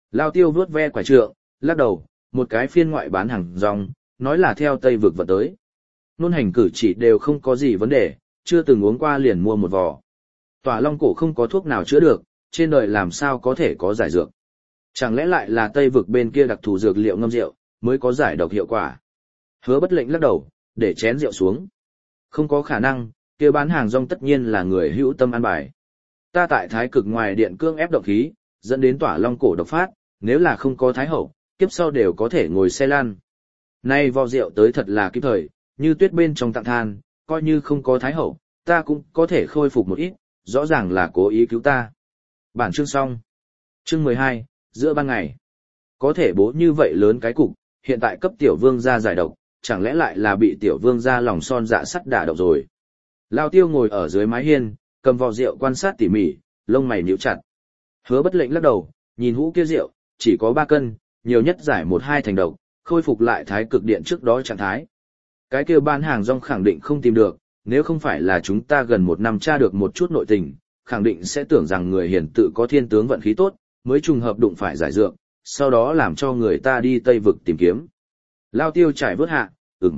Lao Tiêu vuốt ve quả trượng, lắc đầu, một cái phiên ngoại bán hàng rong, nói là theo Tây vực vận tới. Nôn hành cử chỉ đều không có gì vấn đề, chưa từng uống qua liền mua một vò. Tỏa long cổ không có thuốc nào chữa được, trên đời làm sao có thể có giải dược. Chẳng lẽ lại là Tây vực bên kia đặc thù dược liệu ngâm rượu, mới có giải độc hiệu quả. Hứa Bất Lệnh lắc đầu, để chén rượu xuống. Không có khả năng, kia bán hàng rong tất nhiên là người hữu tâm ăn bài. Ta tại thái cực ngoài điện cương ép động khí, dẫn đến tỏa long cổ độc phát, nếu là không có thái hậu, kiếp sau đều có thể ngồi xe lăn. Nay vò rượu tới thật là kịp thời, như tuyết bên trong tặng than, coi như không có thái hậu, ta cũng có thể khôi phục một ít, rõ ràng là cố ý cứu ta. Bản chương xong. Chương 12, giữa ban ngày. Có thể bố như vậy lớn cái cục, hiện tại cấp tiểu vương gia giải độc, chẳng lẽ lại là bị tiểu vương gia lòng son dạ sắt đả độc rồi. Lao Tiêu ngồi ở dưới mái hiên, cầm vò rượu quan sát tỉ mỉ, lông mày nhíu chặt. Hứa Bất Lệnh lắc đầu, nhìn hũ kia rượu, chỉ có 3 cân, nhiều nhất giải 1-2 thành độc, khôi phục lại thái cực điện trước đó trạng thái. Cái kia bán hàng rong khẳng định không tìm được, nếu không phải là chúng ta gần 1 năm tra được một chút nội tình, khẳng định sẽ tưởng rằng người hiền tự có thiên tướng vận khí tốt, mới trùng hợp đụng phải giải dược, sau đó làm cho người ta đi Tây vực tìm kiếm. Lao Tiêu trải vớt hạ,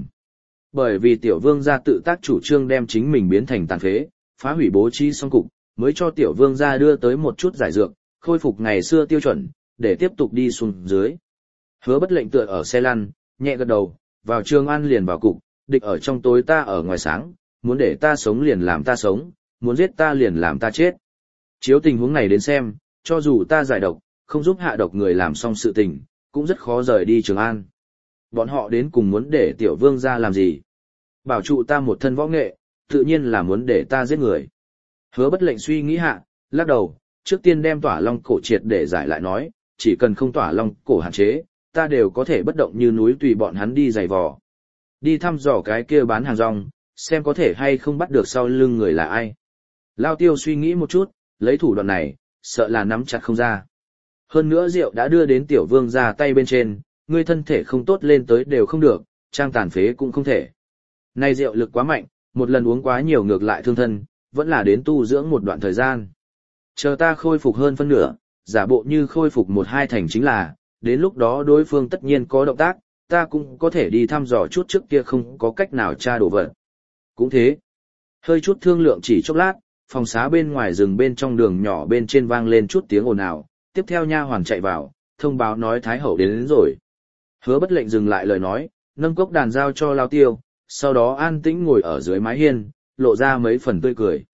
Bởi vì tiểu vương gia tự tác chủ trương đem chính mình biến thành tàn phế, phá hủy bố trí xong cục, mới cho tiểu vương gia đưa tới một chút giải dược, khôi phục ngày xưa tiêu chuẩn, để tiếp tục đi xuống dưới. Hứa Bất Lệnh tựa ở xe lăn, nhẹ gật đầu, vào Trường An liền vào cục, địch ở trong tối ta ở ngoài sáng, muốn để ta sống liền làm ta sống, muốn giết ta liền làm ta chết. Chiếu tình huống này đến xem, cho dù ta giải độc, không giúp hạ độc người làm xong sự tình, cũng rất khó rời đi Trường An. Bọn họ đến cùng muốn để tiểu vương gia làm gì? Bảo trụ ta một thân võ nghệ, tự nhiên là muốn để ta giết người. Hứa Bất Lệnh suy nghĩ hạ, lắc đầu, trước tiên đem tỏa long cổ triệt để giải lại nói, chỉ cần không tỏa long cổ hạn chế, ta đều có thể bất động như núi tùy bọn hắn đi giày vò. Đi thăm dò cái kia bán hàng rong, xem có thể hay không bắt được sau lưng người là ai. Lao Tiêu suy nghĩ một chút, lấy thủ đoạn này, sợ là nắm chặt không ra. Hơn nữa rượu đã đưa đến tiểu vương ra tay bên trên, ngươi thân thể không tốt lên tới đều không được, trang tàn phế cũng không thể. Này rượu lực quá mạnh, một lần uống quá nhiều ngược lại thương thân, vẫn là đến tu dưỡng một đoạn thời gian. Chờ ta khôi phục hơn phân nửa, giả bộ như khôi phục 1-2 thành chính là, đến lúc đó đối phương tất nhiên có động tác, ta cũng có thể đi thăm dò chút trước kia không có cách nào tra đổ vật. Cũng thế. Hơi chút thương lượng chỉ chốc lát, phòng xá bên ngoài rừng bên trong đường nhỏ bên trên vang lên chút tiếng ồn ào, tiếp theo nha hoàn chạy vào, thông báo nói Thái Hậu đến rồi. Hứa Bất Lệnh dừng lại lời nói, nâng cốc đàn giao cho Lao Tiêu, sau đó an tĩnh ngồi ở dưới mái hiên, lộ ra mấy phần tươi cười.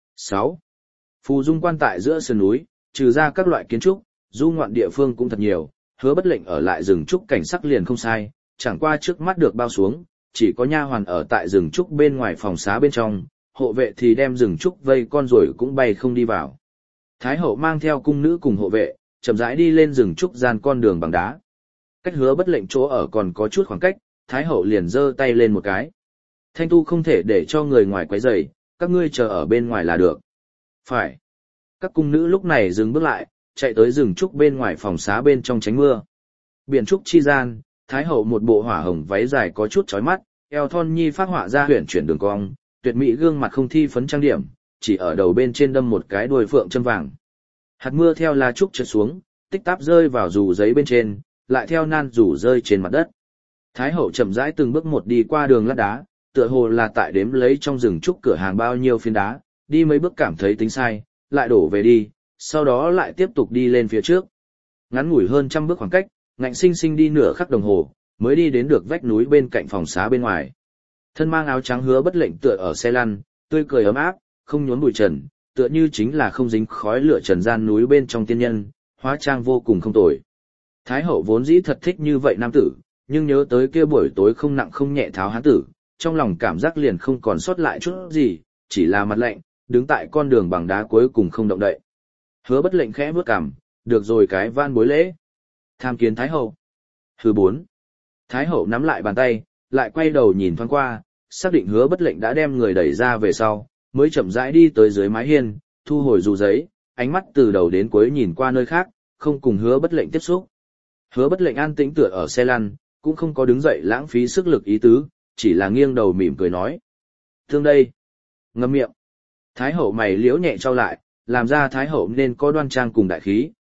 6. Phù Dung quan tại giữa sườn núi, trừ ra các loại kiến trúc, du ngoạn địa phương cũng thật nhiều, Hứa Bất Lệnh ở lại rừng trúc cảnh sắc liền không sai, chẳng qua trước mắt được bao xuống, chỉ có nha hoàn ở tại rừng trúc bên ngoài phòng xá bên trong, hộ vệ thì đem rừng trúc vây con rồi cũng bay không đi vào. Thái Hậu mang theo cung nữ cùng hộ vệ, chậm rãi đi lên rừng trúc gian con đường bằng đá. Cách Hứa Bất Lệnh chỗ ở còn có chút khoảng cách, Thái Hậu liền giơ tay lên một cái. Thanh tu không thể để cho người ngoài quấy rầy, các ngươi chờ ở bên ngoài là được. Phải. Các cung nữ lúc này dừng bước lại, chạy tới rừng trúc bên ngoài phòng xá bên trong tránh mưa. Biển trúc chi gian, Thái Hậu một bộ hỏa hồng váy dài có chút chói mắt, eo thon nhi phát họa ra huyền chuyển đường cong, tuyệt mỹ gương mặt không thi phấn trang điểm, chỉ ở đầu bên trên đâm một cái đuôi phượng châm vàng. Hạt mưa theo lá trúc trượt xuống, tích táp rơi vào dù giấy bên trên, lại theo nan dù rơi trên mặt đất. Thái Hậu chậm rãi từng bước một đi qua đường lát đá, tựa hồ là tại đếm lấy trong rừng trúc cửa hàng bao nhiêu phiến đá, đi mấy bước cảm thấy tính sai, lại đổ về đi, sau đó lại tiếp tục đi lên phía trước. Ngắn ngủi hơn 100 bước khoảng cách, ngạnh sinh sinh đi nửa khắc đồng hồ, mới đi đến được vách núi bên cạnh phòng xá bên ngoài. Thân mang áo trắng Hứa Bất Lệnh tựa ở xe lăn, tươi cười ấm áp, không nhốn bụi trần, tựa như chính là không dính khói lửa trần gian núi bên trong tiên nhân, hóa trang vô cùng không tồi. Thái Hậu vốn dĩ thật thích như vậy nam tử, nhưng nhớ tới kia buổi tối không nặng không nhẹ tháo hán tử, trong lòng cảm giác liền không còn sót lại chút gì, chỉ là mặt lạnh, đứng tại con đường bằng đá cuối cùng không động đậy. Hứa Bất Lệnh khẽ bước cằm, được rồi cái van bối lễ. Tham kiến Thái Hậu. Hừ 4. Thái Hậu nắm lại bàn tay, lại quay đầu nhìn thoáng qua, xác định Hứa Bất Lệnh đã đem người đẩy ra về sau, mới chậm rãi đi tới dưới mái hiên, thu hồi dù giấy, ánh mắt từ đầu đến cuối nhìn qua nơi khác, không cùng Hứa Bất Lệnh tiếp xúc. Hứa Bất Lệnh an tĩnh tựa ở xe lăn, cũng không có đứng dậy lãng phí sức lực ý tứ, chỉ là nghiêng đầu mỉm cười nói. Thương đây. Ngậm miệng. Thái Hậu mày liễu nhẹ trao lại, làm ra Thái Hậu nên có đoan trang cùng đại khí,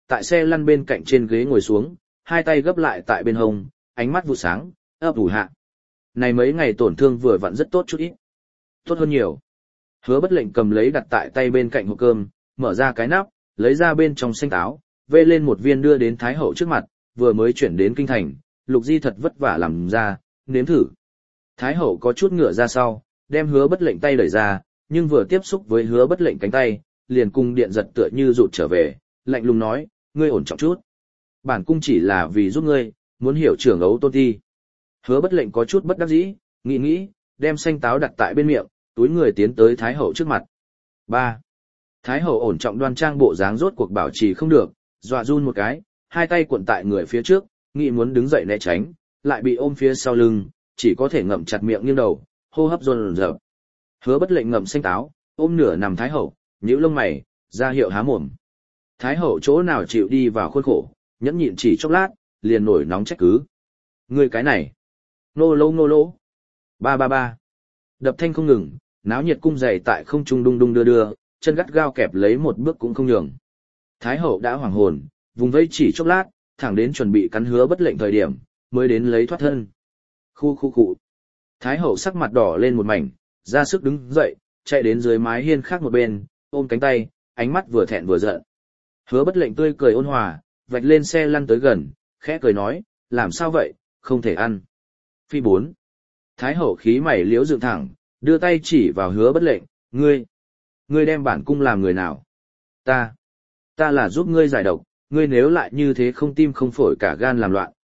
tại xe lăn bên cạnh trên ghế ngồi xuống, hai tay gấp lại tại bên hông, ánh mắt vụ sáng, ấp ủ hạ. Này mấy ngày tổn thương vừa vặn rất tốt chút ít. Tốt hơn nhiều. Hứa Bất Lệnh cầm lấy đặt tại tay bên cạnh hộp cơm, mở ra cái nắp, lấy ra bên trong xanh táo, vê lên một viên đưa đến Thái Hậu trước mặt, vừa mới chuyển đến kinh thành, Lục Di thật vất vả làm ra, nếm thử. Thái Hậu có chút ngửa ra sau, đem Hứa Bất Lệnh tay đẩy ra, nhưng vừa tiếp xúc với Hứa Bất Lệnh cánh tay, liền cung điện giật tựa như rụt trở về, lạnh lùng nói, ngươi ổn trọng chút. Bản cung chỉ là vì giúp ngươi, muốn hiểu trưởng ấu tôn thi. Hứa Bất Lệnh có chút bất đắc dĩ, nghĩ, đem xanh táo đặt tại bên miệng, túi người tiến tới Thái Hậu trước mặt. 3. Thái Hậu ổn trọng đoan trang bộ dáng rốt cuộc bảo trì không được, dọa run một cái, hai tay cuộn tại người phía trước, nghĩ muốn đứng dậy né tránh, lại bị ôm phía sau lưng, chỉ có thể ngậm chặt miệng nghiêng đầu, hô hấp dồn dập. Hứa Bất Lệnh ngậm xanh táo, ôm nửa nằm Thái Hậu, nhíu lông mày, ra hiệu há mồm. Thái Hậu chỗ nào chịu đi vào khuôn khổ, nhẫn nhịn chỉ chốc lát, liền nổi nóng trách cứ. Ngươi cái này, nô lô. Ba. Đập thanh không ngừng, náo nhiệt cung giày tại không trung đung đung đưa, chân gắt gao kẹp lấy một bước cũng không nhường. Thái Hậu đã hoảng hồn, vùng vẫy chỉ chốc lát, thẳng đến chuẩn bị cắn Hứa Bất Lệnh thời điểm, mới đến lấy thoát thân. Khu. Thái Hậu sắc mặt đỏ lên một mảnh, ra sức đứng dậy, chạy đến dưới mái hiên khác một bên, ôm cánh tay, ánh mắt vừa thẹn vừa giận. Hứa Bất Lệnh tươi cười ôn hòa, vạch lên xe lăn tới gần, khẽ cười nói, làm sao vậy, không thể ăn. Phi 4. Thái Hậu khí mày liễu dựng thẳng, đưa tay chỉ vào Hứa Bất Lệnh, ngươi đem bản cung làm người nào? Ta là giúp ngươi giải độc, ngươi nếu lại như thế không tim không phổi cả gan làm loạn,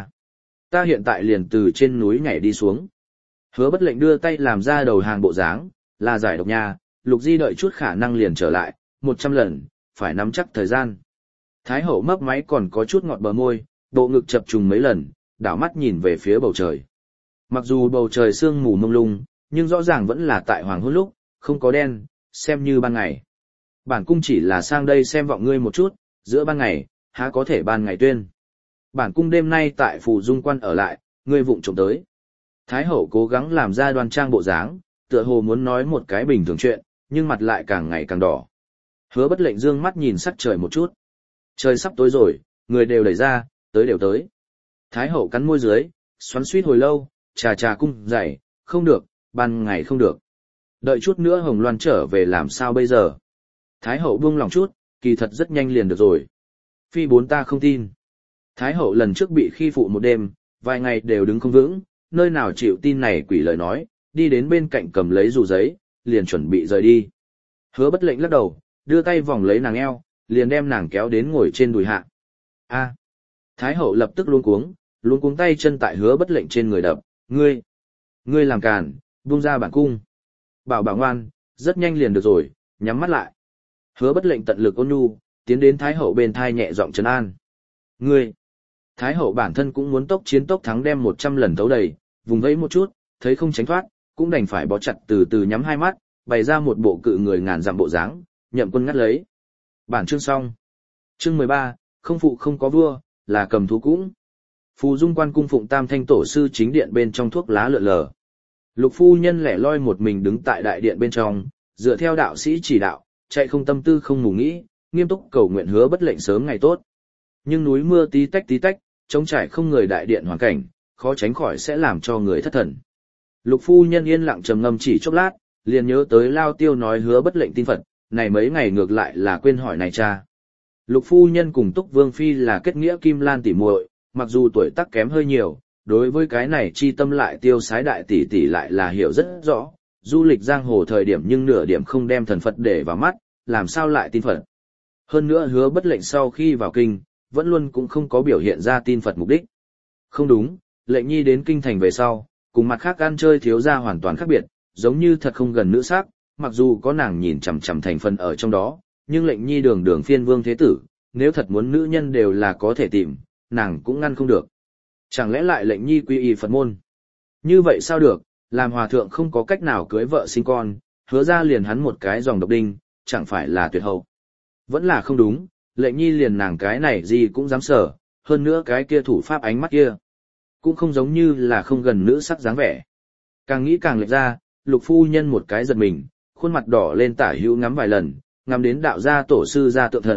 ta hiện tại liền từ trên núi nhảy đi xuống. Hứa Bất Lệnh đưa tay làm ra đầu hàng bộ dáng, là giải độc nha, Lục Di đợi chút khả năng liền trở lại, 100 lần, phải nắm chắc thời gian. Thái Hậu mấp máy còn có chút ngọt bờ môi, bộ ngực chập trùng mấy lần, đảo mắt nhìn về phía bầu trời. Mặc dù bầu trời sương mù mông lung, nhưng rõ ràng vẫn là tại hoàng hôn lúc, không có đen, xem như ban ngày. Bản cung chỉ là sang đây xem vọng ngươi một chút, giữa ban ngày, há có thể ban ngày tuyên. Bản cung đêm nay tại Phù Dung Quan ở lại, ngươi vụng trộm tới. Thái Hậu cố gắng làm ra đoan trang bộ dáng, tựa hồ muốn nói một cái bình thường chuyện, nhưng mặt lại càng ngày càng đỏ. Hứa Bất Lệnh dương mắt nhìn sắc trời một chút. Trời sắp tối rồi, người đều đẩy ra, tới đều tới. Thái Hậu cắn môi dưới, xoắn xuýt hồi lâu, trà cung dày, không được, ban ngày không được. Đợi chút nữa Hồng Loan trở về làm sao bây giờ? Thái Hậu buông lòng chút, kỳ thật rất nhanh liền được rồi. Phi 4 ta không tin. Thái Hậu lần trước bị khi phụ một đêm, vài ngày đều đứng không vững, nơi nào chịu tin này quỷ lời nói, đi đến bên cạnh cầm lấy dù giấy, liền chuẩn bị rời đi. Hứa Bất Lệnh lắc đầu, đưa tay vòng lấy nàng eo, liền đem nàng kéo đến ngồi trên đùi hạ. A. Thái Hậu lập tức luống cuống tay chân tại Hứa Bất Lệnh trên người đập, ngươi làm càn, buông ra bản cung. Bảo ngoan, rất nhanh liền được rồi, nhắm mắt lại. Hứa Bất Lệnh tận lực ôn nhu, tiến đến Thái Hậu bên thai nhẹ giọng trấn an. Thái Hậu bản thân cũng muốn tốc chiến tốc thắng đem 100 lần thấu đầy, vùng vẫy một chút, thấy không tránh thoát, cũng đành phải bó chặt từ từ nhắm hai mắt, bày ra một bộ cự người ngàn dặm bộ dáng, nhậm quân ngắt lấy. Bản chương xong. Chương 13, không phụ không có vua, là cầm thú cũng. Phù Dung Quan cung phụng Tam Thanh tổ sư chính điện bên trong thuốc lá lượn lờ. Lục phu nhân lẻ loi một mình đứng tại đại điện bên trong, dựa theo đạo sĩ chỉ đạo, chạy không tâm tư không ngủ nghĩ, nghiêm túc cầu nguyện Hứa Bất Lệnh sớm ngày tốt. Nhưng núi mưa tí tách, trống trải không người đại điện hoàn cảnh, khó tránh khỏi sẽ làm cho người thất thần. Lục phu nhân yên lặng trầm ngâm chỉ chốc lát, liền nhớ tới Lao Tiêu nói Hứa Bất Lệnh tin Phật, này mấy ngày ngược lại là quên hỏi này cha. Lục phu nhân cùng Túc Vương phi là kết nghĩa kim lan tỷ muội, mặc dù tuổi tác kém hơi nhiều, đối với cái này chi tâm lại tiêu sái đại tỷ lại là hiểu rất rõ, du lịch giang hồ thời điểm nhưng nửa điểm không đem thần Phật để vào mắt, làm sao lại tin Phật. Hơn nữa Hứa Bất Lệnh sau khi vào kinh, vẫn luôn cũng không có biểu hiện ra tin Phật mục đích. Không đúng, Lệnh Nhi đến kinh thành về sau, cùng mặt khác ăn chơi thiếu gia hoàn toàn khác biệt, giống như thật không gần nữ sắc, mặc dù có nàng nhìn chằm chằm thành phần ở trong đó, nhưng Lệnh Nhi đường phiên vương thế tử, nếu thật muốn nữ nhân đều là có thể tìm, nàng cũng ngăn không được. Chẳng lẽ lại Lệnh Nhi quy y Phật môn? Như vậy sao được, làm hòa thượng không có cách nào cưới vợ sinh con, Hứa ra liền hắn một cái dòng độc đinh, chẳng phải là tuyệt hậu. Vẫn là không đúng, Lệnh Nhi liền nàng cái này gì cũng dám sở, hơn nữa cái kia thủ pháp ánh mắt kia, cũng không giống như là không gần nữ sắc dáng vẻ. Càng nghĩ càng lệch ra, Lục phu nhân một cái giật mình, khuôn mặt đỏ lên tả hữu ngắm vài lần, ngắm đến đạo gia tổ sư gia tượng thần,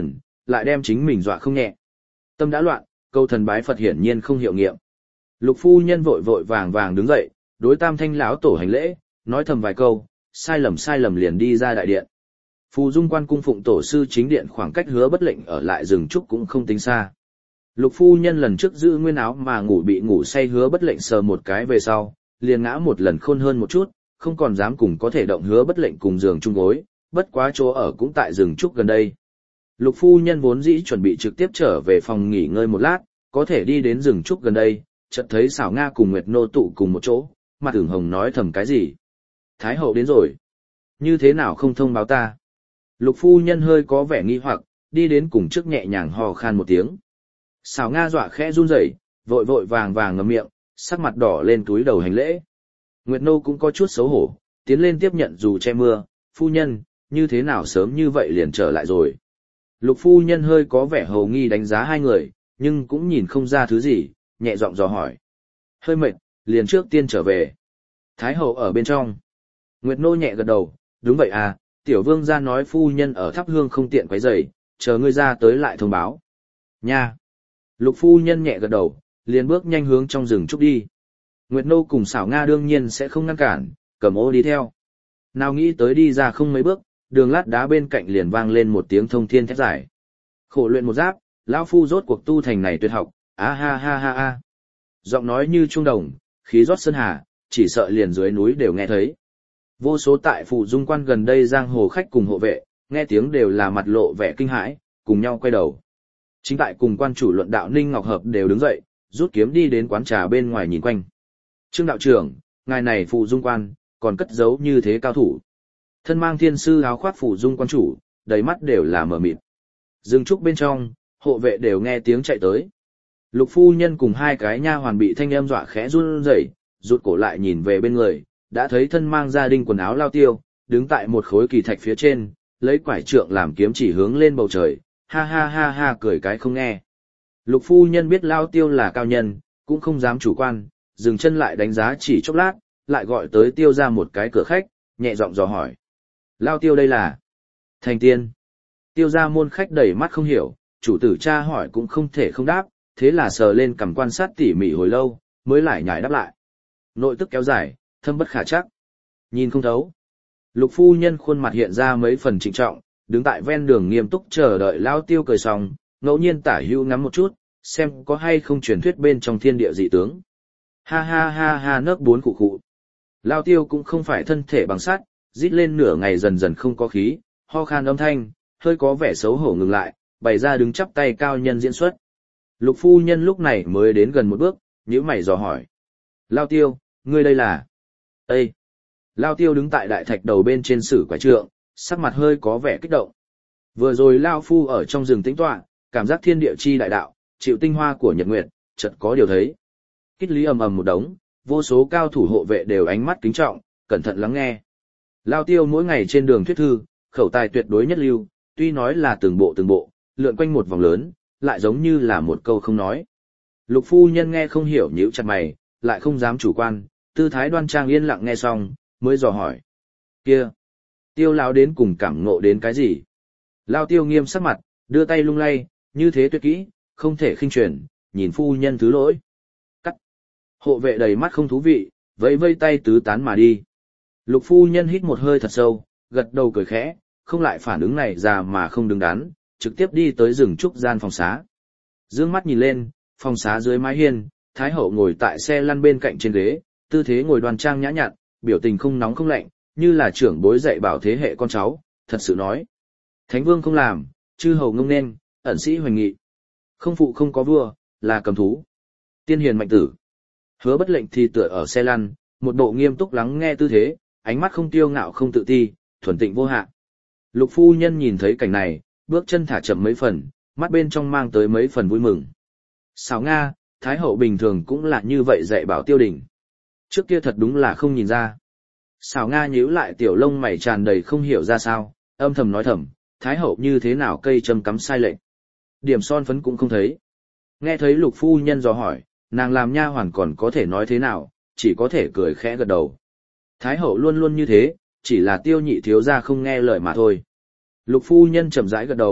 lại đem chính mình dọa không nhẹ. Tâm đã loạn, câu thần bái Phật hiển nhiên không hiệu nghiệm. Lục phu nhân vội vội vàng vàng đứng dậy, đối Tam Thanh lão tổ hành lễ, nói thầm vài câu, sai lầm liền đi ra đại điện. Phù Dung Quan cung phụng tổ sư chính điện khoảng cách Hứa Bất Lệnh ở lại rừng trúc cũng không tính xa. Lục phu nhân lần trước giữ nguyên áo mà bị ngủ say Hứa Bất Lệnh sờ một cái về sau, liền ngã một lần khôn hơn một chút, không còn dám cùng có thể động Hứa Bất Lệnh cùng giường chung gối, bất quá chỗ ở cũng tại rừng trúc gần đây. Lục phu nhân vốn dĩ chuẩn bị trực tiếp trở về phòng nghỉ ngơi một lát, có thể đi đến rừng trúc gần đây, chợt thấy Sảo Nga cùng Nguyệt Nô tụ cùng một chỗ, mặt ửng hồng nói thầm cái gì. Thái hậu đến rồi. Như thế nào không thông báo ta? Lục phu nhân hơi có vẻ nghi hoặc, đi đến cùng trước nhẹ nhàng hò khan một tiếng. Sảo Nga dọa khẽ run rẩy, vội vội vàng vàng ngậm miệng, sắc mặt đỏ lên túi đầu hành lễ. Nguyệt Nô cũng có chút xấu hổ, tiến lên tiếp nhận dù che mưa, phu nhân, như thế nào sớm như vậy liền trở lại rồi. Lục phu nhân hơi có vẻ hầu nghi đánh giá hai người, nhưng cũng nhìn không ra thứ gì, nhẹ giọng dò hỏi. Hơi mệt, liền trước tiên trở về. Thái hậu ở bên trong. Nguyệt Nô nhẹ gật đầu, đúng vậy à, tiểu vương gia nói phu nhân ở thắp hương không tiện quấy rầy, chờ ngươi ra tới lại thông báo. Nha. Lục phu nhân nhẹ gật đầu, liền bước nhanh hướng trong rừng trúc đi. Nguyệt Nô cùng Sảo Nga đương nhiên sẽ không ngăn cản, cầm ô đi theo. Nào nghĩ tới đi ra không mấy bước, đường lát đá bên cạnh liền vang lên một tiếng thông thiên thét giải. Khổ luyện một giáp, lão phu rốt cuộc tu thành này tuyệt học, á ha ha ha ha. Giọng nói như trung đồng, khí rót sơn hà, chỉ sợ liền dưới núi đều nghe thấy. Vô số tại Phù Dung Quan gần đây giang hồ khách cùng hộ vệ, nghe tiếng đều là mặt lộ vẻ kinh hãi, cùng nhau quay đầu. Chính tại cùng quan chủ luận đạo Ninh Ngọc Hợp đều đứng dậy, rút kiếm đi đến quán trà bên ngoài nhìn quanh. Trương đạo trưởng, ngài này Phù Dung Quan, còn cất giấu như thế cao thủ. Thân mang thiên sư áo khoác Phù Dung Quan chủ, đầy mắt đều là mờ mịt. Dừng trúc bên trong, hộ vệ đều nghe tiếng chạy tới. Lục phu nhân cùng hai cái nha hoàn bị thanh âm dọa khẽ run rẩy, rụt cổ lại nhìn về bên người, đã thấy thân mang gia đình quần áo Lao Tiêu, đứng tại một khối kỳ thạch phía trên, lấy quải trượng làm kiếm chỉ hướng lên bầu trời, ha ha ha ha cười cái không nghe. Lục phu nhân biết Lao Tiêu là cao nhân, cũng không dám chủ quan, dừng chân lại đánh giá chỉ chốc lát, lại gọi tới Tiêu ra một cái cửa khách, nhẹ giọng dò hỏi. Lao Tiêu đây là thành tiên. Tiêu ra môn khách đầy mắt không hiểu, chủ tử cha hỏi cũng không thể không đáp, thế là sờ lên cầm quan sát tỉ mỉ hồi lâu, mới lại nhải đáp lại. Nội tức kéo dài, thâm bất khả chắc. Nhìn không thấu. Lục phu nhân khuôn mặt hiện ra mấy phần trịnh trọng, đứng tại ven đường nghiêm túc chờ đợi Lao Tiêu cười xong, ngẫu nhiên tả hữu ngắm một chút, xem có hay không truyền thuyết bên trong thiên địa dị tướng. Ha ha ha ha nấc bốn cụ cụ. Lao Tiêu cũng không phải thân thể bằng sắt, rít lên nửa ngày dần dần không có khí, ho khan âm thanh, hơi có vẻ xấu hổ ngừng lại, bày ra đứng chắp tay cao nhân diễn xuất. Lục phu nhân lúc này mới đến gần một bước, nhíu mày dò hỏi. Lao Tiêu, ngươi đây là... Ê! Lao Tiêu đứng tại đại thạch đầu bên trên sử quải trượng, sắc mặt hơi có vẻ kích động. Vừa rồi Lao Phu ở trong rừng tĩnh tọa, cảm giác thiên địa chi đại đạo, chịu tinh hoa của nhật nguyệt, chợt có điều thấy. Kích lý ầm ầm một đống, vô số cao thủ hộ vệ đều ánh mắt kính trọng, cẩn thận lắng nghe. Lao Tiêu mỗi ngày trên đường thuyết thư, khẩu tài tuyệt đối nhất lưu, tuy nói là từng bộ, lượn quanh một vòng lớn, lại giống như là một câu không nói. Lục phu nhân nghe không hiểu nhíu chặt mày, lại không dám chủ quan, tư thái đoan trang yên lặng nghe xong, mới dò hỏi. Kia! Tiêu lão đến cùng cảm ngộ đến cái gì? Lao Tiêu nghiêm sắc mặt, đưa tay lung lay, như thế tuyệt kỹ, không thể khinh truyền, nhìn phu nhân thứ lỗi. Cắt! Hộ vệ đầy mắt không thú vị, vẫy vây tay tứ tán mà đi. Lục phu nhân hít một hơi thật sâu, gật đầu cười khẽ, không lại phản ứng này ra mà không đứng đắn, trực tiếp đi tới rừng trúc gian phòng xá. Dương mắt nhìn lên, phòng xá dưới mái hiên, Thái hậu ngồi tại xe lăn bên cạnh trên ghế, tư thế ngồi đoan trang nhã nhặn, biểu tình không nóng không lạnh, như là trưởng bối dạy bảo thế hệ con cháu, thật sự nói. Thánh vương không làm, chư hầu ngông nên, ẩn sĩ hoành nghị. Không phụ không có vua, là cầm thú. Tiên hiền mạnh tử. Hứa Bất Lệnh thì tựa ở xe lăn, một bộ nghiêm túc lắng nghe tư thế, ánh mắt không tiêu ngạo không tự ti, thuần tịnh vô hạn. Lục phu nhân nhìn thấy cảnh này, bước chân thả chậm mấy phần, mắt bên trong mang tới mấy phần vui mừng. Sảo Nga, Thái hậu bình thường cũng là như vậy dạy bảo Tiêu Đình. Trước kia thật đúng là không nhìn ra. Sảo Nga nhíu lại tiểu lông mày tràn đầy không hiểu ra sao, âm thầm nói thầm, Thái hậu như thế nào cây châm cắm sai lệnh. Điểm son phấn cũng không thấy. Nghe thấy lục phu nhân dò hỏi, nàng làm nha hoàn còn có thể nói thế nào, chỉ có thể cười khẽ gật đầu. Thái hậu luôn luôn như thế, chỉ là Tiêu nhị thiếu gia không nghe lời mà thôi. Lục phu nhân chậm rãi gật đầu,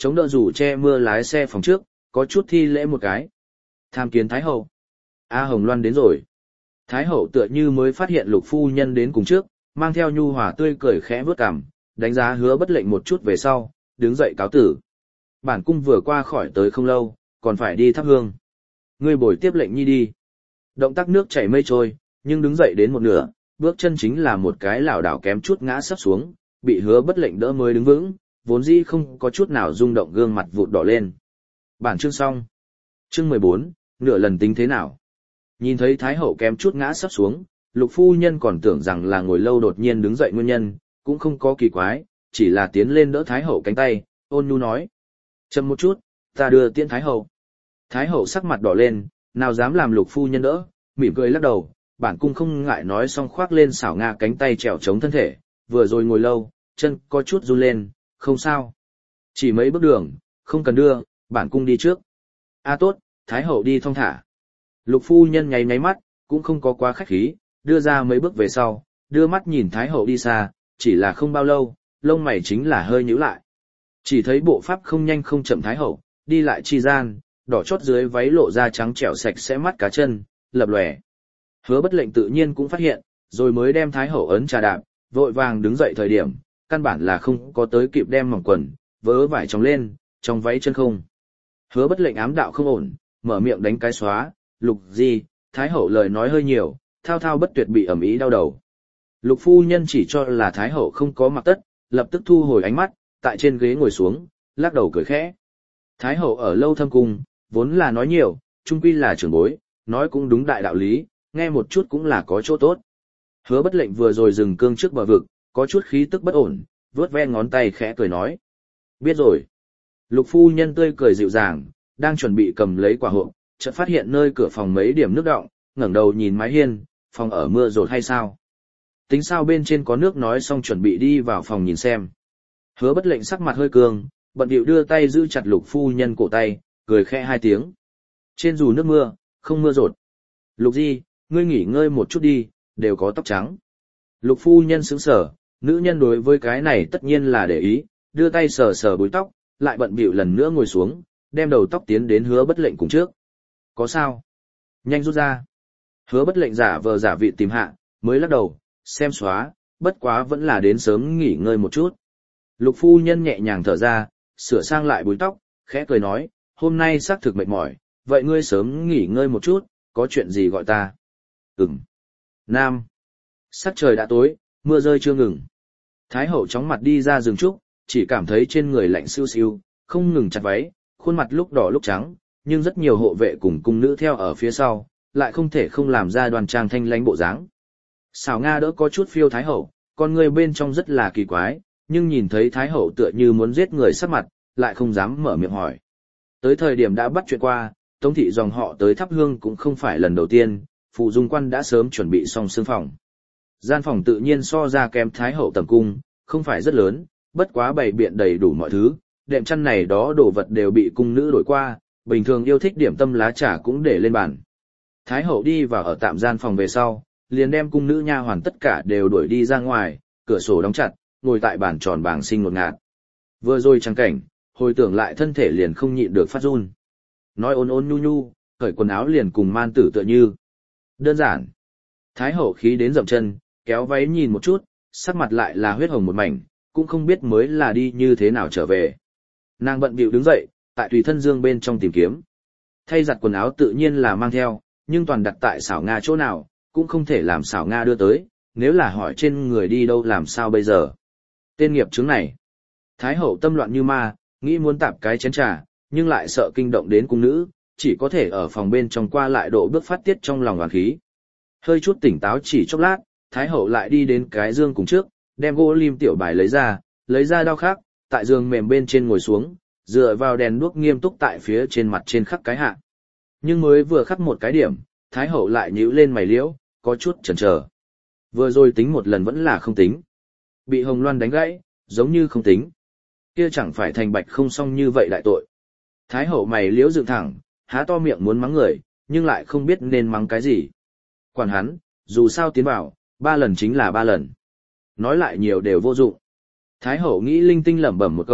chống đỡ dù che mưa lái xe phòng trước, có chút thi lễ một cái. Tham kiến Thái Hậu. A Hồng Loan đến rồi. Thái Hậu tựa như mới phát hiện Lục phu nhân đến cùng trước, mang theo nhu hòa tươi cười khẽ vớt cằm, đánh giá Hứa Bất Lệnh một chút về sau, đứng dậy cáo tử. Bản cung vừa qua khỏi tới không lâu, còn phải đi thắp hương. Ngươi bồi tiếp Lệnh nhi đi. Động tác nước chảy mây trôi, nhưng đứng dậy đến một nửa, bước chân chính là một cái lảo đảo kém chút ngã sắp xuống, bị Hứa Bất Lệnh đỡ mới đứng vững, vốn dĩ không có chút nào rung động gương mặt vụt đỏ lên. Bản chương xong. Chương 14, nửa lần tính thế nào? Nhìn thấy Thái Hậu kém chút ngã sắp xuống, Lục phu nhân còn tưởng rằng là ngồi lâu đột nhiên đứng dậy nguyên nhân, cũng không có kỳ quái, chỉ là tiến lên đỡ Thái Hậu cánh tay, ôn nhu nói. Chậm một chút, ta đưa tiễn Thái Hậu. Thái Hậu sắc mặt đỏ lên, nào dám làm Lục phu nhân đỡ, mỉm cười lắc đầu, bản cung không ngại nói, xong khoác lên xảo nga cánh tay trèo chống thân thể, vừa rồi ngồi lâu, chân có chút run lên, không sao. Chỉ mấy bước đường, không cần đưa, bản cung đi trước. A tốt, Thái Hậu đi thong thả. Lục phu nhân nháy nháy mắt, cũng không có quá khách khí, đưa ra mấy bước về sau, đưa mắt nhìn Thái Hậu đi xa, chỉ là không bao lâu, lông mày chính là hơi nhíu lại. Chỉ thấy bộ pháp không nhanh không chậm Thái Hậu, đi lại chi gian, đỏ chót dưới váy lộ ra trắng trẻo sạch sẽ mắt cá chân, lập lòe. Hứa Bất Lệnh tự nhiên cũng phát hiện, rồi mới đem Thái Hậu ấn trà đạp, vội vàng đứng dậy thời điểm, căn bản là không có tới kịp đem mỏng quần, vớ vải tròng lên, trong váy chân không. Hứa Bất Lệnh ám đạo không ổn, mở miệng đánh cái xóa, Lục gì, Thái Hậu lời nói hơi nhiều, thao thao bất tuyệt bị ẩm ý đau đầu. Lục phu nhân chỉ cho là Thái Hậu không có mặc tất, lập tức thu hồi ánh mắt, tại trên ghế ngồi xuống, lắc đầu cười khẽ. Thái Hậu ở lâu thâm cung, vốn là nói nhiều, chung quy là trưởng bối, nói cũng đúng đại đạo lý, nghe một chút cũng là có chỗ tốt. Hứa Bất Lệnh vừa rồi dừng cương trước bờ vực, có chút khí tức bất ổn, vướt ve ngón tay khẽ cười nói. Biết rồi. Lục phu nhân tươi cười dịu dàng, đang chuẩn bị cầm lấy quả hộp, chợt phát hiện nơi cửa phòng mấy điểm nước đọng, ngẩng đầu nhìn mái hiên, phòng ở mưa rột hay sao? Tính sao bên trên có nước nói xong chuẩn bị đi vào phòng nhìn xem. Hứa Bất Lệnh sắc mặt hơi cường, bận điệu đưa tay giữ chặt Lục phu nhân cổ tay, cười khẽ hai tiếng. Trên dù nước mưa, không mưa rột. Lục Di, ngươi nghỉ ngơi một chút đi, đều có tóc trắng. Lục phu nhân sững sờ, nữ nhân đối với cái này tất nhiên là để ý, đưa tay sờ sờ búi tóc, lại bận bịu lần nữa ngồi xuống, đem đầu tóc tiến đến Hứa Bất Lệnh cùng trước. Có sao? Nhanh rút ra. Hứa Bất Lệnh giả vờ giả vị tìm hạ, mới lắc đầu, xem xóa, bất quá vẫn là đến sớm nghỉ ngơi một chút. Lục phu nhân nhẹ nhàng thở ra, sửa sang lại búi tóc, khẽ cười nói, hôm nay xác thực mệt mỏi, vậy ngươi sớm nghỉ ngơi một chút, có chuyện gì gọi ta? Nam. Sắc trời đã tối, mưa rơi chưa ngừng. Thái Hậu chóng mặt đi ra rừng trúc, chỉ cảm thấy trên người lạnh siêu siêu, không ngừng chặt váy, khuôn mặt lúc đỏ lúc trắng, nhưng rất nhiều hộ vệ cùng cung nữ theo ở phía sau, lại không thể không làm ra đoan trang thanh lãnh bộ dáng. Xảo Nga đỡ có chút phiêu Thái Hậu, con người bên trong rất là kỳ quái, nhưng nhìn thấy Thái Hậu tựa như muốn giết người sắc mặt, lại không dám mở miệng hỏi. Tới thời điểm đã bắt chuyện qua, Tống thị dòng họ tới thắp hương cũng không phải lần đầu tiên, Phụ Dung Quan đã sớm chuẩn bị xong xương phòng. Gian phòng tự nhiên so ra kém Thái Hậu tầm cung, không phải rất lớn, bất quá bày biện đầy đủ mọi thứ, đệm chăn này đó đồ vật đều bị cung nữ đổi qua, bình thường yêu thích điểm tâm lá trà cũng để lên bàn. Thái Hậu đi vào ở tạm gian phòng về sau, liền đem cung nữ nha hoàn tất cả đều đuổi đi ra ngoài, cửa sổ đóng chặt, ngồi tại bàn tròn bàng sinh ngột ngạt. Vừa rồi trang cảnh, hồi tưởng lại thân thể liền không nhịn được phát run. Nói ôn ôn nhu nhu, cởi quần áo liền cùng man tử tựa như. Đơn giản. Thái Hậu khí đến dậm chân, kéo váy nhìn một chút, sắc mặt lại là huyết hồng một mảnh, cũng không biết mới là đi như thế nào trở về. Nàng bận bịu đứng dậy, tại tùy thân dương bên trong tìm kiếm. Thay giặt quần áo tự nhiên là mang theo, nhưng toàn đặt tại xảo Nga chỗ nào, cũng không thể làm xảo Nga đưa tới, nếu là hỏi trên người đi đâu làm sao bây giờ. Tên nghiệp chứng này. Thái Hậu tâm loạn như ma, nghĩ muốn tạp cái chén trà, nhưng lại sợ kinh động đến cung nữ, chỉ có thể ở phòng bên trong qua lại độ bước phát tiết trong lòng oán khí. Hơi chút tỉnh táo chỉ chốc lát, Thái Hậu lại đi đến cái dương cùng trước, đem gỗ lim tiểu bài lấy ra đao khác, tại giường mềm bên trên ngồi xuống, dựa vào đèn đuốc nghiêm túc tại phía trên mặt trên khắc cái hạ. Nhưng mới vừa khắc một cái điểm, Thái Hậu lại nhíu lên mày liễu, có chút chần chờ. Vừa rồi tính một lần vẫn là không tính. Bị Hồng Loan đánh gãy, giống như không tính. Kia chẳng phải thành bạch không xong như vậy đại tội. Thái Hậu mày liễu dựng thẳng, há to miệng muốn mắng người, nhưng lại không biết nên mắng cái gì. Quản hắn, dù sao tiến vào, 3 lần chính là 3 lần. Nói lại nhiều đều vô dụng. Thái Hậu nghĩ linh tinh lẩm bẩm một câu,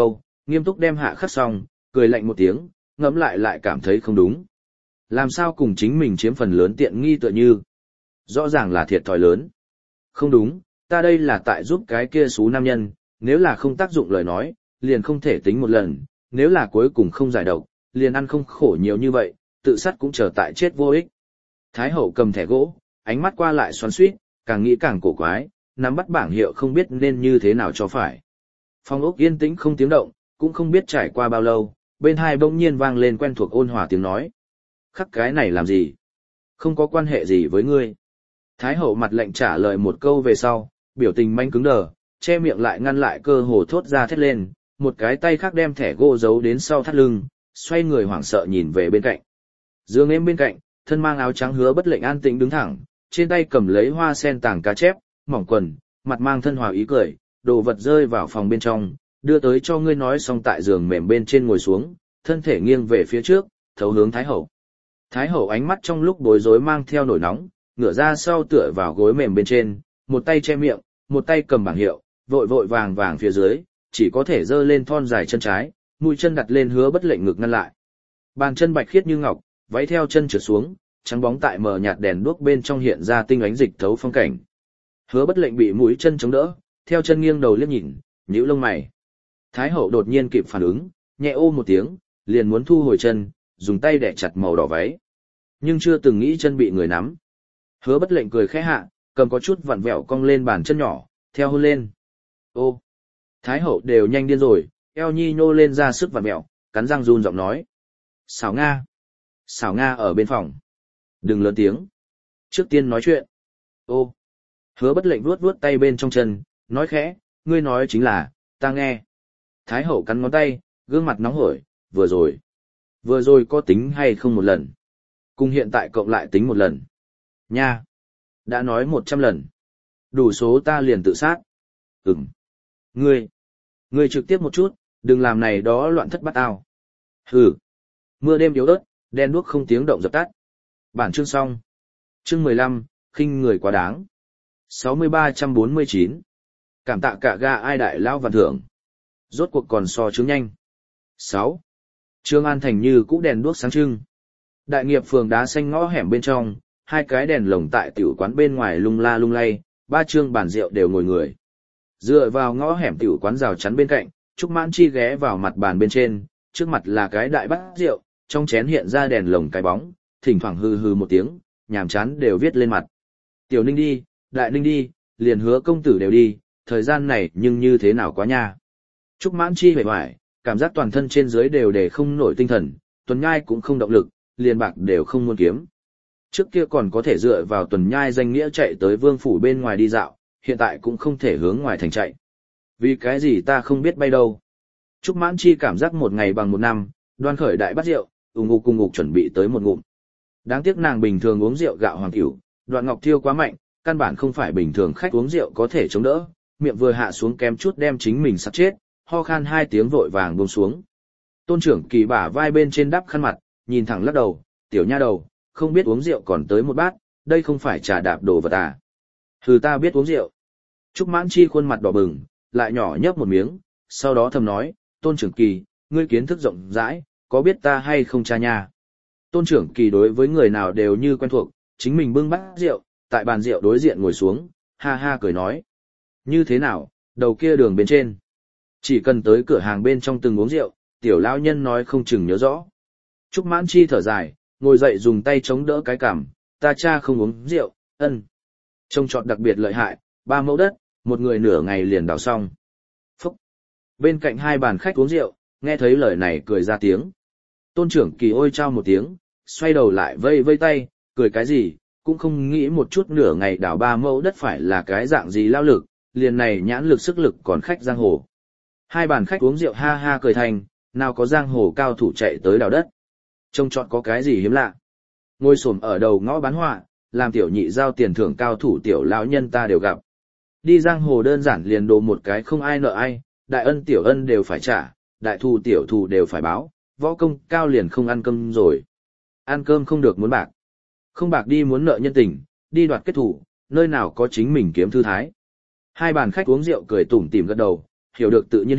Nghiêm túc đem hạ khắc xong, cười lạnh một tiếng, ngẫm lại cảm thấy không đúng. Làm sao cùng chính mình chiếm phần lớn tiện nghi tựa như. Rõ ràng là thiệt thòi lớn. Không đúng, ta đây là tại giúp cái kia xú nam nhân, nếu là không tác dụng lời nói, liền không thể tính một lần, nếu là cuối cùng không giải độc, liền ăn không khổ nhiều như vậy, tự sát cũng chờ tại chết vô ích. Thái hậu cầm thẻ gỗ, ánh mắt qua lại xoắn xuýt, càng nghĩ càng cổ quái, nắm bắt bảng hiệu không biết nên như thế nào cho phải. Phòng ốc yên tĩnh không tiếng động, cũng không biết trải qua bao lâu, bên hai bỗng nhiên vang lên quen thuộc ôn hòa tiếng nói. Khắc cái này làm gì? Không có quan hệ gì với ngươi. Thái hậu mặt lệnh trả lời một câu về sau, biểu tình manh cứng đờ, che miệng lại ngăn lại cơ hồ thốt ra thét lên, một cái tay khác đem thẻ gỗ giấu đến sau thắt lưng, xoay người hoảng sợ nhìn về bên cạnh. Dương em bên cạnh, thân mang áo trắng Hứa Bất Lệnh an tĩnh đứng thẳng, trên tay cầm lấy hoa sen tàng cá chép, mỏng quần, mặt mang thân hòa ý cười, đồ vật rơi vào phòng bên trong, đưa tới cho ngươi nói xong tại giường mềm bên trên ngồi xuống, thân thể nghiêng về phía trước, thấu hướng Thái hậu. Thái hậu ánh mắt trong lúc bối rối mang theo nổi nóng, ngửa ra sau tựa vào gối mềm bên trên, một tay che miệng, một tay cầm bảng hiệu, vội vội vàng vàng phía dưới, chỉ có thể giơ lên thon dài chân trái, mũi chân đặt lên Hứa Bất Lệnh ngực ngăn lại. Bàn chân bạch khiết như ngọc, váy theo chân trượt xuống, trắng bóng tại mờ nhạt đèn đuốc bên trong hiện ra tinh ánh dịch thấu phong cảnh. Hứa Bất Lệnh bị mũi chân chống đỡ, theo chân nghiêng đầu liếc nhìn, nhíu lông mày. Thái hậu đột nhiên kịp phản ứng, nhẹ ô một tiếng, liền muốn thu hồi chân, dùng tay đè chặt màu đỏ váy. Nhưng chưa từng nghĩ chân bị người nắm. Hứa Bất Lệnh cười khẽ hạ, cầm có chút vặn vẹo cong lên bàn chân nhỏ, theo hôn lên. Ô, Thái hậu đều nhanh điên rồi, eo nhi nhô lên ra sức vặn vẹo, cắn răng run giọng nói. Xảo Nga. Xảo Nga ở bên phòng. Đừng lớn tiếng. Trước tiên nói chuyện. Ô. Hứa Bất Lệnh vuốt vuốt tay bên trong chân, nói khẽ, ngươi nói chính là, ta nghe. Thái hậu cắn ngón tay, gương mặt nóng hổi, vừa rồi. Vừa rồi có tính hay không một lần? Cùng hiện tại cộng lại tính một lần. Nha. Đã nói 100 lần. Đủ số ta liền tự sát. Ừm. Ngươi trực tiếp một chút, đừng làm này đó loạn thất bát ao. Hừ. Mưa đêm yếu ớt, đen đuốc không tiếng động dập tắt. Bản chương xong. Chương 15, khinh người quá đáng. 6349. Cảm tạ cả ga ai đại lao vạn thưởng. Rốt cuộc còn so chứng nhanh. 6. Trương An Thành như cũ đèn đuốc sáng trưng. Đại nghiệp phường đá xanh ngõ hẻm bên trong, hai cái đèn lồng tại tiểu quán bên ngoài lung la lung lay, ba trương bàn rượu đều ngồi người. Dựa vào ngõ hẻm tiểu quán rào chắn bên cạnh, Trúc Mãn Chi ghé vào mặt bàn bên trên, trước mặt là cái đại bát rượu, trong chén hiện ra đèn lồng cái bóng, thỉnh thoảng hừ hừ một tiếng, nhàm chán đều viết lên mặt. Tiểu Ninh đi, Đại Ninh đi, liền Hứa công tử đều đi, thời gian này nhưng như thế nào quá nha. Trúc Mãn Chi hề hoài, cảm giác toàn thân trên dưới đều để không nổi tinh thần, Tuần Nhai cũng không động lực, liền bạc đều không muốn kiếm. Trước kia còn có thể dựa vào Tuần Nhai danh nghĩa chạy tới vương phủ bên ngoài đi dạo, hiện tại cũng không thể hướng ngoài thành chạy. Vì cái gì ta không biết bay đâu. Trúc Mãn Chi cảm giác một ngày bằng một năm, đoan khởi đại bát rượu, ủng ngục chuẩn bị tới một ngụm. Đáng tiếc nàng bình thường uống rượu gạo hoàng cửu, Đoạn Ngọc Thiêu quá mạnh, căn bản không phải bình thường khách uống rượu có thể chống đỡ, miệng vừa hạ xuống kém chút đem chính mình sắp chết, ho khan 2 tiếng vội vàng buông xuống. Tôn Trưởng Kỳ bả vai bên trên đắp khăn mặt, nhìn thẳng lắc đầu, tiểu nha đầu, không biết uống rượu còn tới một bát, đây không phải trà đạp đồ vật à. Hừ, ta biết uống rượu. Trúc Mãn Chi khuôn mặt đỏ bừng, lại nhỏ nhấp một miếng, sau đó thầm nói, Tôn Trưởng Kỳ, ngươi kiến thức rộng rãi, có biết ta hay không cha nha. Tôn Trưởng Kỳ đối với người nào đều như quen thuộc, chính mình bưng bát rượu, tại bàn rượu đối diện ngồi xuống, ha ha cười nói. Như thế nào, đầu kia đường bên trên. Chỉ cần tới cửa hàng bên trong từng uống rượu, tiểu lão nhân nói không chừng nhớ rõ. Trúc Mãn Chi thở dài, ngồi dậy dùng tay chống đỡ cái cằm, ta cha không uống rượu, ân. Trông trọt đặc biệt lợi hại, 3 mẫu đất, một người nửa ngày liền đào xong. Phúc. Bên cạnh hai bàn khách uống rượu, nghe thấy lời này cười ra tiếng. Tôn Trưởng Kỳ ôi trao một tiếng, xoay đầu lại vây vây tay, cười cái gì, cũng không nghĩ một chút nửa ngày đào 3 mẫu đất phải là cái dạng gì lao lực, liền này nhãn lực sức lực còn khách giang hồ. Hai bàn khách uống rượu ha ha cười thành, nào có giang hồ cao thủ chạy tới đào đất. Trông trọt có cái gì hiếm lạ. Ngồi xổm ở đầu ngõ bán họa, làm tiểu nhị giao tiền thưởng cao thủ tiểu lão nhân ta đều gặp. Đi giang hồ đơn giản liền đồ một cái không ai nợ ai, đại ân tiểu ân đều phải trả, đại thù tiểu thù đều phải báo, võ công cao liền không ăn cơm rồi. Ăn cơm không được muốn bạc. Không bạc đi muốn nợ nhân tình, đi đoạt kết thủ, nơi nào có chính mình kiếm thư thái. Hai bàn khách uống rượu cười tủm tỉm gật đầu, hiểu được tự nhiên hiểu,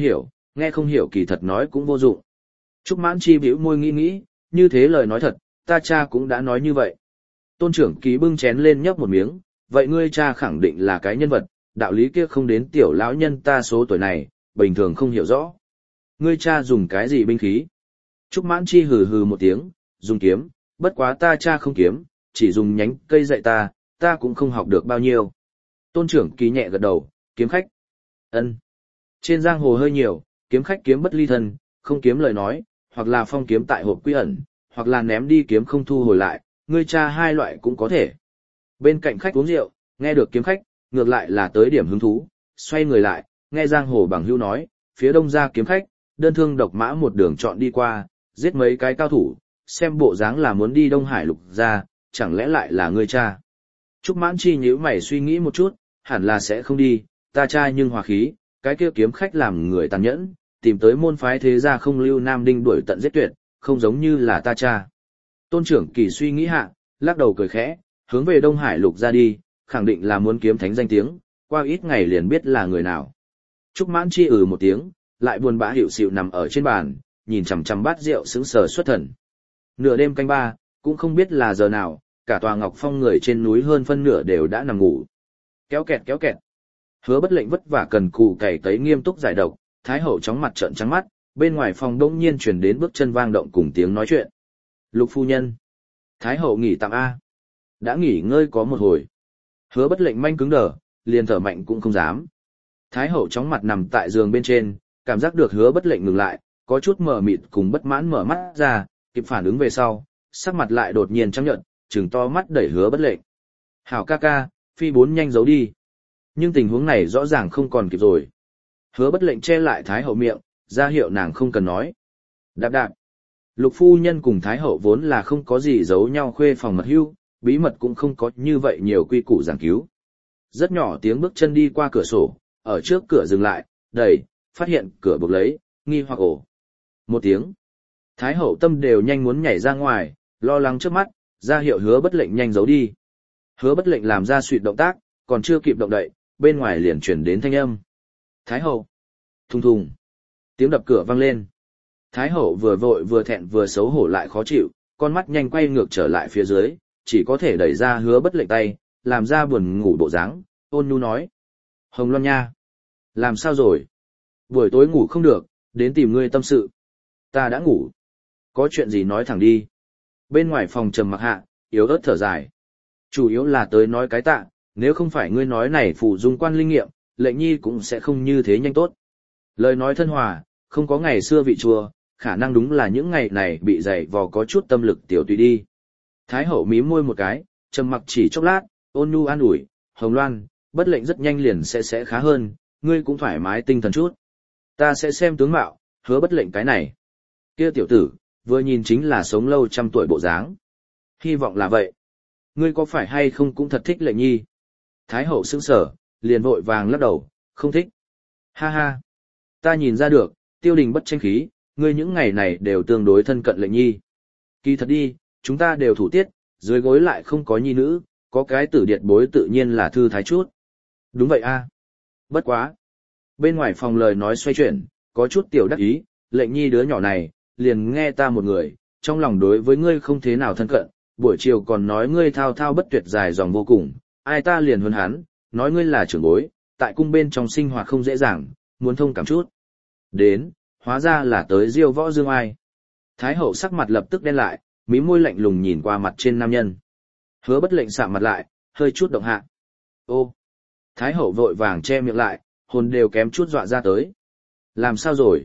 nghe không hiểu kỳ thật nói cũng vô dụng. Trúc Mãn Chi bĩu môi nghĩ nghĩ, như thế lời nói thật, ta cha cũng đã nói như vậy. Tôn trưởng ký bưng chén lên nhấp một miếng, vậy ngươi cha khẳng định là cái nhân vật, đạo lý kia không đến tiểu lão nhân ta số tuổi này, bình thường không hiểu rõ. Ngươi cha dùng cái gì binh khí? Trúc Mãn Chi hừ hừ một tiếng, dùng kiếm, bất quá ta cha không kiếm, chỉ dùng nhánh cây dạy ta cũng không học được bao nhiêu. Tôn trưởng ký nhẹ gật đầu, kiếm khách. Ân. Trên giang hồ hơi nhiều, kiếm khách kiếm bất ly thân, không kiếm lời nói, hoặc là phong kiếm tại hộp quy ẩn, hoặc là ném đi kiếm không thu hồi lại, ngươi cha hai loại cũng có thể. Bên cạnh khách uống rượu, nghe được kiếm khách, ngược lại là tới điểm hứng thú, xoay người lại, nghe giang hồ bằng hữu nói, phía đông ra kiếm khách, đơn thương độc mã một đường chọn đi qua, giết mấy cái cao thủ, xem bộ dáng là muốn đi Đông Hải lục ra, chẳng lẽ lại là ngươi cha. Trúc Mãn Chi nhíu mày suy nghĩ một chút, hẳn là sẽ không đi, ta cha nhưng hòa khí, cái kia kiếm khách làm người tàn nhẫn, tìm tới môn phái thế gia không lưu Nam Đinh đuổi tận giết tuyệt, không giống như là ta cha. Tôn trưởng kỳ suy nghĩ hạ, lắc đầu cười khẽ, hướng về Đông Hải lục ra đi, khẳng định là muốn kiếm thánh danh tiếng, qua ít ngày liền biết là người nào. Trúc Mãn Chi một tiếng, lại buồn bã hiệu xịu nằm ở trên bàn, nhìn chằm chằm bát rượu sững sờ xuất thần. Nửa đêm canh ba, cũng không biết là giờ nào, cả tòa Ngọc Phong người trên núi hơn phân nửa đều đã nằm ngủ. Kéo kẹt kéo kẹt. Hứa Bất Lệnh vất vả cần cù cày tấy nghiêm túc giải độc, Thái hậu chóng mặt trợn trắng mắt, bên ngoài phòng đột nhiên truyền đến bước chân vang động cùng tiếng nói chuyện. Lục phu nhân. Thái hậu nghỉ tạm a. Đã nghỉ ngơi có một hồi. Hứa Bất Lệnh manh cứng đờ, liền thở mạnh cũng không dám. Thái hậu chóng mặt nằm tại giường bên trên, cảm giác được Hứa Bất Lệnh ngừng lại, có chút mờ mịt cùng bất mãn mở mắt ra, kịp phản ứng về sau, sắc mặt lại đột nhiên trắng nhợt, trừng to mắt đẩy Hứa Bất Lệnh. Hảo ca ca, phi bốn nhanh giấu đi. Nhưng tình huống này rõ ràng không còn kịp rồi. Hứa Bất Lệnh che lại Thái hậu miệng, ra hiệu nàng không cần nói. Đạp đạp. Lục phu nhân cùng Thái hậu vốn là không có gì giấu nhau khuê phòng mật hưu, bí mật cũng không có như vậy nhiều quy củ giảng cứu. Rất nhỏ tiếng bước chân đi qua cửa sổ, ở trước cửa dừng lại, đẩy, phát hiện cửa buộc lấy, nghi hoặc ổ. Một tiếng. Thái hậu tâm đều nhanh muốn nhảy ra ngoài, lo lắng trước mắt, ra hiệu Hứa Bất Lệnh nhanh giấu đi. Hứa Bất Lệnh làm ra suýt động tác, còn chưa kịp động đậy, bên ngoài liền chuyển đến thanh âm. Thái hậu. Thùng thùng. Tiếng đập cửa vang lên. Thái hậu vừa vội vừa thẹn vừa xấu hổ lại khó chịu, con mắt nhanh quay ngược trở lại phía dưới, chỉ có thể đẩy ra Hứa Bất Lệnh tay, làm ra buồn ngủ bộ dáng, ôn nhu nói. Hồng Loan nha. Làm sao rồi? Buổi tối ngủ không được, đến tìm ngươi tâm sự. Ta đã ngủ. Có chuyện gì nói thẳng đi. Bên ngoài phòng trầm mặc hạ, yếu ớt thở dài. Chủ yếu là tới nói cái tạ, nếu không phải ngươi nói này phụ dung quan linh nghiệm, Lệnh nhi cũng sẽ không như thế nhanh tốt. Lời nói thân hòa, không có ngày xưa vị chùa, khả năng đúng là những ngày này bị dày vò có chút tâm lực tiểu tùy đi. Thái hậu mím môi một cái, trầm mặc chỉ chốc lát, ôn nhu an ủi, Hồng Loan, Bất Lệnh rất nhanh liền sẽ khá hơn, ngươi cũng thoải mái tinh thần chút. Ta sẽ xem tướng mạo, Hứa Bất Lệnh cái này. Kia tiểu tử, vừa nhìn chính là sống lâu trăm tuổi bộ dáng. Hy vọng là vậy. Ngươi có phải hay không cũng thật thích Lệnh nhi? Thái hậu sững sờ, liền vội vàng lắc đầu, không thích. Ha ha. Ta nhìn ra được, Tiêu Đình bất tranh khí, ngươi những ngày này đều tương đối thân cận Lệnh nhi. Kỳ thật đi, chúng ta đều thủ tiết, dưới gối lại không có nhi nữ, có cái tử điệt bối tự nhiên là thư thái chút. Đúng vậy a. Bất quá. Bên ngoài phòng lời nói xoay chuyển, có chút tiểu đắc ý, Lệnh nhi đứa nhỏ này, liền nghe ta một người, trong lòng đối với ngươi không thế nào thân cận, buổi chiều còn nói ngươi thao thao bất tuyệt dài dòng vô cùng, ai ta liền hơn hắn, nói ngươi là trưởng bối, tại cung bên trong sinh hoạt không dễ dàng, muốn thông cảm chút. Đến, hóa ra là tới diêu võ dương ai. Thái hậu sắc mặt lập tức đen lại, mí môi lạnh lùng nhìn qua mặt trên nam nhân. Hứa Bất Lệnh sạm mặt lại, hơi chút động hạ. Ô! Thái hậu vội vàng che miệng lại, hồn đều kém chút dọa ra tới. Làm sao rồi?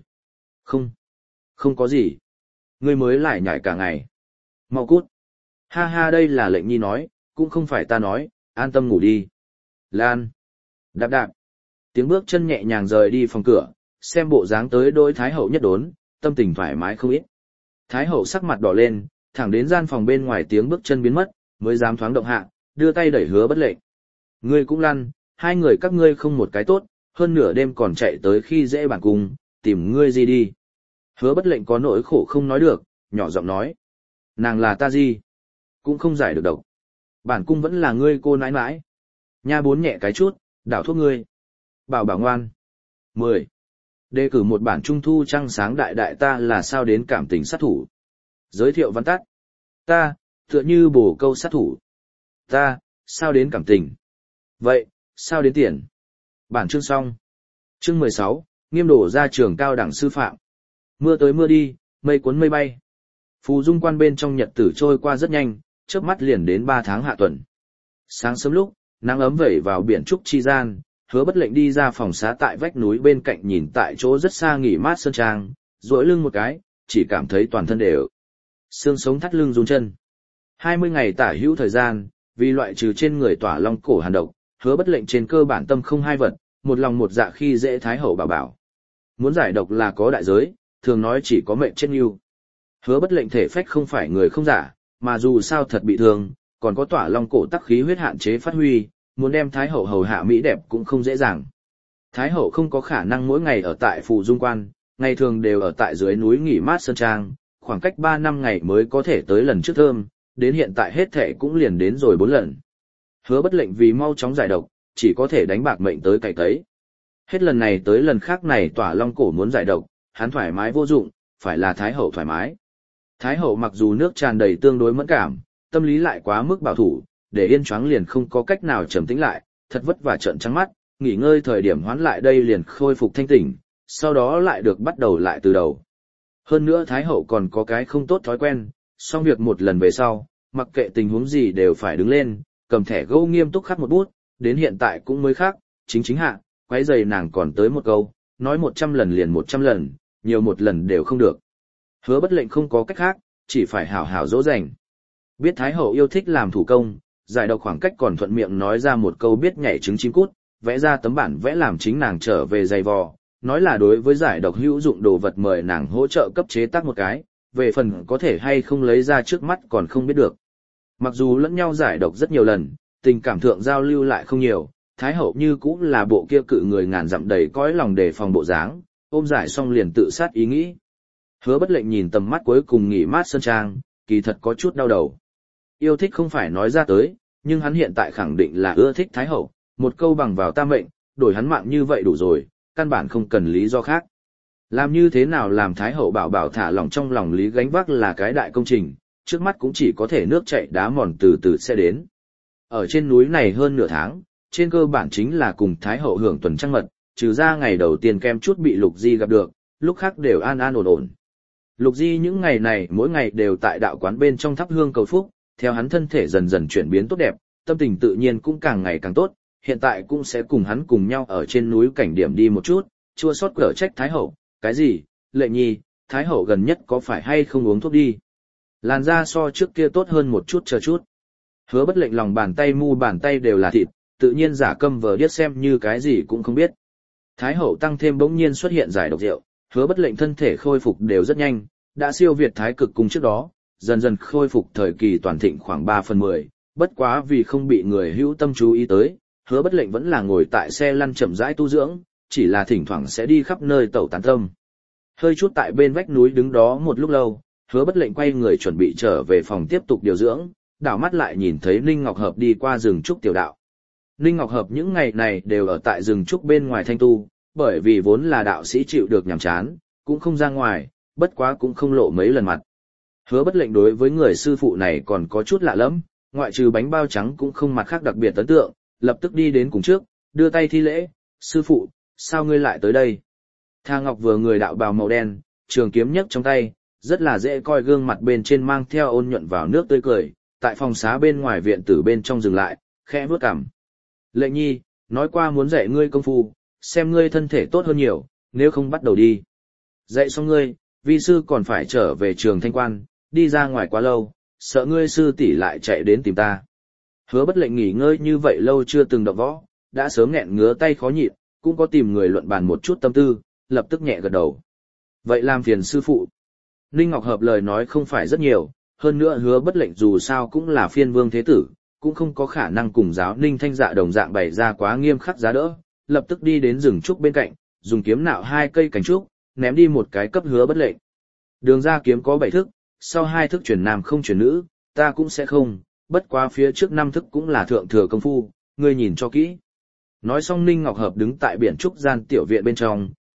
Không có gì. Ngươi mới lại nhảy cả ngày. Mau cút. Ha ha, đây là Lệnh nhi nói, cũng không phải ta nói, an tâm ngủ đi. Lan. Đạp đạp. Tiếng bước chân nhẹ nhàng rời đi phòng cửa, xem bộ dáng tới đôi Thái hậu nhất đốn, tâm tình thoải mái không ít. Thái hậu sắc mặt đỏ lên, thẳng đến gian phòng bên ngoài tiếng bước chân biến mất, mới dám thoáng động hạ, đưa tay đẩy Hứa Bất Lệnh. Ngươi cũng lăn, hai người các ngươi không một cái tốt, hơn nửa đêm còn chạy tới khi dễ bản cung, tìm ngươi gì đi. Hứa Bất Lệnh có nỗi khổ không nói được, nhỏ giọng nói. Nàng là ta gì? Cũng không giải được độc. Bản cung vẫn là ngươi cô nãi nãi. Nha bốn nhẹ cái chút, đảo thuốc ngươi. Bảo bảo ngoan. 10. Đề cử một bản trung thu trăng sáng đại đại ta là sao đến cảm tình sát thủ. Giới thiệu văn tắt. Ta, tựa như bồ câu sát thủ. Ta, sao đến cảm tình. Vậy, sao đến tiền. Bản chương xong. Chương 16, nghiêm đổ ra trường cao đẳng sư phạm. Mưa tới mưa đi, mây cuốn mây bay. Phù Dung Quan bên trong nhật tử trôi qua rất nhanh, chớp mắt liền đến 3 tháng hạ tuần. Sáng sớm lúc, nắng ấm vẩy vào biển trúc chi gian, Hứa Bất Lệnh đi ra phòng xá tại vách núi bên cạnh nhìn tại chỗ rất xa nghỉ mát sơn trang, duỗi lưng một cái, chỉ cảm thấy toàn thân đều xương sống thắt lưng run chân. 20 ngày tả hữu thời gian, vì loại trừ trên người tỏa long cổ hàn độc, Hứa Bất Lệnh trên cơ bản tâm không hai vật, một lòng một dạ khi dễ thái hậu bảo bảo. Muốn giải độc là có đại giới, thường nói chỉ có mệnh chết yêu. Hứa Bất Lệnh thể phách không phải người không giả, mà dù sao thật bị thương, còn có tỏa long cổ tắc khí huyết hạn chế phát huy, muốn đem thái hậu hầu hạ mỹ đẹp cũng không dễ dàng. Thái hậu không có khả năng mỗi ngày ở tại Phù Dung Quan, ngày thường đều ở tại dưới núi nghỉ mát sơn trang, khoảng cách 3 năm ngày mới có thể tới lần trước thơm, đến hiện tại hết thệ cũng liền đến rồi 4 lần. Hứa Bất Lệnh vì mau chóng giải độc, chỉ có thể đánh bạc mệnh tới cày cấy. Hết lần này tới lần khác này tỏa long cổ muốn giải độc, hắn thoải mái vô dụng, phải là thái hậu thoải mái. Thái hậu mặc dù nước tràn đầy tương đối mẫn cảm, tâm lý lại quá mức bảo thủ, để yên choáng liền không có cách nào trầm tĩnh lại, thật vất vả trợn trắng mắt, nghỉ ngơi thời điểm hoán lại đây liền khôi phục thanh tỉnh, sau đó lại được bắt đầu lại từ đầu. Hơn nữa thái hậu còn có cái không tốt thói quen, xong việc một lần về sau, mặc kệ tình huống gì đều phải đứng lên, cầm thẻ gỗ nghiêm túc khắc một bút, đến hiện tại cũng mới khác, chính hạ, quấy giày nàng còn tới một câu, nói 100 lần liền 100 lần, nhiều một lần đều không được. Hứa Bất Lệnh không có cách khác, chỉ phải hảo hảo dỗ dành. Biết thái hậu yêu thích làm thủ công, giải độc khoảng cách còn thuận miệng nói ra một câu biết nhảy trứng chim cút, vẽ ra tấm bản vẽ làm chính nàng trở về giày vò, nói là đối với giải độc hữu dụng đồ vật mời nàng hỗ trợ cấp chế tác một cái, về phần có thể hay không lấy ra trước mắt còn không biết được. Mặc dù lẫn nhau giải độc rất nhiều lần, tình cảm thượng giao lưu lại không nhiều, thái hậu như cũng là bộ kia cự người ngàn dặm đầy cõi lòng đề phòng bộ dáng, ôm giải xong liền tự sát ý nghĩ. Hứa Bất Lệnh nhìn tầm mắt cuối cùng nghỉ mát sơn trang, kỳ thật có chút đau đầu. Yêu thích không phải nói ra tới, nhưng hắn hiện tại khẳng định là ưa thích thái hậu, một câu bằng vào ta mệnh, đổi hắn mạng như vậy đủ rồi, căn bản không cần lý do khác. Làm như thế nào làm thái hậu bảo bảo thả lòng trong lòng lý gánh vác là cái đại công trình, trước mắt cũng chỉ có thể nước chảy đá mòn từ từ sẽ đến. Ở trên núi này hơn nửa tháng, trên cơ bản chính là cùng thái hậu hưởng tuần trăng mật, trừ ra ngày đầu tiên kem chút bị Lục Di gặp được, lúc khác đều an an ổn ổn. Lục Di những ngày này mỗi ngày đều tại đạo quán bên trong thắp hương cầu phúc, theo hắn thân thể dần dần chuyển biến tốt đẹp, tâm tình tự nhiên cũng càng ngày càng tốt, hiện tại cũng sẽ cùng hắn cùng nhau ở trên núi cảnh điểm đi một chút, chua xót cở trách thái hậu, cái gì, Lệ Nhi, thái hậu gần nhất có phải hay không uống thuốc đi. Làn da so trước kia tốt hơn một chút chờ chút. Hứa Bất Lệnh lòng bàn tay mu bàn tay đều là thịt, tự nhiên giả câm vờ điếc xem như cái gì cũng không biết. Thái hậu tăng thêm bỗng nhiên xuất hiện giải độc rượu, Hứa Bất Lệnh thân thể khôi phục đều rất nhanh, đã siêu việt thái cực cung trước đó, dần dần khôi phục thời kỳ toàn thịnh khoảng 3/10, bất quá vì không bị người hữu tâm chú ý tới, Hứa Bất Lệnh vẫn là ngồi tại xe lăn chậm rãi tu dưỡng, chỉ là thỉnh thoảng sẽ đi khắp nơi tẩu tán tâm. Hơi chút tại bên vách núi đứng đó một lúc lâu, Hứa Bất Lệnh quay người chuẩn bị trở về phòng tiếp tục điều dưỡng, đảo mắt lại nhìn thấy Ninh Ngọc Hợp đi qua rừng trúc tiểu đạo. Ninh Ngọc Hợp những ngày này đều ở tại rừng trúc bên ngoài thanh tu, bởi vì vốn là đạo sĩ chịu được nhàm chán, cũng không ra ngoài, bất quá cũng không lộ mấy lần mặt. Hứa Bất Lệnh đối với người sư phụ này còn có chút lạ lẫm, ngoại trừ bánh bao trắng cũng không mặt khác đặc biệt ấn tượng, lập tức đi đến cùng trước, đưa tay thi lễ, sư phụ, sao ngươi lại tới đây? Tha Ngọc vừa người đạo bào màu đen, trường kiếm nhấc trong tay, rất là dễ coi gương mặt bên trên mang theo ôn nhuận vào nước tươi cười, tại phòng xá bên ngoài viện tử bên trong dừng lại, khẽ vuốt cằm. Lệnh Nhi, nói qua muốn dạy ngươi công phu, xem ngươi thân thể tốt hơn nhiều, nếu không bắt đầu đi. Dạy xong ngươi, vi sư còn phải trở về trường Thanh Quan, đi ra ngoài quá lâu, sợ ngươi sư tỷ lại chạy đến tìm ta. Hứa Bất Lệnh nghỉ ngơi như vậy lâu chưa từng động võ, đã sớm nghẹn ngứa tay khó nhịn, cũng có tìm người luận bàn một chút tâm tư, lập tức nhẹ gật đầu. Vậy làm phiền sư phụ. Ninh Ngọc Hợp lời nói không phải rất nhiều, hơn nữa Hứa Bất Lệnh dù sao cũng là phiên vương thế tử, cũng không có khả năng cùng giáo Ninh Thanh Dạ đồng dạng bày ra quá nghiêm khắc giá đỡ, lập tức đi đến rừng trúc bên cạnh, dùng kiếm nạo 2 cây cành trúc, ném đi một cái cấp Hứa Bất Lệnh. Đường ra kiếm có 7 thức, sau 2 thức chuyển nam không chuyển nữ, ta cũng sẽ không, bất quá phía trước 5 thức cũng là thượng thừa công phu, ngươi nhìn cho kỹ. Nói xong Ninh Ngọc Hợp đứng tại biển trúc gian tiểu viện bên trong,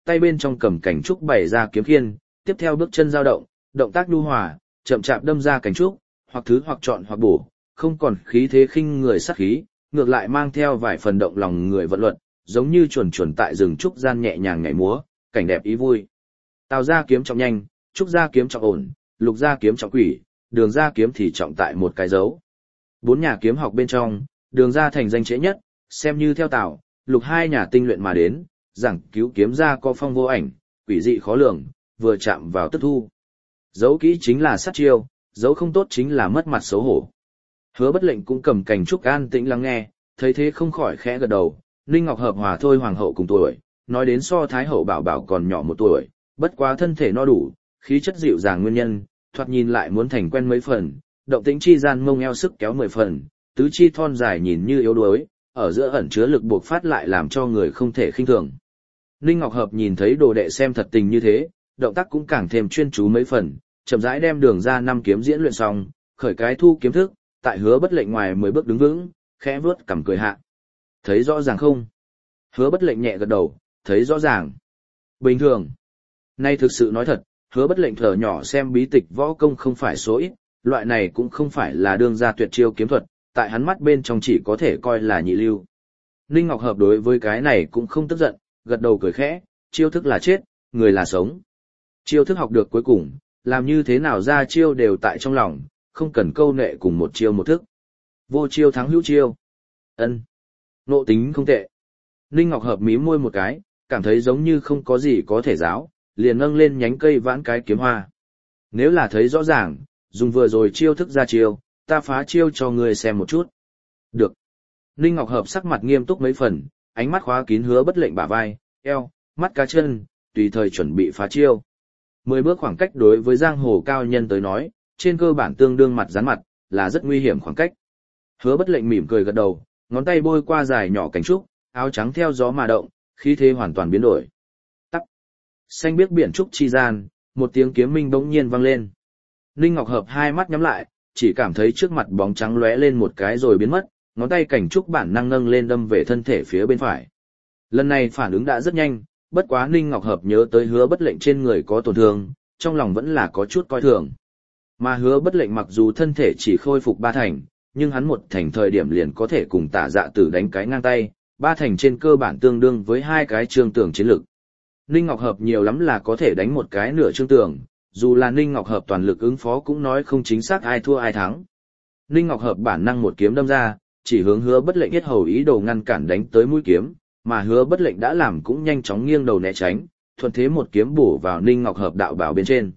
tay bên trong cầm cảnh trúc bày ra kiếm khiên, tiếp theo bước chân dao động, động tác nhu hòa, chậm chạp đâm ra cảnh trúc, hoặc thứ hoặc chọn hoặc bổ, không còn khí thế khinh người sát khí, ngược lại mang theo vài phần động lòng người vận luật, giống như chuồn chuồn tại rừng trúc gian nhẹ nhàng nhảy múa, cảnh đẹp ý vui. Tào gia kiếm trọng nhanh, trúc gia kiếm trọng ổn, lục gia kiếm trọng quỷ, đường gia kiếm thì trọng tại một cái dấu. Bốn nhà kiếm học bên trong, đường gia thành danh trễ nhất, xem như theo Tào, lục hai nhà tinh luyện mà đến, giảng cứu kiếm gia có phong vô ảnh, quỷ dị khó lường, vừa chạm vào tức thu. Dấu kỹ chính là sát chiêu, dấu không tốt chính là mất mặt xấu hổ. Hứa Bất Lệnh cũng cầm cảnh trúc an tĩnh lắng nghe, thấy thế không khỏi khẽ gật đầu. Ninh Ngọc Hợp hòa thôi hoàng hậu cùng tuổi, nói đến so Thái hậu Bảo Bảo còn nhỏ một tuổi, bất quá thân thể no đủ, khí chất dịu dàng nguyên nhân, thoạt nhìn lại muốn thành quen mấy phần, động tĩnh chi gian mông eo sức kéo 10 phần, tứ chi thon dài nhìn như yếu đuối, ở giữa ẩn chứa lực buộc phát lại làm cho người không thể khinh thường. Ninh Ngọc Hợp nhìn thấy đồ đệ xem thật tình như thế, động tác cũng càng thêm chuyên chú mấy phần, chậm rãi đem đường ra 5 kiếm diễn luyện xong, khởi cái thu kiếm thức, tại Hứa Bất Lệnh ngoài 10 bước đứng vững, khẽ vướt cằm cười hạ. Thấy rõ ràng không? Hứa Bất Lệnh nhẹ gật đầu, thấy rõ ràng. Bình thường. Nay thực sự nói thật, Hứa Bất Lệnh thở nhỏ xem bí tịch võ công không phải số ít, loại này cũng không phải là đương gia tuyệt chiêu kiếm thuật, tại hắn mắt bên trong chỉ có thể coi là nhị lưu. Ninh Ngọc Hợp đối với cái này cũng không tức giận, gật đầu cười khẽ, chiêu thức là chết, người là sống. Chiêu thức học được cuối cùng, làm như thế nào ra chiêu đều tại trong lòng, không cần câu nệ cùng một chiêu một thức. Vô chiêu thắng hữu chiêu. Ân, nộ tính không tệ. Ninh Ngọc Hợp mím môi một cái, cảm thấy giống như không có gì có thể giáo, liền nâng lên nhánh cây vãn cái kiếm hoa. Nếu là thấy rõ ràng, dùng vừa rồi chiêu thức ra chiêu, ta phá chiêu cho ngươi xem một chút. Được. Ninh Ngọc Hợp sắc mặt nghiêm túc mấy phần, ánh mắt khóa kín Hứa Bất Lệnh bả vai, eo, mắt cá chân, tùy thời chuẩn bị phá chiêu. 10 bước khoảng cách đối với giang hồ cao nhân tới nói, trên cơ bản tương đương mặt dán mặt, là rất nguy hiểm khoảng cách. Hứa Bất Lệnh mỉm cười gật đầu, ngón tay bôi qua dài nhỏ cánh trúc, áo trắng theo gió mà động, khí thế hoàn toàn biến đổi. Tắc. Xanh biếc biển trúc chi gian, một tiếng kiếm minh bỗng nhiên vang lên. Ninh Ngọc Hợp hai mắt nhắm lại, chỉ cảm thấy trước mặt bóng trắng lóe lên một cái rồi biến mất, ngón tay cảnh trúc bản năng nâng lên đâm về thân thể phía bên phải. Lần này phản ứng đã rất nhanh, bất quá Ninh Ngọc Hợp nhớ tới Hứa Bất Lệnh trên người có tổn thương, trong lòng vẫn là có chút coi thường. Mà Hứa Bất Lệnh mặc dù thân thể chỉ khôi phục 3 thành, nhưng hắn 1 thành thời điểm liền có thể cùng Tả Dạ Tử đánh cái ngang tay, 3 thành trên cơ bản tương đương với 2 cái trương tường chiến lực. Ninh Ngọc Hợp nhiều lắm là có thể đánh một cái nửa trương tường, dù là Ninh Ngọc Hợp toàn lực ứng phó cũng nói không chính xác ai thua ai thắng. Ninh Ngọc Hợp bản năng một kiếm đâm ra, chỉ hướng Hứa Bất Lệnh yết hầu ý đồ ngăn cản đánh tới mũi kiếm, mà Hứa Bất Lệnh đã làm cũng nhanh chóng nghiêng đầu né tránh, thuận thế một kiếm bổ vào Ninh Ngọc Hợp đạo bảo bên trên.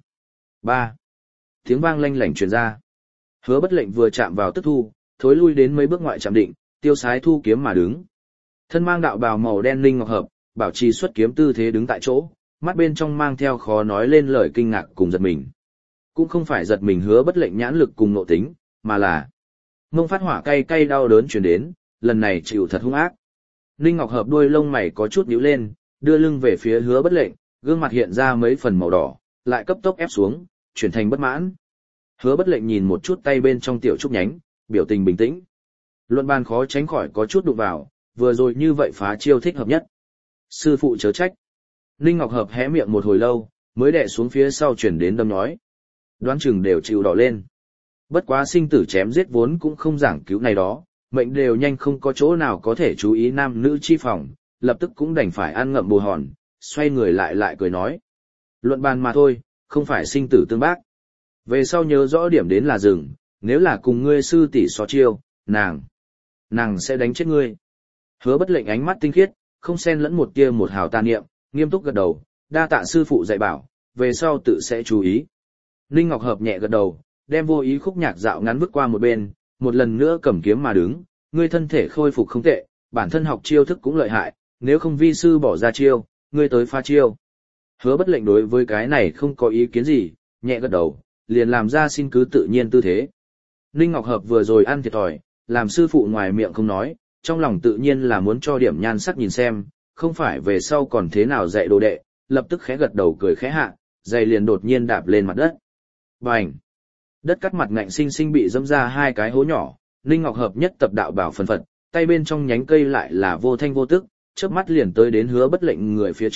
3. Tiếng vang lanh lảnh truyền ra. Hứa Bất Lệnh vừa chạm vào tức thu, thối lui đến mấy bước ngoại chạm định, tiêu sái thu kiếm mà đứng. Thân mang đạo bào màu đen Ninh Ngọc Hợp, bảo trì xuất kiếm tư thế đứng tại chỗ, mắt bên trong mang theo khó nói lên lời kinh ngạc cùng giật mình. Cũng không phải giật mình Hứa Bất Lệnh nhãn lực cùng nộ tính, mà là mông phát hỏa cay cay đau đớn truyền đến, lần này chịu thật hung ác. Ninh Ngọc Hợp đuôi lông mày có chút nhíu lên, đưa lưng về phía Hứa Bất Lệnh, gương mặt hiện ra mấy phần màu đỏ, lại cấp tốc ép xuống, chuyển thành bất mãn. Hứa Bất Lệnh nhìn một chút tay bên trong tiểu trúc nhánh, biểu tình bình tĩnh. Luận bàn khó tránh khỏi có chút đụng vào, vừa rồi như vậy phá chiêu thích hợp nhất. Sư phụ chớ trách. Ninh Ngọc Hợp hé miệng một hồi lâu, mới đè xuống phía sau chuyển đến đâm nói. Đoán chừng đều chịu đỏ lên. Bất quá sinh tử chém giết vốn cũng không giảng cứu này đó, mệnh đều nhanh không có chỗ nào có thể chú ý nam nữ chi phòng, lập tức cũng đành phải ăn ngậm bồ hòn, xoay người lại cười nói. Luận bàn mà thôi, không phải sinh tử tương bác. Về sau nhớ rõ điểm đến là rừng, nếu là cùng ngươi sư tỷ so chiêu, nàng sẽ đánh chết ngươi. Hứa Bất Lệnh ánh mắt tinh khiết, không xen lẫn một tia một hào tà niệm, nghiêm túc gật đầu, đa tạ sư phụ dạy bảo, về sau tự sẽ chú ý. Ninh Ngọc Hợp nhẹ gật đầu, đem vô ý khúc nhạc dạo ngắn vứt qua một bên, một lần nữa cầm kiếm mà đứng, ngươi thân thể khôi phục không tệ, bản thân học chiêu thức cũng lợi hại, nếu không vi sư bỏ ra chiêu, ngươi tới pha chiêu. Hứa Bất Lệnh đối với cái này không có ý kiến gì, nhẹ gật đầu, liền làm ra xin cứ tự nhiên tư thế. Ninh Ngọc Hợp vừa rồi ăn thiệt thòi, làm sư phụ ngoài miệng không nói, trong lòng tự nhiên là muốn cho điểm nhan sắc nhìn xem, không phải về sau còn thế nào dạy đồ đệ, lập tức khẽ gật đầu cười khẽ hạ, giày liền đột nhiên đạp lên mặt đất. Bành! Đất cắt mặt ngạnh sinh sinh bị dẫm ra 2 cái hố nhỏ, Ninh Ngọc Hợp nhất tập đạo bảo phần phật, tay bên trong nhánh cây lại là vô thanh vô tức, chớp mắt liền tới đến Hứa Bất Lệnh người phía trước,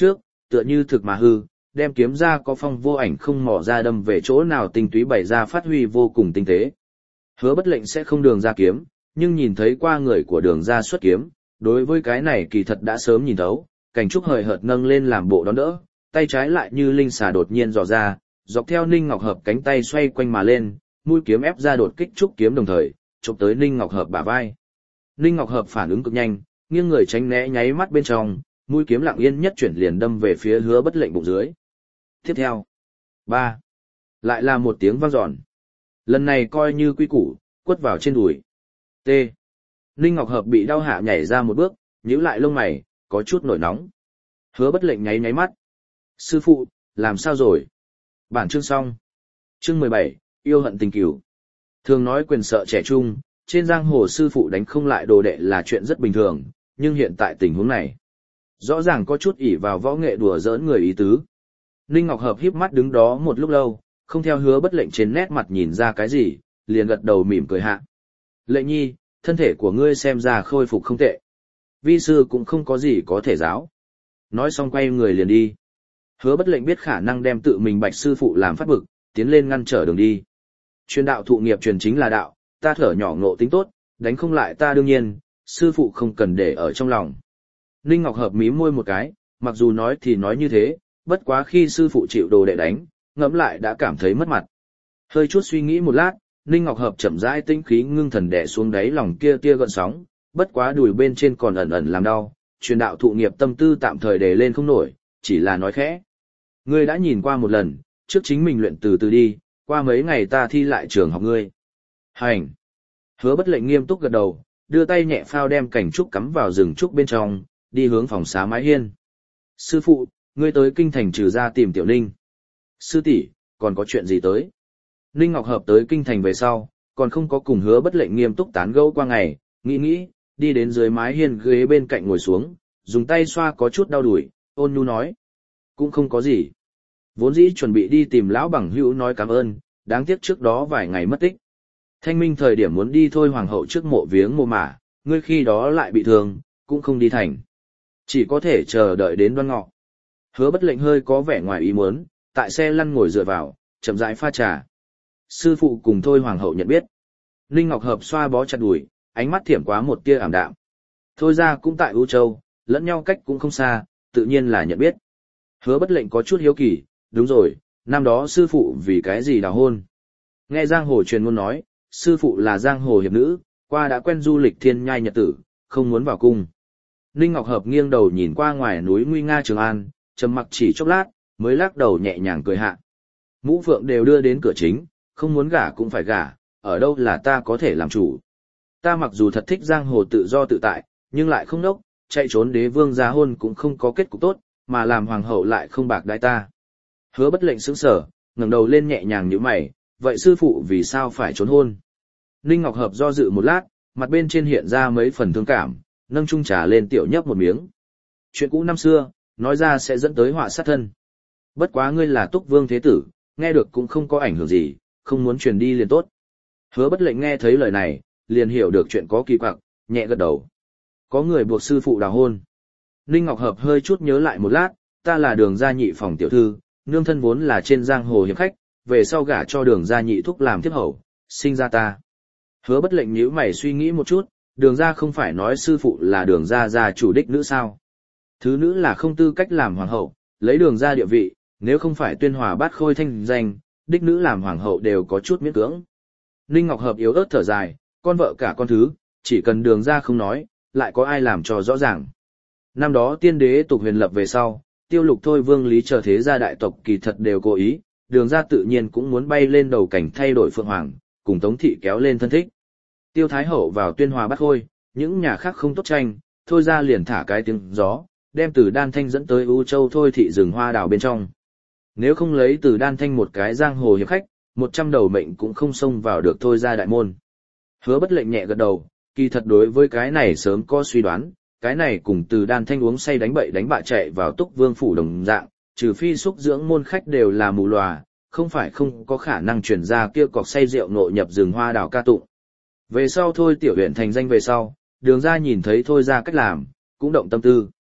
tựa như thực mà hư, đem kiếm ra có phong vô ảnh không mò ra đâm về chỗ nào tinh túy bày ra phát huy vô cùng tinh tế. Hứa Bất Lệnh sẽ không đường ra kiếm, nhưng nhìn thấy qua người của đường ra xuất kiếm, đối với cái này kỳ thật đã sớm nhìn thấu, cảnh trúc hời hợt nâng lên làm bộ đón đỡ, tay trái lại như linh xà đột nhiên dò ra, dọc theo Ninh Ngọc Hợp cánh tay xoay quanh mà lên, mũi kiếm ép ra đột kích trúc kiếm đồng thời, chụp tới Ninh Ngọc Hợp bả vai. Ninh Ngọc Hợp phản ứng cực nhanh, nghiêng người tránh né nháy mắt bên trong, mũi kiếm lặng yên nhất chuyển liền đâm về phía Hứa Bất Lệnh bụng dưới. Tiếp theo, ba, lại là một tiếng vang dọn. Lần này coi như quy củ, quất vào trên đùi. T. Ninh Ngọc Hợp bị đau hạ nhảy ra một bước, nhíu lại lông mày, có chút nổi nóng. Hứa Bất Lệnh nháy nháy mắt. Sư phụ, làm sao rồi? Bản chương xong. Chương 17, yêu hận tình cửu. Thường nói quyền sợ trẻ trung, trên giang hồ sư phụ đánh không lại đồ đệ là chuyện rất bình thường, nhưng hiện tại tình huống này, rõ ràng có chút ỷ vào võ nghệ đùa giỡn người ý tứ. Ninh Ngọc Hợp híp mắt đứng đó một lúc lâu, không theo Hứa Bất Lệnh trên nét mặt nhìn ra cái gì, liền gật đầu mỉm cười hạ. Lệnh nhi, thân thể của ngươi xem ra khôi phục không tệ. Vi sư cũng không có gì có thể giáo. Nói xong quay người liền đi. Hứa Bất Lệnh biết khả năng đem tự mình bạch sư phụ làm phát bực, tiến lên ngăn trở đường đi. Truyền đạo thụ nghiệp truyền chính là đạo, ta thở nhỏ ngộ tính tốt, đánh không lại ta đương nhiên, sư phụ không cần để ở trong lòng. Ninh Ngọc Hợp mím môi một cái, mặc dù nói thì nói như thế, bất quá khi sư phụ chịu đồ đệ đánh, ngẫm lại đã cảm thấy mất mặt. Hơi chút suy nghĩ một lát, Ninh Ngọc Hợp chậm rãi tinh khí ngưng thần đè xuống đáy lòng kia tia gợn sóng, bất quá đùi bên trên còn ẩn ẩn làm đau, truyền đạo thụ nghiệp tâm tư tạm thời để lên không nổi, chỉ là nói khẽ. Ngươi đã nhìn qua một lần, trước chính mình luyện từ từ đi, qua mấy ngày ta thi lại trường học ngươi. Hành. Hứa Bất Lệnh nghiêm túc gật đầu, đưa tay nhẹ phao đem cảnh trúc cắm vào rừng trúc bên trong, đi hướng phòng xá mái hiên. Sư phụ, ngươi tới kinh thành trừ ra tìm Tiểu Ninh. Sư tỷ, còn có chuyện gì tới? Ninh Ngọc Hợp tới kinh thành về sau, còn không có cùng Hứa Bất Lệnh nghiêm túc tán gẫu qua ngày, nghĩ, đi đến dưới mái hiên ghế bên cạnh ngồi xuống, dùng tay xoa có chút đau đùi, ôn nhu nói. Cũng không có gì. Vốn dĩ chuẩn bị đi tìm lão bằng hữu nói cảm ơn, đáng tiếc trước đó vài ngày mất tích. Thanh minh thời điểm muốn đi thôi hoàng hậu trước mộ viếng mồ mả, ngươi khi đó lại bị thương, cũng không đi thành. Chỉ có thể chờ đợi đến Đoan Ngọ. Hứa Bất Lệnh hơi có vẻ ngoài ý muốn, tại xe lăn ngồi dựa vào, chậm rãi pha trà. Sư phụ cùng thôi hoàng hậu nhận biết. Ninh Ngọc Hợp xoa bó chặt đùi, ánh mắt thiểm quá một tia ảm đạm. Thôi ra cũng tại U Châu, lẫn nhau cách cũng không xa, tự nhiên là nhận biết. Hứa Bất Lệnh có chút hiếu kỳ, đúng rồi, năm đó sư phụ vì cái gì đào hôn. Nghe giang hồ truyền ngôn nói, sư phụ là giang hồ hiệp nữ, qua đã quen du lịch thiên nhai nhật tử, không muốn vào cung. Ninh Ngọc Hợp nghiêng đầu nhìn qua ngoài núi nguy nga Trường An, trầm mặc chỉ chốc lát, mới lắc đầu nhẹ nhàng cười hạ. Mũ phượng đều đưa đến cửa chính, không muốn gả cũng phải gả, ở đâu là ta có thể làm chủ. Ta mặc dù thật thích giang hồ tự do tự tại, nhưng lại không đốc, chạy trốn đế vương ra hôn cũng không có kết cục tốt, mà làm hoàng hậu lại không bạc đãi ta. Hứa Bất Lệnh sững sờ, ngẩng đầu lên nhẹ nhàng nhíu mày, vậy sư phụ vì sao phải trốn hôn? Ninh Ngọc Hợp do dự một lát, mặt bên trên hiện ra mấy phần thương cảm, nâng chung trà lên tiểu nhấp một miếng. Chuyện cũ năm xưa, nói ra sẽ dẫn tới họa sát thân. Bất quá ngươi là Túc Vương thế tử, nghe được cũng không có ảnh hưởng gì, không muốn truyền đi liền tốt. Hứa Bất Lệnh nghe thấy lời này, liền hiểu được chuyện có kỳ quặc, nhẹ gật đầu. Có người buộc sư phụ đào hôn. Ninh Ngọc Hợp hơi chút nhớ lại một lát, ta là Đường gia nhị phòng tiểu thư, nương thân vốn là trên giang hồ hiệp khách, về sau gả cho Đường gia nhị thúc làm thiếp hầu, sinh ra ta. Hứa Bất Lệnh nhíu mày suy nghĩ một chút, Đường gia không phải nói sư phụ là Đường gia gia chủ đích nữ sao? Thứ nữ là không tư cách làm hoàng hậu, lấy Đường gia địa vị, nếu không phải Tuyên Hòa Bát Khôi thanh danh, đích nữ làm hoàng hậu đều có chút miễn cưỡng. Ninh Ngọc Hợp yếu ớt thở dài, con vợ cả con thứ, chỉ cần Đường gia không nói, lại có ai làm cho rõ ràng. Năm đó tiên đế tục huyền lập về sau, Tiêu Lục Thôi Vương Lý chờ thế gia đại tộc kỳ thật đều cố ý, Đường gia tự nhiên cũng muốn bay lên đầu cảnh thay đổi phượng hoàng, cùng Tống thị kéo lên thân thích. Tiêu Thái Hậu vào Tuyên Hòa Bát Khôi, những nhà khác không tốt tranh, thôi ra liền thả cái tiếng gió, đem Từ Đan Thanh dẫn tới U Châu Thôi thị rừng hoa đào bên trong. Nếu không lấy Từ Đan Thanh một cái giang hồ hiệp khách, 100 đầu mệnh cũng không xông vào được thôi ra đại môn. Hứa Bất Lệnh nhẹ gật đầu, kỳ thật đối với cái này sớm có suy đoán, cái này cùng Từ Đan Thanh uống say đánh bậy đánh bạ chạy vào Túc Vương phủ đồng dạng, trừ phi xúc dưỡng môn khách đều là mù lòa, không phải không có khả năng chuyển ra kia cọc say rượu nội nhập rừng hoa đào ca tụng. Về sau thôi tiểu huyện thành danh về sau, Đường gia nhìn thấy thôi ra cách làm, cũng động tâm tư.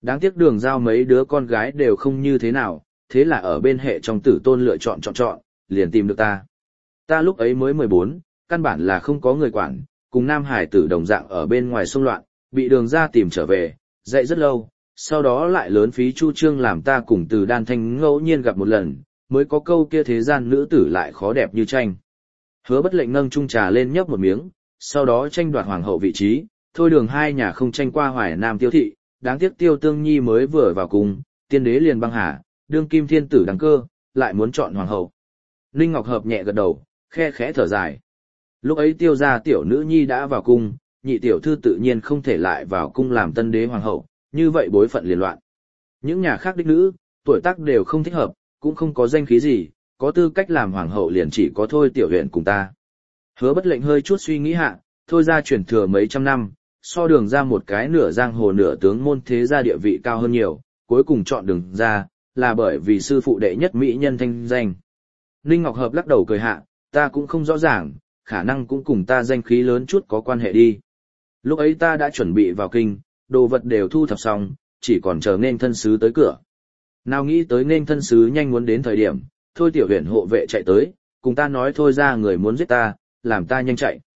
Đáng tiếc Đường Giao mấy đứa con gái đều không như thế nào, thế là ở bên hệ trong tử tôn lựa chọn, liền tìm được ta. Ta lúc ấy mới 14, căn bản là không có người quản, cùng nam hải tử đồng dạng ở bên ngoài xung loạn, bị Đường ra tìm trở về, dạy rất lâu, sau đó lại lớn phí chu trương làm ta cùng Từ Đan Thanh ngẫu nhiên gặp một lần, mới có câu kia thế gian nữ tử lại khó đẹp như tranh. Hứa Bất Lệnh nâng chung trà lên nhấp một miếng, sau đó tranh đoạt hoàng hậu vị trí, thôi Đường hai nhà không tranh qua Hoài Nam Tiêu thị, đáng tiếc Tiêu Tương Nhi mới vừa vào cùng, tiên đế liền băng hà, đương kim thiên tử đăng cơ, lại muốn chọn hoàng hậu. Ninh Ngọc Hợp nhẹ gật đầu, khe khẽ thở dài. Lúc ấy Tiêu gia tiểu nữ nhi đã vào cung, nhị tiểu thư tự nhiên không thể lại vào cung làm tân đế hoàng hậu, như vậy bối phận liền loạn. Những nhà khác đích nữ, tuổi tác đều không thích hợp, cũng không có danh khí gì, có tư cách làm hoàng hậu liền chỉ có Thôi Tiểu Huyền cùng ta. Hứa Bất Lệnh hơi chút suy nghĩ hạ, Thôi ra truyền thừa mấy trăm năm, so Đường ra một cái nửa giang hồ nửa tướng môn thế gia địa vị cao hơn nhiều, cuối cùng chọn Đường ra, là bởi vì sư phụ đệ nhất mỹ nhân thanh danh. Ninh Ngọc Hợp lắc đầu cười hạ, ta cũng không rõ ràng, khả năng cũng cùng ta danh khí lớn chút có quan hệ đi. Lúc ấy ta đã chuẩn bị vào kinh, đồ vật đều thu thập xong, chỉ còn chờ nên thân sứ tới cửa. Nào nghĩ tới nên thân sứ nhanh muốn đến thời điểm, Thôi Tiểu Huyền hộ vệ chạy tới, cùng ta nói Thôi ra người muốn giết ta, làm ta nhanh chạy.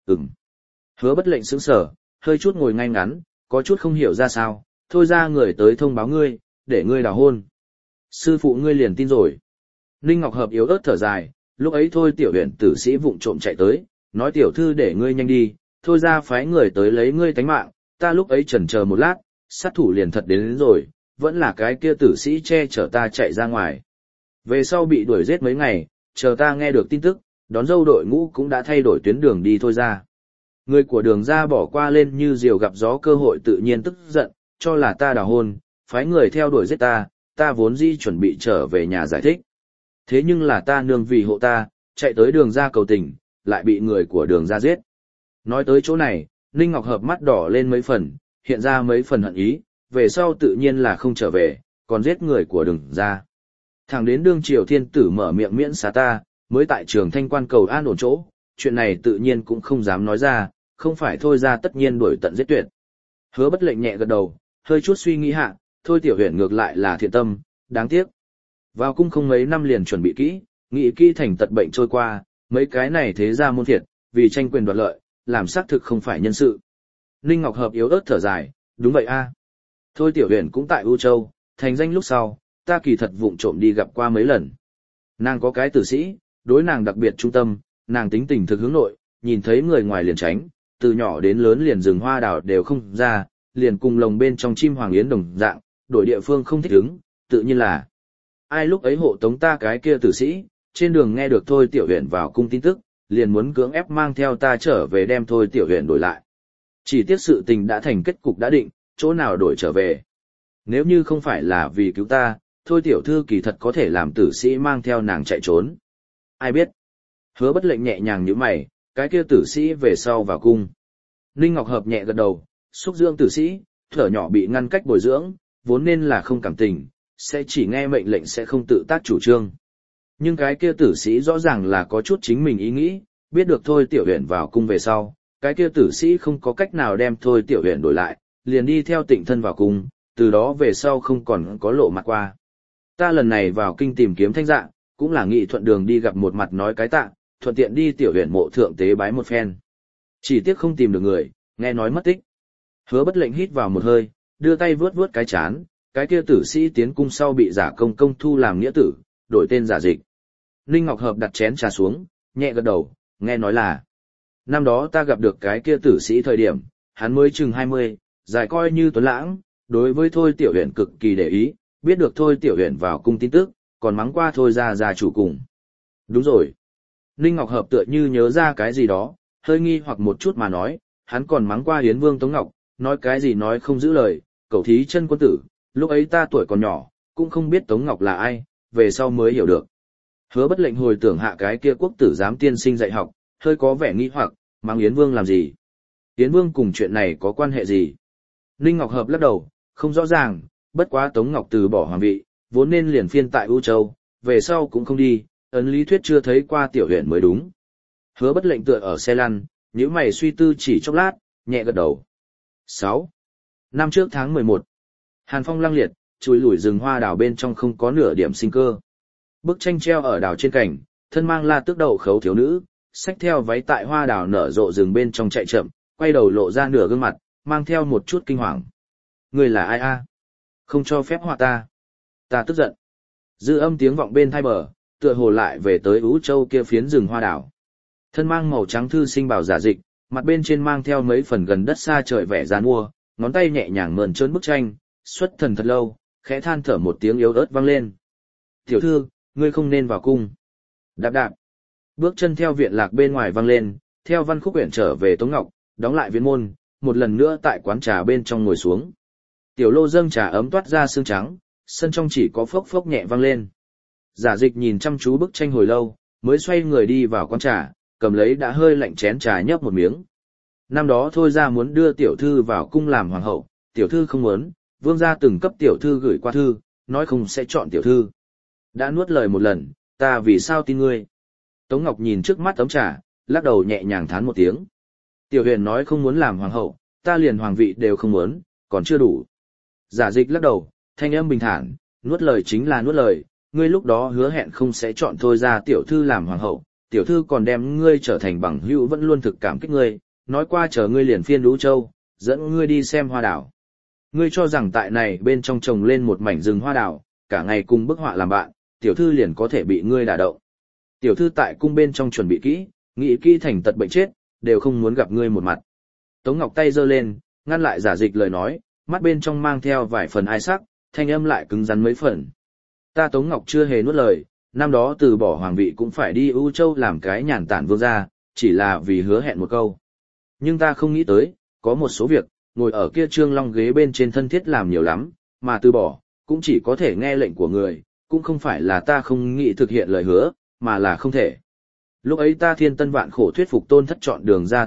Hứa Bất Lệnh sững sờ, hơi chút ngồi ngay ngắn, có chút không hiểu ra sao, Thôi ra người tới thông báo ngươi, để ngươi đào hôn. Sư phụ ngươi liền tin rồi. Ninh Ngọc Hợp yếu ớt thở dài, lúc ấy Thôi Tiểu Huyền tử sĩ vụng trộm chạy tới, nói tiểu thư để ngươi nhanh đi, Thôi ra phái người tới lấy ngươi tánh mạng, ta lúc ấy chần chờ một lát, sát thủ liền thật đến rồi, vẫn là cái kia tử sĩ che chở ta chạy ra ngoài. Về sau bị đuổi giết mấy ngày, chờ ta nghe được tin tức, đón dâu đội ngũ cũng đã thay đổi tuyến đường đi Thôi ra. Người của Đường ra bỏ qua lên như diều gặp gió cơ hội tự nhiên tức giận, cho là ta đào hôn, phái người theo đuổi giết ta vốn dĩ chuẩn bị trở về nhà giải thích. Thế nhưng là ta nương vì hộ ta, chạy tới Đường ra cầu tình, lại bị người của Đường ra giết. Nói tới chỗ này, Ninh Ngọc Hợp mắt đỏ lên mấy phần, hiện ra mấy phần hận ý, về sau tự nhiên là không trở về, còn giết người của Đường ra. Thẳng đến đương triều thiên tử mở miệng miễn xá ta, mới tại Trường Thanh quan cầu an ổn chỗ, chuyện này tự nhiên cũng không dám nói ra, không phải Thôi ra tất nhiên đuổi tận giết tuyệt. Hứa Bất Lệnh nhẹ gật đầu, hơi chút suy nghĩ hạ, Thôi Tiểu Huyền ngược lại là thiện tâm, đáng tiếc. Vào cung không mấy năm liền chuẩn bị kỹ, nghĩ kỹ thành tật bệnh trôi qua, mấy cái này thế ra môn thiệt, vì tranh quyền đoạt lợi, làm xác thực không phải nhân sự. Ninh Ngọc Hợp yếu ớt thở dài, đúng vậy a. Thôi Tiểu Huyền cũng tại U Châu, thành danh lúc sau, ta kỳ thật vụng trộm đi gặp qua mấy lần. Nàng có cái tử sĩ, đối nàng đặc biệt trung tâm, nàng tính tình thực hướng nội, nhìn thấy người ngoài liền tránh, từ nhỏ đến lớn liền rừng hoa đào đều không ra, liền cùng lồng bên trong chim hoàng yến đồng dạng, đổi địa phương không thích ứng, tự nhiên là. Ai lúc ấy hộ tống ta cái kia tử sĩ, trên đường nghe được Thôi Tiểu Huyền vào cung tin tức, liền muốn cưỡng ép mang theo ta trở về đem Thôi Tiểu Huyền đổi lại. Chỉ tiếc sự tình đã thành kết cục đã định, chỗ nào đổi trở về. Nếu như không phải là vì cứu ta, Thôi tiểu thư kỳ thật có thể làm tử sĩ mang theo nàng chạy trốn. Ai biết? Hứa Bất Lệnh nhẹ nhàng như mày, cái kia tử sĩ về sau vào cung. Ninh Ngọc Hợp nhẹ gật đầu, xúc dưỡng tử sĩ, thở nhỏ bị ngăn cách bồi dưỡng, vốn nên là không cảm tình, sẽ chỉ nghe mệnh lệnh sẽ không tự tác chủ trương. Nhưng cái kia tử sĩ rõ ràng là có chút chính mình ý nghĩ, biết được Thôi Tiểu Huyền vào cung về sau, cái kia tử sĩ không có cách nào đem Thôi Tiểu Huyền đổi lại, liền đi theo Tịnh thân vào cung, từ đó về sau không còn có lộ mặt qua. Ta lần này vào kinh tìm kiếm thanh dạng, cũng là nghị thuận đường đi gặp một mặt nói cái tạ, thuận tiện đi Tiểu Huyền mộ thượng tế bái một phen. Chỉ tiếc không tìm được người, nghe nói mất tích. Hứa Bất Lệnh hít vào một hơi, đưa tay vướt vướt cái chán, cái kia tử sĩ tiến cung sau bị giả công công thu làm nghĩa tử, đổi tên giả dịch. Ninh Ngọc Hợp đặt chén trà xuống, nhẹ gật đầu, nghe nói là. Năm đó ta gặp được cái kia tử sĩ thời điểm, hắn mới chừng 20, dài coi như tuấn lãng, đối với Thôi Tiểu Huyền cực kỳ để ý, biết được Thôi Tiểu Huyền vào cung tin tức, còn mắng qua Thôi gia chủ cùng. Đúng rồi. Ninh Ngọc Hợp tựa như nhớ ra cái gì đó, hơi nghi hoặc một chút mà nói, hắn còn mắng qua Yến Vương Tống Ngọc, nói cái gì nói không giữ lời, cẩu thí chân quân tử, lúc ấy ta tuổi còn nhỏ, cũng không biết Tống Ngọc là ai, về sau mới hiểu được. Hứa Bất Lệnh hồi tưởng hạ cái kia quốc tử giám tiên sinh dạy học, hơi có vẻ nghi hoặc, mắng Yến Vương làm gì? Yến Vương cùng chuyện này có quan hệ gì? Ninh Ngọc Hợp lắc đầu, không rõ ràng, bất quá Tống Ngọc từ bỏ hoàng vị, vốn nên liền phiên tại U Châu, về sau cũng không đi, ấn lý thuyết chưa thấy qua Tiểu Huyền mới đúng. Hứa Bất Lệnh tựa ở xe lăn, nhíu mày suy tư chỉ chốc lát, nhẹ gật đầu. 6. Năm trước tháng 11, Hàn phong lăng liệt, chùi lủi rừng hoa đào bên trong không có nửa điểm sinh cơ. Bức tranh treo ở đào trên cảnh, thân mang la tước đậu khấu thiếu nữ, xách theo váy tại hoa đào nở rộ rừng bên trong chạy chậm, quay đầu lộ ra nửa gương mặt, mang theo một chút kinh hoàng. Người là ai a? Không cho phép họa ta. Ta tức giận. Dư âm tiếng vọng bên thai bờ, tựa hồ lại về tới Ú Châu kia phiến rừng hoa đào. Thân mang màu trắng thư sinh bảo giả dịch, mặt bên trên mang theo mấy phần gần đất xa trời vẻ giàn mua, ngón tay nhẹ nhàng mờn trơn bức tranh, xuất thần thật lâu, khẽ than thở một tiếng yếu ớt vang lên. Tiểu thư, ngươi không nên vào cung. Đạp đạp. Bước chân theo viện lạc bên ngoài vang lên, theo Văn Khúc Uyển trở về Tống Ngọc, đóng lại viện môn, một lần nữa tại quán trà bên trong ngồi xuống. Tiểu lô dâng trà ấm toát ra sương trắng, sân trong chỉ có phốc phốc nhẹ vang lên. Giả dịch nhìn chăm chú bức tranh hồi lâu, mới xoay người đi vào quán trà, cầm lấy đã hơi lạnh chén trà nhấp một miếng. Năm đó thôi ra muốn đưa tiểu thư vào cung làm hoàng hậu, tiểu thư không muốn, vương gia từng cấp tiểu thư gửi qua thư, nói không sẽ chọn tiểu thư. Đã nuốt lời một lần, ta vì sao tin ngươi? Tống Ngọc nhìn trước mắt tấm trà, lắc đầu nhẹ nhàng thán một tiếng. Tiểu huyền nói không muốn làm hoàng hậu, ta liền hoàng vị đều không muốn, còn chưa đủ. Giả dịch lắc đầu, thanh âm bình thản, nuốt lời chính là nuốt lời, ngươi lúc đó hứa hẹn không sẽ chọn thôi ra tiểu thư làm hoàng hậu, tiểu thư còn đem ngươi trở thành bằng hữu vẫn luôn thực cảm kích ngươi, nói qua chờ ngươi liền phiên Đũ Châu, dẫn ngươi đi xem hoa đảo. Ngươi cho rằng tại này bên trong trồng lên một mảnh rừng hoa đảo, cả ngày cùng bức họa làm bạn, tiểu thư liền có thể bị ngươi đả động. Tiểu thư tại cung bên trong chuẩn bị kỹ, nghĩ kỹ thành tật bệnh chết, đều không muốn gặp ngươi một mặt. Tống Ngọc tay giơ lên, ngăn lại giả dịch lời nói, mắt bên trong mang theo vài phần ai sắc, thanh âm lại cứng rắn mấy phần. Ta Tống Ngọc chưa hề nuốt lời, năm đó từ bỏ hoàng vị cũng phải đi U Châu làm cái nhàn tản vương gia, chỉ là vì hứa hẹn một câu. Nhưng ta không nghĩ tới, có một số việc, ngồi ở kia trương long ghế bên trên thân thiết làm nhiều lắm, mà từ bỏ, cũng chỉ có thể nghe lệnh của người, cũng không phải là ta không nghĩ thực hiện lời hứa, mà là không thể. Lúc ấy ta thiên tân vạn khổ thuyết phục Tôn Thất chọn đường ra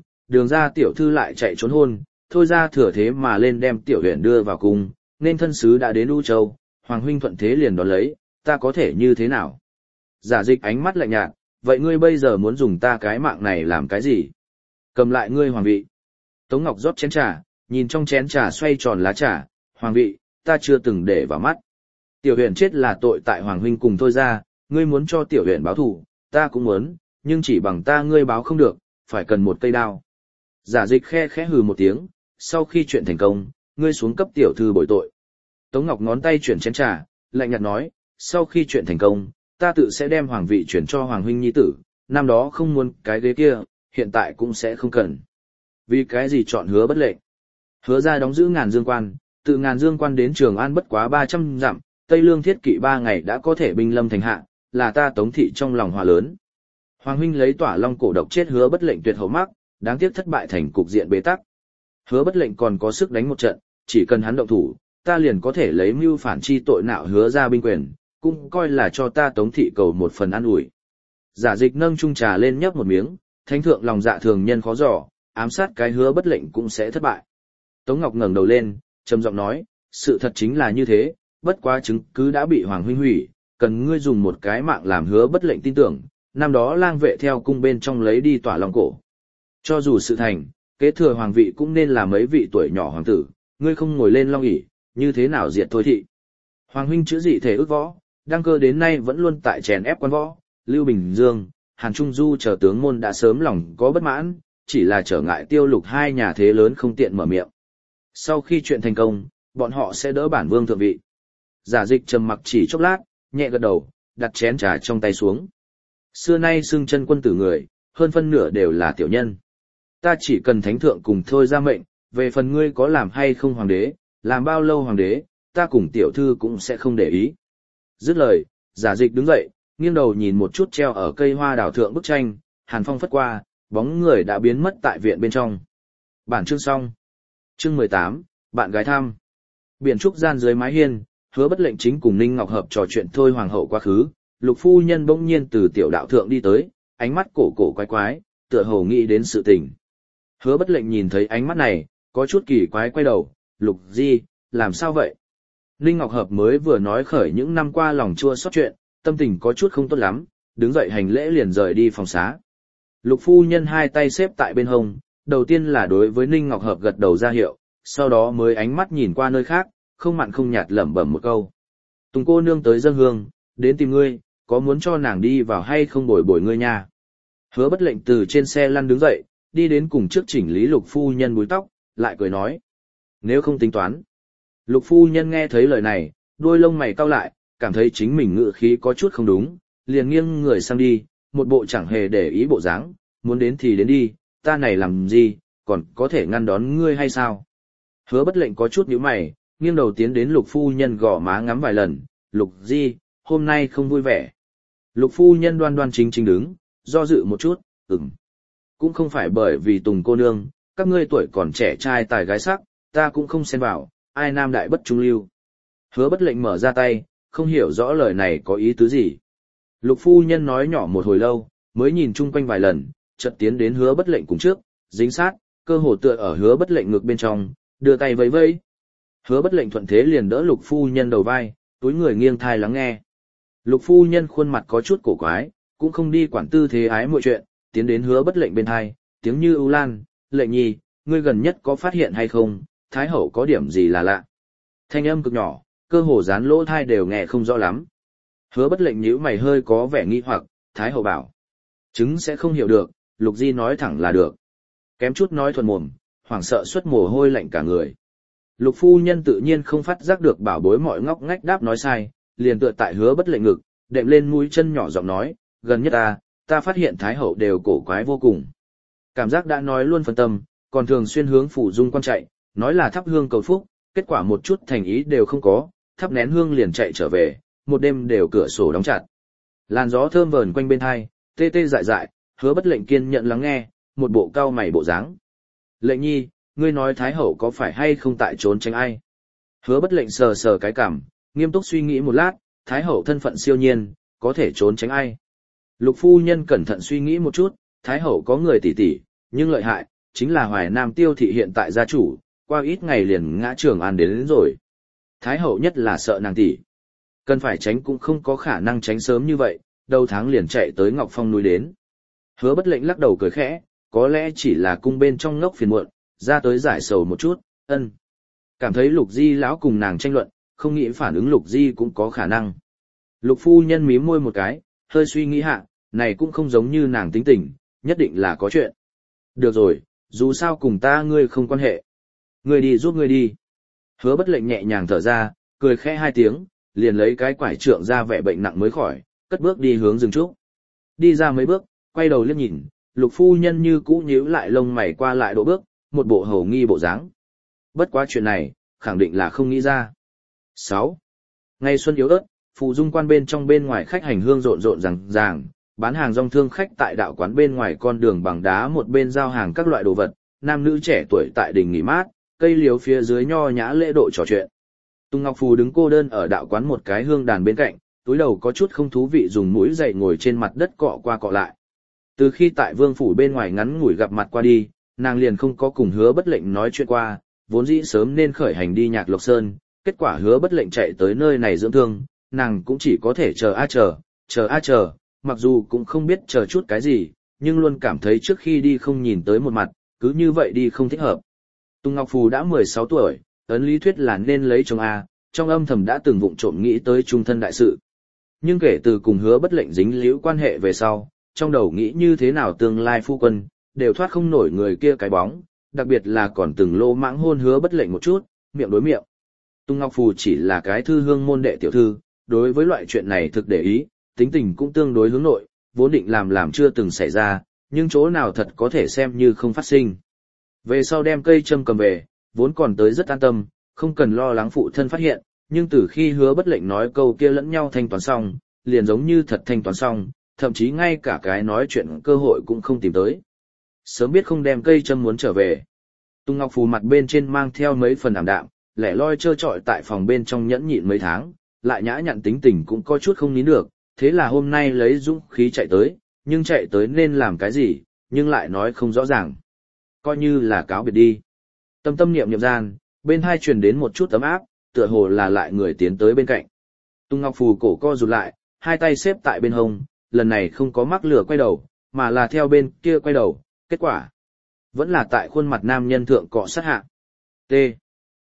tiểu thư lại chạy trốn hôn, thôi ra thừa thế mà lên đem tiểu huyện đưa vào cung, nên thân sứ đã đến U Châu, hoàng huynh thuận thế liền đón lấy, ta có thể như thế nào? Giả dịch ánh mắt lạnh nhạt, vậy ngươi bây giờ muốn dùng ta cái mạng này làm cái gì? Cầm lại ngươi hoàng vị. Tống Ngọc rót chén trà, nhìn trong chén trà xoay tròn lá trà, hoàng vị, ta chưa từng để vào mắt. Tiểu huyện chết là tội tại hoàng huynh cùng thôi ra, ngươi muốn cho tiểu huyện báo thù, ta cũng muốn, nhưng chỉ bằng ta ngươi báo không được, phải cần một cây đao. Giả dịch khe khẽ hừ một tiếng, sau khi chuyện thành công, ngươi xuống cấp tiểu thư bồi tội. Tống Ngọc ngón tay chuyển chén trà, lạnh nhạt nói, sau khi chuyện thành công, ta tự sẽ đem hoàng vị chuyển cho hoàng huynh nhi tử, năm đó không muốn cái ghế kia, hiện tại cũng sẽ không cần. Vì cái gì chọn Hứa Bất Lệnh? Hứa ra đóng giữ Ngàn Dương Quan, từ Ngàn Dương Quan đến Trường An bất quá 300 dặm, Tây Lương thiết kỵ 3 ngày đã có thể binh lâm thành hạ, là ta Tống thị trong lòng hòa lớn. Hoàng huynh lấy Tỏa Long cổ độc chết Hứa Bất Lệnh tuyệt hậu mắc, đáng tiếc thất bại thành cục diện bế tắc. Hứa Bất Lệnh còn có sức đánh một trận, chỉ cần hắn động thủ, ta liền có thể lấy mưu phản chi tội nạo Hứa ra binh quyền, cũng coi là cho ta Tống thị cầu một phần an ủi. Giả dịch nâng chung trà lên nhấp một miếng, thánh thượng lòng dạ thường nhân khó dò, ám sát cái Hứa Bất Lệnh cũng sẽ thất bại. Tống Ngọc ngẩng đầu lên, trầm giọng nói, sự thật chính là như thế, bất quá chứng cứ đã bị hoàng huynh hủy, cần ngươi dùng một cái mạng làm Hứa Bất Lệnh tin tưởng, năm đó lang vệ theo cung bên trong lấy đi Tỏa Long cổ. Cho dù sự thành, kế thừa hoàng vị cũng nên là mấy vị tuổi nhỏ hoàng tử, ngươi không ngồi lên long ỷ, như thế nào diệt thôi thị. Hoàng huynh chữ dị thể ước võ, đăng cơ đến nay vẫn luôn tại chèn ép quan võ, Lưu Bình Dương, Hàn Trung Du chờ tướng môn đã sớm lòng có bất mãn, chỉ là trở ngại Tiêu Lục hai nhà thế lớn không tiện mở miệng. Sau khi chuyện thành công, bọn họ sẽ đỡ bản vương thượng vị. Giả dịch trầm mặc chỉ chốc lát, nhẹ gật đầu, đặt chén trà trong tay xuống. Xưa nay xưng chân quân tử người, hơn phân nửa đều là tiểu nhân. Ta chỉ cần thánh thượng cùng thôi ra mệnh, về phần ngươi có làm hay không hoàng đế, làm bao lâu hoàng đế, ta cùng tiểu thư cũng sẽ không để ý. Dứt lời, giả dịch đứng dậy, nghiêng đầu nhìn một chút treo ở cây hoa đào thượng bức tranh, hàn phong phất qua, bóng người đã biến mất tại viện bên trong. Bản chương xong. Chương 18, bạn gái thăm. Biển trúc gian dưới mái hiên, Hứa Bất Lệnh chính cùng Ninh Ngọc Hợp trò chuyện thôi hoàng hậu quá khứ, Lục phu nhân bỗng nhiên từ tiểu đạo thượng đi tới, ánh mắt cổ cổ quái quái, tựa hồ nghĩ đến sự tình. Hứa Bất Lệnh nhìn thấy ánh mắt này, có chút kỳ quái quay đầu, Lục Di, làm sao vậy? Ninh Ngọc Hợp mới vừa nói khởi những năm qua lòng chua xót chuyện, tâm tình có chút không tốt lắm, đứng dậy hành lễ liền rời đi phòng xá. Lục phu nhân hai tay xếp tại bên hông, đầu tiên là đối với Ninh Ngọc Hợp gật đầu ra hiệu, sau đó mới ánh mắt nhìn qua nơi khác, không mặn không nhạt lẩm bẩm một câu. Tùng cô nương tới dâng hương, đến tìm ngươi, có muốn cho nàng đi vào hay không bồi bồi ngươi nha. Hứa Bất Lệnh từ trên xe lăn đứng dậy, đi đến cùng trước chỉnh lý Lục phu nhân búi tóc, lại cười nói. Nếu không tính toán. Lục phu nhân nghe thấy lời này, đôi lông mày cau lại, cảm thấy chính mình ngự khí có chút không đúng, liền nghiêng người sang đi, một bộ chẳng hề để ý bộ dáng, muốn đến thì đến đi, ta này làm gì, còn có thể ngăn đón ngươi hay sao? Hứa Bất Lệnh có chút nhíu mày, nghiêng đầu tiến đến Lục phu nhân gõ má ngắm vài lần, Lục Di, hôm nay không vui vẻ. Lục phu nhân đoan đoan chính chính đứng, do dự một chút, cũng không phải bởi vì Tùng cô nương, các ngươi tuổi còn trẻ trai tài gái sắc, ta cũng không xen vào, ai nam đại bất trung lưu. Hứa Bất Lệnh mở ra tay, không hiểu rõ lời này có ý tứ gì. Lục phu nhân nói nhỏ một hồi lâu, mới nhìn chung quanh vài lần, chợt tiến đến Hứa Bất Lệnh cùng trước, dính sát, cơ hồ tựa ở Hứa Bất Lệnh ngực bên trong, đưa tay vẫy vẫy. Hứa Bất Lệnh thuận thế liền đỡ Lục phu nhân đầu vai, túi người nghiêng thai lắng nghe. Lục phu nhân khuôn mặt có chút cổ quái, cũng không đi quản tư thế ái mọi chuyện, tiến đến Hứa Bất Lệnh bên thai, tiếng như ưu lan, Lệnh nhi, ngươi gần nhất có phát hiện hay không, Thái hậu có điểm gì là lạ. Thanh âm cực nhỏ, cơ hồ dán lỗ thai đều nghe không rõ lắm. Hứa Bất Lệnh nhíu mày hơi có vẻ nghi hoặc, Thái hậu bảo. Chứng sẽ không hiểu được, Lục Di nói thẳng là được. Kém chút nói thuần mồm, hoảng sợ xuất mồ hôi lạnh cả người. Lục phu nhân tự nhiên không phát giác được bảo bối mọi ngóc ngách đáp nói sai, liền tựa tại Hứa Bất Lệnh ngực, đệm lên mũi chân nhỏ giọng nói, gần nhất ta phát hiện Thái hậu đều cổ quái vô cùng. Cảm giác đã nói luôn phân tâm, còn thường xuyên hướng phủ dung quan chạy, nói là thắp hương cầu phúc, kết quả một chút thành ý đều không có, thắp nén hương liền chạy trở về, một đêm đều cửa sổ đóng chặt. Làn gió thơm vờn quanh bên hai, tê tê dại dại, Hứa Bất Lệnh kiên nhận lắng nghe, một bộ cau mày bộ dáng. Lệnh nhi, ngươi nói Thái hậu có phải hay không tại trốn tránh ai? Hứa Bất Lệnh sờ sờ cái cằm, nghiêm túc suy nghĩ một lát, Thái hậu thân phận siêu nhiên, có thể trốn tránh ai? Lục phu nhân cẩn thận suy nghĩ một chút, Thái hậu có người tỷ tỷ, nhưng lợi hại, chính là Hoài Nam Tiêu thị hiện tại gia chủ, qua ít ngày liền ngã Trường An đến rồi. Thái hậu nhất là sợ nàng tỷ. Cần phải tránh cũng không có khả năng tránh sớm như vậy, đầu tháng liền chạy tới Ngọc Phong núi đến. Hứa Bất Lệnh lắc đầu cười khẽ, có lẽ chỉ là cung bên trong ngốc phiền muộn, ra tới giải sầu một chút, Cảm thấy Lục Di lão cùng nàng tranh luận, không nghĩ phản ứng Lục Di cũng có khả năng. Lục phu nhân mím môi một cái, hơi suy nghĩ hạ, này cũng không giống như nàng tính tình, nhất định là có chuyện. Được rồi, dù sao cùng ta ngươi không quan hệ. Ngươi đi giúp ngươi đi. Hứa Bất Lệnh nhẹ nhàng thở ra, cười khẽ hai tiếng, liền lấy cái quải trượng ra vẻ bệnh nặng mới khỏi, cất bước đi hướng rừng trúc. Đi ra mấy bước, quay đầu liếc nhìn, Lục phu nhân như cũ nhíu lại lông mày qua lại độ bước, một bộ hầu nghi bộ dáng. Bất quá chuyện này, khẳng định là không nghĩ ra. 6. Ngày xuân yếu ớt, phù dung quan bên trong bên ngoài khách hành hương rộn rộn ràng, bán hàng rong thương khách tại đạo quán bên ngoài con đường bằng đá một bên giao hàng các loại đồ vật, nam nữ trẻ tuổi tại đình nghỉ mát, cây liếu phía dưới nho nhã lễ độ trò chuyện. Tùng Ngọc Phù đứng cô đơn ở đạo quán một cái hương đàn bên cạnh, túi đầu có chút không thú vị dùng mũi dậy ngồi trên mặt đất cọ qua cọ lại. Từ khi tại Vương phủ bên ngoài ngắn ngủi gặp mặt qua đi, nàng liền không có cùng Hứa Bất Lệnh nói chuyện qua, vốn dĩ sớm nên khởi hành đi Nhạc Lộc Sơn, kết quả Hứa Bất Lệnh chạy tới nơi này dưỡng thương, nàng cũng chỉ có thể chờ a chờ, mặc dù cũng không biết chờ chút cái gì, nhưng luôn cảm thấy trước khi đi không nhìn tới một mặt, cứ như vậy đi không thích hợp. Tùng Ngọc Phù đã 16 tuổi, ấn lý thuyết là nên lấy chồng A, trong âm thầm đã từng vụng trộm nghĩ tới trung thân đại sự. Nhưng kể từ cùng Hứa Bất Lệnh dính líu quan hệ về sau, trong đầu nghĩ như thế nào tương lai phu quân, đều thoát không nổi người kia cái bóng, đặc biệt là còn từng lô mãng hôn Hứa Bất Lệnh một chút, miệng đối miệng. Tùng Ngọc Phù chỉ là cái thư hương môn đệ tiểu thư, đối với loại chuyện này thực để ý, tính tình cũng tương đối hướng nội, vốn định làm chưa từng xảy ra, nhưng chỗ nào thật có thể xem như không phát sinh. Về sau đem cây châm cầm về, vốn còn tới rất an tâm, không cần lo lắng phụ thân phát hiện, nhưng từ khi Hứa Bất Lệnh nói câu kia lẫn nhau thanh toán xong, liền giống như thật thanh toán xong, thậm chí ngay cả cái nói chuyện cơ hội cũng không tìm tới. Sớm biết không đem cây châm muốn trở về. Tùng Ngọc Phù mặt bên trên mang theo mấy phần ảm đạm, lẻ loi trơ trọi tại phòng bên trong nhẫn nhịn mấy tháng, lại nhã nhặn tính tình cũng có chút không nín được, thế là hôm nay lấy dũng khí chạy tới, nhưng chạy tới nên làm cái gì, nhưng lại nói không rõ ràng. Coi như là cáo biệt đi. Tâm tâm niệm niệm gian, bên hai truyền đến một chút ấm áp, tựa hồ là lại người tiến tới bên cạnh. Tùng Ngọc Phù cổ co rụt lại, hai tay xếp tại bên hông, lần này không có mắc lửa quay đầu, mà là theo bên kia quay đầu, kết quả vẫn là tại khuôn mặt nam nhân thượng cọ sát hạ. T.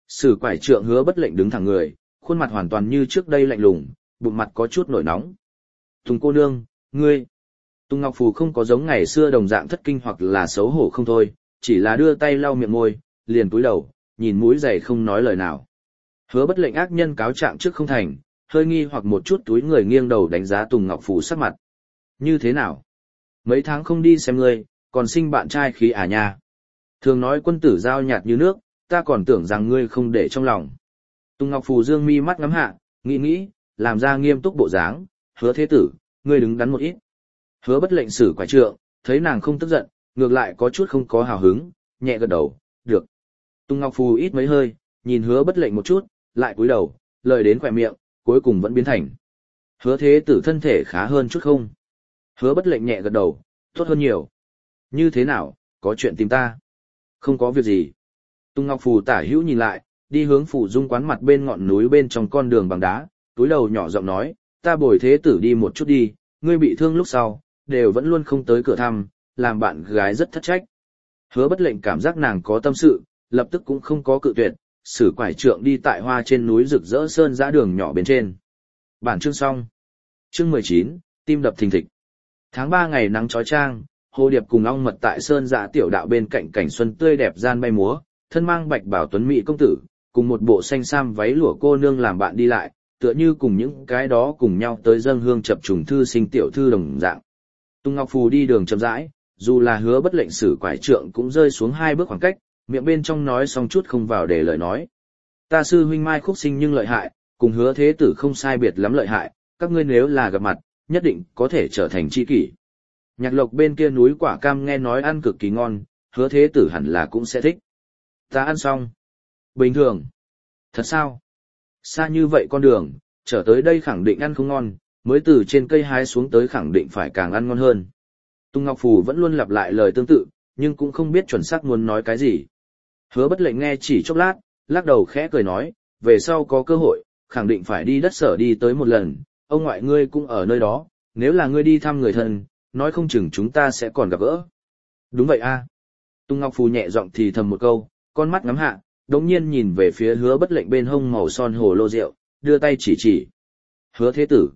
Sử quải trượng Hứa Bất Lệnh đứng thẳng người, khuôn mặt hoàn toàn như trước đây lạnh lùng, bụng mặt có chút nổi nóng. Tùng cô nương, ngươi. Tùng Ngọc Phù không có giống ngày xưa đồng dạng thất kinh hoặc là xấu hổ không thôi, chỉ là đưa tay lau miệng môi, liền cúi đầu, nhìn mũi giày không nói lời nào. Hứa Bất Lệnh ác nhân cáo trạng trước không thành, hơi nghi hoặc một chút túi người nghiêng đầu đánh giá Tùng Ngọc Phù sắc mặt. Như thế nào? Mấy tháng không đi xem ngươi, còn sinh bạn trai khí à nha. Thường nói quân tử giao nhạt như nước, ta còn tưởng rằng ngươi không để trong lòng. Tùng Ngọc Phù dương mi mắt ngắm hạ, nghĩ, làm ra nghiêm túc bộ dáng, Hứa thế tử, ngươi đứng đắn một ít. Hứa Bất Lệnh sử quải trượng, thấy nàng không tức giận, ngược lại có chút không có hào hứng, nhẹ gật đầu, được. Tùng Ngọc Phù ít mấy hơi, nhìn Hứa Bất Lệnh một chút, lại cúi đầu, lời đến khỏe miệng, cuối cùng vẫn biến thành. Hứa thế tử thân thể khá hơn chút không? Hứa Bất Lệnh nhẹ gật đầu, tốt hơn nhiều. Như thế nào, có chuyện tìm ta? Không có việc gì. Tùng Ngọc Phù tả hữu nhìn lại, đi hướng phủ dung quán mặt bên ngọn núi bên trong con đường bằng đá, túi đầu nhỏ giọng nói, ta bồi thế tử đi một chút đi, ngươi bị thương lúc sau, đều vẫn luôn không tới cửa thăm, làm bạn gái rất thất trách. Hứa Bất Lệnh cảm giác nàng có tâm sự, lập tức cũng không có cự tuyệt, sử quải trượng đi tại hoa trên núi rực rỡ sơn dã đường nhỏ bên trên. Bản chương xong. Chương 19, tim đập thình thịch. Tháng 3 ngày nắng chói chang, hồ điệp cùng ong mật tại sơn dã tiểu đạo bên cạnh cảnh xuân tươi đẹp gian bay múa, thân mang bạch bảo tuấn mỹ công tử, cùng một bộ xanh sam váy lụa cô nương làm bạn đi lại, tựa như cùng những cái đó cùng nhau tới dâng hương chập trùng thư sinh tiểu thư đồng dạng. Tùng Ngọc Phù đi đường chậm rãi, dù là Hứa Bất Lệnh sử quải trượng cũng rơi xuống 2 bước khoảng cách, miệng bên trong nói xong chút không vào để lời nói. Ta sư huynh Mai Khúc Sinh nhưng lợi hại, cùng Hứa thế tử không sai biệt lắm lợi hại, các ngươi nếu là gặp mặt, nhất định có thể trở thành tri kỷ. Nhạc Lộc bên kia núi quả cam nghe nói ăn cực kỳ ngon, Hứa thế tử hẳn là cũng sẽ thích. Ta ăn xong. Bình thường. Thật sao? Xa như vậy con đường, trở tới đây khẳng định ăn không ngon, mới từ trên cây hái xuống tới khẳng định phải càng ăn ngon hơn. Tùng Ngọc Phù vẫn luôn lặp lại lời tương tự, nhưng cũng không biết chuẩn xác muốn nói cái gì. Hứa Bất Lệnh nghe chỉ chốc lát, lắc đầu khẽ cười nói, về sau có cơ hội, khẳng định phải đi đất sở đi tới một lần, ông ngoại ngươi cũng ở nơi đó, nếu là ngươi đi thăm người thân, nói không chừng chúng ta sẽ còn gặp gỡ. Đúng vậy a. Tùng Ngọc Phù nhẹ giọng thì thầm một câu, con mắt ngắm hạ, đống nhiên nhìn về phía Hứa Bất Lệnh bên hông màu son hồ lô rượu, đưa tay chỉ. Hứa thế tử,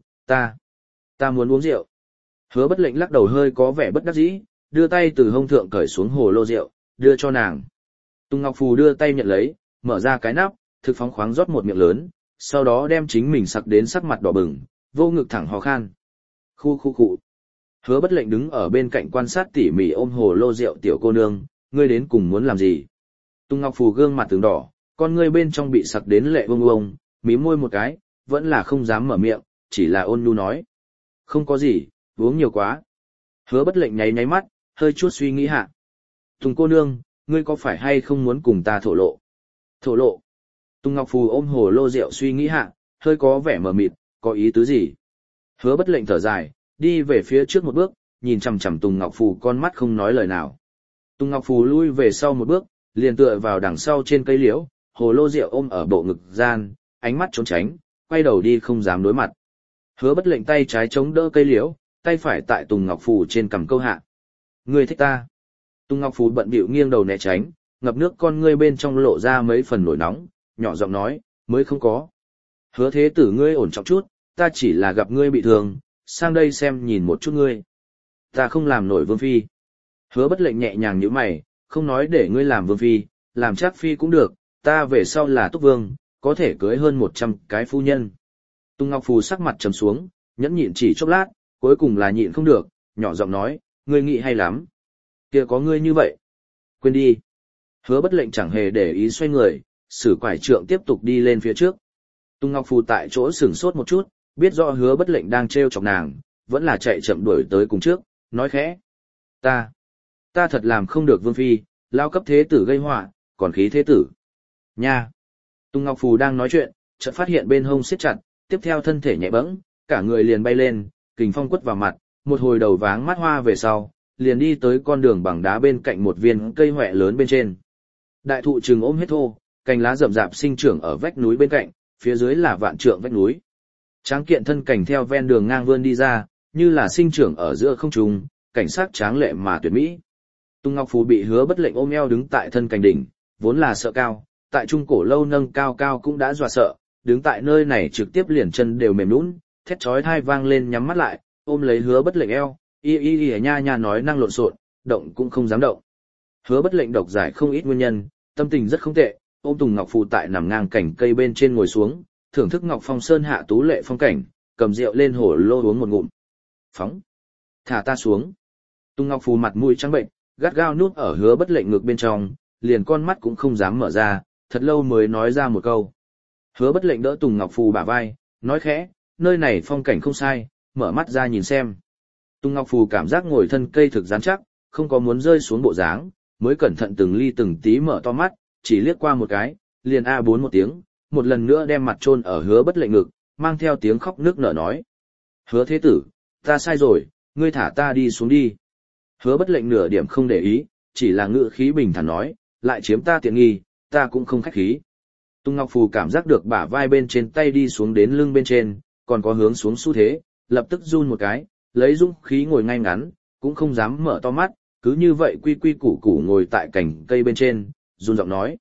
ta muốn uống rượu. Hứa Bất Lệnh lắc đầu hơi có vẻ bất đắc dĩ, đưa tay từ hông thượng cởi xuống hồ lô rượu, đưa cho nàng. Tùng Ngọc Phù đưa tay nhận lấy, mở ra cái nắp, thực phóng khoáng rót một miệng lớn, sau đó đem chính mình sặc đến sắc mặt đỏ bừng, vô ngực thẳng hò khan. Khu. Hứa Bất Lệnh đứng ở bên cạnh quan sát tỉ mỉ ôm hồ lô rượu tiểu cô nương, ngươi đến cùng muốn làm gì? Tùng Ngọc Phù gương mặt từng đỏ, con ngươi bên trong bị sặc đến lệ bông, mím môi một cái, vẫn là không dám mở miệng, chỉ là ôn nhu nói. Không có gì, uống nhiều quá. Hứa Bất Lệnh nháy mắt, hơi chút suy nghĩ hạ. Tùng cô nương, ngươi có phải hay không muốn cùng ta thổ lộ? Thổ lộ. Tùng Ngọc Phù ôm hồ lô rượu suy nghĩ hạ, hơi có vẻ mờ mịt, có ý tứ gì? Hứa Bất Lệnh thở dài, đi về phía trước một bước, nhìn chằm chằm Tùng Ngọc Phù con mắt không nói lời nào. Tùng Ngọc Phù lui về sau một bước, liền tựa vào đằng sau trên cây liễu, hồ lô rượu ôm ở bộ ngực gian, ánh mắt trốn tránh, quay đầu đi không dám đối mặt. Hứa Bất Lệnh tay trái chống đỡ cây liễu, tay phải tại Tùng Ngọc Phù trên cằm câu hạ. Ngươi thích ta? Tùng Ngọc Phù bận bịu nghiêng đầu né tránh, ngập nước con ngươi bên trong lộ ra mấy phần nổi nóng, nhỏ giọng nói, mới không có. Hứa thế tử ngươi ổn trọng chút, ta chỉ là gặp ngươi bị thương, sang đây xem nhìn một chút ngươi. Ta không làm nổi vương phi. Hứa Bất Lệnh nhẹ nhàng nhíu mày, không nói để ngươi làm vương phi, làm trác phi cũng được, ta về sau là túc vương, có thể cưới hơn 100 cái phu nhân. Tùng Ngọc Phù sắc mặt trầm xuống, nhẫn nhịn chỉ chốc lát, cuối cùng là nhịn không được, nhỏ giọng nói, ngươi nghĩ hay lắm. Kia có ngươi như vậy. Quên đi. Hứa Bất Lệnh chẳng hề để ý xoay người, sử quải trượng tiếp tục đi lên phía trước. Tùng Ngọc Phù tại chỗ sửng sốt một chút, biết rõ Hứa Bất Lệnh đang trêu chọc nàng, vẫn là chạy chậm đuổi tới cùng trước, nói khẽ. Ta thật làm không được vương phi, lao cấp thế tử gây họa, còn khí thế tử. Nha! Tùng Ngọc Phù đang nói chuyện, chợt phát hiện bên hông siết chặt, tiếp theo thân thể nhẹ bẫng, cả người liền bay lên, kình phong quất vào mặt, một hồi đầu váng mắt hoa về sau, liền đi tới con đường bằng đá bên cạnh một viên cây hoẹ lớn bên trên. Đại thụ trừng ôm hết thô, cành lá rậm rạp sinh trưởng ở vách núi bên cạnh, phía dưới là vạn trượng vách núi. Tráng kiện thân cảnh theo ven đường ngang vươn đi ra, như là sinh trưởng ở giữa không trung, cảnh sắc tráng lệ mà tuyệt mỹ. Tùng Ngọc Phù bị Hứa Bất Lệnh ôm eo đứng tại thân cành đỉnh, vốn là sợ cao, tại trung cổ lâu nâng cao cao cũng đã dọa sợ, đứng tại nơi này trực tiếp liền chân đều mềm nhũn, thét chói tai vang lên nhắm mắt lại, ôm lấy Hứa Bất Lệnh eo, y nha nha nói năng lộn xộn, động cũng không dám động. Hứa Bất Lệnh độc giải không ít nguyên nhân, tâm tình rất không tệ, ôm Tùng Ngọc Phù tại nằm ngang cành cây bên trên ngồi xuống, thưởng thức Ngọc Phong Sơn hạ tú lệ phong cảnh, cầm rượu lên hổ lô uống một ngụm. Phóng, thả ta xuống. Tùng Ngọc Phù mặt mũi trắng bệnh, gắt gao nuốt ở Hứa Bất Lệnh ngực bên trong, liền con mắt cũng không dám mở ra, thật lâu mới nói ra một câu. Hứa Bất Lệnh đỡ Tùng Ngọc Phù bả vai, nói khẽ, nơi này phong cảnh không sai, mở mắt ra nhìn xem. Tùng Ngọc Phù cảm giác ngồi thân cây thực rắn chắc, không có muốn rơi xuống bộ dáng, mới cẩn thận từng ly từng tí mở to mắt, chỉ liếc qua một cái, liền A4 một tiếng, một lần nữa đem mặt chôn ở Hứa Bất Lệnh ngực, mang theo tiếng khóc nức nở nói. Hứa thế tử, ta sai rồi, ngươi thả ta đi xuống đi. Hứa Bất Lệnh nửa điểm không để ý, chỉ là ngữ khí bình thản nói, lại chiếm ta tiện nghi, ta cũng không khách khí. Tùng Ngọc Phù cảm giác được bả vai bên trên tay đi xuống đến lưng bên trên, còn có hướng xuống xu thế, lập tức run một cái, lấy dũng khí ngồi ngay ngắn, cũng không dám mở to mắt, cứ như vậy quy quy củ củ ngồi tại cành cây bên trên, run giọng nói.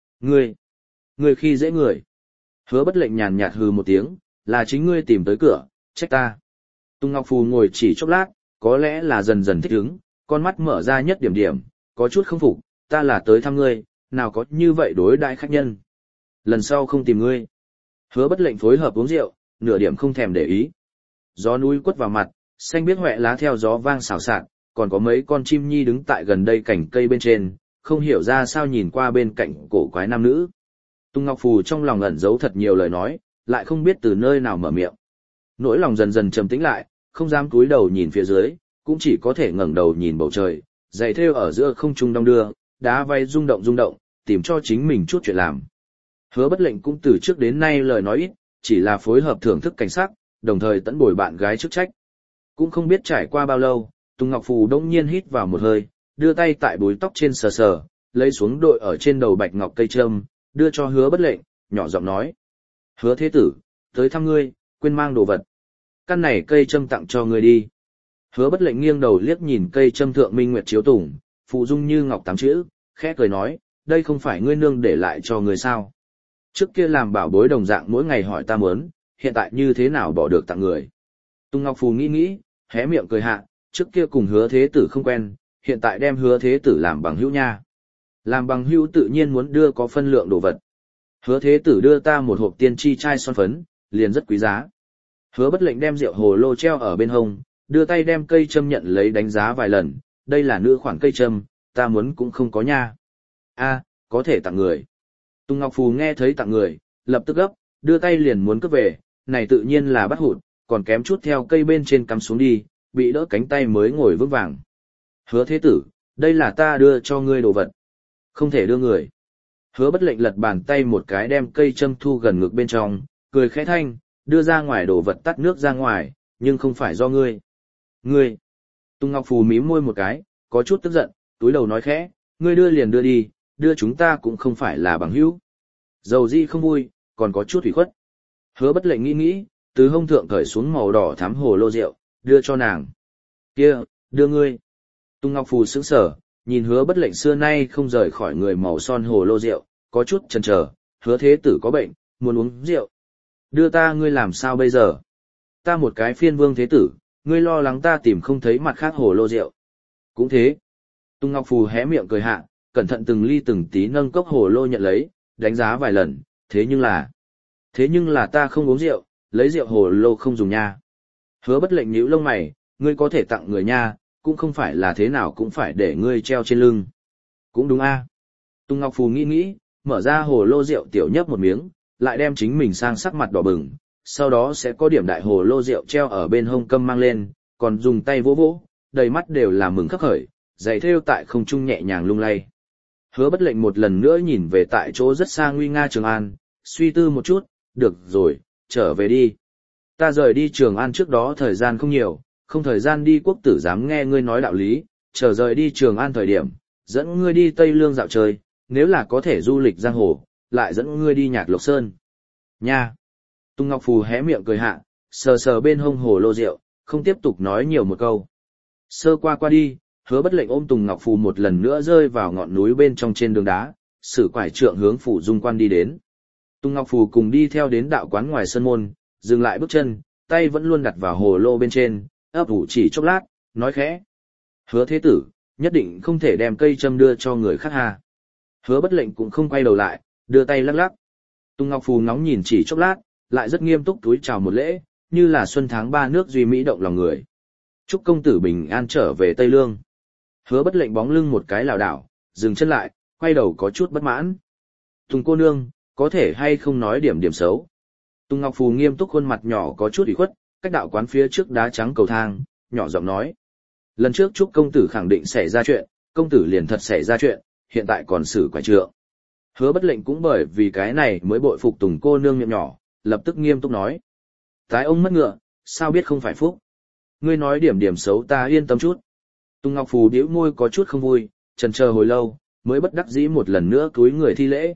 Ngươi khi dễ người. Hứa Bất Lệnh nhàn nhạt hừ một tiếng, là chính ngươi tìm tới cửa, trách ta. Tùng Ngọc Phù ngồi chỉ chốc lát, có lẽ là dần dần thích ứng, con mắt mở ra nhất điểm điểm, có chút không phục, ta là tới thăm ngươi, nào có như vậy đối đãi khách nhân. Lần sau không tìm ngươi. Hứa Bất Lệnh phối hợp uống rượu, nửa điểm không thèm để ý. Gió núi quất vào mặt, xanh biếc hoẹ lá theo gió vang xào xạc, còn có mấy con chim nhi đứng tại gần đây cành cây bên trên, không hiểu ra sao nhìn qua bên cạnh cổ quái nam nữ. Tùng Ngọc Phù trong lòng ẩn giấu thật nhiều lời nói, lại không biết từ nơi nào mở miệng. Nỗi lòng dần dần trầm tĩnh lại, không dám cúi đầu nhìn phía dưới, cũng chỉ có thể ngẩng đầu nhìn bầu trời, giày thêu ở giữa không trung đong đưa, đá vay rung động, tìm cho chính mình chút chuyện làm. Hứa Bất Lệnh cũng từ trước đến nay lời nói ít, chỉ là phối hợp thưởng thức cảnh sắc, đồng thời tận bồi bạn gái chức trách. Cũng không biết trải qua bao lâu, Tùng Ngọc Phù đông nhiên hít vào một hơi, đưa tay tại búi tóc trên sờ sờ, lấy xuống đội ở trên đầu bạch ngọc cây trâm, đưa cho Hứa Bất Lệnh, nhỏ giọng nói. Hứa thế tử, tới thăm ngươi, quên mang đồ vật. Căn này cây trâm tặng cho ngươi đi. Hứa Bất Lệnh nghiêng đầu liếc nhìn cây trâm thượng minh nguyệt chiếu tùng, phụ dung như ngọc tám chữ, khẽ cười nói, đây không phải ngươi nương để lại cho ngươi sao? Trước kia làm bảo bối đồng dạng mỗi ngày hỏi ta mớn, hiện tại như thế nào bỏ được tặng người. Tùng Ngọc Phù nghĩ, hé miệng cười hạ, trước kia cùng Hứa thế tử không quen, hiện tại đem Hứa thế tử làm bằng hữu nha. Làm bằng hữu tự nhiên muốn đưa có phân lượng đồ vật. Hứa thế tử đưa ta một hộp tiên tri chai son phấn, liền rất quý giá. Hứa Bất Lệnh đem rượu hồ lô treo ở bên hông, đưa tay đem cây châm nhận lấy đánh giá vài lần, đây là nữ khoản cây châm, ta muốn cũng không có nha. A, có thể tặng người. Tùng Ngọc Phù nghe thấy tặng người, lập tức gấp, đưa tay liền muốn cướp về, này tự nhiên là bắt hụt, còn kém chút theo cây bên trên cắm xuống đi, bị đỡ cánh tay mới ngồi vững vàng. Hứa thế tử, đây là ta đưa cho ngươi đồ vật. Không thể đưa người. Hứa Bất Lệnh lật bàn tay một cái đem cây châm thu gần ngực bên trong, cười khẽ thanh, đưa ra ngoài đồ vật tắt nước ra ngoài, nhưng không phải do ngươi. Ngươi. Tùng Ngọc Phù mím môi một cái, có chút tức giận, túi đầu nói khẽ, ngươi đưa liền đưa đi, đưa chúng ta cũng không phải là bằng hữu. Dầu di không vui, còn có chút ủy khuất. Hứa Bất Lệnh nghĩ, từ hông thượng cởi xuống màu đỏ thắm hồ lô rượu, đưa cho nàng. Kia, đưa ngươi. Tùng Ngọc Phù sững sờ, nhìn Hứa Bất Lệnh xưa nay không rời khỏi người màu son hồ lô rượu, có chút chần chờ, Hứa thế tử có bệnh, muốn uống rượu. Đưa ta ngươi làm sao bây giờ? Ta một cái phiên vương thế tử, ngươi lo lắng ta tìm không thấy mặt khác hồ lô rượu. Cũng thế. Tùng Ngọc Phù hé miệng cười hạ, cẩn thận từng ly từng tí nâng cốc hồ lô nhận lấy, đánh giá vài lần, thế nhưng là ta không uống rượu, lấy rượu hồ lô không dùng nha. Hứa Bất Lệnh nhíu lông mày, ngươi có thể tặng người nha, cũng không phải là thế nào cũng phải để ngươi treo trên lưng. Cũng đúng a. Tùng Ngọc Phù nghĩ, mở ra hồ lô rượu tiểu nhấp một miếng, lại đem chính mình sang sắc mặt đỏ bừng, sau đó sẽ có điểm đại hồ lô rượu treo ở bên hông câm mang lên, còn dùng tay vỗ vỗ, đầy mắt đều là mừng khắc khởi, giày thêu tại không trung nhẹ nhàng lung lay. Hứa Bất Lệnh một lần nữa nhìn về tại chỗ rất xa nguy nga Trường An, suy tư một chút, được rồi, trở về đi. Ta rời đi Trường An trước đó thời gian không nhiều, không thời gian đi quốc tử dám nghe ngươi nói đạo lý, chờ rời đi Trường An thời điểm, dẫn ngươi đi Tây Lương dạo chơi, nếu là có thể du lịch giang hồ, lại dẫn ngươi đi Nhạc Lộc Sơn. Nha! Tùng Ngọc Phù hé miệng cười hạ, sờ sờ bên hông hồ lô rượu, không tiếp tục nói nhiều một câu. Sơ qua đi, Hứa Bất Lệnh ôm Tùng Ngọc Phù một lần nữa rơi vào ngọn núi bên trong trên đường đá, sử quải trượng hướng phủ dung quan đi đến. Tùng Ngọc Phù cùng đi theo đến đạo quán ngoài sân môn, dừng lại bước chân, tay vẫn luôn đặt vào hồ lô bên trên, ấp ủ chỉ chốc lát, nói khẽ. Hứa thế tử, nhất định không thể đem cây châm đưa cho người khác hà. Hứa Bất Lệnh cũng không quay đầu lại, đưa tay lắc lắc. Tùng Ngọc Phù ngóng nhìn chỉ chốc lát, lại rất nghiêm túc túi chào một lễ, như là xuân tháng 3 nước duy mỹ động lòng người. Chúc công tử bình an trở về Tây Lương. Hứa Bất Lệnh bóng lưng một cái lảo đảo, dừng chân lại, quay đầu có chút bất mãn. Tùng cô nương, có thể hay không nói điểm điểm xấu. Tùng Ngọc Phù nghiêm túc khuôn mặt nhỏ có chút ủy khuất, cách đạo quán phía trước đá trắng cầu thang, nhỏ giọng nói. Lần trước Trúc công tử khẳng định xảy ra chuyện, công tử liền thật xảy ra chuyện, hiện tại còn xử quải trượng. Hứa Bất Lệnh cũng bởi vì cái này mới bội phục Tùng cô nương miệng nhỏ, lập tức nghiêm túc nói. Tái ông mất ngựa, sao biết không phải phúc. Ngươi nói điểm điểm xấu ta yên tâm chút. Tùng Ngọc Phù điếu môi có chút không vui, chần chờ hồi lâu, mới bất đắc dĩ một lần nữa cúi người thi lễ.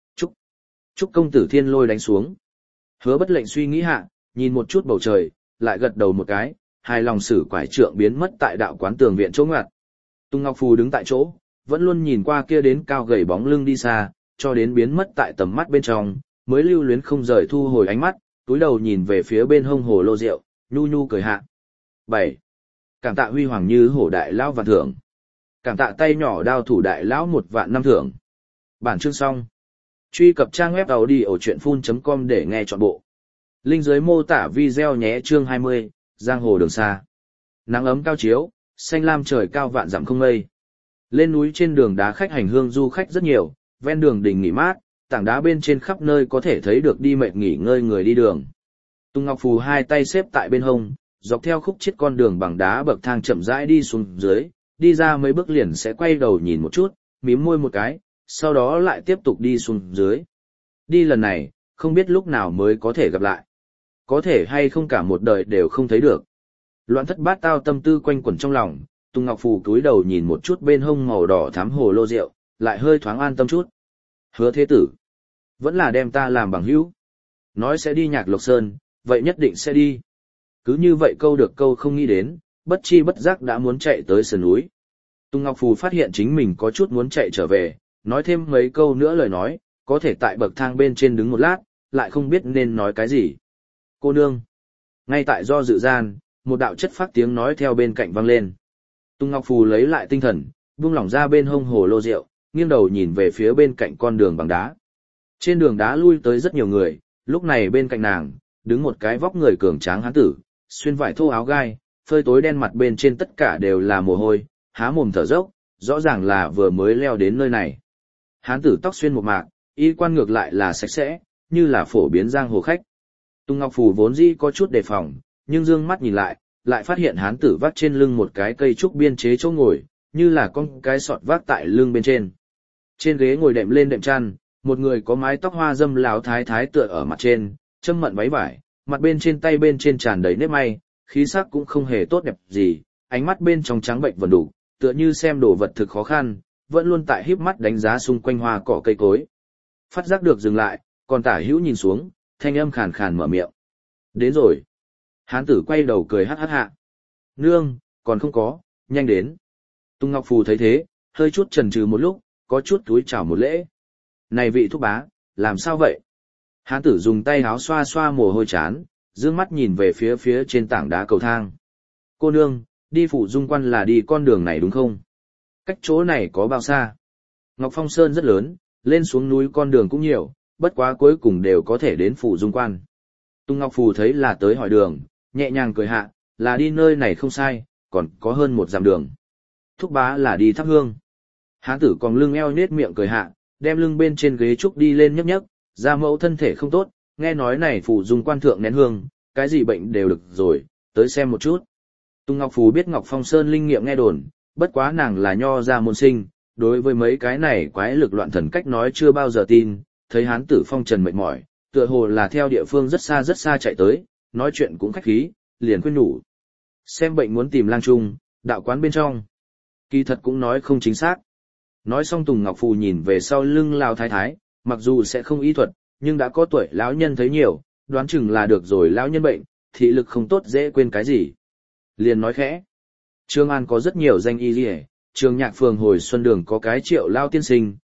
Chúc công tử thiên lôi đánh xuống. Hứa Bất Lệnh suy nghĩ hạ, nhìn một chút bầu trời, lại gật đầu một cái, hài lòng sử quải trượng biến mất tại đạo quán tường viện chỗ ngoặt. Tùng Ngọc Phù đứng tại chỗ, vẫn luôn nhìn qua kia đến cao gầy bóng lưng đi xa, cho đến biến mất tại tầm mắt bên trong, mới lưu luyến không rời thu hồi ánh mắt, túi đầu nhìn về phía bên hông hồ lô rượu, nhu nhu cười hạ. 7. Cảm tạ huy hoàng như hổ đại lão vạn thưởng. Cảm tạ tay nhỏ đao thủ đại lão 1 vạn năm thưởng. Bản chương xong. Truy cập trang web audiochuyenphun.com để nghe trọn bộ. Link dưới mô tả video nhé. Chương 20, Giang hồ đường xa. Nắng ấm cao chiếu, xanh lam trời cao vạn dặm không mây. Lên núi trên đường đá khách hành hương du khách rất nhiều, ven đường đình nghỉ mát, tảng đá bên trên khắp nơi có thể thấy được đi mệt nghỉ ngơi người đi đường. Tùng Ngọc Phù hai tay xếp tại bên hông, dọc theo khúc chiết con đường bằng đá bậc thang chậm rãi đi xuống dưới, đi ra mấy bước liền sẽ quay đầu nhìn một chút, mím môi một cái, sau đó lại tiếp tục đi xuống dưới. Đi lần này, không biết lúc nào mới có thể gặp lại. Có thể hay không cả một đời đều không thấy được. Loạn thất bát tao tâm tư quanh quẩn trong lòng, Tùng Ngọc Phù cúi đầu nhìn một chút bên hông màu đỏ thắm hồ lô rượu, lại hơi thoáng an tâm chút. Hứa thế tử, vẫn là đem ta làm bằng hữu. Nói sẽ đi Nhạc Lộc Sơn, vậy nhất định sẽ đi. Cứ như vậy câu được câu không nghĩ đến, bất chi bất giác đã muốn chạy tới sườn núi. Tùng Ngọc Phù phát hiện chính mình có chút muốn chạy trở về, nói thêm mấy câu nữa lời nói, có thể tại bậc thang bên trên đứng một lát, lại không biết nên nói cái gì. Cô nương. Ngay tại do dự gian, một đạo chất phát tiếng nói theo bên cạnh vang lên. Tùng Ngọc Phù lấy lại tinh thần, buông lỏng ra bên hông hồ lô rượu, nghiêng đầu nhìn về phía bên cạnh con đường bằng đá. Trên đường đá lui tới rất nhiều người, lúc này bên cạnh nàng, đứng một cái vóc người cường tráng hán tử, xuyên vải thô áo gai, phơi tối đen mặt bên trên tất cả đều là mồ hôi, há mồm thở dốc, rõ ràng là vừa mới leo đến nơi này. Hán tử tóc xuyên một mạc, y quan ngược lại là sạch sẽ, như là phổ biến giang hồ khách. Tùng Ngọc Phù vốn dĩ có chút đề phòng, nhưng dương mắt nhìn lại phát hiện hán tử vác trên lưng một cái cây trúc biên chế chỗ ngồi, như là con cái sọt vác tại lưng bên trên. Trên ghế ngồi đệm lên đệm chăn, một người có mái tóc hoa dâm lão thái thái tựa ở mặt trên, châm mận váy vải, mặt bên trên tay bên trên tràn đầy nếp may, khí sắc cũng không hề tốt đẹp gì, ánh mắt bên trong trắng bệnh vần đủ, tựa như xem đồ vật thực khó khăn, vẫn luôn tại híp mắt đánh giá xung quanh hoa cỏ cây cối. Phát giác được dừng lại, còn tả hữu nhìn xuống, thanh âm khàn khàn mở miệng. Đến rồi. Hán tử quay đầu cười hắc hắc hạ. Nương, còn không có, nhanh đến. Tùng Ngọc Phù thấy thế, hơi chút chần chừ một lúc, có chút cúi chào một lễ. Này vị thúc bá, làm sao vậy? Hán tử dùng tay áo xoa xoa mồ hôi chán, dương mắt nhìn về phía trên tảng đá cầu thang. Cô nương, đi phủ dung quan là đi con đường này đúng không? Cách chỗ này có bao xa? Ngọc Phong Sơn rất lớn, lên xuống núi con đường cũng nhiều, bất quá cuối cùng đều có thể đến phủ dung quan. Tùng Ngọc Phù thấy là tới hỏi đường, nhẹ nhàng cười hạ, là đi nơi này không sai, còn có hơn 1 dặm đường. Thúc bá là đi thắp hương. Hán tử còn lưng eo nết miệng cười hạ, đem lưng bên trên ghế trúc đi lên nhấc nhấc, gia mẫu thân thể không tốt, nghe nói này phủ dung quan thượng nén hương, cái gì bệnh đều được rồi, tới xem một chút. Tùng Ngọc Phù biết Ngọc Phong Sơn linh nghiệm nghe đồn, bất quá nàng là nho ra môn sinh, đối với mấy cái này quái lực loạn thần cách nói chưa bao giờ tin, thấy hán tử phong trần mệt mỏi, tựa hồ là theo địa phương rất xa chạy tới, nói chuyện cũng khách khí, liền khuyên nhủ. Xem bệnh muốn tìm lang trung, đạo quán bên trong. Kỳ thật cũng nói không chính xác. Nói xong Tùng Ngọc Phù nhìn về sau lưng lao thái thái, mặc dù sẽ không y thuật, nhưng đã có tuổi lão nhân thấy nhiều, đoán chừng là được rồi lão nhân bệnh, thị lực không tốt dễ quên cái gì. Liền nói khẽ. Trương An có rất nhiều danh y liề, Trường Nhạc phường hồi xuân đường có cái Triệu lao tiên sinh,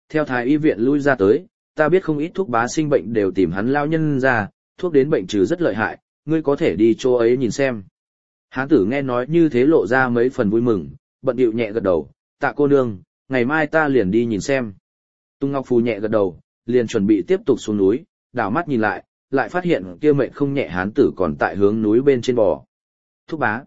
theo thái y viện lui ra tới, ta biết không ít thuốc bá sinh bệnh đều tìm hắn lao nhân ra, thuốc đến bệnh trừ rất lợi hại, ngươi có thể đi chỗ ấy nhìn xem. Hán tử nghe nói như thế lộ ra mấy phần vui mừng, bận điệu nhẹ gật đầu, tạ cô nương, ngày mai ta liền đi nhìn xem. Tung Ngọc Phù nhẹ gật đầu, liền chuẩn bị tiếp tục xuống núi, đảo mắt nhìn lại phát hiện kia mệnh không nhẹ hán tử còn tại hướng núi bên trên bò. Thúc bá,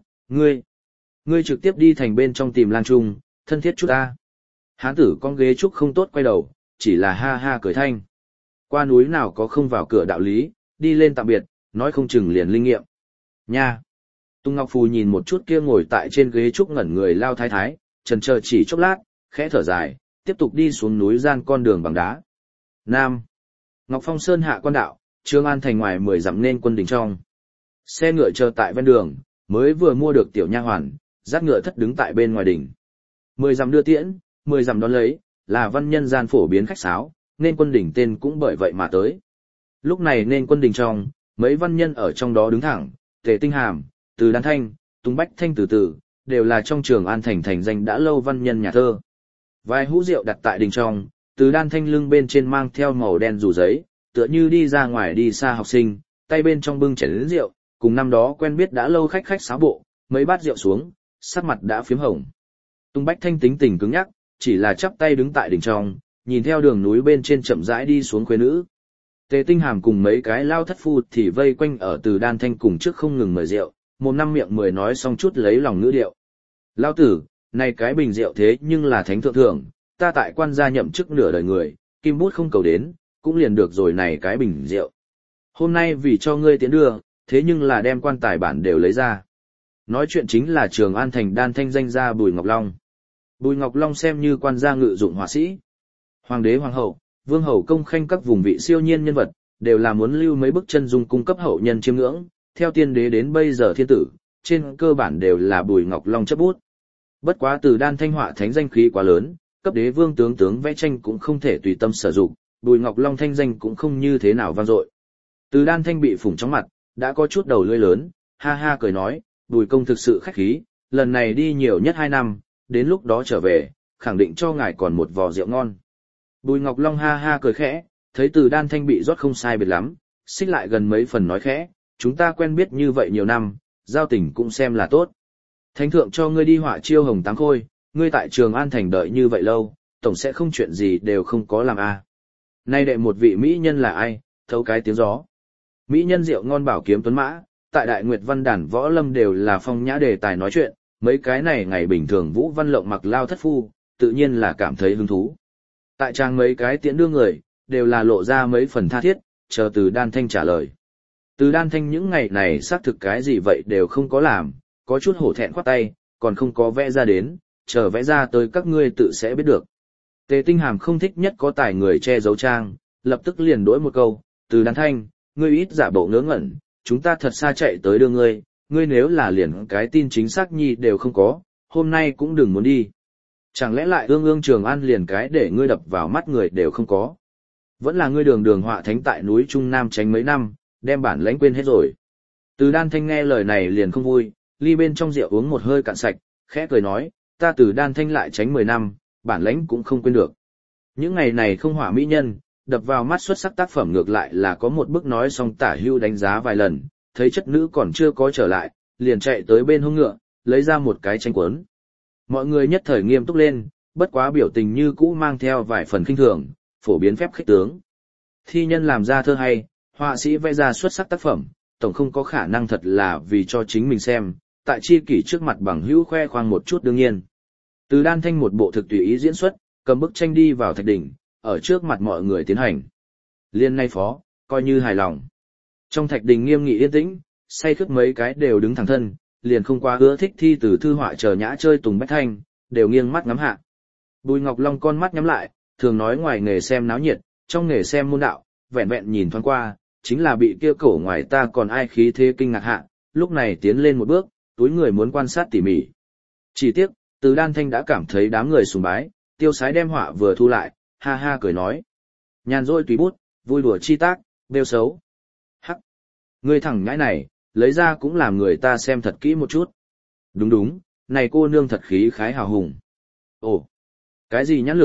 ngươi trực tiếp đi thành bên trong tìm lang trung, thân thiết chút ta. Hán tử con ghế trúc không tốt quay đầu, chỉ là ha ha cười thanh. Qua núi nào có không vào cửa đạo lý, đi lên tạm biệt, nói không chừng liền linh nghiệm. Nha! Tung Ngọc Phù nhìn một chút kia ngồi tại trên ghế trúc ngẩn người lao thái thái, chần chờ chỉ chốc lát, khẽ thở dài, tiếp tục đi xuống núi gian con đường bằng đá. Nam! Ngọc Phong Sơn hạ quan đạo, Trương An thành ngoài 10 dặm nên quân đình trong. Xe ngựa chờ tại ven đường, mới vừa mua được tiểu nha hoàn, dắt ngựa thất đứng tại bên ngoài đỉnh. 10 dặm đưa tiễn, 10 dặm đón lấy, là văn nhân gian phổ biến khách sáo, nên quân đỉnh tên cũng bởi vậy mà tới. Lúc này nên quân đỉnh trong, mấy văn nhân ở trong đó đứng thẳng, Tề Tinh Hàm, Từ Đan Thanh, Tùng Bách Thanh từ từ, đều là trong Trường An thành thành danh đã lâu văn nhân nhà thơ. Vài hũ rượu đặt tại đỉnh trong, Từ Đan Thanh lưng bên trên mang theo màu đen dù giấy, tựa như đi ra ngoài đi xa học sinh, tay bên trong bưng chén rượu, cùng năm đó quen biết đã lâu khách sáo bộ, mấy bát rượu xuống, sắc mặt đã phiếm hồng. Tùng Bách Thanh tính tình cứng nhắc, chỉ là chắp tay đứng tại đỉnh trong, nhìn theo đường núi bên trên chậm rãi đi xuống khuê nữ. Tề Tinh Hàm cùng mấy cái lao thất phu thì vây quanh ở Từ Đan Thanh cùng trước không ngừng mời rượu, một năm miệng mười nói xong chút lấy lòng ngữ điệu. Lao tử, này cái bình rượu thế nhưng là thánh thượng thưởng, ta tại quan gia nhậm chức nửa đời người, kim bút không cầu đến, cũng liền được rồi này cái bình rượu. Hôm nay vì cho ngươi tiến đưa, thế nhưng là đem quan tài bản đều lấy ra. Nói chuyện chính là Trường An thành Đan Thanh danh gia Bùi Ngọc Long. Bùi Ngọc Long xem như quan gia ngự dụng họa sĩ. Hoàng đế hoàng hậu, vương hậu công khanh các vùng vị siêu nhiên nhân vật, đều là muốn lưu mấy bức chân dung cung cấp hậu nhân chiêm ngưỡng, theo tiên đế đến bây giờ thiên tử, trên cơ bản đều là Bùi Ngọc Long chấp bút. Bất quá Từ Đan Thanh họa thánh danh khí quá lớn, cấp đế vương tướng vẽ tranh cũng không thể tùy tâm sử dụng, Bùi Ngọc Long thanh danh cũng không như thế nào vang dội. Từ Đan Thanh bị phủng trong mặt, đã có chút đầu lưỡi lớn, ha ha cười nói, Bùi công thực sự khách khí, lần này đi nhiều nhất 2 năm, đến lúc đó trở về, khẳng định cho ngài còn một vò rượu ngon. Bùi Ngọc Long ha ha cười khẽ, thấy Từ Đan Thanh bị rót không sai biệt lắm, xích lại gần mấy phần nói khẽ, chúng ta quen biết như vậy nhiều năm, giao tình cũng xem là tốt. Thánh thượng cho ngươi đi họa chiêu hồng táng khôi, ngươi tại Trường An thành đợi như vậy lâu, tổng sẽ không chuyện gì đều không có làm à. Nay đệ một vị mỹ nhân là ai, thấu cái tiếng gió. Mỹ nhân rượu ngon bảo kiếm tuấn mã, tại Đại Nguyệt Văn đàn võ lâm đều là phong nhã đề tài nói chuyện, mấy cái này ngày bình thường Vũ Văn Lộng mặc lao thất phu, tự nhiên là cảm thấy hứng thú. Tại trang mấy cái tiễn đưa người, đều là lộ ra mấy phần tha thiết, chờ Từ Đan Thanh trả lời. Từ Đan Thanh những ngày này xác thực cái gì vậy đều không có làm, có chút hổ thẹn khoát tay, còn không có vẽ ra đến, chờ vẽ ra tới các ngươi tự sẽ biết được. Tề Tinh Hàm không thích nhất có tài người che giấu trang, lập tức liền đổi một câu, Từ Đan Thanh, ngươi ít giả bộ ngớ ngẩn, chúng ta thật xa chạy tới đưa ngươi, ngươi nếu là liền cái tin chính xác nhi đều không có, hôm nay cũng đừng muốn đi. Chẳng lẽ lại ương Trường An liền cái để ngươi đập vào mắt người đều không có. Vẫn là ngươi đường họa thánh tại núi Trung Nam tránh mấy năm, đem bản lãnh quên hết rồi. Từ Đan Thanh nghe lời này liền không vui, ly bên trong rượu uống một hơi cạn sạch, khẽ cười nói, ta Từ Đan Thanh lại tránh 10 năm, bản lãnh cũng không quên được. Những ngày này không họa mỹ nhân, đập vào mắt xuất sắc tác phẩm ngược lại là có một bức nói xong tả hưu đánh giá vài lần, thấy chất nữ còn chưa có trở lại, liền chạy tới bên hông ngựa, lấy ra một cái tranh cuốn. Mọi người nhất thời nghiêm túc lên, bất quá biểu tình như cũ mang theo vài phần khinh thường, phổ biến phép khích tướng. Thi nhân làm ra thơ hay, họa sĩ vẽ ra xuất sắc tác phẩm, tổng không có khả năng thật là vì cho chính mình xem, tại chi kỷ trước mặt bằng hữu khoe khoang một chút đương nhiên. Từ Đan Thanh một bộ thực tùy ý diễn xuất, cầm bức tranh đi vào thạch đỉnh, ở trước mặt mọi người tiến hành. Liên nay phó, coi như hài lòng. Trong thạch đình nghiêm nghị yên tĩnh, say khướt mấy cái đều đứng thẳng thân, liền không quá ưa thích thi từ thư họa chờ nhã chơi Tùng Bách Thanh, đều nghiêng mắt ngắm hạ. Bùi Ngọc Long con mắt nhắm lại, thường nói ngoài nghề xem náo nhiệt, trong nghề xem môn đạo, vẹn vẹn nhìn thoáng qua, chính là bị kia cổ ngoài ta còn ai khí thế kinh ngạc hạ, lúc này tiến lên một bước, túi người muốn quan sát tỉ mỉ. Chỉ tiếc, Từ Đan Thanh đã cảm thấy đám người sùng bái, tiêu sái đem họa vừa thu lại, ha ha cười nói. Nhàn rỗi tùy bút, vui đùa chi tác, bêu xấu. Hắc! Ngươi thẳng nhãi này, lấy ra cũng làm người ta xem thật kỹ một chút. Đúng, này cô nương thật khí khái hào hùng. Ồ! Cái gì nhãn lực,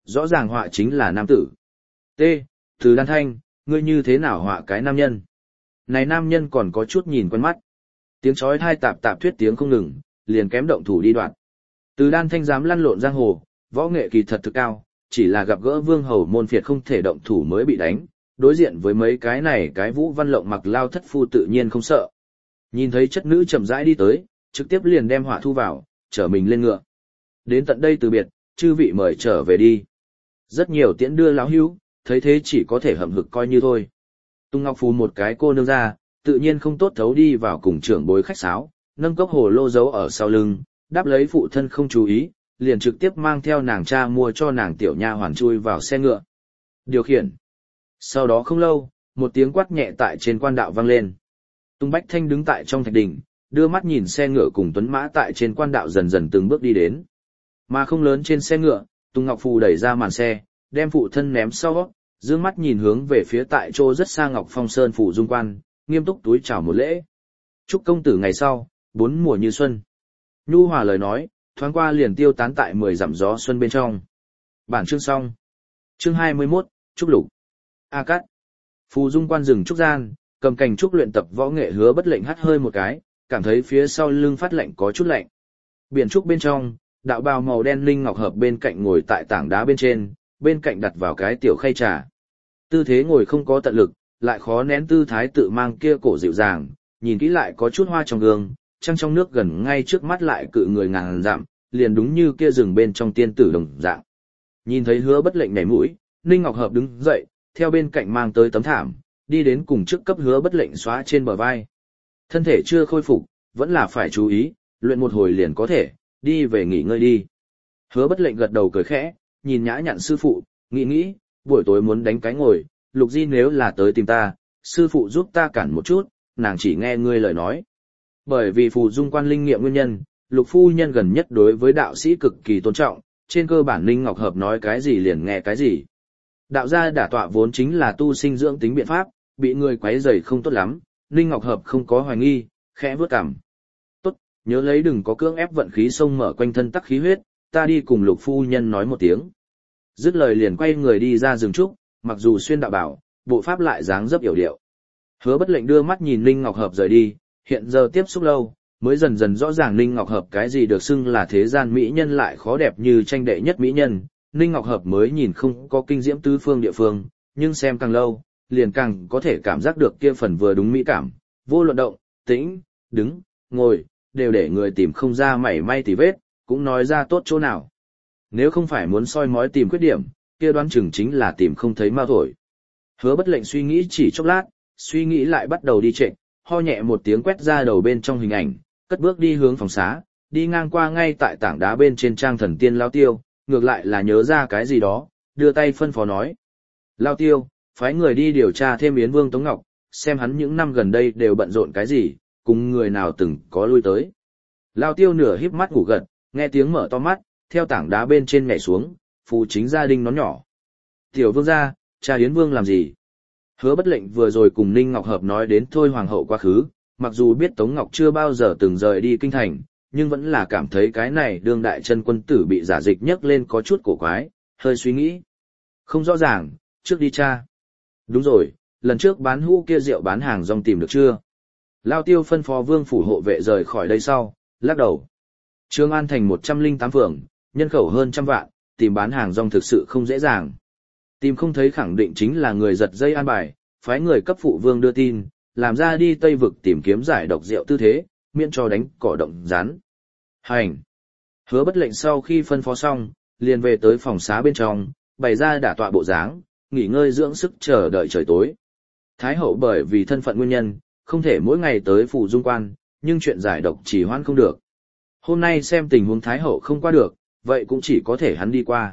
rõ ràng họa chính là nam tử. T. Từ Đan Thanh, ngươi như thế nào họa cái nam nhân? Này nam nhân còn có chút nhìn quen mắt. Tiếng chói tai tạp tạp thuyết tiếng không ngừng, liền kém động thủ đi đoạn. Từ Đan Thanh dám lăn lộn giang hồ, võ nghệ kỳ thật thực cao, chỉ là gặp gỡ vương hầu môn phiệt không thể động thủ mới bị đánh, đối diện với mấy cái này cái Vũ Văn Lộng mặc lao thất phu tự nhiên không sợ. Nhìn thấy chất nữ chậm rãi đi tới, trực tiếp liền đem họa thu vào, chở mình lên ngựa. Đến tận đây từ biệt, chư vị mời trở về đi. Rất nhiều tiễn đưa lão hữu, thấy thế chỉ có thể hậm hực coi như thôi. Tung Ngọc Phù một cái cô nương ra, tự nhiên không tốt thấu đi vào cùng trưởng bối khách sáo, nâng cốc hồ lô giấu ở sau lưng, đáp lấy phụ thân không chú ý, liền trực tiếp mang theo nàng cha mua cho nàng tiểu nha hoàn chui vào xe ngựa. Điều khiển. Sau đó không lâu, một tiếng quát nhẹ tại trên quan đạo vang lên. Tung Bách Thanh đứng tại trong thạch đỉnh, đưa mắt nhìn xe ngựa cùng tuấn mã tại trên quan đạo dần dần từng bước đi đến. Mà không lớn trên xe ngựa, Tung Ngọc Phù đẩy ra màn xe, đem phụ thân ném sau, dương mắt nhìn hướng về phía tại chỗ rất xa Ngọc Phong Sơn phủ dung quan, nghiêm túc túi chào một lễ. Chúc công tử ngày sau, 4 mùa như xuân. Nhu hòa lời nói, thoáng qua liền tiêu tán tại 10 dặm gió xuân bên trong. Bản chương xong. Chương 21, Trúc Lục. A Cát. Phù dung quan rừng trúc gian, cầm cành trúc luyện tập võ nghệ Hứa Bất Lệnh hắt hơi một cái, cảm thấy phía sau lưng phát lạnh có chút lạnh. Biển trúc bên trong, đạo bào màu đen linh ngọc hợp bên cạnh ngồi tại tảng đá bên trên, bên cạnh đặt vào cái tiểu khay trà. Tư thế ngồi không có tận lực, lại khó nén tư thái tự mang kia cổ dịu dàng, nhìn kỹ lại có chút hoa trong gương, trăng trong nước gần ngay trước mắt lại cự người ngàn dặm, liền đúng như kia rừng bên trong tiên tử đồng dạng. Nhìn thấy Hứa Bất Lệnh nhảy mũi, Ninh Ngọc Hợp đứng dậy, theo bên cạnh mang tới tấm thảm, đi đến cùng trước cấp Hứa Bất Lệnh xóa trên bờ vai. Thân thể chưa khôi phục, vẫn là phải chú ý, luyện một hồi liền có thể, đi về nghỉ ngơi đi. Hứa Bất Lệnh gật đầu cười khẽ, nhìn nhã nhặn sư phụ, nghĩ, buổi tối muốn đánh cái ngồi, Lục Di nếu là tới tìm ta, sư phụ giúp ta cản một chút, nàng chỉ nghe ngươi lời nói. Bởi vì phù dung quan linh nghiệm nguyên nhân, Lục phu nhân gần nhất đối với đạo sĩ cực kỳ tôn trọng, trên cơ bản Ninh Ngọc Hợp nói cái gì liền nghe cái gì. Đạo gia đả tọa vốn chính là tu sinh dưỡng tính biện pháp, bị người quấy rầy không tốt lắm, Ninh Ngọc Hợp không có hoài nghi, khẽ vớt cằm. Tốt, nhớ lấy đừng có cưỡng ép vận khí sông mở quanh thân tắc khí huyết, ta đi cùng Lục phu nhân nói một tiếng. Dứt lời liền quay người đi ra rừng trúc, mặc dù xuyên đạo bảo, bộ pháp lại dáng dấp yểu điệu. Hứa Bất Lệnh đưa mắt nhìn Ninh Ngọc Hợp rời đi, hiện giờ tiếp xúc lâu, mới dần dần rõ ràng Ninh Ngọc Hợp cái gì được xưng là thế gian mỹ nhân lại khó đẹp như tranh đệ nhất mỹ nhân. Ninh Ngọc Hợp mới nhìn không có kinh diễm tứ phương địa phương, nhưng xem càng lâu, liền càng có thể cảm giác được kia phần vừa đúng mỹ cảm, vô luận động, tĩnh, đứng, ngồi, đều để người tìm không ra mảy may tì vết, cũng nói ra tốt chỗ nào. Nếu không phải muốn soi mói tìm khuyết điểm, kia đoán chừng chính là tìm không thấy ma thổi. Hứa Bất Lệnh suy nghĩ chỉ chốc lát, suy nghĩ lại bắt đầu đi trệ, ho nhẹ một tiếng quét ra đầu bên trong hình ảnh, cất bước đi hướng phòng xá, đi ngang qua ngay tại tảng đá bên trên trang thần tiên Lao Tiêu, ngược lại là nhớ ra cái gì đó, đưa tay phân phó nói. Lao Tiêu, phái người đi điều tra thêm Yến Vương Tống Ngọc, xem hắn những năm gần đây đều bận rộn cái gì, cùng người nào từng có lui tới. Lao Tiêu nửa híp mắt ngủ gật, nghe tiếng mở to mắt, theo tảng đá bên trên nhảy xuống, phù chính gia đình nón nhỏ. Tiểu Vương gia, cha Yến Vương làm gì? Hứa Bất Lệnh vừa rồi cùng Ninh Ngọc Hợp nói đến thôi hoàng hậu quá khứ, mặc dù biết Tống Ngọc chưa bao giờ từng rời đi kinh thành, nhưng vẫn là cảm thấy cái này đương đại chân quân tử bị giả dịch nhấc lên có chút cổ quái, hơi suy nghĩ. Không rõ ràng, trước đi cha. Đúng rồi, lần trước bán hũ kia rượu bán hàng rong tìm được chưa? Lao Tiêu phân phó Vương phủ hộ vệ rời khỏi đây sau, lắc đầu. Trường An thành 108 phường, nhân khẩu hơn 100 vạn, tìm bán hàng rong thực sự không dễ dàng. Tìm không thấy khẳng định chính là người giật dây an bài, phái người cấp phụ vương đưa tin, làm ra đi Tây vực tìm kiếm giải độc rượu tư thế, miễn cho đánh cỏ động rắn. Hành. Hứa Bất Lệnh sau khi phân phó xong, liền về tới phòng xá bên trong, bày ra đả tọa bộ dáng, nghỉ ngơi dưỡng sức chờ đợi trời tối. Thái hậu bởi vì thân phận nguyên nhân, không thể mỗi ngày tới phủ dung quan, nhưng chuyện giải độc chỉ hoãn không được. Hôm nay xem tình huống Thái hậu không qua được, vậy cũng chỉ có thể hắn đi qua.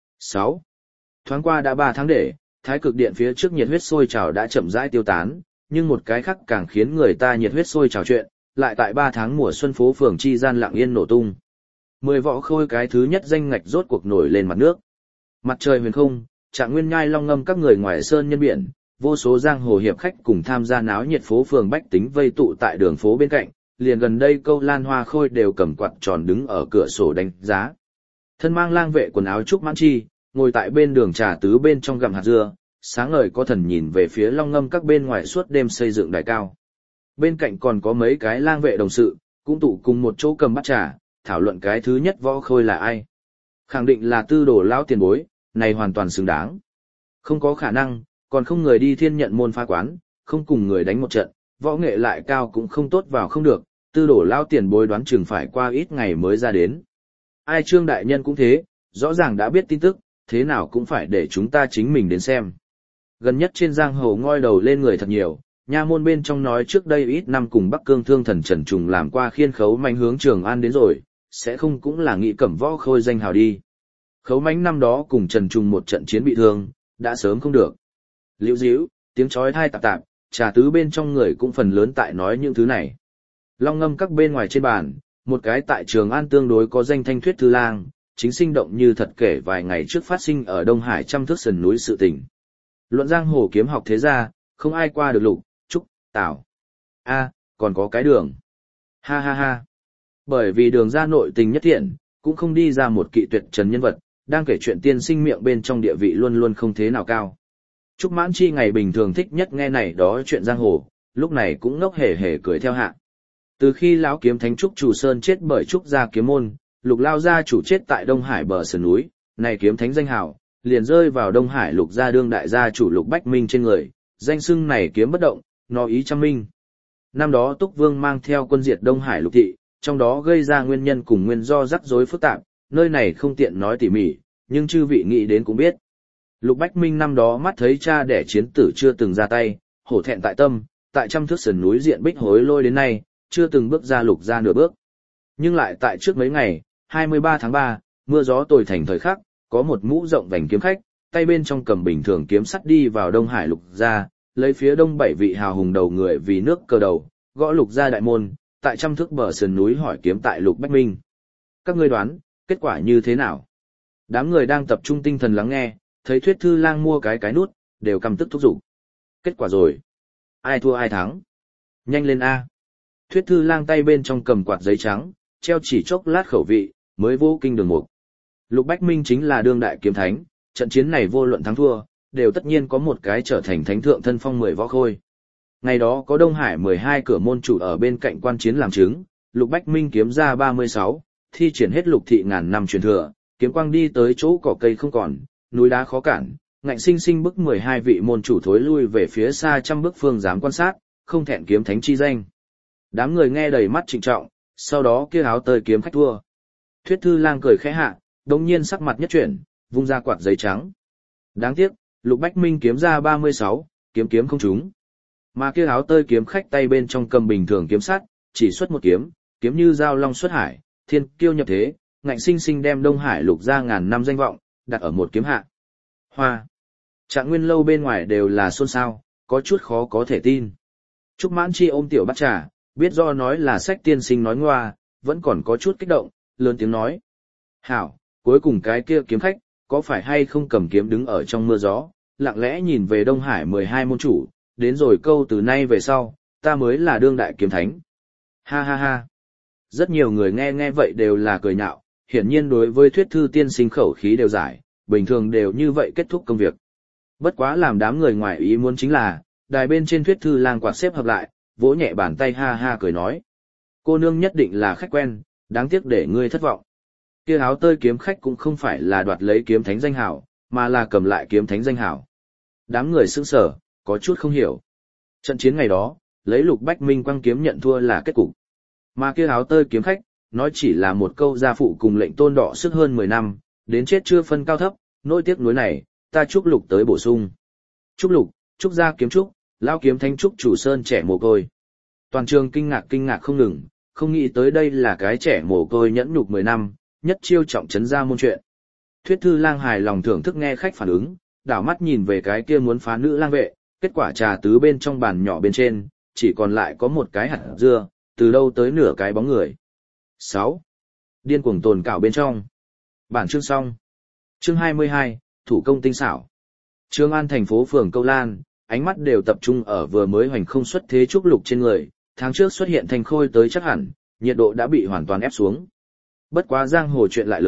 6. Thoáng qua đã 3 tháng để, Thái Cực Điện phía trước nhiệt huyết sôi trào đã chậm rãi tiêu tán, nhưng một cái khác càng khiến người ta nhiệt huyết sôi trào chuyện, lại tại 3 tháng mùa xuân phố phường chi gian lặng yên nổ tung. 10 võ khôi cái thứ nhất danh ngạch rốt cuộc nổi lên mặt nước. Mặt trời huyền không, Trạng Nguyên Nhai long ngâm các người ngoài sơn nhân biển, vô số giang hồ hiệp khách cùng tham gia náo nhiệt phố phường bách tính vây tụ tại đường phố bên cạnh, liền gần đây Câu Lan Hoa Khôi đều cầm quạt tròn đứng ở cửa sổ đánh giá. Thân mang lang vệ quần áo trúc mãn chi, ngồi tại bên đường trà tứ bên trong gặm hạt dưa, sáng ngời có thần nhìn về phía Long Ngâm các bên ngoài suốt đêm xây dựng đài cao. Bên cạnh còn có mấy cái lang vệ đồng sự, cũng tụ cùng một chỗ cầm bát trà, thảo luận cái thứ nhất võ khôi là ai. Khẳng định là Tư Đồ lão tiền bối, này hoàn toàn xứng đáng. Không có khả năng, còn không người đi thiên nhận môn phá quán, không cùng người đánh một trận, võ nghệ lại cao cũng không tốt vào không được, Tư Đồ lão tiền bối đoán chừng phải qua ít ngày mới ra đến. Ai Trương đại nhân cũng thế, rõ ràng đã biết tin tức, thế nào cũng phải để chúng ta chính mình đến xem. Gần nhất trên giang hồ ngoi đầu lên người thật nhiều, nha môn bên trong nói trước đây ít năm cùng Bắc Cương thương thần Trần Trùng làm qua khiên Khấu Mánh hướng Trường An đến rồi, sẽ không cũng là nghị cẩm võ khôi danh hào đi. Khấu Mánh năm đó cùng Trần Trùng một trận chiến bị thương, đã sớm không được. Liễu díu, tiếng chói tai tạp tạp, trà tứ bên trong người cũng phần lớn tại nói những thứ này. Long Ngâm các bên ngoài trên bàn, một cái tại Trường An tương đối có danh thanh thuyết thư lang, chính sinh động như thật kể vài ngày trước phát sinh ở Đông Hải trăm thước sườn núi sự tình. Luận giang hồ kiếm học thế gia, không ai qua được Lục, Trúc, Tảo. Còn có cái Đường. Ha ha ha. Bởi vì Đường ra nội tình nhất thiện, cũng không đi ra một kỵ tuyệt trần nhân vật, đang kể chuyện tiên sinh miệng bên trong địa vị luôn luôn không thế nào cao. Trúc Mãn Chi ngày bình thường thích nhất nghe này đó chuyện giang hồ, lúc này cũng ngốc hề hề cười theo hạ. Từ khi lão kiếm thánh Trúc Chủ Sơn chết bởi Trúc gia kiếm môn, Lục lao gia chủ chết tại Đông Hải bờ sườn núi, này kiếm thánh danh hào liền rơi vào Đông Hải Lục gia đương đại gia chủ Lục Bách Minh trên người, danh xưng này kiếm bất động, nó ý trăm minh. Năm đó Túc Vương mang theo quân diệt Đông Hải Lục thị, trong đó gây ra nguyên nhân cùng nguyên do rắc rối phức tạp, nơi này không tiện nói tỉ mỉ, nhưng chư vị nghĩ đến cũng biết. Lục Bách Minh năm đó mắt thấy cha đẻ chiến tử chưa từng ra tay, hổ thẹn tại tâm, tại trăm thước sườn núi diện bích hối lôi đến nay, chưa từng bước ra Lục gia nửa bước. Nhưng lại tại trước mấy ngày, 23 tháng 3, mưa gió tồi thành thời khắc, có một mũ rộng vành kiếm khách, tay bên trong cầm bình thường kiếm sắt đi vào Đông Hải Lục gia, lấy phía đông 7 vị hào hùng đầu người vì nước cờ đầu, gõ Lục gia đại môn, tại trăm thước bờ sườn núi hỏi kiếm tại Lục Bách Minh. Các ngươi đoán, kết quả như thế nào? Đám người đang tập trung tinh thần lắng nghe, thấy Thuyết Thư Lang mua cái nút, đều căm tức thúc giục. Kết quả rồi. Ai thua ai thắng? Nhanh lên A. Thuyết Thư Lang tay bên trong cầm quạt giấy trắng, treo chỉ chốc lát khẩu vị, mới vô kinh đường mục. Lục Bách Minh chính là đương đại kiếm thánh, trận chiến này vô luận thắng thua, đều tất nhiên có một cái trở thành thánh thượng thân phong 10 võ khôi. Ngày đó có Đông Hải 12 cửa môn chủ ở bên cạnh quan chiến làm chứng, Lục Bách Minh kiếm ra 36, thi triển hết Lục thị ngàn năm truyền thừa, kiếm quang đi tới chỗ cỏ cây không còn, núi đá khó cản, ngạnh sinh sinh bức 12 vị môn chủ thối lui về phía xa trăm bước phương dám quan sát, không thẹn kiếm thánh chi danh. Đám người nghe đầy mắt trịnh trọng, sau đó kia áo tơi kiếm khách thua. Thuyết Thư Lang cười khẽ hạ, đống nhiên sắc mặt nhất chuyển, vung ra quạt giấy trắng. Đáng tiếc, Lục Bách Minh kiếm ra 36, kiếm không trúng. Mà kia áo tơi kiếm khách tay bên trong cầm bình thường kiếm sắt, chỉ xuất một kiếm, kiếm như dao long xuất hải, thiên kiêu nhập thế, ngạnh sinh sinh đem Đông Hải Lục gia ngàn năm danh vọng, đặt ở một kiếm hạ. Hoa. Trạng Nguyên lâu bên ngoài đều là xôn xao, có chút khó có thể tin. Trúc Mãn Chi ôm tiểu bát trà, biết do nói là sách tiên sinh nói ngoa, vẫn còn có chút kích động, lớn tiếng nói. Hảo, cuối cùng cái kia kiếm khách, có phải hay không cầm kiếm đứng ở trong mưa gió, lặng lẽ nhìn về Đông Hải 12 môn chủ, đến rồi câu từ nay về sau, ta mới là đương đại kiếm thánh. Ha ha ha. Rất nhiều người nghe vậy đều là cười nhạo, hiển nhiên đối với Thuyết Thư tiên sinh khẩu khí đều giải, bình thường đều như vậy kết thúc công việc. Bất quá làm đám người ngoài ý muốn chính là, đài bên trên Thuyết Thư Lang quạt xếp hợp lại, vỗ nhẹ bàn tay ha ha cười nói. Cô nương nhất định là khách quen, đáng tiếc để ngươi thất vọng. Kia áo tơi kiếm khách cũng không phải là đoạt lấy kiếm thánh danh hảo, mà là cầm lại kiếm thánh danh hảo. Đám người sững sờ, có chút không hiểu. Trận chiến ngày đó, lấy Lục Bách Minh quăng kiếm nhận thua là kết cục. Mà kia áo tơi kiếm khách, nói chỉ là một câu gia phụ cùng lệnh tôn đỏ sức hơn 10 năm, đến chết chưa phân cao thấp, nỗi tiếc nuối này, ta chúc Lục tới bổ sung. Chúc Lục, chúc gia kiếm chúc, lao kiếm thánh Trúc Chủ Sơn trẻ mồ côi. Toàn trường kinh ngạc không ngừng, không nghĩ tới đây là cái trẻ mồ côi nhẫn nhục 10 năm, nhất chiêu trọng trấn ra môn chuyện. Thuyết Thư Lang hài lòng thưởng thức nghe khách phản ứng, đảo mắt nhìn về cái kia muốn phá nữ lang vệ, kết quả trà tứ bên trong bàn nhỏ bên trên, chỉ còn lại có một cái hạt dưa, từ đâu tới nửa cái bóng người. 6. Điên cuồng tồn cảo bên trong. Bản chương xong. Chương 22, thủ công tinh xảo. Trường An thành phố phường Câu Lan, ánh mắt đều tập trung ở vừa mới hoành không xuất thế Trúc Lục trên người, tháng trước xuất hiện thành khôi tới chắc hẳn, nhiệt độ đã bị hoàn toàn ép xuống. Bất quá giang hồ chuyện lại lớn,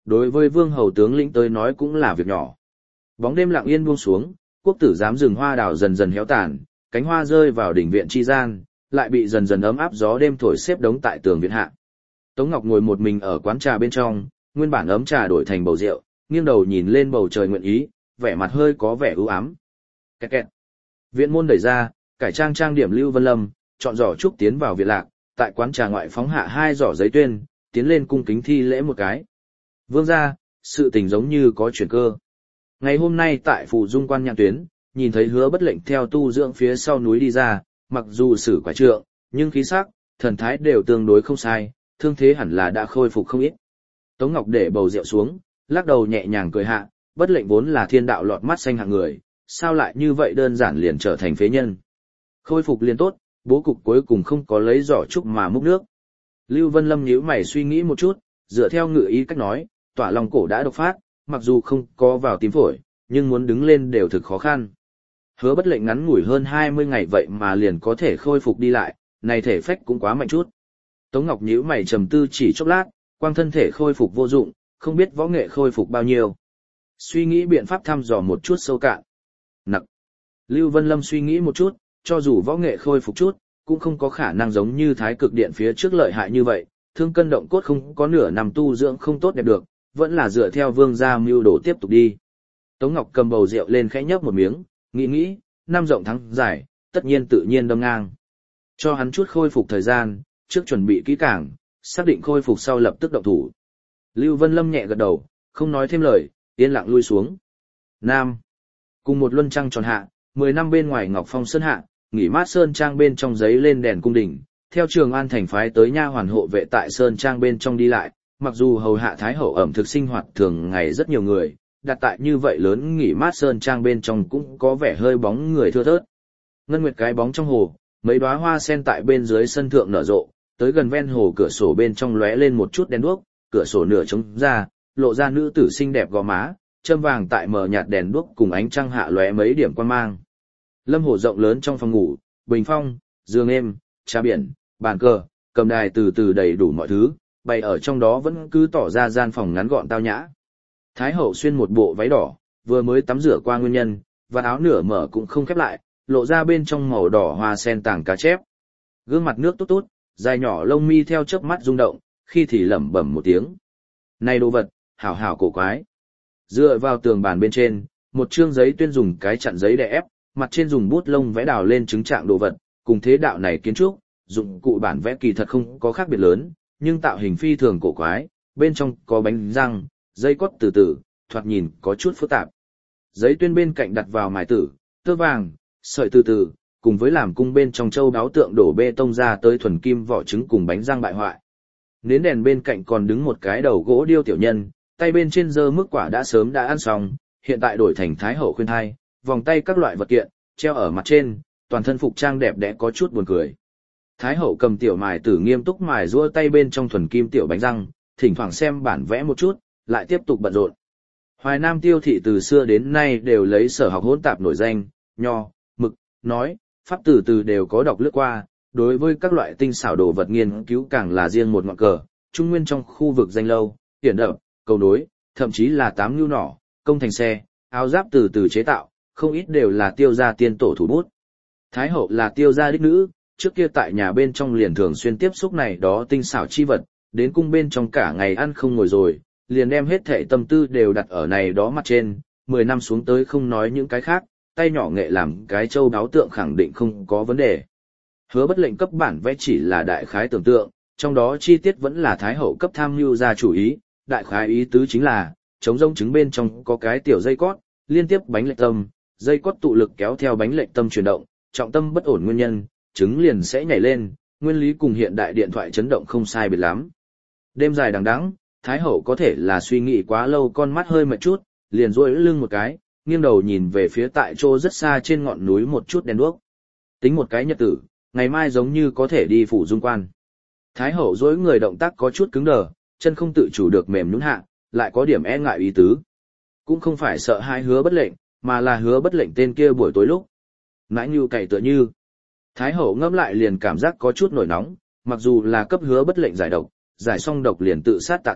đối với vương hầu tướng lĩnh tới nói cũng là việc nhỏ. Bóng đêm lặng yên buông xuống, quốc tử giám rừng hoa đào dần dần héo tàn, cánh hoa rơi vào đỉnh viện chi gian, lại bị dần dần ấm áp gió đêm thổi xếp đống tại tường viện hạ. Tống Ngọc ngồi một mình ở quán trà bên trong, nguyên bản ấm trà đổi thành bầu rượu, nghiêng đầu nhìn lên bầu trời nguyện ý, vẻ mặt hơi có vẻ ưu ám. Kẹt kẹt. Viện môn đẩy ra, cải trang trang điểm Lưu Vân Lâm, chọn giỏ trúc tiến vào viện lạc, tại quán trà ngoại phóng hạ 2 giỏ giấy tuyên, tiến lên cung kính thi lễ một cái. Vương gia, sự tình giống như có chuyển cơ. Ngày hôm nay tại phủ dung quan nhạn tuyến, nhìn thấy Hứa Bất Lệnh theo tu dưỡng phía sau núi đi ra, mặc dù sử quả trượng, nhưng khí sắc, thần thái đều tương đối không sai, thương thế hẳn là đã khôi phục không ít. Tống Ngọc để bầu rượu xuống, lắc đầu nhẹ nhàng cười hạ, Bất Lệnh vốn là thiên đạo lọt mắt xanh hạng người, sao lại như vậy đơn giản liền trở thành phế nhân. Khôi phục liền tốt, bố cục cuối cùng không có lấy giỏ trúc mà múc nước. Lưu Vân Lâm nhíu mày suy nghĩ một chút, dựa theo ngự ý cách nói, Tỏa Long cổ đã độc phát, mặc dù không có vào tim phổi, nhưng muốn đứng lên đều thực khó khăn. Hứa Bất Lệnh ngắn ngủi hơn 20 ngày vậy mà liền có thể khôi phục đi lại, này thể phách cũng quá mạnh chút. Tống Ngọc nhíu mày trầm tư chỉ chốc lát, quang thân thể khôi phục vô dụng, không biết võ nghệ khôi phục bao nhiêu. Suy nghĩ biện pháp thăm dò một chút sâu cạn. Nặc. Lưu Vân Lâm suy nghĩ một chút, cho dù võ nghệ khôi phục chút, cũng không có khả năng giống như Thái Cực Điện phía trước lợi hại như vậy, thương cân động cốt không có nửa năm tu dưỡng không tốt đẹp được, vẫn là dựa theo vương gia mưu đồ tiếp tục đi. Tống Ngọc cầm bầu rượu lên khẽ nhấp một miếng, nghĩ, năm rộng thắng dài, tất nhiên tự nhiên đâm ngang. Cho hắn chút khôi phục thời gian, trước chuẩn bị kỹ càng, xác định khôi phục sau lập tức động thủ. Lưu Vân Lâm nhẹ gật đầu, không nói thêm lời, yên lặng lui xuống. Nam. Cùng một luân trăng tròn hạ, 10 năm bên ngoài Ngọc Phong Sơn hạ, nghỉ mát Sơn Trang bên trong giấy lên đèn cung đình, theo Trường An thành phái tới nha hoàn hộ vệ tại Sơn Trang bên trong đi lại, mặc dù hầu hạ Thái Hậu ẩm thực sinh hoạt thường ngày rất nhiều người, đặt tại như vậy lớn nghỉ mát Sơn Trang bên trong cũng có vẻ hơi bóng người thưa thớt. Ngân nguyệt cái bóng trong hồ, mấy đóa hoa sen tại bên dưới sân thượng nở rộ, tới gần ven hồ cửa sổ bên trong lóe lên một chút đèn đuốc, cửa sổ nửa trống ra, lộ ra nữ tử xinh đẹp gò má, châm vàng tại mờ nhạt đèn đuốc cùng ánh trăng hạ lóe mấy điểm quan mang. Lâm hồ rộng lớn trong phòng ngủ, bình phong, giường êm, trà biển, bàn cờ, cầm đài từ từ đầy đủ mọi thứ, bày ở trong đó vẫn cứ tỏ ra gian phòng ngắn gọn tao nhã. Thái Hậu xuyên một bộ váy đỏ, vừa mới tắm rửa qua nguyên nhân, và áo nửa mở cũng không khép lại, lộ ra bên trong màu đỏ hoa sen tàng cá chép. Gương mặt nước tốt tốt, dài nhỏ lông mi theo chớp mắt rung động, khi thì lẩm bẩm một tiếng. Này đồ vật, hảo hảo cổ quái. Dựa vào tường bàn bên trên, một chương giấy tuyên dùng cái chặn giấy đè ép, mặt trên dùng bút lông vẽ đào lên chứng trạng đồ vật, cùng thế đạo này kiến trúc, dụng cụ bản vẽ kỳ thật không có khác biệt lớn, nhưng tạo hình phi thường cổ quái, bên trong có bánh răng, dây cót từ từ, thoạt nhìn có chút phức tạp. Giấy tuyên bên cạnh đặt vào mài tử, tơ vàng, sợi từ từ, cùng với làm cung bên trong châu đáo tượng đổ bê tông ra tới thuần kim vỏ trứng cùng bánh răng bại hoại. Nến đèn bên cạnh còn đứng một cái đầu gỗ điêu tiểu nhân, tay bên trên giơ mức quả đã sớm đã ăn xong, hiện tại đổi thành Thái Hậu khuyên thai, vòng tay các loại vật kiện, treo ở mặt trên, toàn thân phục trang đẹp đẽ có chút buồn cười. Thái Hậu cầm tiểu mài tử nghiêm túc mài rũa tay bên trong thuần kim tiểu bánh răng, thỉnh thoảng xem bản vẽ một chút, lại tiếp tục bận rộn. Hoài Nam tiêu thị từ xưa đến nay đều lấy sở học hỗn tạp nổi danh, nho, mực, nói, pháp từ từ đều có đọc lướt qua, đối với các loại tinh xảo đồ vật nghiên cứu càng là riêng một ngọn cờ, trung nguyên trong khu vực danh lâu, hiển đập, cầu nối, thậm chí là tám nhu nỏ, công thành xe, áo giáp từ từ chế tạo, không ít đều là tiêu gia tiên tổ thủ bút. Thái Hậu là tiêu gia đích nữ, trước kia tại nhà bên trong liền thường xuyên tiếp xúc này đó tinh xảo chi vật, đến cung bên trong cả ngày ăn không ngồi rồi, liền đem hết thảy tâm tư đều đặt ở này đó mặt trên, 10 năm xuống tới không nói những cái khác, tay nhỏ nghệ làm cái châu đáo tượng khẳng định không có vấn đề. Hứa Bất Lệnh cấp bản vẽ chỉ là đại khái tưởng tượng, trong đó chi tiết vẫn là Thái Hậu cấp tham mưu ra chủ ý, đại khái ý tứ chính là, trống rông trứng bên trong có cái tiểu dây cót, liên tiếp bánh lệch tâm, dây cót tụ lực kéo theo bánh lệch tâm chuyển động, trọng tâm bất ổn nguyên nhân, trứng liền sẽ nhảy lên, nguyên lý cùng hiện đại điện thoại chấn động không sai biệt lắm. Đêm dài đằng đẵng, Thái Hậu có thể là suy nghĩ quá lâu con mắt hơi mệt chút, liền duỗi lưng một cái, nghiêng đầu nhìn về phía tại chỗ rất xa trên ngọn núi một chút đèn đuốc. Tính một cái nhật tử, ngày mai giống như có thể đi phủ dung quan. Thái Hậu duỗi người động tác có chút cứng đờ, chân không tự chủ được mềm nhũn hạ, lại có điểm e ngại ý tứ. Cũng không phải sợ hai Hứa Bất Lệnh, mà là Hứa Bất Lệnh tên kia buổi tối lúc. Nãi như cày tựa như. Thái Hậu ngẫm lại liền cảm giác có chút nổi nóng, mặc dù là cấp Hứa Bất Lệnh giải độc, giải xong độc liền tự sát tạ tội,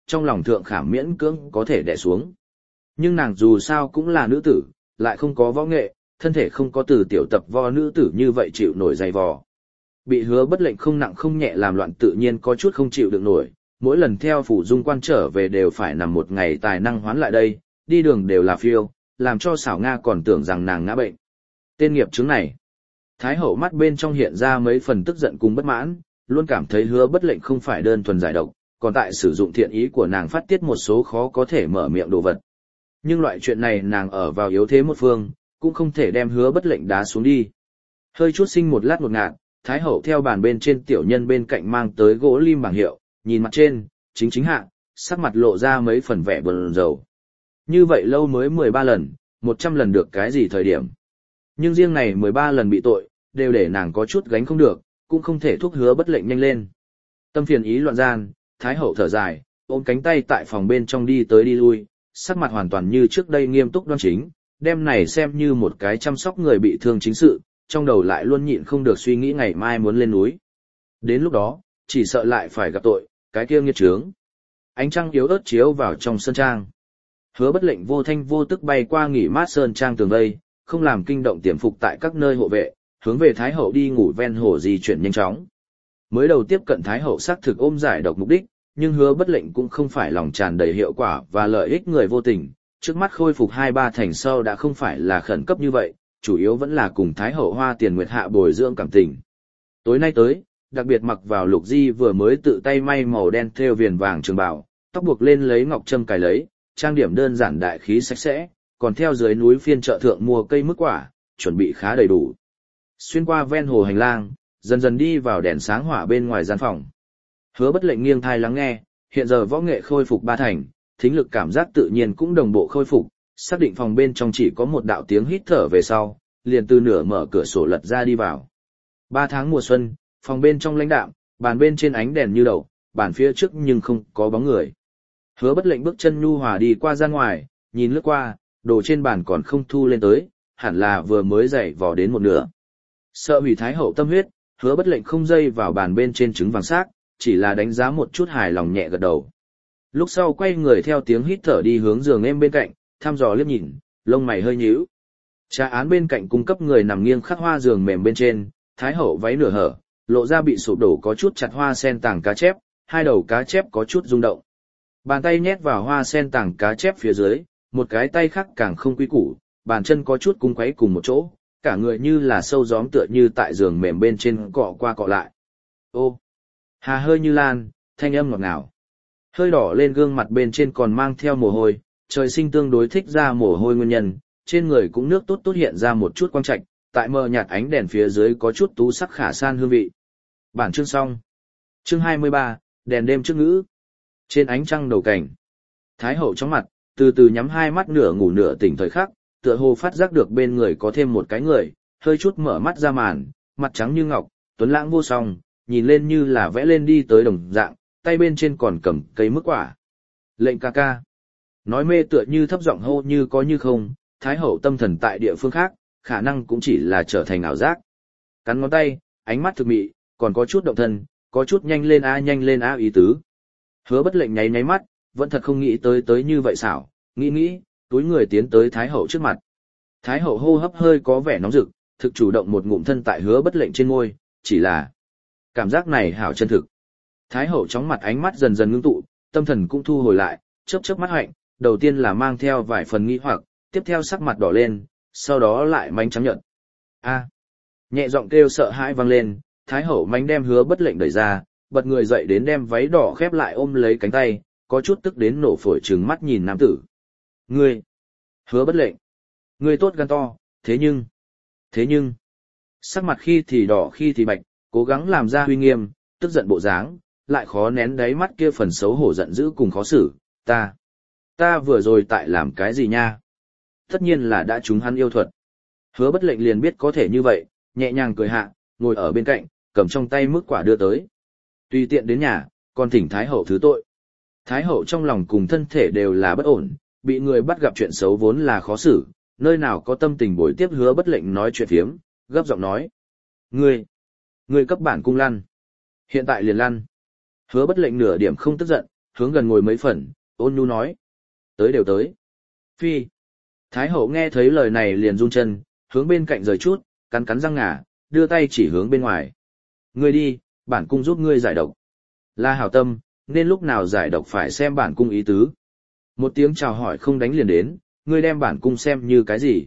trong lòng thượng khảm miễn cưỡng có thể đè xuống. Nhưng nàng dù sao cũng là nữ tử, lại không có võ nghệ, thân thể không có từ tiểu tập võ nữ tử như vậy chịu nổi dày vò. Bị Hứa Bất Lệnh không nặng không nhẹ làm loạn tự nhiên có chút không chịu được nổi, mỗi lần theo phủ dung quan trở về đều phải nằm một ngày tài năng hoán lại đây, đi đường đều là phiêu, làm cho xảo Nga còn tưởng rằng nàng ngã bệnh. Tên nghiệp chứng này. Thái hậu mắt bên trong hiện ra mấy phần tức giận cùng bất mãn, luôn cảm thấy Hứa Bất Lệnh không phải đơn thuần giải độc, còn tại sử dụng thiện ý của nàng phát tiết một số khó có thể mở miệng đồ vật. Nhưng loại chuyện này nàng ở vào yếu thế một phương, cũng không thể đem Hứa Bất Lệnh đá xuống đi. Hơi chút sinh một lát ngột ngạt, Thái hậu theo bàn bên trên tiểu nhân bên cạnh mang tới gỗ lim bảng hiệu, nhìn mặt trên, chính hạ, sắc mặt lộ ra mấy phần vẻ buồn rầu. Như vậy lâu mới 13 lần, 100 lần được cái gì thời điểm. Nhưng riêng này 13 lần bị tội, đều để nàng có chút gánh không được, cũng không thể thúc Hứa Bất Lệnh nhanh lên. Tâm phiền ý loạn gian, Thái hậu thở dài, ôm cánh tay tại phòng bên trong đi tới đi lui, sắc mặt hoàn toàn như trước đây nghiêm túc đoan chính, đem này xem như một cái chăm sóc người bị thương chính sự, trong đầu lại luôn nhịn không được suy nghĩ ngày mai muốn lên núi. Đến lúc đó, chỉ sợ lại phải gặp tội, cái kia nghiệt chướng. Ánh trăng yếu ớt chiếu vào trong sân trang. Hứa Bất Lệnh vô thanh vô tức bay qua nghỉ mát sơn trang tường vây, không làm kinh động tiềm phục tại các nơi hộ vệ, hướng về Thái hậu đi ngủ ven hồ di chuyển nhanh chóng. Mới đầu tiếp cận Thái hậu xác thực ôm giải độc mục đích, nhưng Hứa Bất Lệnh cũng không phải lòng tràn đầy hiệu quả và lợi ích người vô tình, trước mắt khôi phục 2-3 thành sau đã không phải là khẩn cấp như vậy, chủ yếu vẫn là cùng Thái hậu Hoa Tiền Nguyệt hạ bồi dưỡng cảm tình. Tối nay tới, đặc biệt mặc vào Lục Di vừa mới tự tay may màu đen thêu viền vàng trường bào, tóc buộc lên lấy ngọc trâm cài lấy, trang điểm đơn giản đại khí sạch sẽ, còn theo dưới núi phiên chợ thượng mua cây mức quả, chuẩn bị khá đầy đủ. Xuyên qua ven hồ hành lang, dần dần đi vào đèn sáng hỏa bên ngoài gian phòng. Hứa Bất Lệnh nghiêng thai lắng nghe, hiện giờ võ nghệ khôi phục 3 thành, thính lực cảm giác tự nhiên cũng đồng bộ khôi phục, xác định phòng bên trong chỉ có một đạo tiếng hít thở về sau, liền từ nửa mở cửa sổ lật ra đi vào. 3 tháng mùa xuân, phòng bên trong lãnh đạm, bàn bên trên ánh đèn như đậu, bàn phía trước nhưng không có bóng người. Hứa Bất Lệnh bước chân nhu hòa đi qua ra ngoài, nhìn lướt qua, đồ trên bàn còn không thu lên tới, hẳn là vừa mới dậy vò đến một nửa. Sợ hủy Thái hậu tâm huyết, Hứa Bất Lệnh không dây vào bàn bên trên trứng vàng xác, chỉ là đánh giá một chút hài lòng nhẹ gật đầu. Lúc sau quay người theo tiếng hít thở đi hướng giường em bên cạnh, thăm dò liếc nhìn, lông mày hơi nhíu. Trà án bên cạnh cung cấp người nằm nghiêng khắc hoa giường mềm bên trên, Thái hậu váy nửa hở, lộ ra bị sụp đổ có chút chặt hoa sen tàng cá chép, hai đầu cá chép có chút rung động. Bàn tay nhét vào hoa sen tàng cá chép phía dưới, một cái tay khác càng không quy củ, bàn chân có chút cung quấy cùng một chỗ, cả người như là sâu gióm tựa như tại giường mềm bên trên cọ qua cọ lại. Ô, hà hơi như lan, thanh âm ngọt ngào. Hơi đỏ lên gương mặt bên trên còn mang theo mồ hôi, trời sinh tương đối thích ra mồ hôi nguyên nhân, trên người cũng nước tốt tốt hiện ra một chút quang trạch, tại mờ nhạt ánh đèn phía dưới có chút tú sắc khả san hương vị. Bản chương xong. Chương 23, đèn đêm trước ngữ. Trên ánh trăng đầu cảnh. Thái hậu chóng mặt, từ từ nhắm hai mắt nửa ngủ nửa tỉnh thời khắc, tựa hồ phát giác được bên người có thêm một cái người, hơi chút mở mắt ra màn, mặt trắng như ngọc, tuấn lãng vô song, nhìn lên như là vẽ lên đi tới đồng dạng, tay bên trên còn cầm cây mức quả. Lệnh ca ca. Nói mê tựa như thấp giọng hô như có như không, Thái hậu tâm thần tại địa phương khác, khả năng cũng chỉ là trở thành ảo giác. Cắn ngón tay, ánh mắt thực mị, còn có chút động thân, có chút nhanh lên a ý tứ. Hứa Bất Lệnh nháy nháy mắt, vẫn thật không nghĩ tới như vậy xảo, nghĩ, túi người tiến tới Thái hậu trước mặt. Thái hậu hô hấp hơi có vẻ nóng rực, thực chủ động một ngụm thân tại Hứa Bất Lệnh trên môi, chỉ là cảm giác này hảo chân thực. Thái hậu chóng mặt ánh mắt dần dần ngưng tụ, tâm thần cũng thu hồi lại, chớp mắt hạnh, đầu tiên là mang theo vài phần nghi hoặc, tiếp theo sắc mặt đỏ lên, sau đó lại mánh trắng nhợt. A, nhẹ giọng kêu sợ hãi vang lên, Thái hậu mánh đem Hứa Bất Lệnh đẩy ra, bật người dậy đến đem váy đỏ khép lại ôm lấy cánh tay, có chút tức đến nổ phổi trừng mắt nhìn nam tử. Ngươi, Hứa Bất Lệnh, ngươi tốt gan to, thế nhưng, sắc mặt khi thì đỏ khi thì bạch, cố gắng làm ra uy nghiêm, tức giận bộ dáng, lại khó nén đáy mắt kia phần xấu hổ giận dữ cùng khó xử, ta vừa rồi tại làm cái gì nha? Tất nhiên là đã trúng hắn yêu thuật. Hứa Bất Lệnh liền biết có thể như vậy, nhẹ nhàng cười hạ, ngồi ở bên cạnh, cầm trong tay mức quả đưa tới. Tùy tiện đến nhà, còn thỉnh Thái hậu thứ tội. Thái hậu trong lòng cùng thân thể đều là bất ổn, bị người bắt gặp chuyện xấu vốn là khó xử, nơi nào có tâm tình bồi tiếp Hứa Bất Lệnh nói chuyện phiếm, gấp giọng nói. Ngươi cấp bản cung lăn. Hiện tại liền lăn. Hứa Bất Lệnh nửa điểm không tức giận, hướng gần ngồi mấy phần, ôn nhu nói. Tới đều tới. Phi. Thái hậu nghe thấy lời này liền run chân, hướng bên cạnh rời chút, cắn cắn răng ngà, đưa tay chỉ hướng bên ngoài. Ngươi đi, bản cung giúp ngươi giải độc. Là hảo tâm, nên lúc nào giải độc phải xem bản cung ý tứ. Một tiếng chào hỏi không đánh liền đến, ngươi đem bản cung xem như cái gì?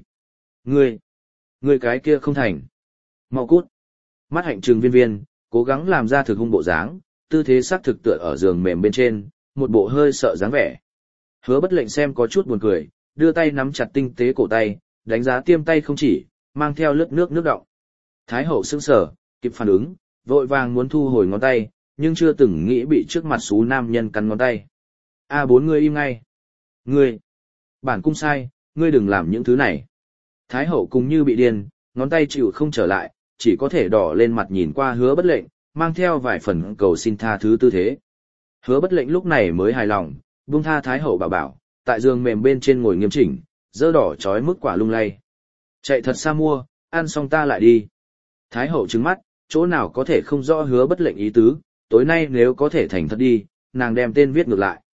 Ngươi cái kia không thành. Mau cút. Mắt hạnh trừng viên viên, cố gắng làm ra thực hung bộ dáng, tư thế sắc thực tựa ở giường mềm bên trên, một bộ hơi sợ dáng vẻ. Hứa Bất Lệnh xem có chút buồn cười, đưa tay nắm chặt tinh tế cổ tay, đánh giá tiêm tay không chỉ, mang theo lướt nước đọng. Thái hậu sững sờ, kịp phản ứng, vội vàng muốn thu hồi ngón tay, nhưng chưa từng nghĩ bị trước mặt xú nam nhân cắn ngón tay. Bốn ngươi im ngay. Ngươi, bản cung sai, ngươi đừng làm những thứ này. Thái hậu cùng như bị điên, ngón tay chịu không trở lại, chỉ có thể đỏ lên mặt nhìn qua Hứa Bất Lệnh, mang theo vài phần cầu xin tha thứ tư thế. Hứa Bất Lệnh lúc này mới hài lòng, buông tha Thái hậu bảo, tại giường mềm bên trên ngồi nghiêm chỉnh, dơ đỏ chói mức quả lung lay. Chạy thật xa mua, ăn xong ta lại đi. Thái hậu trừng mắt, chỗ nào có thể không rõ Hứa Bất Lệnh ý tứ, tối nay nếu có thể thành thật đi, nàng đem tên viết ngược lại.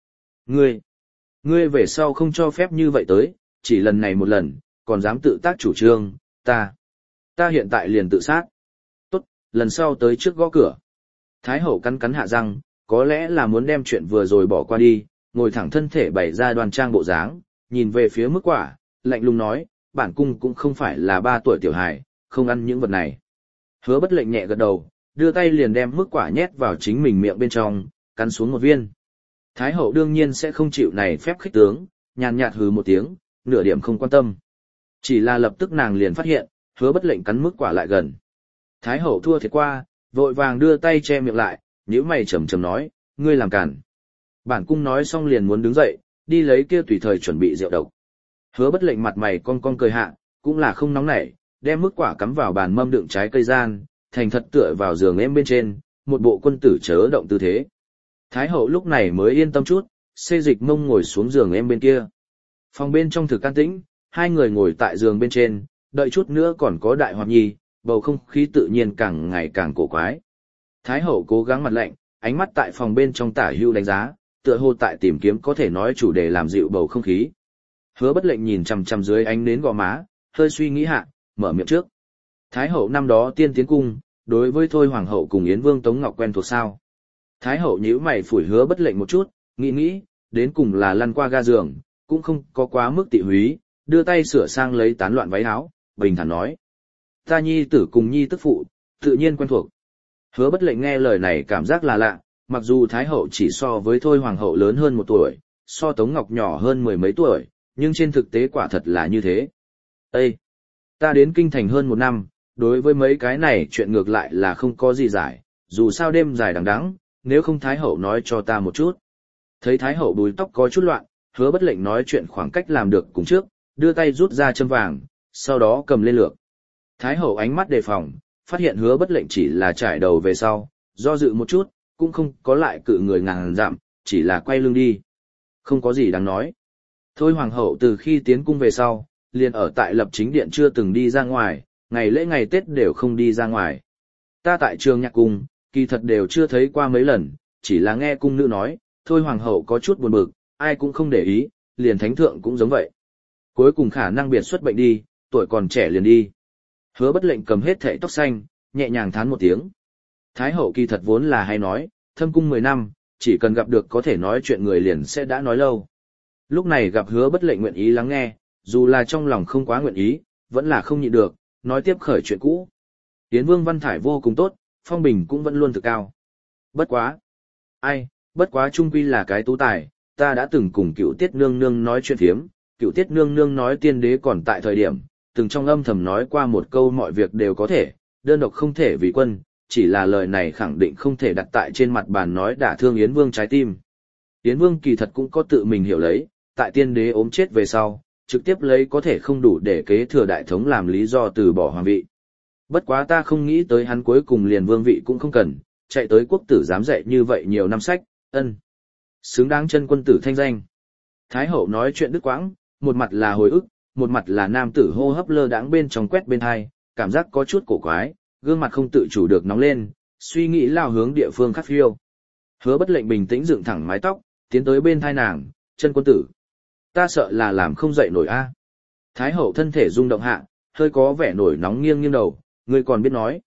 Ngươi về sau không cho phép như vậy tới, chỉ lần này một lần, còn dám tự tác chủ trương, ta hiện tại liền tự sát. Tốt, lần sau tới trước gõ cửa. Thái hậu cắn cắn hạ răng, có lẽ là muốn đem chuyện vừa rồi bỏ qua đi, ngồi thẳng thân thể bày ra đoan trang bộ dáng, nhìn về phía mức quả, lạnh lùng nói, bản cung cũng không phải là 3 tuổi tiểu hài, không ăn những vật này. Hứa Bất Lệnh nhẹ gật đầu, đưa tay liền đem mức quả nhét vào chính mình miệng bên trong, cắn xuống một viên. Thái hậu đương nhiên sẽ không chịu này phép khích tướng, nhàn nhạt hừ một tiếng, nửa điểm không quan tâm. Chỉ là lập tức nàng liền phát hiện, Hứa Bất Lệnh cắn mức quả lại gần. Thái hậu thua thiệt qua, vội vàng đưa tay che miệng lại, nhíu mày trầm trầm nói, ngươi làm cản. Bản cung nói xong liền muốn đứng dậy, đi lấy kia tùy thời chuẩn bị rượu độc. Hứa Bất Lệnh mặt mày cong cong cười hạ, cũng là không nóng nảy, đem mức quả cắm vào bàn mâm đựng trái cây gian, thành thật tựa vào giường em bên trên, một bộ quân tử chớ động tư thế. Thái hậu lúc này mới yên tâm chút, xê dịch mông ngồi xuống giường em bên kia. Phòng bên trong thực an tĩnh, hai người ngồi tại giường bên trên, đợi chút nữa còn có đại hoạt nhi, bầu không khí tự nhiên càng ngày càng cổ quái. Thái hậu cố gắng mặt lạnh, ánh mắt tại phòng bên trong tả hưu đánh giá, tựa hồ tại tìm kiếm có thể nói chủ đề làm dịu bầu không khí. Hứa Bất Lệnh nhìn chằm chằm dưới ánh nến gò má, hơi suy nghĩ hạ, mở miệng trước. Thái hậu năm đó tiên tiến cung, đối với Thôi hoàng hậu cùng Yến Vương Tống Ngọc quen thuộc sao? Thái hậu nhíu mày phủi Hứa Bất Lệnh một chút, nghĩ, đến cùng là lăn qua ga giường, cũng không có quá mức tị húy, đưa tay sửa sang lấy tán loạn váy áo, bình thản nói. Ta nhi tử cùng nhi tức phụ, tự nhiên quen thuộc. Hứa Bất Lệnh nghe lời này cảm giác là lạ, mặc dù Thái hậu chỉ so với Thôi hoàng hậu lớn hơn 1 tuổi, so Tống Ngọc nhỏ hơn 10 mấy tuổi, nhưng trên thực tế quả thật là như thế. Ê! Ta đến kinh thành hơn 1 năm, đối với mấy cái này chuyện ngược lại là không có gì giải, dù sao đêm dài đằng đẵng, nếu không Thái hậu nói cho ta một chút. Thấy Thái hậu búi tóc có chút loạn, Hứa Bất Lệnh nói chuyện khoảng cách làm được cùng trước, đưa tay rút ra châm vàng, sau đó cầm lên lược. Thái hậu ánh mắt đề phòng, phát hiện Hứa Bất Lệnh chỉ là trải đầu về sau, do dự một chút, cũng không có lại cự người ngàn dặm, chỉ là quay lưng đi. Không có gì đáng nói. Thôi hoàng hậu từ khi tiến cung về sau, liền ở tại Lập Chính Điện chưa từng đi ra ngoài, ngày lễ ngày Tết đều không đi ra ngoài. Ta tại Trường Nhạc Cung, kỳ thật đều chưa thấy qua mấy lần, chỉ là nghe cung nữ nói, Thôi hoàng hậu có chút buồn bực, ai cũng không để ý, liền thánh thượng cũng giống vậy. Cuối cùng khả năng biệt xuất bệnh đi, tuổi còn trẻ liền đi. Hứa Bất Lệnh cầm hết thảy tóc xanh, nhẹ nhàng thán một tiếng. Thái hậu kỳ thật vốn là hay nói, thâm cung 10 năm, chỉ cần gặp được có thể nói chuyện người liền sẽ đã nói lâu. Lúc này gặp Hứa Bất Lệnh nguyện ý lắng nghe, dù là trong lòng không quá nguyện ý, vẫn là không nhịn được, nói tiếp khởi chuyện cũ. Yến Vương văn thải vô cùng tốt, phong bình cũng vẫn luôn thực cao. Bất quá trung quy là cái tú tài, ta đã từng cùng Cựu Tiết nương nương nói chuyện phiếm, Cựu Tiết nương nương nói tiên đế còn tại thời điểm, từng trong âm thầm nói qua một câu mọi việc đều có thể, đơn độc không thể vì quân, chỉ là lời này khẳng định không thể đặt tại trên mặt bàn nói đả thương Yến Vương trái tim. Yến Vương kỳ thật cũng có tự mình hiểu lấy, tại tiên đế ốm chết về sau, trực tiếp lấy có thể không đủ để kế thừa đại thống làm lý do từ bỏ hoàng vị. Bất quá ta không nghĩ tới hắn cuối cùng liền vương vị cũng không cần, chạy tới quốc tử dám dạy như vậy nhiều năm sách, xứng đáng chân quân tử thanh danh. Thái hậu nói chuyện đứt quãng, một mặt là hồi ức, một mặt là nam tử hô hấp lơ đãng bên trong quét bên hai, cảm giác có chút cổ quái, gương mặt không tự chủ được nóng lên, suy nghĩ lao hướng địa phương khác phiêu. Hứa Bất Lệnh bình tĩnh dựng thẳng mái tóc, tiến tới bên thai nàng, chân quân tử. Ta sợ là làm không dậy nổi a. Thái hậu thân thể rung động hạ, hơi có vẻ nổi nóng nghiêng nghiêng đầu, ngươi còn biết nói.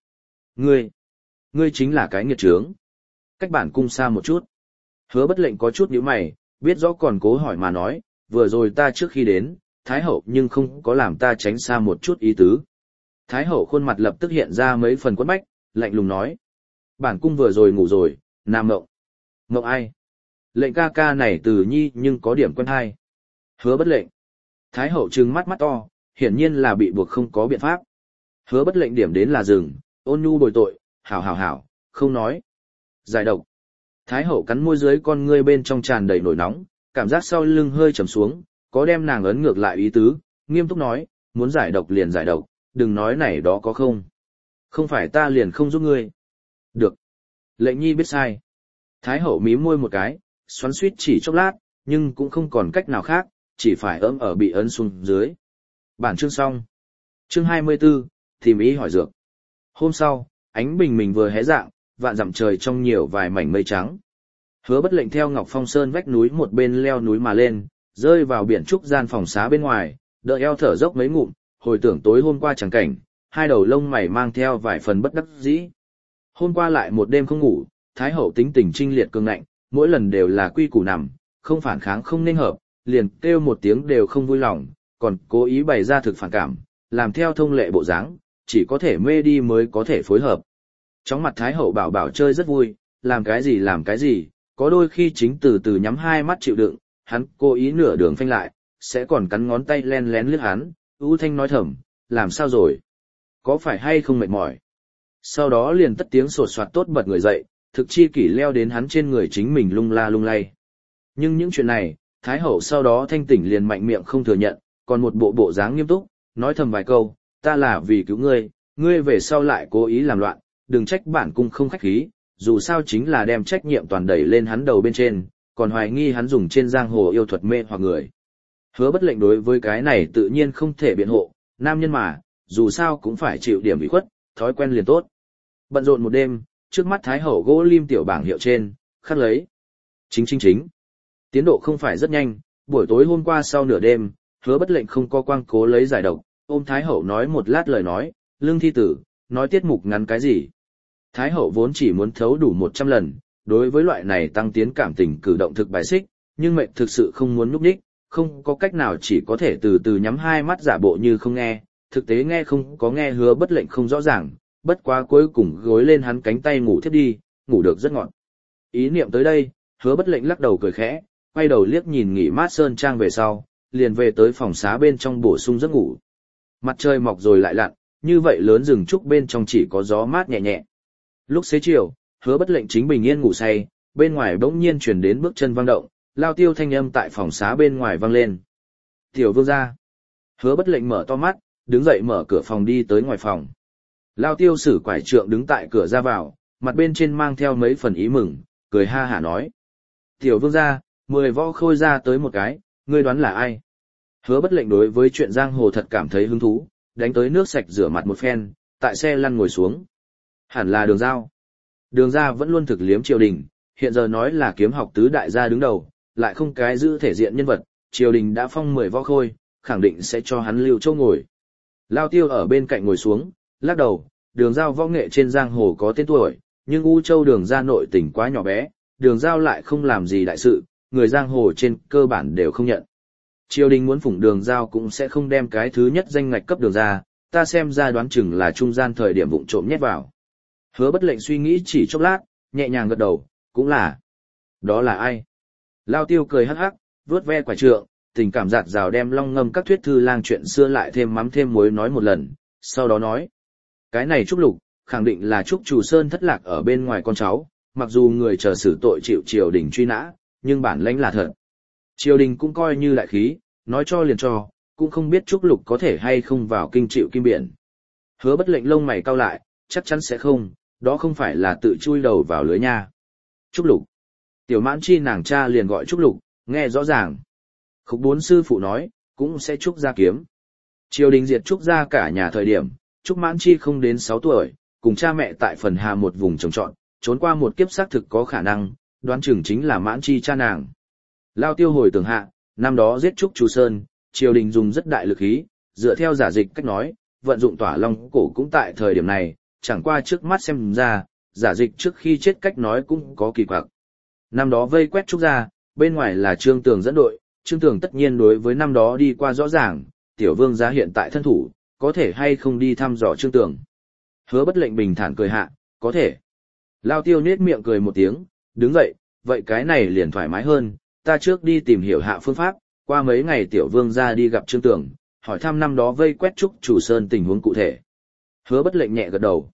Ngươi chính là cái nghiệt trướng. Cách bản cung xa một chút. Hứa Bất Lệnh có chút nhíu mày, biết rõ còn cố hỏi mà nói, vừa rồi ta trước khi đến, Thái hậu nhưng không có làm ta tránh xa một chút ý tứ. Thái hậu khuôn mặt lập tức hiện ra mấy phần quẫn bách, lạnh lùng nói. Bản cung vừa rồi ngủ rồi, nam mộng. Mộng ai? Lệnh ca ca này từ nhi nhưng có điểm quen hay. Hứa Bất Lệnh. Thái hậu trừng mắt mắt to, hiển nhiên là bị buộc không có biện pháp. Hứa Bất Lệnh điểm đến là dừng, ôn nhu bồi tội, hảo, không nói. Giải độc. Thái hậu cắn môi dưới con ngươi bên trong tràn đầy nổi nóng, cảm giác sau lưng hơi trầm xuống, có đem nàng ấn ngược lại ý tứ, nghiêm túc nói, muốn giải độc liền giải độc, đừng nói này đó có không. Không phải ta liền không giúp ngươi. Được. Lệnh nhi biết sai. Thái hậu mím môi một cái, xoắn xuýt chỉ chốc lát, nhưng cũng không còn cách nào khác, chỉ phải ấm ở bị ấn xuống dưới. Bản chương xong. Chương 24, tìm ý hỏi dược. Hôm sau, ánh bình mình vừa hé dạng, vạn dặm trời trong nhiều vài mảnh mây trắng. Hứa Bất Lệnh theo Ngọc Phong Sơn vách núi một bên leo núi mà lên, rơi vào biển trúc gian phòng xá bên ngoài, đợi eo thở dốc mấy ngụm, hồi tưởng tối hôm qua chẳng cảnh, hai đầu lông mày mang theo vài phần bất đắc dĩ. Hôm qua lại một đêm không ngủ, Thái hậu tính tình trinh liệt cương ngạnh, mỗi lần đều là quy củ nằm, không phản kháng không nên hợp, liền kêu một tiếng đều không vui lòng, còn cố ý bày ra thực phản cảm, làm theo thông lệ bộ dáng, chỉ có thể mê đi mới có thể phối hợp. Chóng mặt Thái hậu bảo bảo chơi rất vui, làm cái gì, có đôi khi chính từ từ nhắm hai mắt chịu đựng, hắn cố ý nửa đường phanh lại, sẽ còn cắn ngón tay len lén liếc hắn, ưu thanh nói thầm, làm sao rồi? Có phải hay không mệt mỏi? Sau đó liền tất tiếng sột soạt tốt bật người dậy, thực chi kỷ leo đến hắn trên người chính mình lung la lung lay. Nhưng những chuyện này, Thái hậu sau đó thanh tỉnh liền mạnh miệng không thừa nhận, còn một bộ dáng nghiêm túc, nói thầm vài câu, ta là vì cứu ngươi về sau lại cố ý làm loạn, đừng trách bản cung không khách khí, dù sao chính là đem trách nhiệm toàn đẩy lên hắn đầu bên trên, còn hoài nghi hắn dùng trên giang hồ yêu thuật mê hoặc người. Hứa Bất Lệnh đối với cái này tự nhiên không thể biện hộ, nam nhân mà, dù sao cũng phải chịu điểm ủy khuất, thói quen liền tốt. Bận rộn một đêm, trước mắt Thái hậu gỗ lim tiểu bảng hiệu trên, khắc lấy. Chính. Tiến độ không phải rất nhanh, buổi tối hôm qua sau nửa đêm, Hứa Bất Lệnh không có quang cố lấy giải độc, ôm Thái hậu nói một lát lời nói, lương thi tử, nói tiết mục ngắn cái gì. Thái hậu vốn chỉ muốn thấu đủ 100 lần, đối với loại này tăng tiến cảm tình cử động thực bài xích, nhưng mệnh thực sự không muốn núp đích, không có cách nào chỉ có thể từ từ nhắm hai mắt giả bộ như không nghe, thực tế nghe không có nghe. Hứa Bất Lệnh không rõ ràng, bất quá cuối cùng gối lên hắn cánh tay ngủ thiếp đi, ngủ được rất ngọt. Ý niệm tới đây, Hứa Bất Lệnh lắc đầu cười khẽ, quay đầu liếc nhìn nghỉ mát sơn trang về sau, liền về tới phòng xá bên trong bổ sung giấc ngủ. Mặt trời mọc rồi lại lặn, như vậy lớn rừng trúc bên trong chỉ có gió mát nhẹ nhẹ. Lúc xế chiều, Hứa Bất Lệnh chính bình yên ngủ say, bên ngoài bỗng nhiên truyền đến bước chân vang động, lao tiêu thanh âm tại phòng xá bên ngoài vang lên. Tiểu vương gia. Hứa Bất Lệnh mở to mắt, đứng dậy mở cửa phòng đi tới ngoài phòng. Lao tiêu sử quải trượng đứng tại cửa ra vào, mặt bên trên mang theo mấy phần ý mừng, cười ha hả nói. Tiểu vương gia, 10 võ khôi ra tới một cái, ngươi đoán là ai? Hứa Bất Lệnh đối với chuyện giang hồ thật cảm thấy hứng thú, đánh tới nước sạch rửa mặt một phen, tại xe lăn ngồi xuống. Hẳn là Đường Giao. Đường Gia vẫn luôn thực liếm triều đình, hiện giờ nói là kiếm học tứ đại gia đứng đầu, lại không cái giữ thể diện nhân vật, triều đình đã phong 10 võ khôi, khẳng định sẽ cho hắn lưu châu ngồi. Lao tiêu ở bên cạnh ngồi xuống, lắc đầu, Đường Giao võ nghệ trên giang hồ có tên tuổi, nhưng U Châu Đường Gia nội tình quá nhỏ bé, Đường Giao lại không làm gì đại sự, người giang hồ trên cơ bản đều không nhận. Triều đình muốn phụng Đường Giao cũng sẽ không đem cái thứ nhất danh ngạch cấp Đường Gia, ta xem ra đoán chừng là trung gian thời điểm vụng trộm nhét vào. Hứa Bất Lệnh suy nghĩ chỉ chốc lát, nhẹ nhàng gật đầu, cũng là. Đó là ai? Lao tiêu cười hắc hắc, vuốt ve quả trượng, tình cảm dạt dào đem long ngâm các thuyết thư lang chuyện xưa lại thêm mắm thêm muối nói một lần, sau đó nói. Cái này Trúc Lục, khẳng định là Trúc Trù Sơn thất lạc ở bên ngoài con cháu, mặc dù người chờ xử tội chịu triều đình truy nã, nhưng bản lãnh là thật. Triều đình cũng coi như lại khí, nói cho liền cho, cũng không biết Trúc Lục có thể hay không vào kinh chịu kim biển. Hứa Bất Lệnh lông mày cau lại, chắc chắn sẽ không, đó không phải là tự chui đầu vào lưới nha. Trúc Lục. Tiểu Mãn Chi nàng cha liền gọi Trúc Lục, nghe rõ ràng. Khúc Bốn sư phụ nói, cũng sẽ Trúc gia kiếm. Triều đình diệt Trúc gia cả nhà thời điểm, Trúc Mãn Chi không đến 6 tuổi, cùng cha mẹ tại Phần Hà một vùng trồng trọt, trốn qua một kiếp xác thực có khả năng, đoán chừng chính là Mãn Chi cha nàng. Lao Tiêu hồi tưởng hạ, năm đó giết Trúc Chủ Sơn, triều đình dùng rất đại lực khí, dựa theo giả dịch cách nói, vận dụng tỏa long cổ cũng tại thời điểm này, chẳng qua trước mắt xem ra, giả dịch trước khi chết cách nói cũng có kỳ quặc. Năm đó vây quét Trúc gia, bên ngoài là Trương Tường dẫn đội, Trương Tường tất nhiên đối với năm đó đi qua rõ ràng, tiểu vương gia hiện tại thân thủ, có thể hay không đi thăm dò Trương Tường. Hứa Bất Lệnh bình thản cười hạ, có thể. Lao Tiêu nết miệng cười một tiếng, đứng dậy, vậy cái này liền thoải mái hơn, ta trước đi tìm hiểu hạ phương pháp, qua mấy ngày tiểu vương gia đi gặp Trương Tường, hỏi thăm năm đó vây quét Trúc Chủ Sơn tình huống cụ thể. Hứa Bất Lệnh nhẹ gật đầu.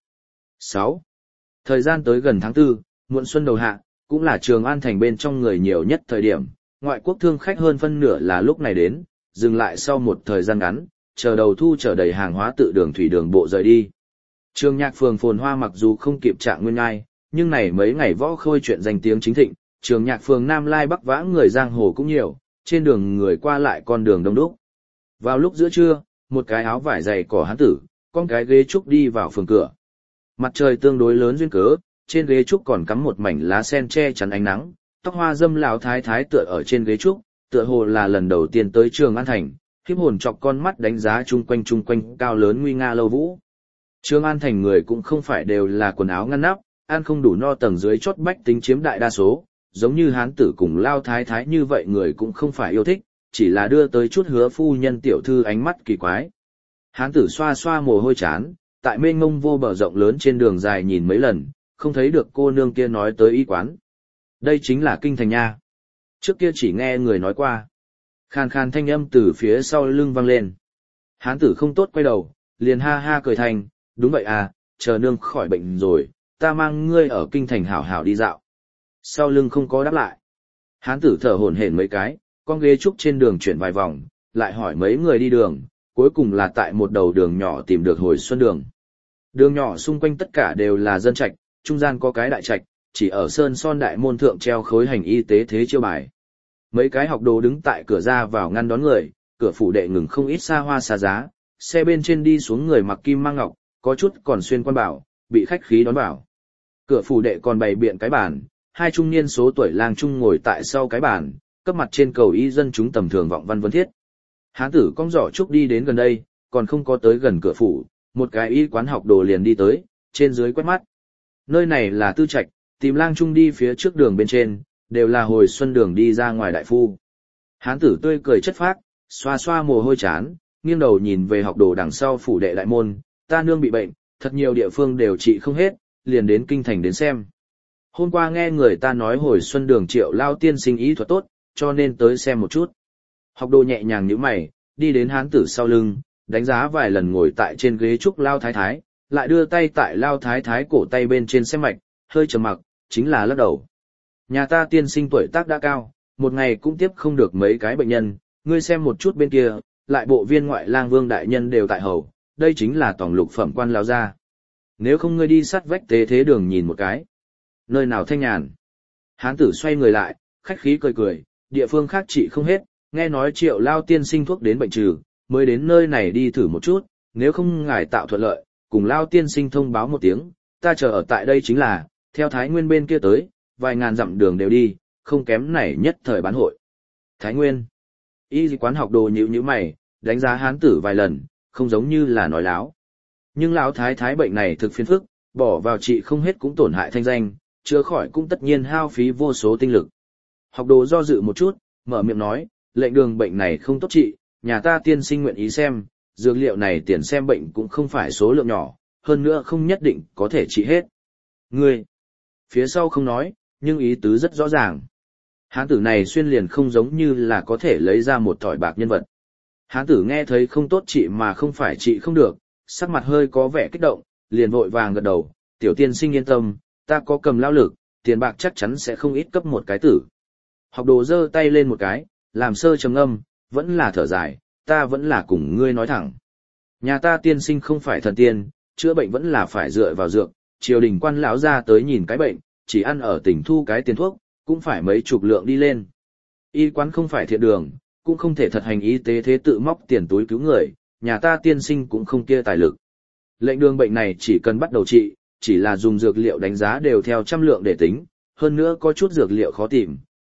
6. Thời gian tới gần tháng 4, muộn xuân đầu hạ, cũng là Trường An thành bên trong người nhiều nhất thời điểm, ngoại quốc thương khách hơn phân nửa là lúc này đến, dừng lại sau một thời gian ngắn, chờ đầu thu chở đầy hàng hóa tự đường thủy đường bộ rời đi. Trường Nhạc phường phồn hoa mặc dù không kịp trạng nguyên ngai, nhưng này mấy ngày võ khôi chuyện danh tiếng chính thịnh, Trường Nhạc phường Nam Lai Bắc vãng người giang hồ cũng nhiều, trên đường người qua lại con đường đông đúc. Vào lúc giữa trưa, một cái áo vải dày cỏ hán tử, con cái ghế trúc đi vào phường cửa. Mặt trời tương đối lớn duyên cớ, trên ghế trúc còn cắm một mảnh lá sen che chắn ánh nắng, tóc hoa dâm lão thái thái tựa ở trên ghế trúc, tựa hồ là lần đầu tiên tới Trường An thành, khiếp hồn chọc con mắt đánh giá chung quanh cao lớn nguy nga lâu vũ. Trường An thành người cũng không phải đều là quần áo ngăn nắp, ăn không đủ no tầng dưới chót bách tính chiếm đại đa số, giống như hán tử cùng lao thái thái như vậy người cũng không phải yêu thích, chỉ là đưa tới chút Hứa phu nhân tiểu thư ánh mắt kỳ quái. Hán tử xoa xoa mồ hôi chán, tại mênh mông vô bờ rộng lớn trên đường dài nhìn mấy lần, không thấy được cô nương kia nói tới y quán. Đây chính là kinh thành nha. Trước kia chỉ nghe người nói qua. Khàn khàn thanh âm từ phía sau lưng vang lên. Hán tử không tốt quay đầu, liền ha ha cười thành, đúng vậy à, chờ nương khỏi bệnh rồi, ta mang ngươi ở kinh thành hảo hảo đi dạo. Sau lưng không có đáp lại. Hán tử thở hổn hển mấy cái, con ghế trúc trên đường chuyển vài vòng, lại hỏi mấy người đi đường, cuối cùng là tại một đầu đường nhỏ tìm được hồi xuân đường. Đường nhỏ xung quanh tất cả đều là dân trạch, trung gian có cái đại trạch, chỉ ở sơn son đại môn thượng treo khối hành y tế thế chiêu bài. Mấy cái học đồ đứng tại cửa ra vào ngăn đón người, cửa phủ đệ ngừng không ít xa hoa xa giá, xe bên trên đi xuống người mặc kim mang ngọc, có chút còn xuyên quan bảo, bị khách khí đón bảo. Cửa phủ đệ còn bày biện cái bàn, hai trung niên số tuổi lang trung ngồi tại sau cái bàn, cấp mặt trên cầu y dân chúng tầm thường vọng văn vân thiết. Hán tử cong giỏ trúc đi đến gần đây, còn không có tới gần cửa phủ, một cái y quán học đồ liền đi tới, trên dưới quét mắt. Nơi này là tư trạch, tìm lang trung đi phía trước đường bên trên, đều là hồi xuân đường đi ra ngoài đại phu. Hán tử tươi cười chất phác, xoa xoa mồ hôi chán, nghiêng đầu nhìn về học đồ đằng sau phủ đệ đại môn, ta nương bị bệnh, thật nhiều địa phương đều trị không hết, liền đến kinh thành đến xem. Hôm qua nghe người ta nói hồi xuân đường Triệu lao tiên sinh ý thuật tốt, cho nên tới xem một chút. Học đồ nhẹ nhàng nhíu mày, đi đến hán tử sau lưng, đánh giá vài lần ngồi tại trên ghế trúc lao thái thái, lại đưa tay tại lao thái thái cổ tay bên trên xem mạch, hơi trầm mặc, chính là lắc đầu. Nhà ta tiên sinh tuổi tác đã cao, một ngày cũng tiếp không được mấy cái bệnh nhân, ngươi xem một chút bên kia, lại bộ viên ngoại lang vương đại nhân đều tại hầu, đây chính là tổng lục phẩm quan lao gia. Nếu không ngươi đi sát vách tế thế đường nhìn một cái. Nơi nào thanh nhàn. Hán tử xoay người lại, khách khí cười cười, địa phương khác trị không hết, nghe nói Triệu lao tiên sinh thuốc đến bệnh trừ, mới đến nơi này đi thử một chút, nếu không ngài tạo thuận lợi, cùng lao tiên sinh thông báo một tiếng, ta chờ ở tại đây chính là, theo Thái Nguyên bên kia tới, vài ngàn dặm đường đều đi, không kém này nhất thời bán hội. Thái Nguyên. Y quán học đồ nhíu mày, đánh giá hán tử vài lần, không giống như là nói láo. Nhưng lão thái thái bệnh này thực phiền phức, bỏ vào trị không hết cũng tổn hại thanh danh, chữa khỏi cũng tất nhiên hao phí vô số tinh lực. Học đồ do dự một chút, mở miệng nói, lệnh đường bệnh này không tốt trị, nhà ta tiên sinh nguyện ý xem, dược liệu này tiền xem bệnh cũng không phải số lượng nhỏ, hơn nữa không nhất định có thể trị hết. Ngươi, phía sau không nói, nhưng ý tứ rất rõ ràng. Hán tử này xuyên liền không giống như là có thể lấy ra một thỏi bạc nhân vật. Hán tử nghe thấy không tốt trị mà không phải trị không được, sắc mặt hơi có vẻ kích động, liền vội vàng gật đầu, tiểu tiên sinh yên tâm, ta có cầm lao lực, tiền bạc chắc chắn sẽ không ít cấp một cái tử. Học đồ giơ tay lên một cái, làm sơ trầm ngâm, vẫn là thở dài, ta vẫn là cùng ngươi nói thẳng. Nhà ta tiên sinh không phải thần tiên, chữa bệnh vẫn là phải dựa vào dược, triều đình quan lão ra tới nhìn cái bệnh, chỉ ăn ở tỉnh thu cái tiền thuốc, cũng phải mấy chục lượng đi lên. Y quán không phải thiện đường, cũng không thể thật hành y tế thế tự móc tiền túi cứu người, nhà ta tiên sinh cũng không kia tài lực. Lệnh đường bệnh này chỉ cần bắt đầu trị, chỉ là dùng dược liệu đánh giá đều theo trăm lượng để tính, hơn nữa có chút dược liệu khó tìm,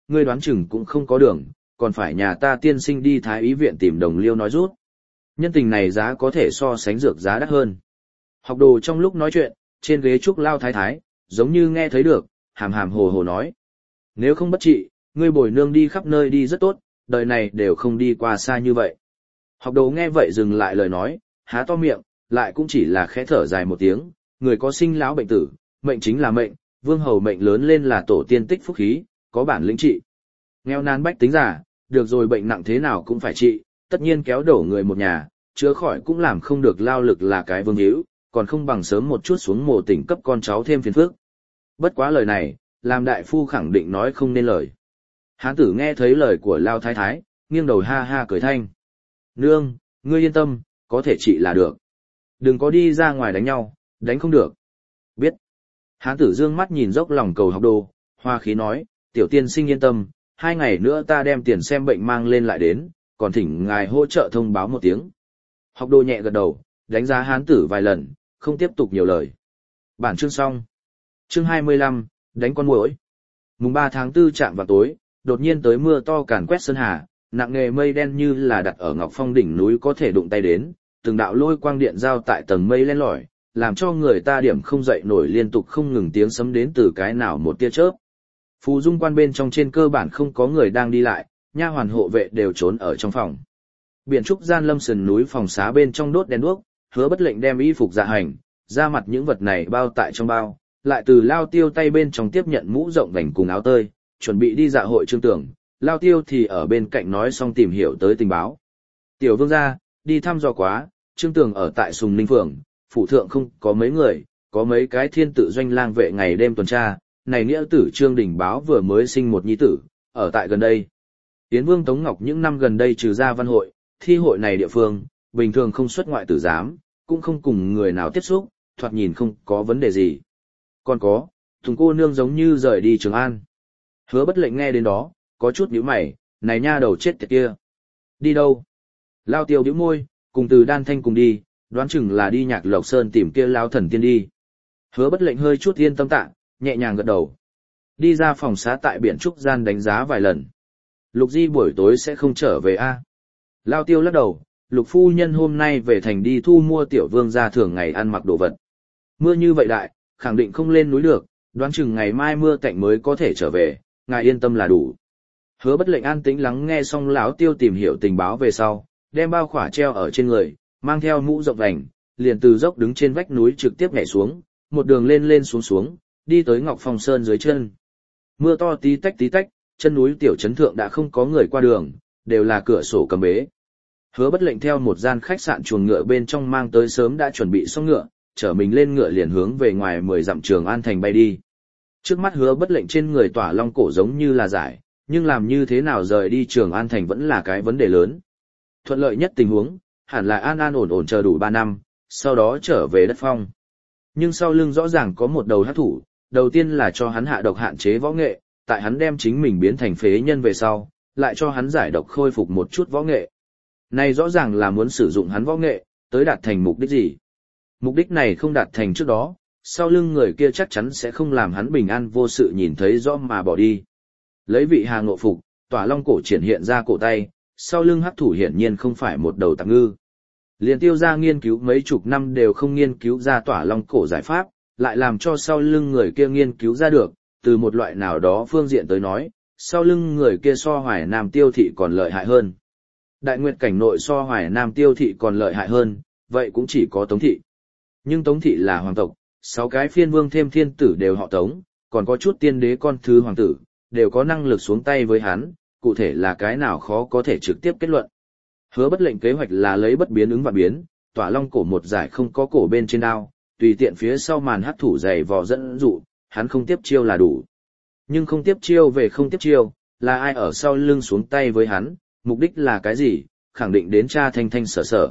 ngươi đoán chừng cũng không có đường, còn phải nhà ta tiên sinh đi thái ý viện tìm đồng liêu nói rút. Nhân tình này giá có thể so sánh dược giá đắt hơn. Học đồ trong lúc nói chuyện, trên ghế trúc lao thái thái, giống như nghe thấy được, hàm hàm hồ hồ nói. Nếu không bất trị, ngươi bồi nương đi khắp nơi đi rất tốt, đời này đều không đi qua xa như vậy. Học đồ nghe vậy dừng lại lời nói, há to miệng, lại cũng chỉ là khẽ thở dài một tiếng, người có sinh lão bệnh tử, mệnh chính là mệnh, vương hầu mệnh lớn lên là tổ tiên tích phúc khí, có bản lĩnh trị. Nghèo nàn bách tính giả, được rồi bệnh nặng thế nào cũng phải trị, tất nhiên kéo đổ người một nhà, chữa khỏi cũng làm không được lao lực là cái vương hữu, còn không bằng sớm một chút xuống mồ tỉnh cấp con cháu thêm phiền phức. Bất quá lời này, làm đại phu khẳng định nói không nên lời. Hán tử nghe thấy lời của lao thái thái, nghiêng đầu ha ha cười thanh. Nương, ngươi yên tâm, có thể trị là được. Đừng có đi ra ngoài đánh nhau, đánh không được. Biết. Hán tử dương mắt nhìn dốc lòng cầu học đồ, hoa khí nói, tiểu tiên sinh yên tâm, 2 ngày nữa ta đem tiền xem bệnh mang lên lại đến, còn thỉnh ngài hỗ trợ thông báo một tiếng. Học đồ nhẹ gật đầu, đánh giá hán tử vài lần, không tiếp tục nhiều lời. Bản chương xong. Chương 25, đánh con muỗi. Mùng 3 tháng 4 chạm vào tối, đột nhiên tới mưa to càn quét sơn hà, nặng nghề mây đen như là đặt ở Ngọc Phong đỉnh núi có thể đụng tay đến, từng đạo lôi quang điện giao tại tầng mây len lỏi, làm cho người ta điểm không dậy nổi, liên tục không ngừng tiếng sấm đến từ cái nào một tia chớp. Phù Dung quan bên trong trên cơ bản không có người đang đi lại, nha hoàn hộ vệ đều trốn ở trong phòng. Biển trúc gian lâm sườn núi phòng xá bên trong đốt đèn đuốc, Hứa Bất Lệnh đem y phục dạ hành, ra mặt những vật này bao tại trong bao, lại từ Lao Tiêu tay bên trong tiếp nhận mũ rộng vành cùng áo tơi, chuẩn bị đi dạ hội Trương Tưởng. Lao Tiêu thì ở bên cạnh nói xong tìm hiểu tới tình báo. Tiểu vương gia, đi thăm dò quá, Trương Tưởng ở tại Sùng Ninh Phường, phủ thượng không có mấy người, có mấy cái thiên tự doanh lang vệ ngày đêm tuần tra, này nghĩa tử Trương Đình báo vừa mới sinh một nhi tử, ở tại gần đây. Yến Vương Tống Ngọc những năm gần đây trừ ra văn hội, thi hội này địa phương, bình thường không xuất ngoại tử giám, cũng không cùng người nào tiếp xúc, thoạt nhìn không có vấn đề gì. Còn có, Tùng cô nương giống như rời đi Trường An. Hứa Bất Lệnh nghe đến đó, có chút nhíu mày, này nha đầu chết tiệt kia. Đi đâu? Lao Tiêu bĩu môi, cùng Từ Đan Thanh cùng đi, đoán chừng là đi Nhạc Lộc Sơn tìm kia lão thần tiên đi. Hứa Bất Lệnh hơi chút yên tâm tạ, nhẹ nhàng gật đầu. Đi ra phòng xá tại biển trúc gian đánh giá vài lần. Lục Di buổi tối sẽ không trở về a? Lao Tiêu lắc đầu, Lục phu nhân hôm nay về thành đi thu mua tiểu vương gia thường ngày ăn mặc đồ vật. Mưa như vậy đại, khẳng định không lên núi được, đoán chừng ngày mai mưa cạnh mới có thể trở về, ngài yên tâm là đủ. Hứa Bất Lệnh an tĩnh lắng nghe xong lão Tiêu tìm hiểu tình báo về sau, đem bao khỏa treo ở trên người, mang theo mũ rộng vành, liền từ dốc đứng trên vách núi trực tiếp nhảy xuống, một đường lên lên xuống xuống, đi tới Ngọc Phong Sơn dưới chân. Mưa to tí tách, chân núi tiểu trấn thượng đã không có người qua đường, đều là cửa sổ cầm bế. Hứa Bất Lệnh theo một gian khách sạn chuồng ngựa bên trong mang tới sớm đã chuẩn bị xong ngựa, chở mình lên ngựa liền hướng về ngoài 10 dặm Trường An thành bay đi. Trước mắt Hứa Bất Lệnh trên người tỏa long cổ giống như là giải, nhưng làm như thế nào rời đi Trường An thành vẫn là cái vấn đề lớn. Thuận lợi nhất tình huống, hẳn là an ổn chờ đủ 3 năm, sau đó trở về đất phong. Nhưng sau lưng rõ ràng có một đầu hắc thủ, đầu tiên là cho hắn hạ độc hạn chế võ nghệ, tại hắn đem chính mình biến thành phế nhân về sau, lại cho hắn giải độc khôi phục một chút võ nghệ. Này rõ ràng là muốn sử dụng hắn võ nghệ, tới đạt thành mục đích gì. Mục đích này không đạt thành trước đó, sau lưng người kia chắc chắn sẽ không làm hắn bình an vô sự nhìn thấy rõ mà bỏ đi. Lấy vị Hà Ngộ phục, tỏa long cổ triển hiện ra cổ tay, sau lưng hắc thủ hiển nhiên không phải một đầu tạp ngư. Liền Tiêu gia nghiên cứu mấy chục năm đều không nghiên cứu ra tỏa long cổ giải pháp, lại làm cho sau lưng người kia nghiên cứu ra được, từ một loại nào đó phương diện tới nói, sau lưng người kia so Hoài Nam Tiêu thị còn lợi hại hơn. Đại Nguyệt cảnh nội so Hoài Nam Tiêu thị còn lợi hại hơn, vậy cũng chỉ có Tống thị. Nhưng Tống thị là hoàng tộc, 6 cái phiên vương thêm thiên tử đều họ Tống, còn có chút tiên đế con thứ hoàng tử, đều có năng lực xuống tay với hắn, cụ thể là cái nào khó có thể trực tiếp kết luận. Hứa Bất Lệnh kế hoạch là lấy bất biến ứng và biến, tỏa long cổ một giải không có cổ bên trên đao, tùy tiện phía sau màn hắc thủ dày vò dẫn dụ, hắn không tiếp chiêu là đủ. Nhưng không tiếp chiêu về không tiếp chiêu, là ai ở sau lưng xuống tay với hắn, mục đích là cái gì, khẳng định đến tra thanh thanh sở sở.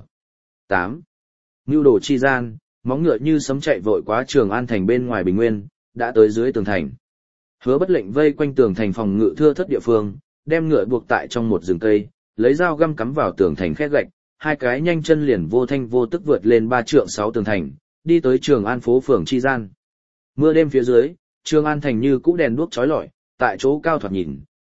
8. Nưu đồ chi gian, móng ngựa như sấm chạy vội quá Trường An thành bên ngoài bình nguyên, đã tới dưới tường thành. Hứa Bất Lệnh vây quanh tường thành phòng ngự thưa thất địa phương, đem ngựa buộc tại trong một rừng cây, lấy dao găm cắm vào tường thành khét gạch, 2 cái nhanh chân liền vô thanh vô tức vượt lên 3 trượng 6 tường thành, đi tới Trường An phố phường chi gian. Mưa đêm phía dưới, Trường An thành như cũ đèn đuốc chói lọi, tại chỗ cao thoạt nhìn,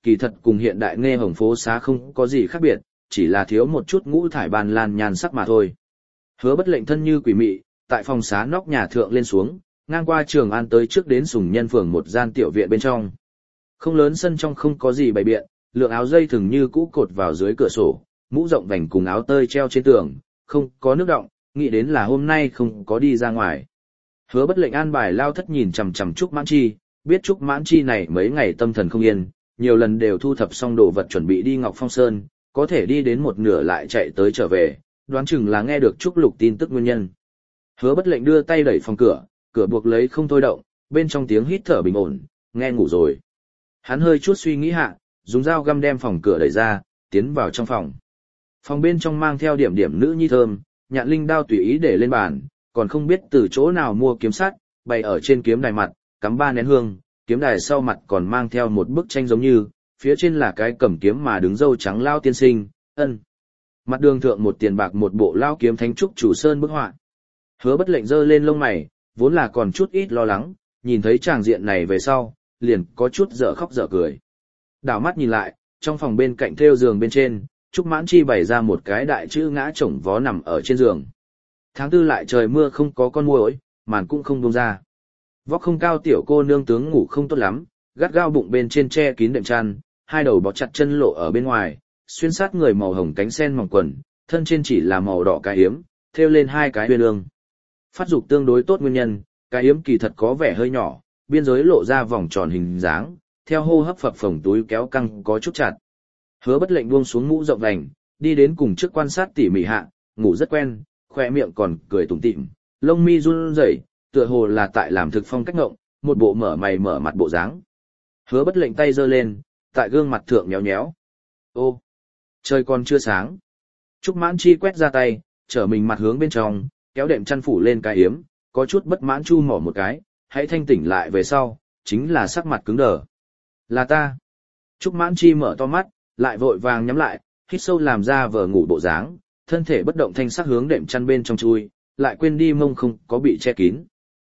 kỳ thật cùng hiện đại nghe hồng phố xá không có gì khác biệt, chỉ là thiếu một chút ngũ thải ban lan nhan sắc mà thôi. Hứa Bất Lệnh thân như quỷ mị, tại phòng xá nóc nhà thượng lên xuống, ngang qua Trường An tới trước đến Sùng Nhân phường một gian tiểu viện bên trong. Không lớn sân trong không có gì bày biện, lượng áo dây thường như cũ cột vào dưới cửa sổ, mũ rộng vành cùng áo tơi treo trên tường, không có nước động, nghĩ đến là hôm nay không có đi ra ngoài. Hứa Bất Lệnh an bài Lao Thất nhìn chằm chằm Trúc Mãn Chi, biết Trúc Mãn Chi này mấy ngày tâm thần không yên, nhiều lần đều thu thập xong đồ vật chuẩn bị đi Ngọc Phong Sơn, có thể đi đến một nửa lại chạy tới trở về, đoán chừng là nghe được Trúc Lục tin tức nguyên nhân. Hứa Bất Lệnh đưa tay đẩy phòng cửa, cửa buộc lấy không thôi động, bên trong tiếng hít thở bình ổn, nghe ngủ rồi. Hắn hơi chút suy nghĩ hạ, dùng dao găm đem phòng cửa đẩy ra, tiến vào trong phòng. Phòng bên trong mang theo điểm điểm nữ nhi thơm, nhạn linh đao tùy ý để lên bàn, còn không biết từ chỗ nào mua kiếm sắt, bày ở trên kiếm đài mặt, cắm 3 nén hương, kiếm đài sau mặt còn mang theo một bức tranh giống như, phía trên là cái cầm kiếm mà đứng dâu trắng lao tiên sinh, ân. Mặt đường thượng một tiền bạc một bộ lao kiếm thánh trúc chủ sơn bức họa. Hứa Bất Lệnh giơ lên lông mày, vốn là còn chút ít lo lắng, nhìn thấy tràng diện này về sau, liền có chút dở khóc dở cười. Đảo mắt nhìn lại, trong phòng bên cạnh thêu giường bên trên, Trúc Mãn Chi bày ra một cái đại chữ ngã chồng vó nằm ở trên giường. Tháng tư lại trời mưa không có con muỗi, màn cũng không buông ra. Vóc không cao tiểu cô nương tướng ngủ không tốt lắm, gắt gao bụng bên trên che kín đệm chăn, hai đầu bó chặt chân lộ ở bên ngoài, xuyên sát người màu hồng cánh sen mỏng quần, thân trên chỉ là màu đỏ cái yếm, thêu lên 2 cái uyên ương. Phát dục tương đối tốt nguyên nhân, cái yếm kỳ thật có vẻ hơi nhỏ, biên giới lộ ra vòng tròn hình dáng, theo hô hấp phập phồng túi kéo căng có chút chặt. Hứa Bất Lệnh buông xuống mũ rộng vành, đi đến cùng trước quan sát tỉ mỉ hạ, ngủ rất quen, khoe miệng còn cười tủm tỉm, lông mi run rẩy, tựa hồ là tại làm thực phong cách ngộng, một bộ mở mày mở mặt bộ dáng. Hứa Bất Lệnh tay giơ lên, tại gương mặt thượng nhéo nhéo. Ô, trời còn chưa sáng. Trúc Mãn Chi quét ra tay, trở mình mặt hướng bên trong, kéo đệm chăn phủ lên cái yếm, có chút bất mãn chu mỏ một cái, hãy thanh tỉnh lại về sau, chính là sắc mặt cứng đờ. Là ta. Trúc Mãn Chi mở to mắt, lại vội vàng nhắm lại, hít sâu làm ra vờ ngủ bộ dáng, thân thể bất động thanh sắc hướng đệm chăn bên trong chui, lại quên đi mông không có bị che kín.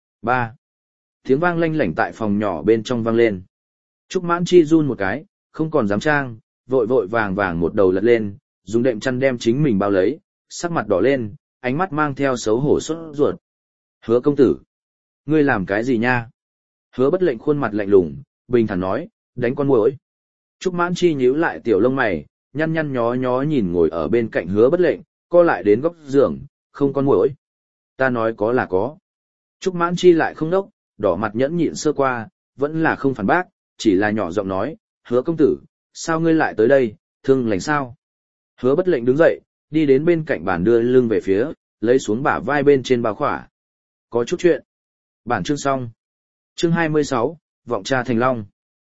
3. Tiếng vang lanh lảnh tại phòng nhỏ bên trong vang lên. Trúc Mãn Chi run một cái, không còn dám trang, vội vội vàng vàng một đầu lật lên, dùng đệm chăn đem chính mình bao lấy, sắc mặt đỏ lên, ánh mắt mang theo xấu hổ sốt ruột. Hứa công tử, ngươi làm cái gì nha? Hứa Bất Lệnh khuôn mặt lạnh lùng, bình thản nói, đánh con muỗi. Trúc Mãn Chi nhíu lại tiểu lông mày, nhăn nhăn nhó nhó nhìn ngồi ở bên cạnh Hứa Bất Lệnh, co lại đến góc giường, không con muỗi. Ta nói có là có. Trúc Mãn Chi lại không đốc, đỏ mặt nhẫn nhịn sơ qua, vẫn là không phản bác, chỉ là nhỏ giọng nói, Hứa công tử, sao ngươi lại tới đây, thương lành sao? Hứa Bất Lệnh đứng dậy, đi đến bên cạnh bàn đưa lưng về phía, lấy xuống bả vai bên trên bao khỏa. Có chút chuyện. Bản chương xong. Chương 26, Vọng Cha Thành Long.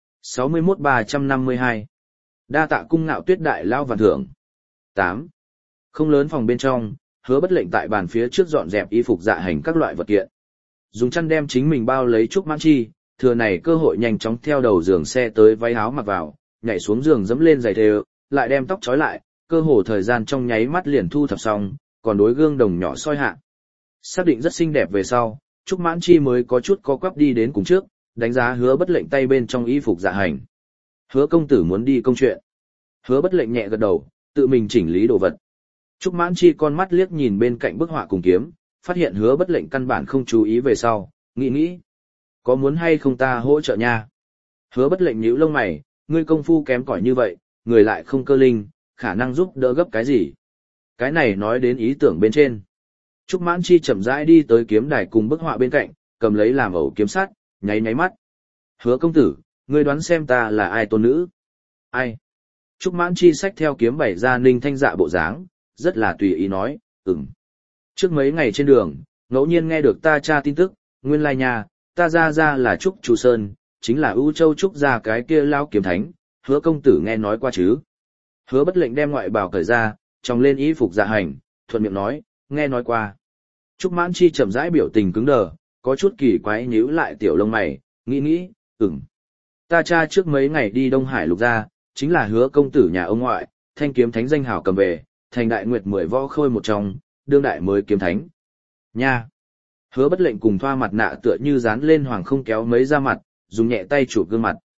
61-352. Đa tạ cung Ngạo Tuyết đại lao vạn thưởng. 8. Không lớn phòng bên trong, Hứa Bất Lệnh tại bàn phía trước dọn dẹp y phục dạ hành các loại vật kiện. Dùng chăn đem chính mình bao lấy Trúc Mãn Chi, thừa này cơ hội nhanh chóng theo đầu giường xe tới váy áo mặc vào, nhảy xuống giường dẫm lên giày thêu, lại đem tóc trói lại, cơ hồ thời gian trong nháy mắt liền thu thập xong, còn đối gương đồng nhỏ soi hạ. Xác định rất xinh đẹp về sau, Trúc Mãn Chi mới có chút co quắp đi đến cùng trước, đánh giá Hứa Bất Lệnh tay bên trong y phục dạ hành. Hứa công tử muốn đi công chuyện. Hứa Bất Lệnh nhẹ gật đầu, tự mình chỉnh lý đồ vật. Trúc Mãn Chi con mắt liếc nhìn bên cạnh bức họa cùng kiếm, phát hiện Hứa Bất Lệnh căn bản không chú ý về sau, nghĩ. Có muốn hay không ta hỗ trợ nha? Hứa Bất Lệnh nhíu lông mày, ngươi công phu kém cỏi như vậy, người lại không cơ linh, khả năng giúp đỡ gấp cái gì? Cái này nói đến ý tưởng bên trên. Trúc Mãn Chi chậm rãi đi tới kiếm đài cùng bức họa bên cạnh, cầm lấy làm ẩu kiếm sắt, nháy mắt. Hứa công tử, ngươi đoán xem ta là ai tôn nữ? Ai? Trúc Mãn Chi xách theo kiếm bày ra ninh thanh dạ bộ dáng, rất là tùy ý nói, Trước mấy ngày trên đường, ngẫu nhiên nghe được ta tra tin tức, nguyên lai nhà, ta ra là Trúc Chủ Sơn, chính là ưu châu Trúc gia cái kia lao kiếm thánh, Hứa công tử nghe nói qua chứ? Hứa Bất Lệnh đem ngoại bào cởi ra, tròng lên y phục dạ hành, thuận miệng nói, nghe nói qua. Trúc Mãn Chi chậm rãi biểu tình cứng đờ, có chút kỳ quái nhíu lại tiểu lông mày, nghĩ, Ta cha trước mấy ngày đi Đông Hải lục gia, chính là Hứa công tử nhà ông ngoại, thanh kiếm thánh danh hào cầm về, thành đại nguyệt 10 võ khôi một trong, đương đại mới kiếm thánh. Nha! Hứa Bất Lệnh cùng thoa mặt nạ tựa như dán lên hoàng không kéo mấy ra mặt, dùng nhẹ tay chụp gương mặt.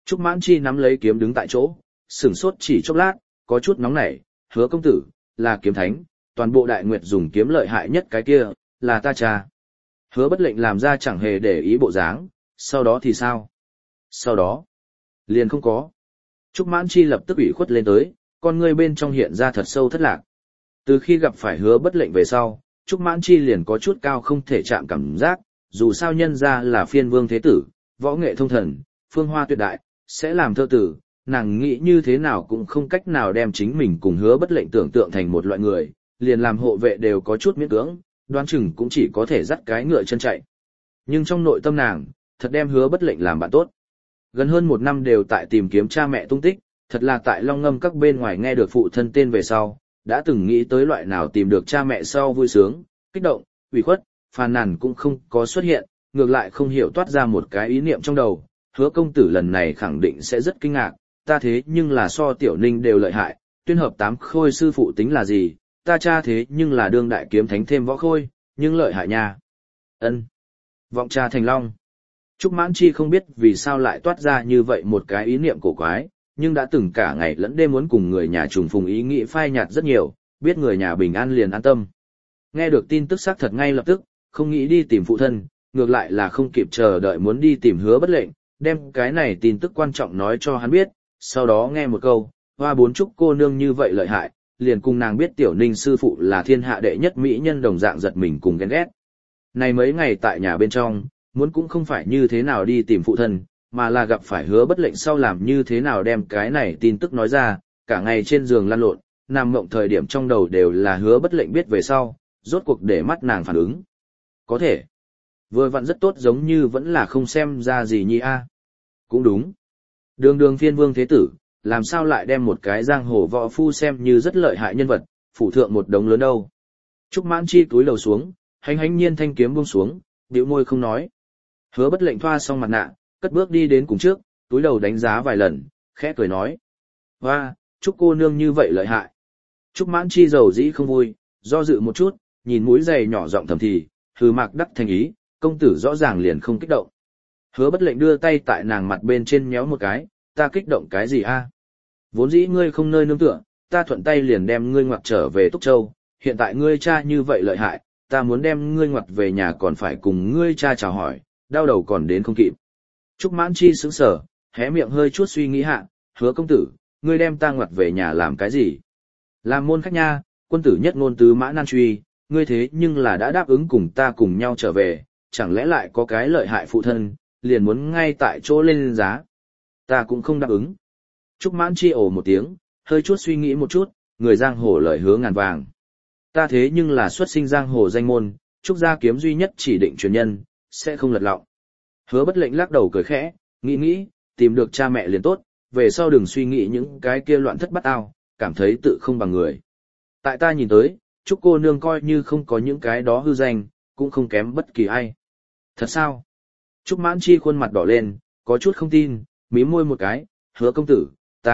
Trúc Mãn Chi nắm lấy kiếm đứng tại chỗ, sửng sốt chỉ chốc lát, có chút nóng nảy, Hứa công tử, là kiếm thánh, toàn bộ Đại Nguyệt dùng kiếm lợi hại nhất cái kia, là ta cha. Hứa Bất Lệnh làm ra chẳng hề để ý bộ dáng, sau đó thì sao? Sau đó, liền không có. Trúc Mãn Chi lập tức ủy khuất lên tới, con ngươi bên trong hiện ra thật sâu thất lạc. Từ khi gặp phải Hứa Bất Lệnh về sau, Trúc Mãn Chi liền có chút cao không thể chạm cảm giác, dù sao nhân ra là phiên vương thế tử, võ nghệ thông thần, phương hoa tuyệt đại, sẽ làm thơ tử, nàng nghĩ như thế nào cũng không cách nào đem chính mình cùng Hứa Bất Lệnh tưởng tượng thành một loại người, liền làm hộ vệ đều có chút miễn cưỡng, đoán chừng cũng chỉ có thể dắt cái ngựa chân chạy. Nhưng trong nội tâm nàng, thật đem Hứa Bất Lệnh làm bạn tốt. Gần hơn một năm đều tại tìm kiếm cha mẹ tung tích, thật là tại Long Ngâm các bên ngoài nghe được phụ thân tên về sau, đã từng nghĩ tới loại nào tìm được cha mẹ sau vui sướng, kích động, ủy khuất, phàn nàn cũng không có xuất hiện, ngược lại không hiểu toát ra một cái ý niệm trong đầu, Hứa công tử lần này khẳng định sẽ rất kinh ngạc, ta thế nhưng là so Tiểu Ninh đều lợi hại, tuyên hợp tám khôi sư phụ tính là gì, ta cha thế nhưng là đương đại kiếm thánh thêm võ khôi, nhưng lợi hại nha. Ân, vọng cha thành long. Trúc Mãn Chi không biết vì sao lại toát ra như vậy một cái ý niệm cổ quái, nhưng đã từng cả ngày lẫn đêm muốn cùng người nhà trùng phùng ý nghĩ phai nhạt rất nhiều, biết người nhà bình an liền an tâm. Nghe được tin tức xác thật ngay lập tức, không nghĩ đi tìm phụ thân, ngược lại là không kịp chờ đợi muốn đi tìm Hứa Bất Lệnh, đem cái này tin tức quan trọng nói cho hắn biết, sau đó nghe một câu, hoa bốn Trúc cô nương như vậy lợi hại, liền cùng nàng biết Tiểu Ninh sư phụ là thiên hạ đệ nhất mỹ nhân đồng dạng giật mình cùng ghen ghét. Này mấy ngày tại nhà bên trong, muốn cũng không phải như thế nào đi tìm phụ thân, mà là gặp phải Hứa Bất Lệnh sau làm như thế nào đem cái này tin tức nói ra, cả ngày trên giường lăn lộn, nằm mộng thời điểm trong đầu đều là Hứa Bất Lệnh biết về sau, rốt cuộc để mắt nàng phản ứng. Có thể, vừa vặn rất tốt giống như vẫn là không xem ra gì nhi a. Cũng đúng. Đường phiên vương thế tử, làm sao lại đem một cái giang hồ võ phu xem như rất lợi hại nhân vật, phủ thượng một đống lớn đâu. Trúc Mãn Chi túi lầu xuống, hánh nhiên thanh kiếm buông xuống, bĩu môi không nói. Hứa Bất Lệnh thoa xong mặt nạ, cất bước đi đến cùng trước, túi đầu đánh giá vài lần, khẽ cười nói. Hoa, Trúc cô nương như vậy lợi hại. Trúc Mãn Chi dầu dĩ không vui, do dự một chút, nhìn mũi giày nhỏ giọng thầm thì, hừ mạc đắc thành ý, công tử rõ ràng liền không kích động. Hứa Bất Lệnh đưa tay tại nàng mặt bên trên nhéo một cái, ta kích động cái gì a? Vốn dĩ ngươi không nơi nương tựa, ta thuận tay liền đem ngươi ngoặt trở về Túc Châu, hiện tại ngươi cha như vậy lợi hại, ta muốn đem ngươi ngoặt về nhà còn phải cùng ngươi cha chào hỏi, đau đầu còn đến không kịp. Trúc Mãn Chi sững sờ, hé miệng hơi chút suy nghĩ hạ, Hứa công tử, ngươi đem ta ngoặt về nhà làm cái gì? Làm môn khách nha, quân tử nhất ngôn tứ mã nan truy, ngươi thế nhưng là đã đáp ứng cùng ta cùng nhau trở về, chẳng lẽ lại có cái lợi hại phụ thân, liền muốn ngay tại chỗ lên giá. Ta cũng không đáp ứng. Trúc Mãn Chi ồ một tiếng, hơi chút suy nghĩ một chút, người giang hồ lời hứa ngàn vàng. Ta thế nhưng là xuất sinh giang hồ danh môn, Trúc gia kiếm duy nhất chỉ định truyền nhân, sẽ không lật lọng. Hứa Bất Lệnh lắc đầu cười khẽ, nghĩ, tìm được cha mẹ liền tốt, về sau đừng suy nghĩ những cái kia loạn thất bát ao, cảm thấy tự không bằng người. Tại ta nhìn tới, Trúc cô nương coi như không có những cái đó hư danh, cũng không kém bất kỳ ai. Thật sao? Trúc Mãn Chi khuôn mặt đỏ lên, có chút không tin, mím môi một cái, Hứa công tử,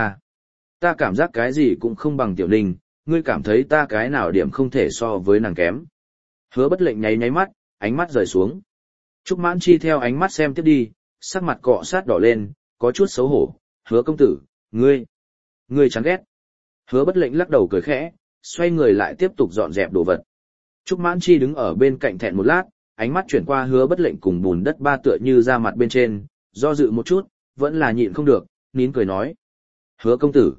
ta cảm giác cái gì cũng không bằng Tiểu Ninh, ngươi cảm thấy ta cái nào điểm không thể so với nàng kém. Hứa Bất Lệnh nháy mắt, ánh mắt rời xuống. Trúc Mãn Chi theo ánh mắt xem tiếp đi, sắc mặt cọ sát đỏ lên, có chút xấu hổ, Hứa công tử, ngươi chán ghét. Hứa Bất Lệnh lắc đầu cười khẽ, xoay người lại tiếp tục dọn dẹp đồ vật. Trúc Mãn Chi đứng ở bên cạnh thẹn một lát, ánh mắt chuyển qua Hứa Bất Lệnh cùng bùn đất ba tựa như ra mặt bên trên, do dự một chút, vẫn là nhịn không được, nín cười nói. Hứa công tử.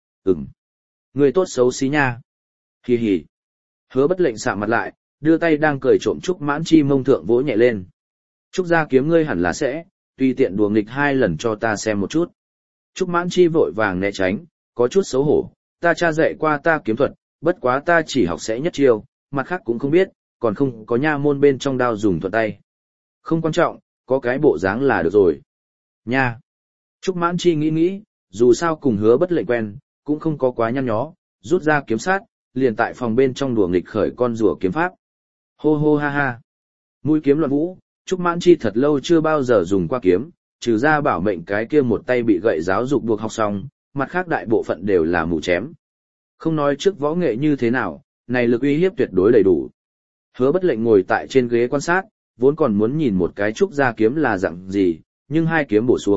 Người tốt xấu xí nha. Hì hì. Hứa Bất Lệnh sạm mặt lại, đưa tay đang cười trộm Trúc Mãn Chi mông thượng vỗ nhẹ lên. Trúc gia kiếm ngươi hẳn là sẽ, tùy tiện đùa nghịch 2 lần cho ta xem một chút. Trúc Mãn Chi vội vàng né tránh, có chút xấu hổ, ta cha dạy qua ta kiếm thuật, bất quá ta chỉ học sẽ nhất chiêu, mặt khác cũng không biết, còn không có nha môn bên trong đao dùng thuận tay. Không quan trọng, có cái bộ dáng là được rồi. Nha. Trúc Mãn Chi nghĩ, dù sao cùng Hứa Bất Lệnh quen, cũng không có quá nhăn nhó, rút ra kiếm sát, liền tại phòng bên trong đùa nghịch khởi con rùa kiếm pháp. Hô hô ha ha. Mũi kiếm loạn vũ, Trúc Mãn Chi thật lâu chưa bao giờ dùng qua kiếm, trừ ra bảo mệnh cái kia một tay bị gậy giáo dục buộc học xong, mặt khác đại bộ phận đều là mù chém. Không nói trước võ nghệ như thế nào, này lực uy hiếp tuyệt đối đầy đủ. Hứa Bất Lệnh ngồi tại trên ghế quan sát, vốn còn muốn nhìn một cái trúc gia kiếm là dạng gì, nhưng 2 kiếm bổ xuống,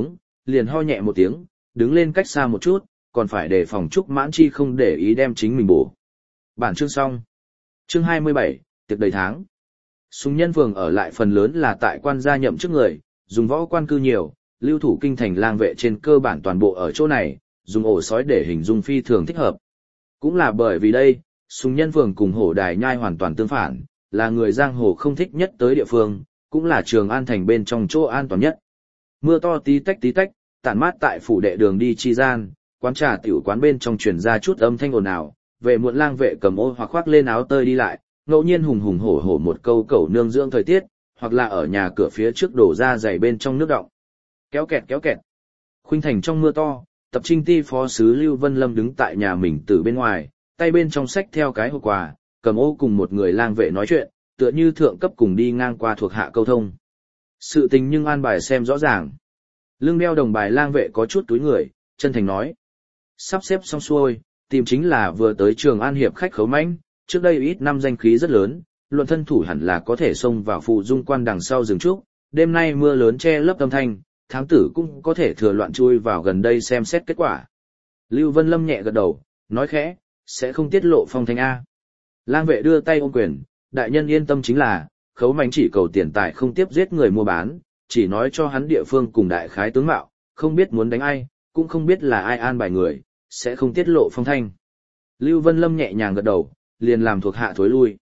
liền ho nhẹ một tiếng, đứng lên cách xa một chút, còn phải đề phòng Trúc Mãn Chi không để ý đem chính mình bổ. Bản chương xong. Chương 27, tiệc đầy tháng. Sùng Nhân Phường ở lại phần lớn là tại quan gia nhậm chức người, dùng võ quan cư nhiều, lưu thủ kinh thành lang vệ trên cơ bản toàn bộ ở chỗ này, dùng ổ sói để hình dung phi thường thích hợp. Cũng là bởi vì đây, Sùng Nhân Phường cùng Hổ Đài Nhai hoàn toàn tương phản, là người giang hồ không thích nhất tới địa phương, cũng là Trường An thành bên trong chỗ an toàn nhất. Mưa to tí tách, tản mát tại phủ đệ đường đi chi gian, quán trà tiểu quán bên trong truyền ra chút âm thanh ồn ào, về muộn lang vệ cầm ô hoặc khoác lên áo tơi đi lại, ngẫu nhiên hùng hùng hổ hổ một câu cẩu nương dưỡng thời tiết, hoặc là ở nhà cửa phía trước đổ ra giày bên trong nước đọng. Kéo kẹt. Khuynh thành trong mưa to, tập trinh ti phó sứ Lưu Vân Lâm đứng tại nhà mình từ bên ngoài, tay bên trong xách theo cái hộp quà, cầm ô cùng một người lang vệ nói chuyện, tựa như thượng cấp cùng đi ngang qua thuộc hạ câu thông. Sự tình nhưng an bài xem rõ ràng. Lưng đeo đồng bài lang vệ có chút túi người, chân thành nói. Sắp xếp xong xuôi, tìm chính là vừa tới Trường An hiệp khách Khấu Mãnh, trước đây ít năm danh khí rất lớn, luận thân thủ hẳn là có thể xông vào phụ dung quan đằng sau rừng trúc, đêm nay mưa lớn che lấp âm thanh, thám tử cũng có thể thừa loạn chui vào gần đây xem xét kết quả. Lưu Vân Lâm nhẹ gật đầu, nói khẽ, sẽ không tiết lộ phong thanh A. Lang vệ đưa tay ôm quyền, đại nhân yên tâm chính là, Khấu Mãnh chỉ cầu tiền tài không tiếp giết người mua bán, chỉ nói cho hắn địa phương cùng đại khái tướng mạo, không biết muốn đánh ai, cũng không biết là ai an bài người, sẽ không tiết lộ phong thanh. Lưu Vân Lâm nhẹ nhàng gật đầu, liền làm thuộc hạ thối lui.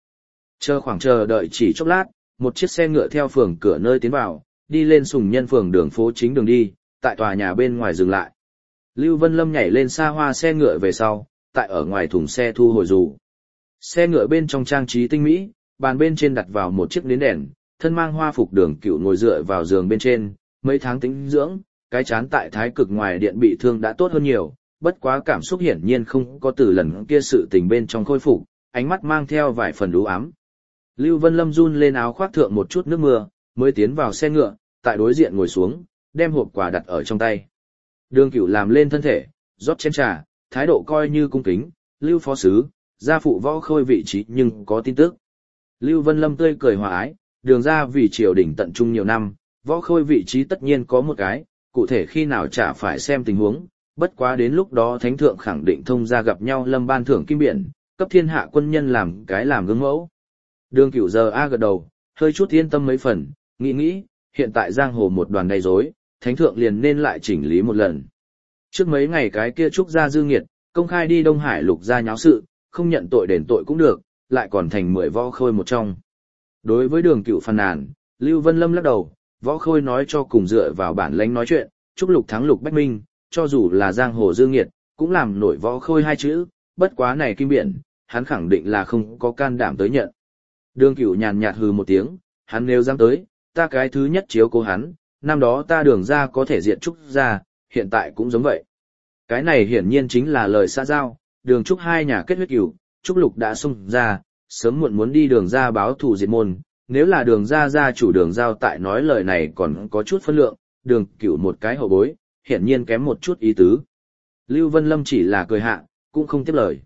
Chờ đợi chỉ chốc lát, một chiếc xe ngựa theo phường cửa nơi tiến vào, đi lên Sùng Nhân Phường đường phố chính đường đi, tại tòa nhà bên ngoài dừng lại. Lưu Vân Lâm nhảy lên xa hoa xe ngựa về sau, tại ở ngoài thùng xe thu hồi dù. Xe ngựa bên trong trang trí tinh mỹ, bàn bên trên đặt vào một chiếc nến đèn, thân mang hoa phục Đường Cựu ngồi dựa vào giường bên trên, mấy tháng tĩnh dưỡng, cái chán tại thái cực ngoài điện bị thương đã tốt hơn nhiều, bất quá cảm xúc hiển nhiên không có từ lần kia sự tình bên trong khôi phục, ánh mắt mang theo vài phần u ám. Lưu Vân Lâm run lên áo khoác thượng một chút nước mưa, mới tiến vào xe ngựa, tại đối diện ngồi xuống, đem hộp quà đặt ở trong tay. Đường Cửu làm lên thân thể, rót chén trà, thái độ coi như cung kính, Lưu phó sứ, gia phụ Võ Khôi vị trí nhưng có tin tức. Lưu Vân Lâm tươi cười hòa ái, đường ra vì triều đình tận trung nhiều năm, Võ Khôi vị trí tất nhiên có một cái, cụ thể khi nào chả phải xem tình huống, bất quá đến lúc đó thánh thượng khẳng định thông ra gặp nhau lâm ban thưởng kim biển, cấp thiên hạ quân nhân làm gương mẫu. Đường Cửu giờ gật đầu, hơi chút yên tâm mấy phần, nghĩ, hiện tại giang hồ một đoàn đầy rối, thánh thượng liền nên lại chỉnh lý một lần. Trước mấy ngày cái kia trúc gia dư nghiệt, công khai đi Đông Hải lục gia nháo sự, không nhận tội đền tội cũng được, lại còn thành 10 Võ Khôi một trong. Đối với Đường Cửu phàn nàn, Lưu Vân Lâm lắc đầu, Võ Khôi nói cho cùng dựa vào bản lãnh nói chuyện, trúc lục thắng lục bách minh, cho dù là giang hồ dư nghiệt, cũng làm nổi Võ Khôi hai chữ, bất quá này kim biển, hắn khẳng định là không có can đảm tới nhận. Đường Cửu nhàn nhạt hừ một tiếng, hắn nếu dám tới, ta cái thứ nhất chiếu cố hắn, năm đó ta Đường ra có thể diện trúc ra, hiện tại cũng giống vậy. Cái này hiển nhiên chính là lời xã giao, Đường trúc hai nhà kết huyết cửu, trúc lục đã xông ra, sớm muộn muốn đi Đường ra báo thù diệt môn, nếu là Đường ra gia chủ Đường Giao tại nói lời này còn có chút phân lượng, Đường Cửu một cái hậu bối, hiển nhiên kém một chút ý tứ. Lưu Vân Lâm chỉ là cười hạ, cũng không tiếp lời.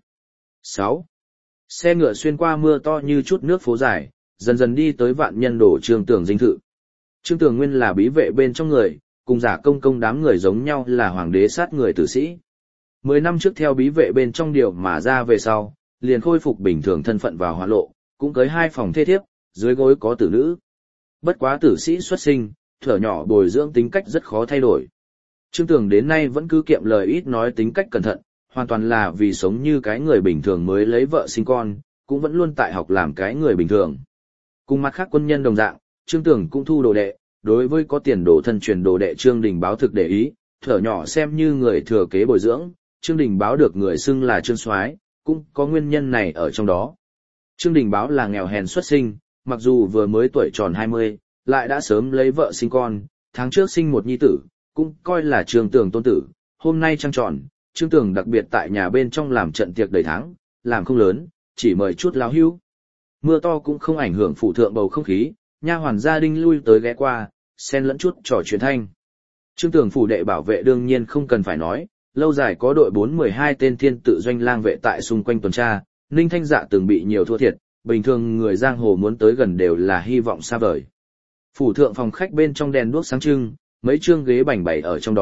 6. Xe ngựa xuyên qua mưa to như chút nước phố dài, dần dần đi tới Vạn Nhân Đổ Trương Tường dinh thự. Trương Tường nguyên là bí vệ bên trong người, cùng giả công đám người giống nhau là hoàng đế sát người tử sĩ. 10 năm trước theo bí vệ bên trong điều mà ra về sau, liền khôi phục bình thường thân phận vào Hoa Lộ, cũng cưới 2 phòng thê thiếp, dưới gối có tử nữ. Bất quá tử sĩ xuất sinh, thuở nhỏ bồi dưỡng tính cách rất khó thay đổi. Trương Tường đến nay vẫn cứ kiệm lời ít nói tính cách cẩn thận, hoàn toàn là vì sống như cái người bình thường mới lấy vợ sinh con, cũng vẫn luôn tại học làm cái người bình thường. Cùng mặt khác quân nhân đồng dạng, Trương Tường cũng thu đồ đệ, đối với có tiền đồ thân truyền đồ đệ Trương Đình Báo thực để ý, thuở nhỏ xem như người thừa kế bồi dưỡng, Trương Đình Báo được người xưng là Trương Soái, cũng có nguyên nhân này ở trong đó. Trương Đình Báo là nghèo hèn xuất sinh, mặc dù vừa mới tuổi tròn 20, lại đã sớm lấy vợ sinh con, tháng trước sinh một nhi tử, cũng coi là Trương Tường tôn tử, hôm nay trăng tròn, Trương Tường đặc biệt tại nhà bên trong làm trận tiệc đầy tháng, làm không lớn, chỉ mời chút lão hưu. Mưa to cũng không ảnh hưởng phủ thượng bầu không khí, nha hoàn gia đình lui tới ghé qua, xen lẫn chút trò chuyện thanh. Trương Tường phủ đệ bảo vệ đương nhiên không cần phải nói, lâu dài có đội 4-12 tên thiên tự doanh lang vệ tại xung quanh tuần tra, Ninh Thanh Dạ từng bị nhiều thua thiệt, bình thường người giang hồ muốn tới gần đều là hy vọng xa vời. Phủ thượng phòng khách bên trong đèn đuốc sáng trưng, mấy chương ghế bành bày ở trong đó,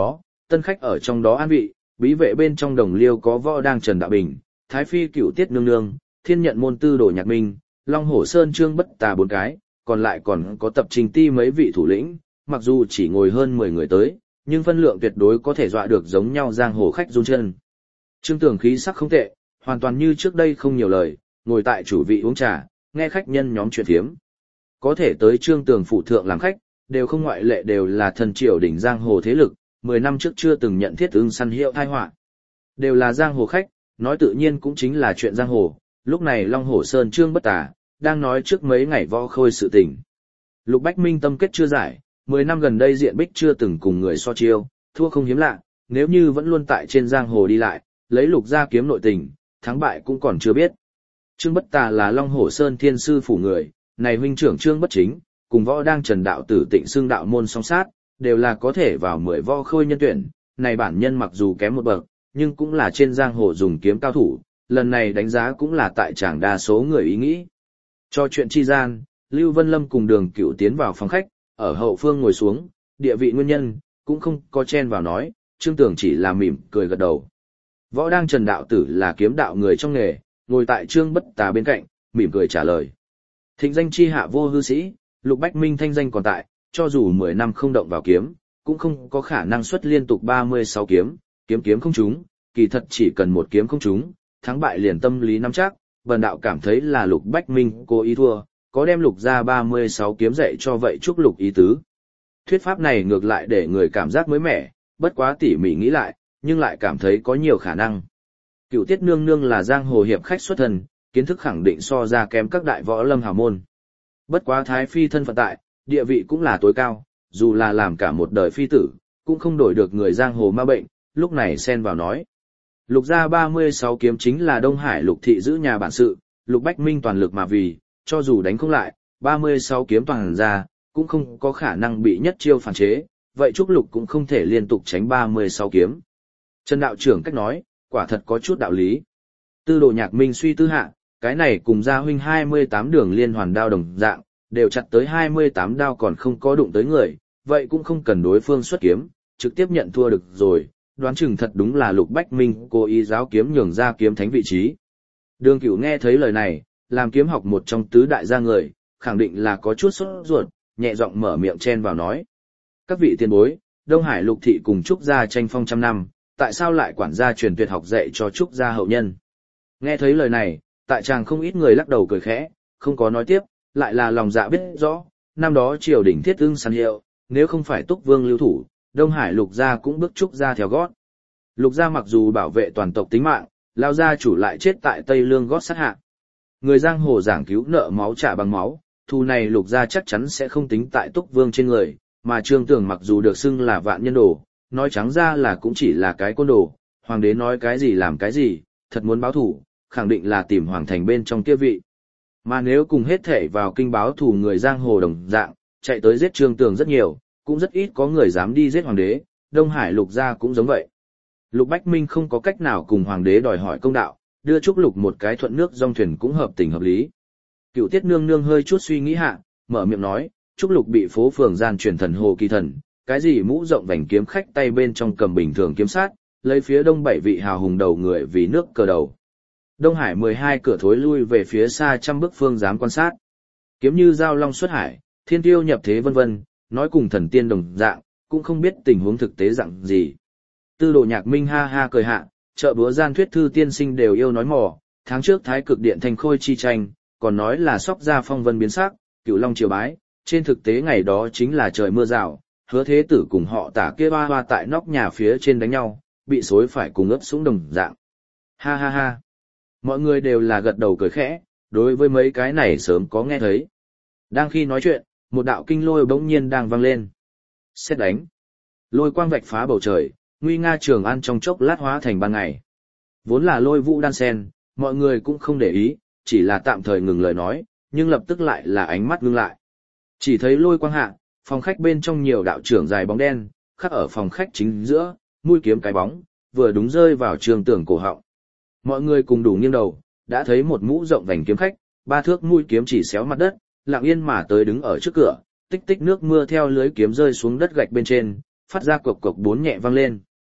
tân khách ở trong đó an vị, bí vệ bên trong đồng liêu có võ đang Trần Đạo Bình, Thái Phi Cửu Tiết Nương Nương, Thiên Nhận Môn Tư Đồ Nhạc Minh, Long Hổ Sơn Trương Bất Tà 4 cái, còn lại còn có tập trình ti mấy vị thủ lĩnh, mặc dù chỉ ngồi hơn 10 người tới, nhưng phân lượng tuyệt đối có thể dọa được giống nhau giang hồ khách run chân. Trương Tường khí sắc không tệ, hoàn toàn như trước đây không nhiều lời, ngồi tại chủ vị uống trà, nghe khách nhân nhóm chuyện thiếm. Có thể tới Trương Tường phủ thượng làm khách, đều không ngoại lệ đều là thần triều đỉnh giang hồ thế lực, 10 năm trước chưa từng nhận thiết ưng săn hiệu tai họa. Đều là giang hồ khách, nói tự nhiên cũng chính là chuyện giang hồ, lúc này Long Hổ Sơn Trương Bất Tà, đang nói trước mấy ngày võ khôi sự tình. Lục Bách Minh tâm kết chưa giải, 10 năm gần đây diện bích chưa từng cùng người so chiêu, thua không hiếm lạ, nếu như vẫn luôn tại trên giang hồ đi lại, lấy lục ra kiếm nội tình, thắng bại cũng còn chưa biết. Trương Bất Tà là Long Hổ Sơn Thiên Sư phủ người, này huynh trưởng Trương Bất Chính, cùng võ đang Trần Đạo Tử Tịnh xưng đạo môn song sát, đều là có thể vào 10 võ khôi nhân tuyển, này bản nhân mặc dù kém một bậc, nhưng cũng là trên giang hồ dùng kiếm cao thủ, lần này đánh giá cũng là tại tràng đa số người ý nghĩ. Cho chuyện chi gian, Lưu Vân Lâm cùng Đường Cửu tiến vào phòng khách, ở hậu phương ngồi xuống, địa vị nguyên nhân, cũng không có chen vào nói, Trương Tường chỉ là mỉm, cười gật đầu. Võ đang Trần Đạo Tử là kiếm đạo người trong nghề, ngồi tại Trương Bất Tà bên cạnh, mỉm cười trả lời. Thịnh danh chi hạ vô hư sĩ, Lục Bách Minh thanh danh còn tại, cho dù 10 năm không động vào kiếm, cũng không có khả năng xuất liên tục 36 kiếm, kiếm không trúng, kỳ thật chỉ cần một kiếm không trúng, thắng bại liền tâm lý nắm chắc, bần đạo cảm thấy là Lục Bách Minh cố ý thua, có đem Lục ra 36 kiếm dạy cho vậy chúc Lục ý tứ. Thuyết pháp này ngược lại để người cảm giác mới mẻ, bất quá tỉ mỉ nghĩ lại, nhưng lại cảm thấy có nhiều khả năng. Cửu Tiết Nương Nương là giang hồ hiệp khách xuất thân, kiến thức khẳng định so ra kém các đại võ lâm hào môn. Bất quá Thái Phi thân phận tại, địa vị cũng là tối cao, dù là làm cả một đời phi tử, cũng không đổi được người giang hồ ma bệnh, lúc này xen vào nói. Lục gia 36 kiếm chính là Đông Hải Lục thị giữ nhà bản sự, Lục Bách Minh toàn lực mà vì, cho dù đánh không lại, 36 kiếm toàn ra, cũng không có khả năng bị nhất chiêu phản chế, vậy Trúc Lục cũng không thể liên tục tránh 36 kiếm. Trần đạo trưởng cách nói, quả thật có chút đạo lý. Tư Đồ Nhạc Minh suy tư hạ, cái này cùng gia huynh 28 đường liên hoàn đao đồng dạng, đều chặt tới 28 đao còn không có đụng tới người, vậy cũng không cần đối phương xuất kiếm, trực tiếp nhận thua được rồi, đoán chừng thật đúng là Lục Bách Minh cố ý giáo kiếm nhường ra kiếm thánh vị trí. Đường Cửu nghe thấy lời này, làm kiếm học một trong tứ đại gia người, khẳng định là có chút sốt ruột, nhẹ giọng mở miệng chen vào nói. Các vị tiền bối, Đông Hải Lục thị cùng Trúc gia tranh phong trăm năm, tại sao lại quản gia truyền tuyệt học dạy cho Trúc gia hậu nhân? Nghe thấy lời này, tại chàng không ít người lắc đầu cười khẽ, không có nói tiếp, lại là lòng dạ biết rõ, năm đó triều đình thiết ưng săn hiệu, nếu không phải Túc Vương lưu thủ, Đông Hải Lục gia cũng bước Trúc gia theo gót. Lục gia mặc dù bảo vệ toàn tộc tính mạng, lao gia chủ lại chết tại Tây Lương gót sát hạ. Người giang hồ giảng cứu nợ máu trả bằng máu, thù này Lục gia chắc chắn sẽ không tính tại Túc Vương trên người, mà Trương Tường mặc dù được xưng là vạn nhân đồ, nói trắng ra là cũng chỉ là cái côn đồ, hoàng đế nói cái gì làm cái gì, thật muốn báo thù, khẳng định là tìm hoàng thành bên trong kia vị. Mà nếu cùng hết thể vào kinh báo thù người giang hồ đồng dạng, chạy tới giết Trương Tường rất nhiều, cũng rất ít có người dám đi giết hoàng đế, Đông Hải Lục gia cũng giống vậy. Lục Bách Minh không có cách nào cùng hoàng đế đòi hỏi công đạo, đưa Trúc Lục một cái thuận nước dong thuyền cũng hợp tình hợp lý. Cửu Tiết Nương Nương hơi chút suy nghĩ hạ, mở miệng nói, Trúc Lục bị phố phường gian truyền thần hồ kỳ thần, cái gì mũ rộng vành kiếm khách tay bên trong cầm bình thường kiếm sát, lấy phía đông 7 vị hào hùng đầu người vì nước cờ đầu. Đông Hải 12 cửa thối lui về phía xa trăm bước phương dám quan sát. Kiếm như giao long xuất hải, thiên tiêu nhập thế vân vân, nói cùng thần tiên đồng dạng, cũng không biết tình huống thực tế dạng gì. Tư Đồ Nhạc Minh ha ha cười hạ, chợ búa gian thuyết thư tiên sinh đều yêu nói mò, tháng trước Thái Cực Điện thành khôi chi tranh, còn nói là sóc ra phong vân biến sắc, Cửu Long triều bái, trên thực tế ngày đó chính là trời mưa rào, Hứa Thế Tử cùng họ Tả kia hoa hoa tại nóc nhà phía trên đánh nhau, bị xối phải cùng ướp súng đồng dạng. Ha ha ha. Mọi người đều là gật đầu cười khẽ, đối với mấy cái này sớm có nghe thấy. Đang khi nói chuyện, một đạo kinh lôi bỗng nhiên đang vang lên. Sét đánh. Lôi quang vạch phá bầu trời, nguy nga Trường An trong chốc lát hóa thành ban ngày. Vốn là lôi vũ đan sen, mọi người cũng không để ý, chỉ là tạm thời ngừng lời nói, nhưng lập tức lại là ánh mắt ngưng lại. Chỉ thấy lôi quang hạ, phòng khách bên trong nhiều đạo trưởng dài bóng đen, khắc ở phòng khách chính giữa, mũi kiếm cái bóng, vừa đúng rơi vào Trương Tường cổ họng. Mọi người cùng đủ nghiêng đầu, đã thấy một mũ rộng vành kiếm khách, 3 thước mũi kiếm chỉ xéo mặt đất, lặng yên mà tới đứng ở trước cửa, tích tích nước mưa theo lưới kiếm rơi xuống đất gạch bên trên, phát ra cộc cộc 4 nhẹ vang lên.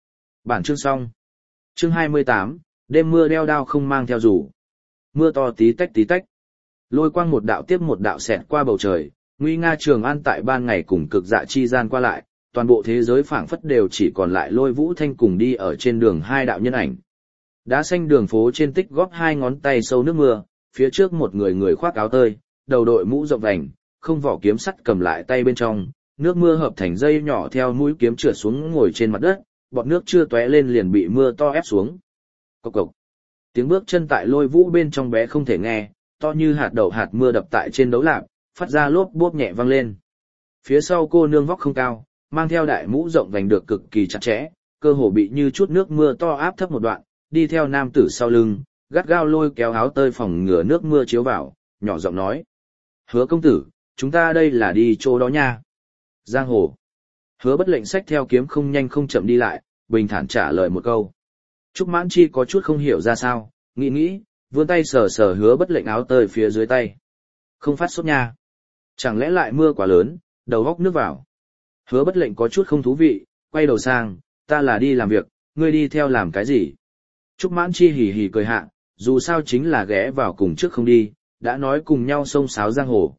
Bản chương xong. Chương 28, đêm mưa đeo đao không mang theo dù. Mưa to tí tách tí tách. Lôi quang một đạo tiếp một đạo xẹt qua bầu trời, nguy nga Trường An tại ban ngày cùng cực dạ chi gian qua lại, toàn bộ thế giới phảng phất đều chỉ còn lại Lôi Vũ Thanh cùng đi ở trên đường hai đạo nhân ảnh. Đá xanh đường phố trên tích góp hai ngón tay sâu nước mưa, phía trước một người khoác áo tơi, đầu đội mũ rộng vành, không vỏ kiếm sắt cầm lại tay bên trong, nước mưa hợp thành dây nhỏ theo mũi kiếm trượt xuống ngồi trên mặt đất, bọt nước chưa tóe lên liền bị mưa to ép xuống. Cộc cộc. Tiếng bước chân tại Lôi Vũ bên trong bé không thể nghe, to như hạt đậu hạt mưa đập tại trên đấu lạp, phát ra lốp bốp nhẹ vang lên. Phía sau cô nương vóc không cao, mang theo đại mũ rộng vành được cực kỳ chặt chẽ, cơ hồ bị như chút nước mưa to áp thấp một đoạn, đi theo nam tử sau lưng, gắt gao lôi kéo áo tơi phòng ngừa nước mưa chiếu vào, nhỏ giọng nói: "Hứa công tử, chúng ta đây là đi chỗ đó nha." Giang hồ. Hứa Bất Lệnh xách theo kiếm không nhanh không chậm đi lại, bình thản trả lời một câu. Trúc Mãn Chi có chút không hiểu ra sao, nghĩ, vươn tay sờ sờ Hứa Bất Lệnh áo tơi phía dưới tay. Không phát sốt nha. Chẳng lẽ lại mưa quá lớn, đầu góc nước vào. Hứa Bất Lệnh có chút không thú vị, quay đầu sang, ta là đi làm việc, ngươi đi theo làm cái gì? Trúc Mãn Chi hì hì cười hạ, dù sao chính là ghé vào cùng trước không đi, đã nói cùng nhau xông xáo giang hồ,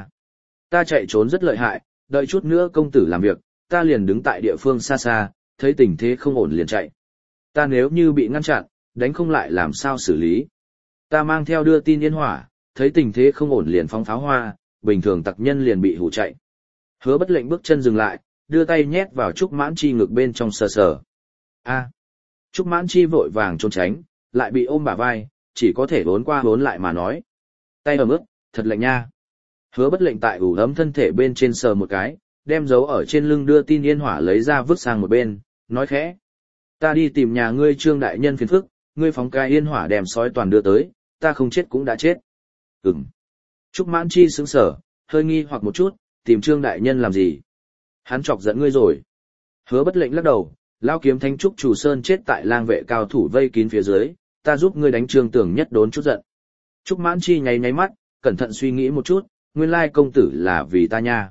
ta chạy trốn rất lợi hại, đợi chút nữa công tử làm việc, ta liền đứng tại địa phương xa xa, thấy tình thế không ổn liền chạy. Ta nếu như bị ngăn chặn, đánh không lại làm sao xử lý. Ta mang theo đưa tin yên hỏa, thấy tình thế không ổn liền phóng pháo hoa, bình thường tặc nhân liền bị hù chạy. Hứa Bất Lệnh bước chân dừng lại, đưa tay nhét vào Trúc Mãn Chi ngực bên trong sờ sờ. Trúc Mãn Chi vội vàng trốn tránh, lại bị ôm bả vai, chỉ có thể vốn qua vốn lại mà nói. Tay ẩm ướt, thật lạnh nha. Hứa Bất Lệnh tại ủ ấm thân thể bên trên sờ một cái, đem dấu ở trên lưng đưa tin yên hỏa lấy ra vứt sang một bên, nói khẽ: Ta đi tìm nhà ngươi Trương đại nhân phiền phức, ngươi phóng cái yên hỏa đem sói toàn đưa tới, ta không chết cũng đã chết. Trúc Mãn Chi sững sờ, hơi nghi hoặc một chút, tìm Trương đại nhân làm gì? Hắn chọc giận ngươi rồi. Hứa Bất Lệnh lắc đầu, Lao kiếm thanh trúc chủ sơn chết tại lang vệ cao thủ vây kín phía dưới, ta giúp ngươi đánh Trương Tưởng nhất đốn chút giận. Trúc Mãn Chi nháy nháy mắt, cẩn thận suy nghĩ một chút, nguyên lai công tử là vì ta nha.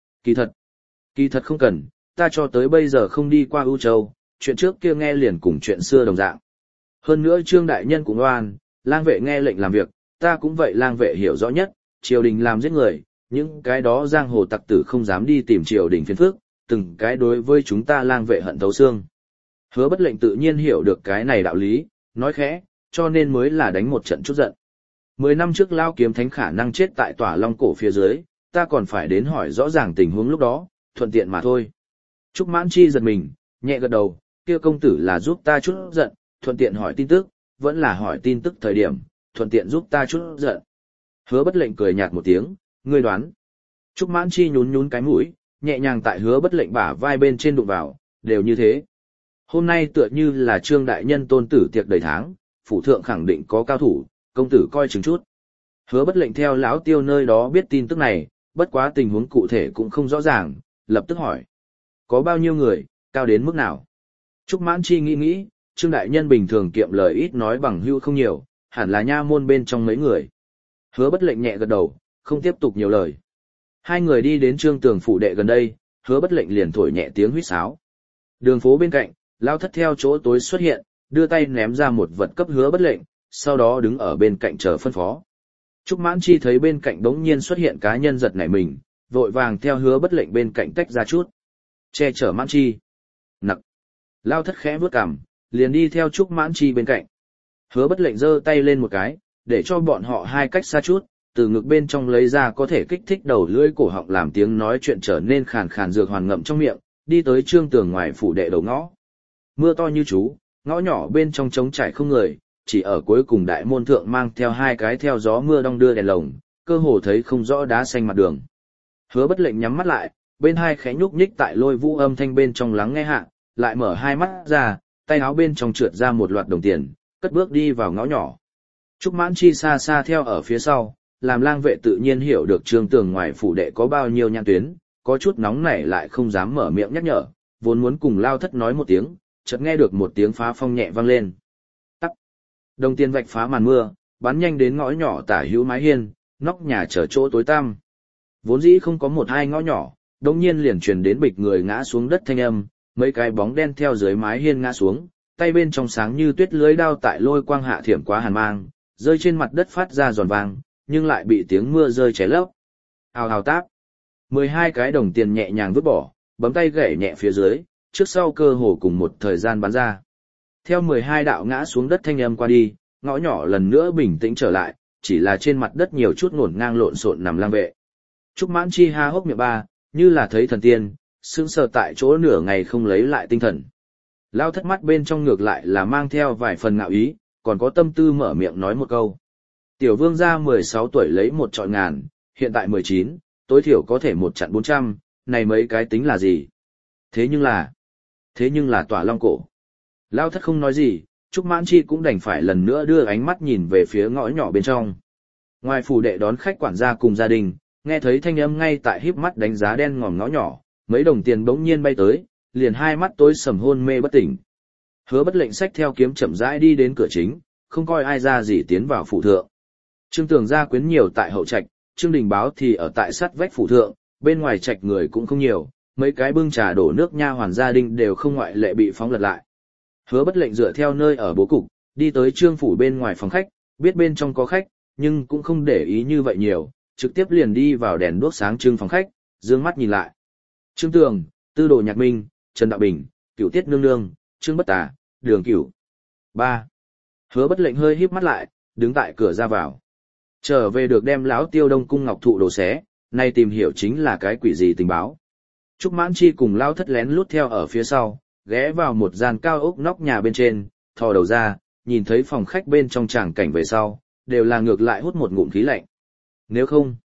Kỳ thật không cần, ta cho tới bây giờ không đi qua ưu châu, chuyện trước kia nghe liền cùng chuyện xưa đồng dạng. Hơn nữa Trương đại nhân cũng oan, lang vệ nghe lệnh làm việc, ta cũng vậy, lang vệ hiểu rõ nhất, triều đình làm giết người, những cái đó giang hồ tặc tử không dám đi tìm triều đình phiền phức, từng cái đối với chúng ta lang vệ hận thấu xương. Hứa Bất Lệnh tự nhiên hiểu được cái này đạo lý, nói khẽ, cho nên mới là đánh một trận chút giận. 10 năm trước Lao kiếm thánh khả năng chết tại Tỏa Long cổ phía dưới, ta còn phải đến hỏi rõ ràng tình huống lúc đó, thuận tiện mà thôi. Trúc Mãn Chi giật mình, nhẹ gật đầu, kia công tử là giúp ta chút giận, thuận tiện hỏi tin tức, vẫn là hỏi tin tức thời điểm, thuận tiện giúp ta chút giận. Hứa Bất Lệnh cười nhạt một tiếng, ngươi đoán. Trúc Mãn Chi nhún nhún cái mũi, nhẹ nhàng tại Hứa Bất Lệnh bả vai bên trên đụng vào, đều như thế. Hôm nay tựa như là Trương đại nhân tôn tử tiệc đầy tháng, phủ thượng khẳng định có cao thủ, công tử coi chừng chút. Hứa Bất Lệnh theo lão Tiêu nơi đó biết tin tức này, bất quá tình huống cụ thể cũng không rõ ràng, lập tức hỏi: có bao nhiêu người, cao đến mức nào? Trúc Mãn Chi nghĩ, Trương đại nhân bình thường kiệm lời ít nói bằng hữu không nhiều, hẳn là nha môn bên trong mấy người. Hứa Bất Lệnh nhẹ gật đầu, không tiếp tục nhiều lời. Hai người đi đến Trương Tường phủ đệ gần đây, Hứa Bất Lệnh liền thổi nhẹ tiếng huýt sáo. Đường phố bên cạnh, Lao Thất theo chỗ tối xuất hiện, đưa tay ném ra một vật cấp Hứa Bất Lệnh, sau đó đứng ở bên cạnh chờ phân phó. Trúc Mãn Chi thấy bên cạnh đống nhiên xuất hiện cá nhân giật nảy mình, vội vàng theo Hứa Bất Lệnh bên cạnh tách ra chút. Che chở Mãn Chi. Nặc. Lao Thất khẽ vuốt cằm, liền đi theo Trúc Mãn Chi bên cạnh. Hứa Bất Lệnh giơ tay lên một cái, để cho bọn họ hai cách xa chút, từ ngực bên trong lấy ra có thể kích thích đầu lưỡi cổ họng làm tiếng nói chuyện trở nên khàn khàn dược hoàn ngậm trong miệng, đi tới Trương Tường ngoài phủ đệ đầu ngõ. Mưa to như chú, ngõ nhỏ bên trong trống trải không người, chỉ ở cuối cùng đại môn thượng mang theo hai cái theo gió mưa đong đưa đèn lồng, cơ hồ thấy không rõ đá xanh mặt đường. Hứa Bất Lệnh nhắm mắt lại, bên hai khẽ nhúc nhích tại Lôi Vũ âm thanh bên trong lắng nghe hạ, lại mở hai mắt ra, tay áo bên trong trượt ra một loạt đồng tiền, cất bước đi vào ngõ nhỏ. Trúc Mãn Chi xa xa theo ở phía sau, làm lang vệ tự nhiên hiểu được Trương Tường ngoài phủ đệ có bao nhiêu nhãn tuyến, có chút nóng nảy lại không dám mở miệng nhắc nhở, vốn muốn cùng Lao Thất nói một tiếng, chợt nghe được một tiếng phá phong nhẹ vang lên. Tắc. Đồng tiền vạch phá màn mưa, bắn nhanh đến ngõ nhỏ tả hữu mái hiên, nóc nhà chở chỗ tối tăm. Vốn dĩ không có một hai ngõ nhỏ, đột nhiên liền truyền đến bịch người ngã xuống đất thanh âm, Mấy cái bóng đen theo dưới mái hiên ngã xuống, tay bên trong sáng như tuyết lưới đao tại lôi quang hạ thiểm quá hàn mang, rơi trên mặt đất phát ra giòn vang, nhưng lại bị tiếng mưa rơi cháy lấp. Ào ào táp. 12 cái đồng tiền nhẹ nhàng vứt bỏ, bấm tay gảy nhẹ phía dưới, trước sau cơ hồ cùng một thời gian bắn ra. Theo 12 đạo ngã xuống đất thanh âm qua đi, ngõ nhỏ lần nữa bình tĩnh trở lại, chỉ là trên mặt đất nhiều chút ngổn ngang lộn xộn nằm lang vệ. Trúc Mãn Chi ha hốc miệng ba, như là thấy thần tiên, sững sờ tại chỗ nửa ngày không lấy lại tinh thần. Lao Thất mắt bên trong ngược lại là mang theo vài phần ngạo ý, còn có tâm tư mở miệng nói một câu. Tiểu vương gia 16 tuổi lấy một trọi ngàn, hiện tại 19, tối thiểu có thể một chặn 400, này mấy cái tính là gì? Thế nhưng là Tỏa Long cổ. Lao Thất không nói gì, Trúc Mãn Chi cũng đành phải lần nữa đưa ánh mắt nhìn về phía ngõ nhỏ bên trong. Ngoài phủ đệ đón khách quản gia cùng gia đình, nghe thấy thanh âm ngay tại híp mắt đánh giá đen ngòm ngõ nhỏ, mấy đồng tiền bỗng nhiên bay tới, liền hai mắt tối sầm hôn mê bất tỉnh. Hứa Bất Lệnh xách theo kiếm chậm rãi đi đến cửa chính, không coi ai ra gì tiến vào phủ thượng. Trương Tường gia quyến nhiều tại hậu trạch, Trương Đình Báo thì ở tại sát vách phủ thượng, bên ngoài trạch người cũng không nhiều, mấy cái bưng trà đổ nước nha hoàn gia đình đều không ngoại lệ bị phóng lật lại. Hứa Bất Lệnh dựa theo nơi ở bố cục, đi tới Trương phủ bên ngoài phòng khách, biết bên trong có khách, nhưng cũng không để ý như vậy nhiều, trực tiếp liền đi vào đèn đuốc sáng trưng phòng khách, dương mắt nhìn lại. Trương Tường, Tư Đồ Nhạc Minh, Trần Đạo Bình, Cửu Tiết Nương Nương, Trương Bất Tà, Đường Cửu. 3. Hứa Bất Lệnh hơi híp mắt lại, đứng tại cửa ra vào. Trở về được đem lão Tiêu Đông cung ngọc thụ đồ xé, nay tìm hiểu chính là cái quỷ gì tình báo. Trúc Mãn Chi cùng Lão Thất lén lút theo ở phía sau, ghé vào một gian cao ốc nóc nhà bên trên, thò đầu ra, nhìn thấy phòng khách bên trong tràng cảnh về sau, đều là ngược lại hút một ngụm khí lạnh. Nếu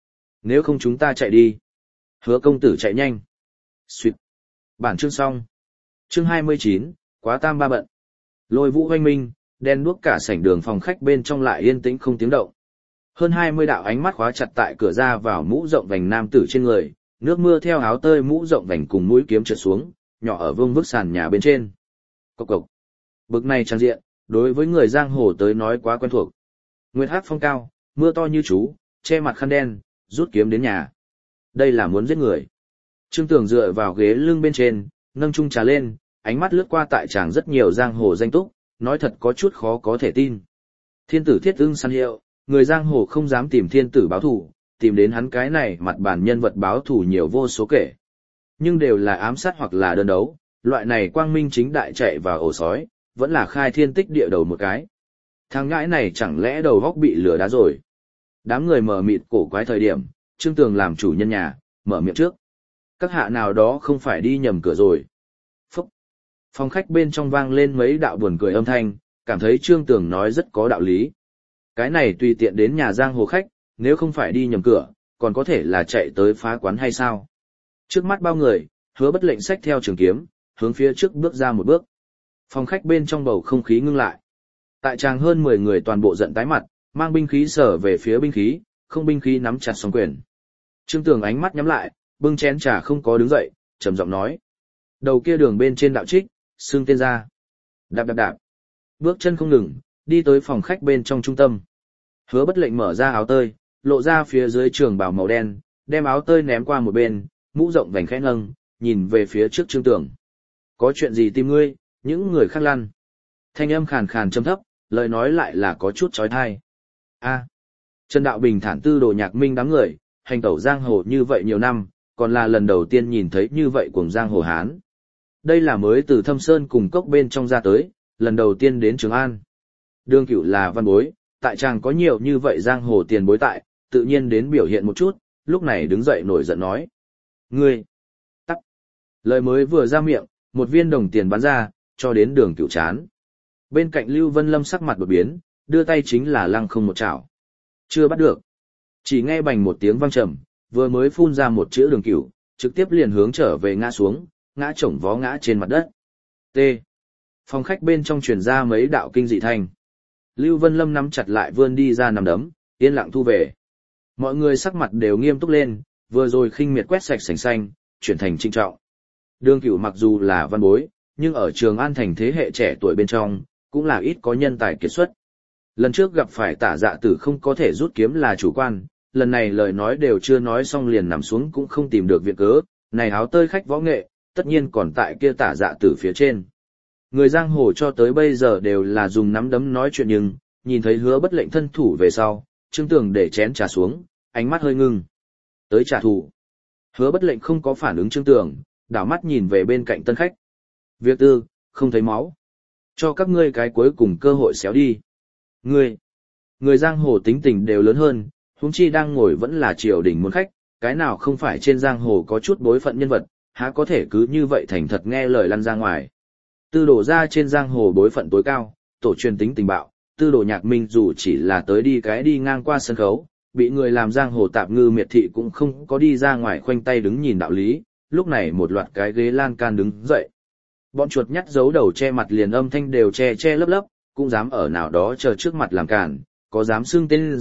không chúng ta chạy đi. Hứa công tử chạy nhanh. Xuyệt. Bản chương xong. Chương 29, quá tam ba bận. Lôi vũ hoanh minh, đen đuốc cả sảnh đường phòng khách bên trong lại yên tĩnh không tiếng động. Hơn 20 đạo ánh mắt khóa chặt tại cửa ra vào mũ rộng vành nam tử trên người, nước mưa theo áo tơi mũ rộng vành cùng mũi kiếm trượt xuống, nhỏ ở vương vức sàn nhà bên trên. Cộc cộc. Bực này trang diện, đối với người giang hồ tới nói quá quen thuộc. Nguyệt hắc phong cao, mưa to như chú, che mặt khăn đen, rút kiếm đến nhà. Đây là muốn giết người. Trương Tường dựa vào ghế lưng bên trên, nâng chung trà lên, ánh mắt lướt qua tại chàng rất nhiều giang hồ danh túc, nói thật có chút khó có thể tin. Thiên tử Thiết Ưng săn hiệu, người giang hồ không dám tìm thiên tử báo thù, tìm đến hắn cái này mặt bản nhân vật báo thù nhiều vô số kể. Nhưng đều là ám sát hoặc là đơn đấu, loại này quang minh chính đại chạy vào ổ sói, vẫn là khai thiên tích địa đầu một cái. Thằng ngãi này chẳng lẽ đầu góc bị lửa đá rồi. Đám người mở mịt cổ quái thời điểm, Trương Tường làm chủ nhân nhà, mở miệng trước. Các hạ nào đó không phải đi nhầm cửa rồi. Phúc! Phòng khách bên trong vang lên mấy đạo buồn cười âm thanh, cảm thấy Trương Tường nói rất có đạo lý. Cái này tùy tiện đến nhà giang hồ khách, nếu không phải đi nhầm cửa, còn có thể là chạy tới phá quán hay sao? Trước mắt bao người, Hứa Bất Lệnh xách theo trường kiếm, hướng phía trước bước ra một bước. Phòng khách bên trong bầu không khí ngưng lại. Tại tràng hơn 10 người toàn bộ giận tái mặt, mang binh khí sở về phía binh khí, không binh khí nắm chặt song quyền. Trương Tường ánh mắt nhắm lại, bưng chén trà không có đứng dậy, trầm giọng nói: "Đầu kia đường bên trên đạo trích, xưng tên ra." Đạp đạp đạp. Bước chân không ngừng, đi tới phòng khách bên trong trung tâm. Hứa Bất Lệnh mở ra áo tơi, lộ ra phía dưới trường bào màu đen, đem áo tơi ném qua một bên, mũ rộng vành khẽ nâng, nhìn về phía trước Trương Tường. "Có chuyện gì tìm ngươi?" Những người khác lăn. Thanh âm khàn khàn trầm thấp, lời nói lại là có chút chói tai. Trần Đạo Bình thản Tư Đồ Nhạc Minh đám người, hành tẩu giang hồ như vậy nhiều năm, còn là lần đầu tiên nhìn thấy như vậy cuồng giang hồ Hán. Đây là mới từ Thâm Sơn cùng cốc bên trong ra tới, lần đầu tiên đến Trường An. Đường Cửu là văn bối, tại chàng có nhiều như vậy giang hồ tiền bối tại, tự nhiên đến biểu hiện một chút, lúc này đứng dậy nổi giận nói: "Ngươi!" Tắc. Lời mới vừa ra miệng, một viên đồng tiền bắn ra, cho đến Đường Cửu chán. Bên cạnh Lưu Vân Lâm sắc mặt đột biến, đưa tay chính là lăng không một chảo. Chưa bắt được. Chỉ nghe bành một tiếng vang trầm, vừa mới phun ra một chữ Đường Cửu, trực tiếp liền hướng trở về ngã xuống, ngã chổng vó ngã trên mặt đất. T. Phòng khách bên trong truyền ra mấy đạo kinh dị thanh. Lưu Vân Lâm nắm chặt lại vươn đi ra nằm đấm, yên lặng thu về. Mọi người sắc mặt đều nghiêm túc lên, vừa rồi khinh miệt quét sạch sành xanh, chuyển thành trinh trọng. Đường Cửu mặc dù là văn bối, nhưng ở Trường An thành thế hệ trẻ tuổi bên trong, cũng là ít có nhân tài kiệt xuất. Lần trước gặp phải Tả Dạ Tử không có thể rút kiếm là chủ quan, lần này lời nói đều chưa nói xong liền nằm xuống cũng không tìm được viện cớ, này áo tơi khách võ nghệ, tất nhiên còn tại kia Tả Dạ Tử phía trên. Người giang hồ cho tới bây giờ đều là dùng nắm đấm nói chuyện, nhưng nhìn thấy Hứa Bất Lệnh thân thủ về sau, Trương Tường để chén trà xuống, ánh mắt hơi ngưng. Tới trả thù. Hứa Bất Lệnh không có phản ứng Trương Tường, đảo mắt nhìn về bên cạnh tân khách. Việc tư, không thấy máu. Cho các ngươi cái cuối cùng cơ hội xéo đi. Người giang hồ tính tình đều lớn hơn, huống chi đang ngồi vẫn là triều đình môn khách, cái nào không phải trên giang hồ có chút bối phận nhân vật, há có thể cứ như vậy thành thật nghe lời lăn ra ngoài. Tư Đồ gia trên giang hồ bối phận tối cao, tổ truyền tính tình bạo, Tư Đồ Nhạc Minh dù chỉ là tới đi ngang qua sân khấu, bị người làm giang hồ tạp ngư miệt thị cũng không có đi ra ngoài khoanh tay đứng nhìn đạo lý, lúc này một loạt cái ghế lan can đứng dậy. Bọn chuột nhắt giấu đầu che mặt liền âm thanh đều che lấp lấp, cũng dám ở nào đó chờ trước mặt làm cản, có dám xưng tên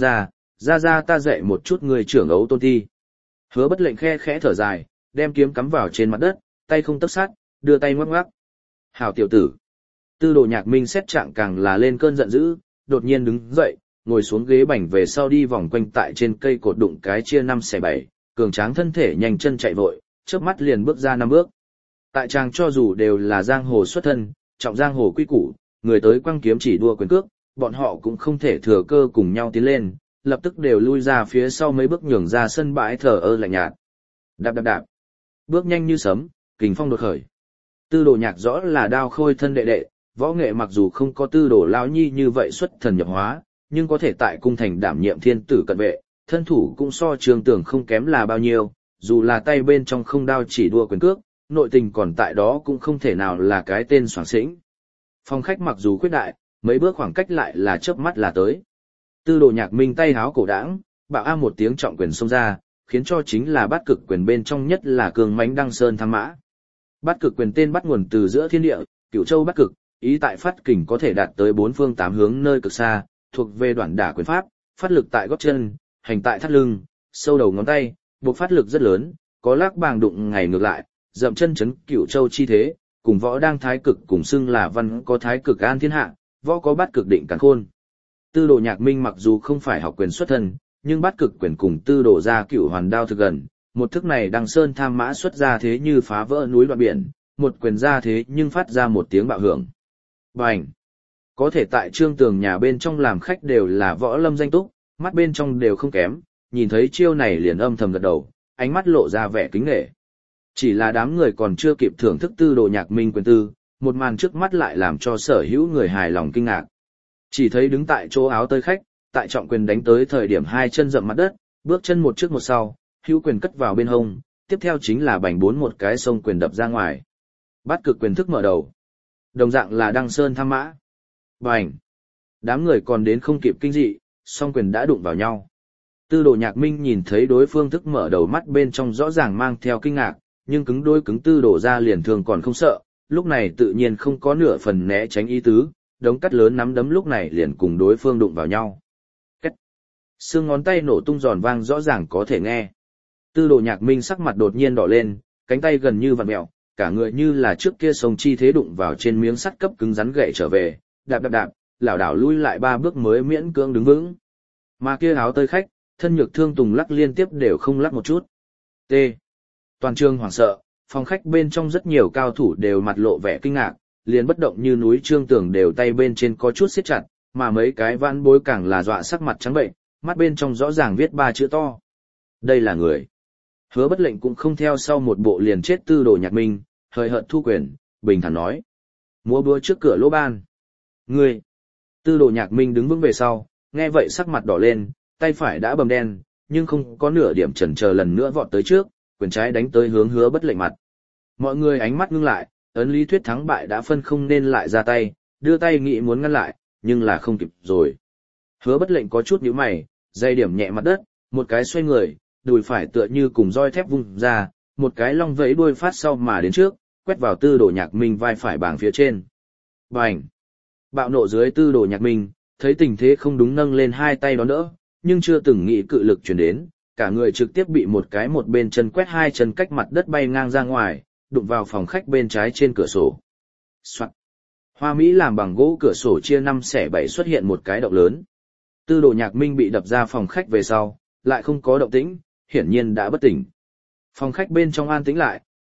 ra ta dạy một chút người trưởng ấu tôn thi. Hứa Bất Lệnh khe khẽ thở dài, đem kiếm cắm vào trên mặt đất, tay không tấc sát, đưa tay ngoắc ngoắc. Hảo tiểu tử. Tư Đồ Nhạc Minh xét trạng càng là lên cơn giận dữ, đột nhiên đứng dậy, ngồi xuống ghế bành về sau đi vòng quanh tại trên cây cột đụng cái chia 5/7, cường tráng thân thể nhanh chân chạy vội, chớp mắt liền bước ra 5 bước. Tại chàng cho dù đều là giang hồ xuất thân, trọng giang hồ quy củ, người tới quăng kiếm chỉ đua quyền cước, bọn họ cũng không thể thừa cơ cùng nhau tiến lên, lập tức đều lui ra phía sau mấy bước nhường ra sân bãi thờ ơ lạnh nhạt. Đạp đạp đạp. Bước nhanh như sấm, kình phong đột khởi. Tư Đồ Nhạc rõ là đao khôi thân đệ đệ, võ nghệ mặc dù không có Tư Đồ lão nhi như vậy xuất thần nhập hóa, nhưng có thể tại cung thành đảm nhiệm thiên tử cận vệ, thân thủ cũng so Trương Tường không kém là bao nhiêu, dù là tay bên trong không đao chỉ đua quyền cước, nội tình còn tại đó cũng không thể nào là cái tên soảng xĩnh. Phòng khách mặc dù khuyết đại, mấy bước khoảng cách lại là chớp mắt là tới. Tư Đồ Nhạc Minh tay háo cổ đãng, bạo a một tiếng trọng quyền xông ra, khiến cho chính là bát cực quyền bên trong nhất là cường mãnh đăng sơn tham mã. Bát cực quyền tên bắt nguồn từ giữa thiên địa, Cửu Châu bát cực, ý tại phát kình có thể đạt tới 4 phương 8 hướng nơi cực xa, thuộc về đoạn đả quyền pháp, phát lực tại gót chân, hành tại thắt lưng, sâu đầu ngón tay, buộc phát lực rất lớn, có lắc bàng đụng ngày ngược lại, dậm chân chấn Cửu Châu chi thế, cùng võ đang thái cực cùng xưng là văn có thái cực an thiên hạ, võ có bát cực định càn khôn. Tư Đồ Nhạc Minh mặc dù không phải học quyền xuất thân, nhưng bát cực quyền cùng Tư Đồ gia Cửu Hoàn đao thực gần, một thức này đăng sơn tham mã xuất ra thế như phá vỡ núi đoạn biển, một quyền ra thế nhưng phát ra một tiếng bạo hưởng. Bành! Có thể tại Trương Tường nhà bên trong làm khách đều là võ lâm danh túc, mắt bên trong đều không kém, nhìn thấy chiêu này liền âm thầm gật đầu, ánh mắt lộ ra vẻ kính nể. Chỉ là đám người còn chưa kịp thưởng thức Tư Đồ Nhạc Minh quyền tư, một màn trước mắt lại làm cho sở hữu người hài lòng kinh ngạc. Chỉ thấy đứng tại chỗ áo tơi khách, tại trọng quyền đánh tới thời điểm hai chân dậm mặt đất, bước chân một trước một sau, hữu quyền cất vào bên hông, tiếp theo chính là bành bốn một cái sông quyền đập ra ngoài. Bát cực quyền thức mở đầu. Đồng dạng là đăng sơn tham mã. Bành! Đám người còn đến không kịp kinh dị, song quyền đã đụng vào nhau. Tư Đồ Nhạc Minh nhìn thấy đối phương thức mở đầu mắt bên trong rõ ràng mang theo kinh ngạc, nhưng cứng đôi cứng Tư Đồ ra liền thường còn không sợ, lúc này tự nhiên không có nửa phần né tránh ý tứ, đống cắt lớn nắm đấm lúc này liền cùng đối phương đụng vào nhau. Cách! Xương ngón tay nổ tung giòn vang rõ ràng có thể nghe. Tư Đồ Nhạc Minh sắc mặt đột nhiên đỏ lên, cánh tay gần như vặn mèo, cả người như là trước kia sông chi thế đụng vào trên miếng sắt cấp cứng rắn gậy trở về, đạp đạp đạp, lảo đảo lui lại 3 bước mới miễn cưỡng đứng vững. Mà kia áo tơi khách, thân nhược thương tùng lắc liên tiếp đều không lắc một chút. T. Toàn trường hoảng sợ, phòng khách bên trong rất nhiều cao thủ đều mặt lộ vẻ kinh ngạc, liền bất động như núi Trương Tường đều tay bên trên có chút siết chặt, mà mấy cái vãn bối càng là dọa sắc mặt trắng bệnh, mắt bên trong rõ ràng viết 3 chữ to. Đây là người. Hứa Bất Lệnh cũng không theo sau một bộ liền chết Tư Đồ Nhạc Minh, hời hợt thu quyền, bình thản nói. Múa búa trước cửa lỗ ban. Ngươi! Tư Đồ Nhạc Minh đứng vững về sau, nghe vậy sắc mặt đỏ lên, tay phải đã bầm đen, nhưng không có nửa điểm chần chờ lần nữa vọt tới trước, quyền trái đánh tới hướng Hứa Bất Lệnh mặt. Mọi người ánh mắt ngưng lại, ấn lý thuyết thắng bại đã phân không nên lại ra tay, đưa tay nghĩ muốn ngăn lại, nhưng là không kịp rồi. Hứa Bất Lệnh có chút nhíu mày, dây điểm nhẹ mặt đất, một cái xoay người, đùi phải tựa như cùng roi thép vung ra, một cái long vẫy đuôi phát sau mà đến trước, quét vào Tư Đồ Nhạc Minh vai phải bảng phía trên. Bành! Bạo nộ dưới Tư Đồ Nhạc Minh, thấy tình thế không đúng nâng lên hai tay đón đỡ, nhưng chưa từng nghĩ cự lực chuyển đến, cả người trực tiếp bị một cái một bên chân quét hai chân cách mặt đất bay ngang ra ngoài, đụng vào phòng khách bên trái trên cửa sổ. Soạn. Hoa Mỹ làm bằng gỗ cửa sổ chia 5/7 xuất hiện một cái động lớn. Tư Đồ Nhạc Minh bị đập ra phòng khách về sau, lại không có động tĩnh, hiển nhiên đã bất tỉnh. Phòng khách bên trong an tĩnh lại,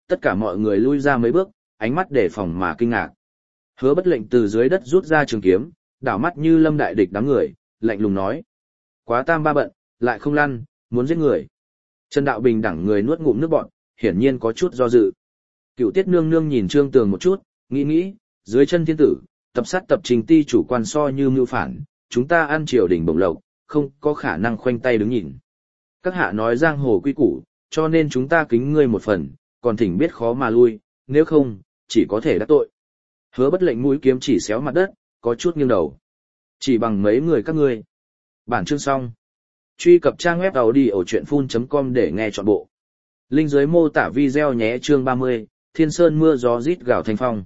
tất cả mọi người lui ra mấy bước, ánh mắt đề phòng mà kinh ngạc. Hứa Bất Lệnh từ dưới đất rút ra trường kiếm, đảo mắt như lâm đại địch đám người, lạnh lùng nói: "Quá tam ba bận, lại không lăn, muốn giết người." Trần Đạo Bình đẳng người nuốt ngụm nước bọt, hiển nhiên có chút do dự. Cựu Tiết Nương Nương nhìn Trương Tường một chút, nghĩ, dưới chân thiên tử, tập sát tập trình ti chủ quan so như mưu phản, chúng ta ăn triều đình bổng lộc, không có khả năng khoanh tay đứng nhìn. Các hạ nói giang hồ quy củ, cho nên chúng ta kính ngươi một phần, còn thỉnh biết khó mà lui, nếu không, chỉ có thể đắc tội. Hứa Bất Lệnh mũi kiếm chỉ xéo mặt đất, có chút nghiêng đầu. Chỉ bằng mấy người các ngươi. Bản chương xong. Truy cập trang web audiochuyenphun.com để nghe trọn bộ. Link dưới mô tả video nhé. Chương 30, Thiên Sơn mưa gió rít gào thanh phong.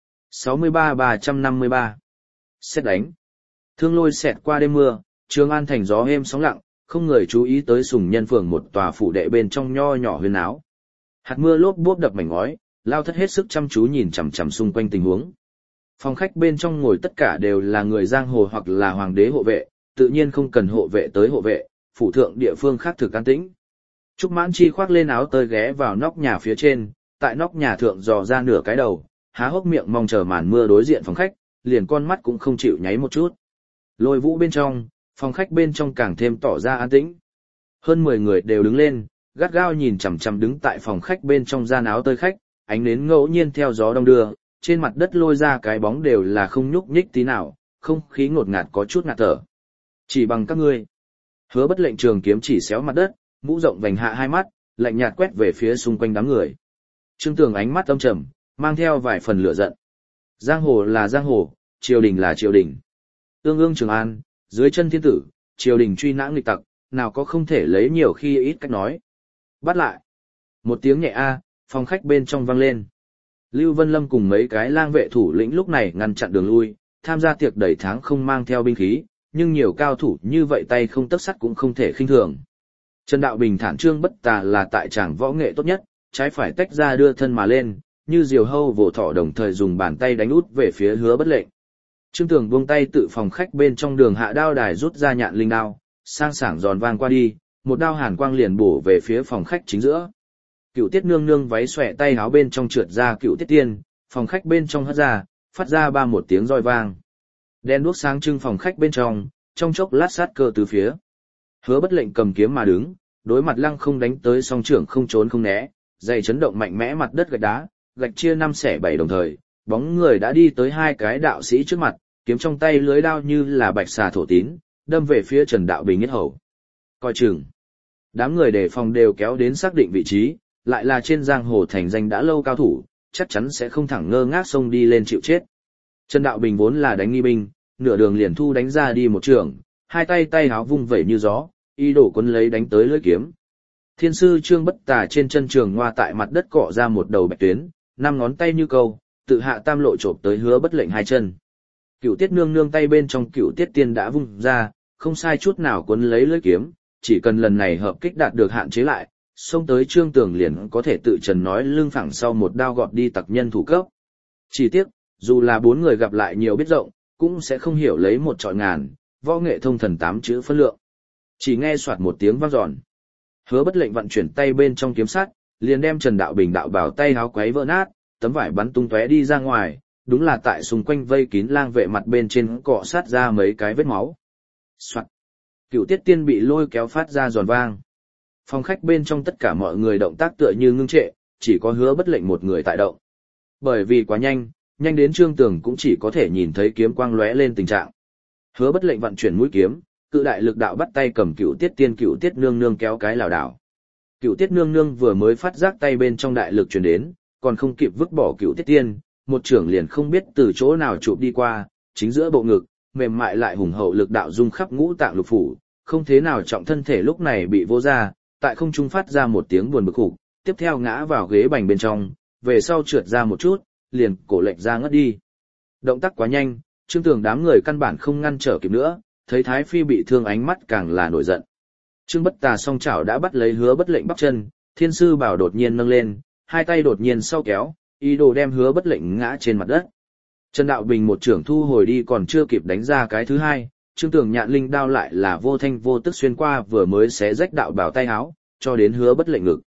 63-353. Sét đánh. Thương lôi xẹt qua đêm mưa, Trường An thành gió êm sóng lặng, không người chú ý tới Sùng Nhân phường một tòa phủ đệ bên trong nho nhỏ huyên áo. Hạt mưa lốp bốp đập mảnh ngói, Lao Thất hết sức chăm chú nhìn chằm chằm xung quanh tình huống. Phòng khách bên trong ngồi tất cả đều là người giang hồ hoặc là hoàng đế hộ vệ, tự nhiên không cần hộ vệ tới hộ vệ, phủ thượng địa phương khác thực an tĩnh. Trúc Mãn Chi khoác lên áo tơi ghé vào nóc nhà phía trên, tại nóc nhà thượng dò ra nửa cái đầu, há hốc miệng mong chờ màn mưa đối diện phòng khách, liền con mắt cũng không chịu nháy một chút. Lôi Vũ bên trong, phòng khách bên trong càng thêm tỏ ra an tĩnh. Hơn 10 người đều đứng lên, gắt gao nhìn chằm chằm đứng tại phòng khách bên trong gian áo tơi khách, ánh nến ngẫu nhiên theo gió đông đưa, trên mặt đất lôi ra cái bóng đều là không nhúc nhích tí nào, không khí ngột ngạt có chút ngạt thở. Chỉ bằng các ngươi. Hứa Bất Lệnh trường kiếm chỉ xéo mặt đất, mũ rộng vành hạ hai mắt, lạnh nhạt quét về phía xung quanh đám người. Trương Tường ánh mắt âm trầm, mang theo vài phần lửa giận. Giang hồ là giang hồ, triều đình là triều đình. Ương ương Trường An, dưới chân thiên tử, triều đình truy nã nghịch tặc, nào có không thể lấy nhiều khi ít cách nói. Bắt lại. Một tiếng nhẹ a, phòng khách bên trong vang lên. Lưu Vân Lâm cùng mấy cái lang vệ thủ lĩnh lúc này ngăn chặn đường lui, tham gia tiệc đầy tháng không mang theo binh khí, nhưng nhiều cao thủ như vậy tay không tấc sắt cũng không thể khinh thường. Trần Đạo Bình thản trương bất tà là tại tràng võ nghệ tốt nhất, trái phải tách ra đưa thân mà lên, như diều hâu vỗ thọ đồng thời dùng bàn tay đánh út về phía Hứa Bất Lệnh. Trương Tường buông tay tự phòng khách bên trong đường hạ đao đài rút ra nhạn linh đao, sang sảng giòn vang qua đi, một đao hàn quang liền bổ về phía phòng khách chính giữa. Cựu Tiết Nương Nương váy xòe tay áo bên trong trượt ra Cựu Tiết Tiên, phòng khách bên trong hất ra, phát ra ba một tiếng roi vang. Đen đuốc sáng trưng phòng khách bên trong chốc lát sát cơ từ phía. Hứa Bất Lệnh cầm kiếm mà đứng, đối mặt lăng không đánh tới song trưởng không trốn không né, dày chấn động mạnh mẽ mặt đất gạch đá, gạch chia 5 xẻ 7 đồng thời, bóng người đã đi tới hai cái đạo sĩ trước mặt, kiếm trong tay lưới đao như là bạch xà thổ tín, đâm về phía Trần Đạo Bình yết hầu. Coi chừng. Đám người đề phòng đều kéo đến xác định vị trí, lại là trên giang hồ thành danh đã lâu cao thủ, chắc chắn sẽ không thẳng ngơ ngác xông đi lên chịu chết. Trần Đạo Bình vốn là đánh nghi binh, nửa đường liền thu đánh ra đi một trường, hai tay háo vung vẩy như gió, y đổ quấn lấy đánh tới lưỡi kiếm. Thiên sư Trương Bất Tà trên chân trường ngoa tại mặt đất cọ ra một đầu bạch tuyến, 5 ngón tay như câu, tự hạ tam lộ chộp tới Hứa Bất Lệnh hai chân. Cựu Tiết Nương Nương tay bên trong Cựu Tiết Tiên đã vung ra, không sai chút nào quấn lấy lưỡi kiếm, chỉ cần lần này hợp kích đạt được hạn chế lại, xông tới Trương Tường liền có thể tự trần nói lưng phẳng sau một đao gọt đi tặc nhân thủ cấp. Chỉ tiếc, dù là 4 người gặp lại nhiều biết rộng, cũng sẽ không hiểu lấy một trọi ngàn, võ nghệ thông thần 8 chữ phân lượng. Chỉ nghe soạt một tiếng vang giòn. Hứa Bất Lệnh vận chuyển tay bên trong kiếm sắt, liền đem Trần Đạo Bình đạo bảo tay háo quấy vỡ nát, tấm vải bắn tung tóe đi ra ngoài, đúng là tại xung quanh vây kín lang vệ mặt bên trên cọ sát ra mấy cái vết máu. Soạt. Cựu Tiết Tiên bị lôi kéo phát ra giòn vang. Phòng khách bên trong tất cả mọi người động tác tựa như ngưng trệ, chỉ có Hứa Bất Lệnh một người tại động. Bởi vì quá nhanh đến Trương Tường cũng chỉ có thể nhìn thấy kiếm quang lóe lên tình trạng. Hứa Bất Lệnh vận chuyển mũi kiếm, cự đại lực đạo bắt tay cầm Cựu Tiết Tiên Cựu Tiết Nương Nương kéo cái lảo đảo. Cựu Tiết Nương Nương vừa mới phát giác tay bên trong đại lực truyền đến, còn không kịp vứt bỏ Cựu Tiết Tiên, một trưởng liền không biết từ chỗ nào chụp đi qua, chính giữa bộ ngực, mềm mại lại hùng hậu lực đạo dung khắp ngũ tạng lục phủ, không thế nào trọng thân thể lúc này bị vô ra, tại không trung phát ra một tiếng buồn bực hục, tiếp theo ngã vào ghế bành bên trong, về sau trượt ra một chút, liền cổ lệch ra ngất đi. Động tác quá nhanh, Trương Tường đám người căn bản không ngăn trở kịp nữa, thấy Thái Phi bị thương ánh mắt càng là nổi giận. Trương Bất Tà song chảo đã bắt lấy Hứa Bất Lệnh bắp chân, Thiên sư bảo đột nhiên nâng lên, hai tay đột nhiên sau kéo, ý đồ đem Hứa Bất Lệnh ngã trên mặt đất. Trần Đạo Bình một trưởng thu hồi đi còn chưa kịp đánh ra cái thứ hai, Trương Tường nhạn linh đao lại là vô thanh vô tức xuyên qua vừa mới xé rách đạo bảo tay áo, cho đến Hứa Bất Lệnh ngực.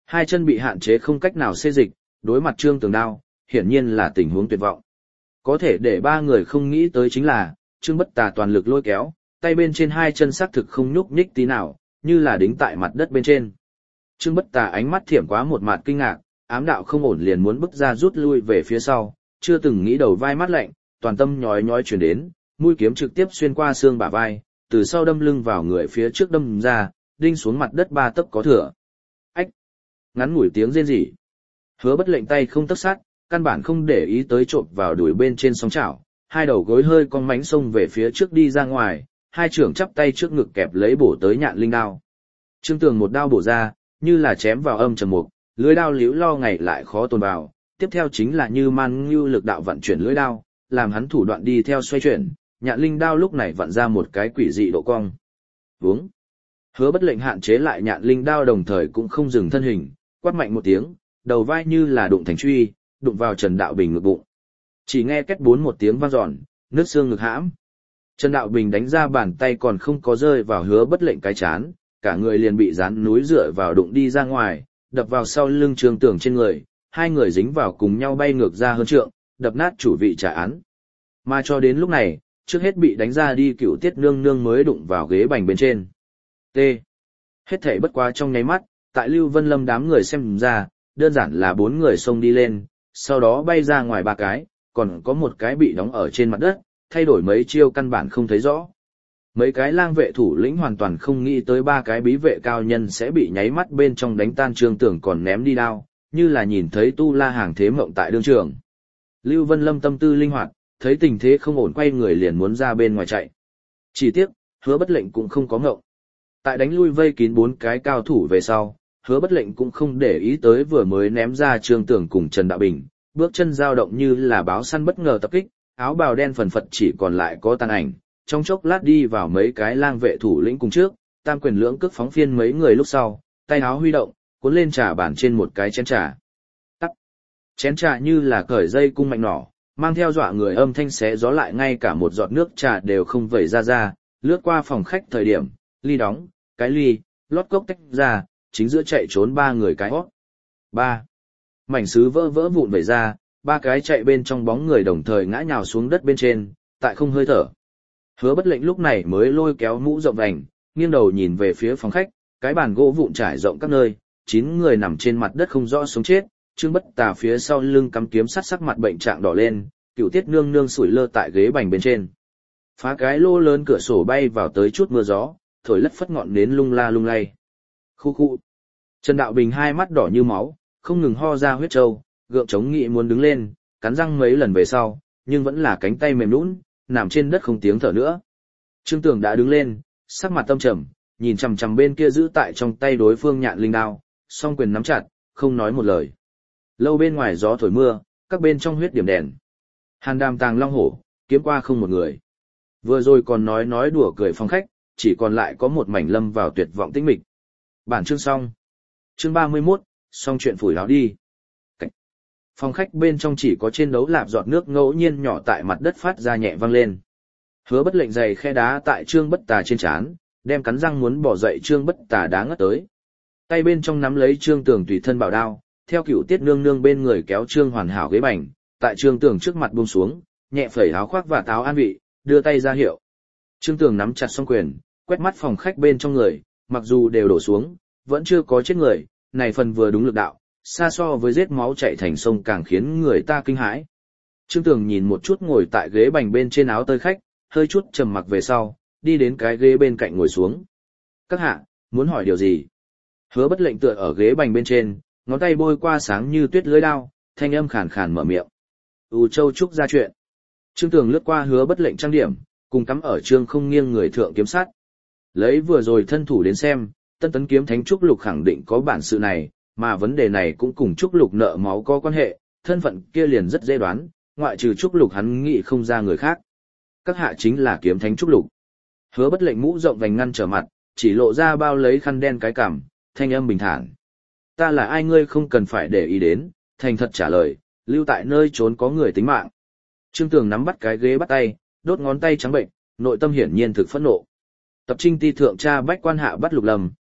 Hai chân bị hạn chế không cách nào xê dịch, đối mặt Trương Tường đao, hiển nhiên là tình huống tuyệt vọng. Có thể để ba người không nghĩ tới chính là, Trương Bất Tà toàn lực lôi kéo, tay bên trên hai chân xác thực không nhúc nhích tí nào, như là đính tại mặt đất bên trên. Trương Bất Tà ánh mắt thiểm quá một mặt kinh ngạc, ám đạo không ổn liền muốn bước ra rút lui về phía sau, chưa từng nghĩ đầu vai mắt lạnh, toàn tâm nhói nhói chuyển đến, mũi kiếm trực tiếp xuyên qua xương bả vai, từ sau đâm lưng vào người phía trước đâm ra, đinh xuống mặt đất 3 tấc có thừa. Ách! Ngắn ngủi tiếng rên rỉ. Hứa Bất Lệnh tay không tấc sát, căn bản không để ý tới trộm vào đùi bên trên sóng chảo, hai đầu gối hơi cong mánh xông về phía trước đi ra ngoài, hai trưởng chắp tay trước ngực kẹp lấy bổ tới Nhạn Linh đao. Trương Tường một đao bổ ra, như là chém vào âm trầm mục, lưỡi đao liễu lo ngày lại khó tồn vào, tiếp theo chính là như man ngưu lực đạo vận chuyển lưỡi đao, làm hắn thủ đoạn đi theo xoay chuyển, Nhạn Linh đao lúc này vặn ra một cái quỷ dị độ cong. Vướng. Hứa Bất Lệnh hạn chế lại Nhạn Linh đao đồng thời cũng không dừng thân hình, quát mạnh một tiếng, đầu vai như là đụng thành truy, đụng vào Trần Đạo Bình ngực bụng. Chỉ nghe két bốn một tiếng vang dọn, nứt xương ngực hãm. Trần Đạo Bình đánh ra bàn tay còn không có rơi vào Hứa Bất Lệnh cái chán, cả người liền bị dán núi dựa vào đụng đi ra ngoài, đập vào sau lưng Trương Tường trên người, hai người dính vào cùng nhau bay ngược ra hơn trượng, đập nát chủ vị trả án. Mà cho đến lúc này, trước hết bị đánh ra đi Cửu Tiết Nương Nương mới đụng vào ghế bành bên trên. T. Hết thảy bất quá trong nháy mắt, tại Lưu Vân Lâm đám người xem ra, đơn giản là 4 người xông đi lên, sau đó bay ra ngoài 3 cái, còn có một cái bị đóng ở trên mặt đất, thay đổi mấy chiêu căn bản không thấy rõ. Mấy cái lang vệ thủ lĩnh hoàn toàn không nghĩ tới 3 cái bí vệ cao nhân sẽ bị nháy mắt bên trong đánh tan Trương Tường còn ném đi đao, như là nhìn thấy tu la hàng thế mộng tại đương trường. Lưu Vân Lâm tâm tư linh hoạt, thấy tình thế không ổn quay người liền muốn ra bên ngoài chạy. Chỉ tiếc, Hứa Bất Lệnh cũng không có ngộng. Tại đánh lui vây kín 4 cái cao thủ về sau, Hứa Bất Lệnh cũng không để ý tới vừa mới ném ra Trương Tường cùng Trần Đạo Bình, bước chân dao động như là báo săn bất ngờ tập kích, áo bào đen phần phật chỉ còn lại có tàn ảnh, trong chốc lát đi vào mấy cái lang vệ thủ lĩnh cùng trước, tam quyền lưỡng cước phóng phiên mấy người lúc sau, tay áo huy động, cuốn lên trà bàn trên một cái chén trà. Tắc. Chén trà như là cởi dây cung mạnh nỏ, mang theo dọa người âm thanh xé gió lại ngay cả một giọt nước trà đều không vẩy ra, lướt qua phòng khách thời điểm, ly đóng, cái ly, lót cốc tách ra, chính giữa chạy trốn 3 người cái hót. 3. Mảnh sứ vỡ vỡ vụn vẩy ra, 3 cái chạy bên trong bóng người đồng thời ngã nhào xuống đất bên trên, tại không hơi thở. Hứa Bất Lệnh lúc này mới lôi kéo mũ rộng vành, nghiêng đầu nhìn về phía phòng khách, cái bàn gỗ vụn trải rộng các nơi, 9 người nằm trên mặt đất không rõ sống chết, Trương Bất Tà phía sau lưng cắm kiếm sắt sắc mặt bệnh trạng đỏ lên, Cửu Tiết Nương Nương sủi lơ tại ghế bành bên trên. Phá cái lô lớn cửa sổ bay vào tới chút mưa gió, thổi lất phất ngọn nến lung la lung lay. Khu khu. Trần Đạo Bình hai mắt đỏ như máu, không ngừng ho ra huyết trâu, gượng chống nghị muốn đứng lên, cắn răng mấy lần về sau, nhưng vẫn là cánh tay mềm nhũn, nằm trên đất không tiếng thở nữa. Trương Tường đã đứng lên, sắc mặt tâm trầm, nhìn chằm chằm bên kia giữ tại trong tay đối phương Nhạn Linh đao, song quyền nắm chặt, không nói một lời. Lâu bên ngoài gió thổi mưa, các bên trong huyết điểm đèn. Hàn Đàm Tàng Long Hổ, kiếm qua không một người. Vừa rồi còn nói đùa cười phòng khách, chỉ còn lại có một mảnh lâm vào tuyệt vọng tĩnh mịch. Bản chương xong. Chương 31, xong chuyện phủi láo đi. Cảnh. Phòng khách bên trong chỉ có trên đấu lạp giọt nước ngẫu nhiên nhỏ tại mặt đất phát ra nhẹ vang lên. Hứa Bất Lệnh giày khe đá tại Trương Bất Tà trên trán, đem cắn răng muốn bỏ dậy Trương Bất Tà đá ngất tới. Tay bên trong nắm lấy Trương Tường tùy thân bảo đao, theo Cửu Tiết Nương Nương bên người kéo Trương Hoàn Hảo ghế bành, tại Trương Tường trước mặt buông xuống, nhẹ phẩy áo khoác và táo an vị, đưa tay ra hiệu. Trương Tường nắm chặt song quyền, quét mắt phòng khách bên trong người, mặc dù đều đổ xuống, vẫn chưa có chết người, này phần vừa đúng lực đạo, xa so với giết máu chảy thành sông càng khiến người ta kinh hãi. Trương Tường nhìn một chút ngồi tại ghế bành bên trên áo tơi khách, hơi chút trầm mặc về sau, đi đến cái ghế bên cạnh ngồi xuống. Các hạ, muốn hỏi điều gì? Hứa Bất Lệnh tựa ở ghế bành bên trên, ngón tay bôi qua sáng như tuyết lưỡi đao, thanh âm khàn khàn mở miệng. Châu Trúc ra chuyện. Trương Tường lướt qua Hứa Bất Lệnh trang điểm, cùng cắm ở Trương không nghiêng người thượng kiếm sát. Lấy vừa rồi thân thủ đến xem, Tân Tấn Kiếm Thánh Trúc Lục khẳng định có bản sự này, mà vấn đề này cũng cùng Trúc Lục nợ máu có quan hệ, thân phận kia liền rất dễ đoán, ngoại trừ Trúc Lục hắn nghĩ không ra người khác. Các hạ chính là Kiếm Thánh Trúc Lục. Hứa Bất Lệnh mũ rộng vành ngăn trở mặt, chỉ lộ ra bao lấy khăn đen cái cằm, thanh âm bình thản. Ta là ai ngươi không cần phải để ý đến, thành thật trả lời, lưu tại nơi trốn có người tính mạng. Trương Tường nắm bắt cái ghế bắt tay, đốt ngón tay trắng bệnh, nội tâm hiển nhiên thực phẫn nộ. Tập Trinh ti thượng tra bách quan hạ bắt Lục Lâm,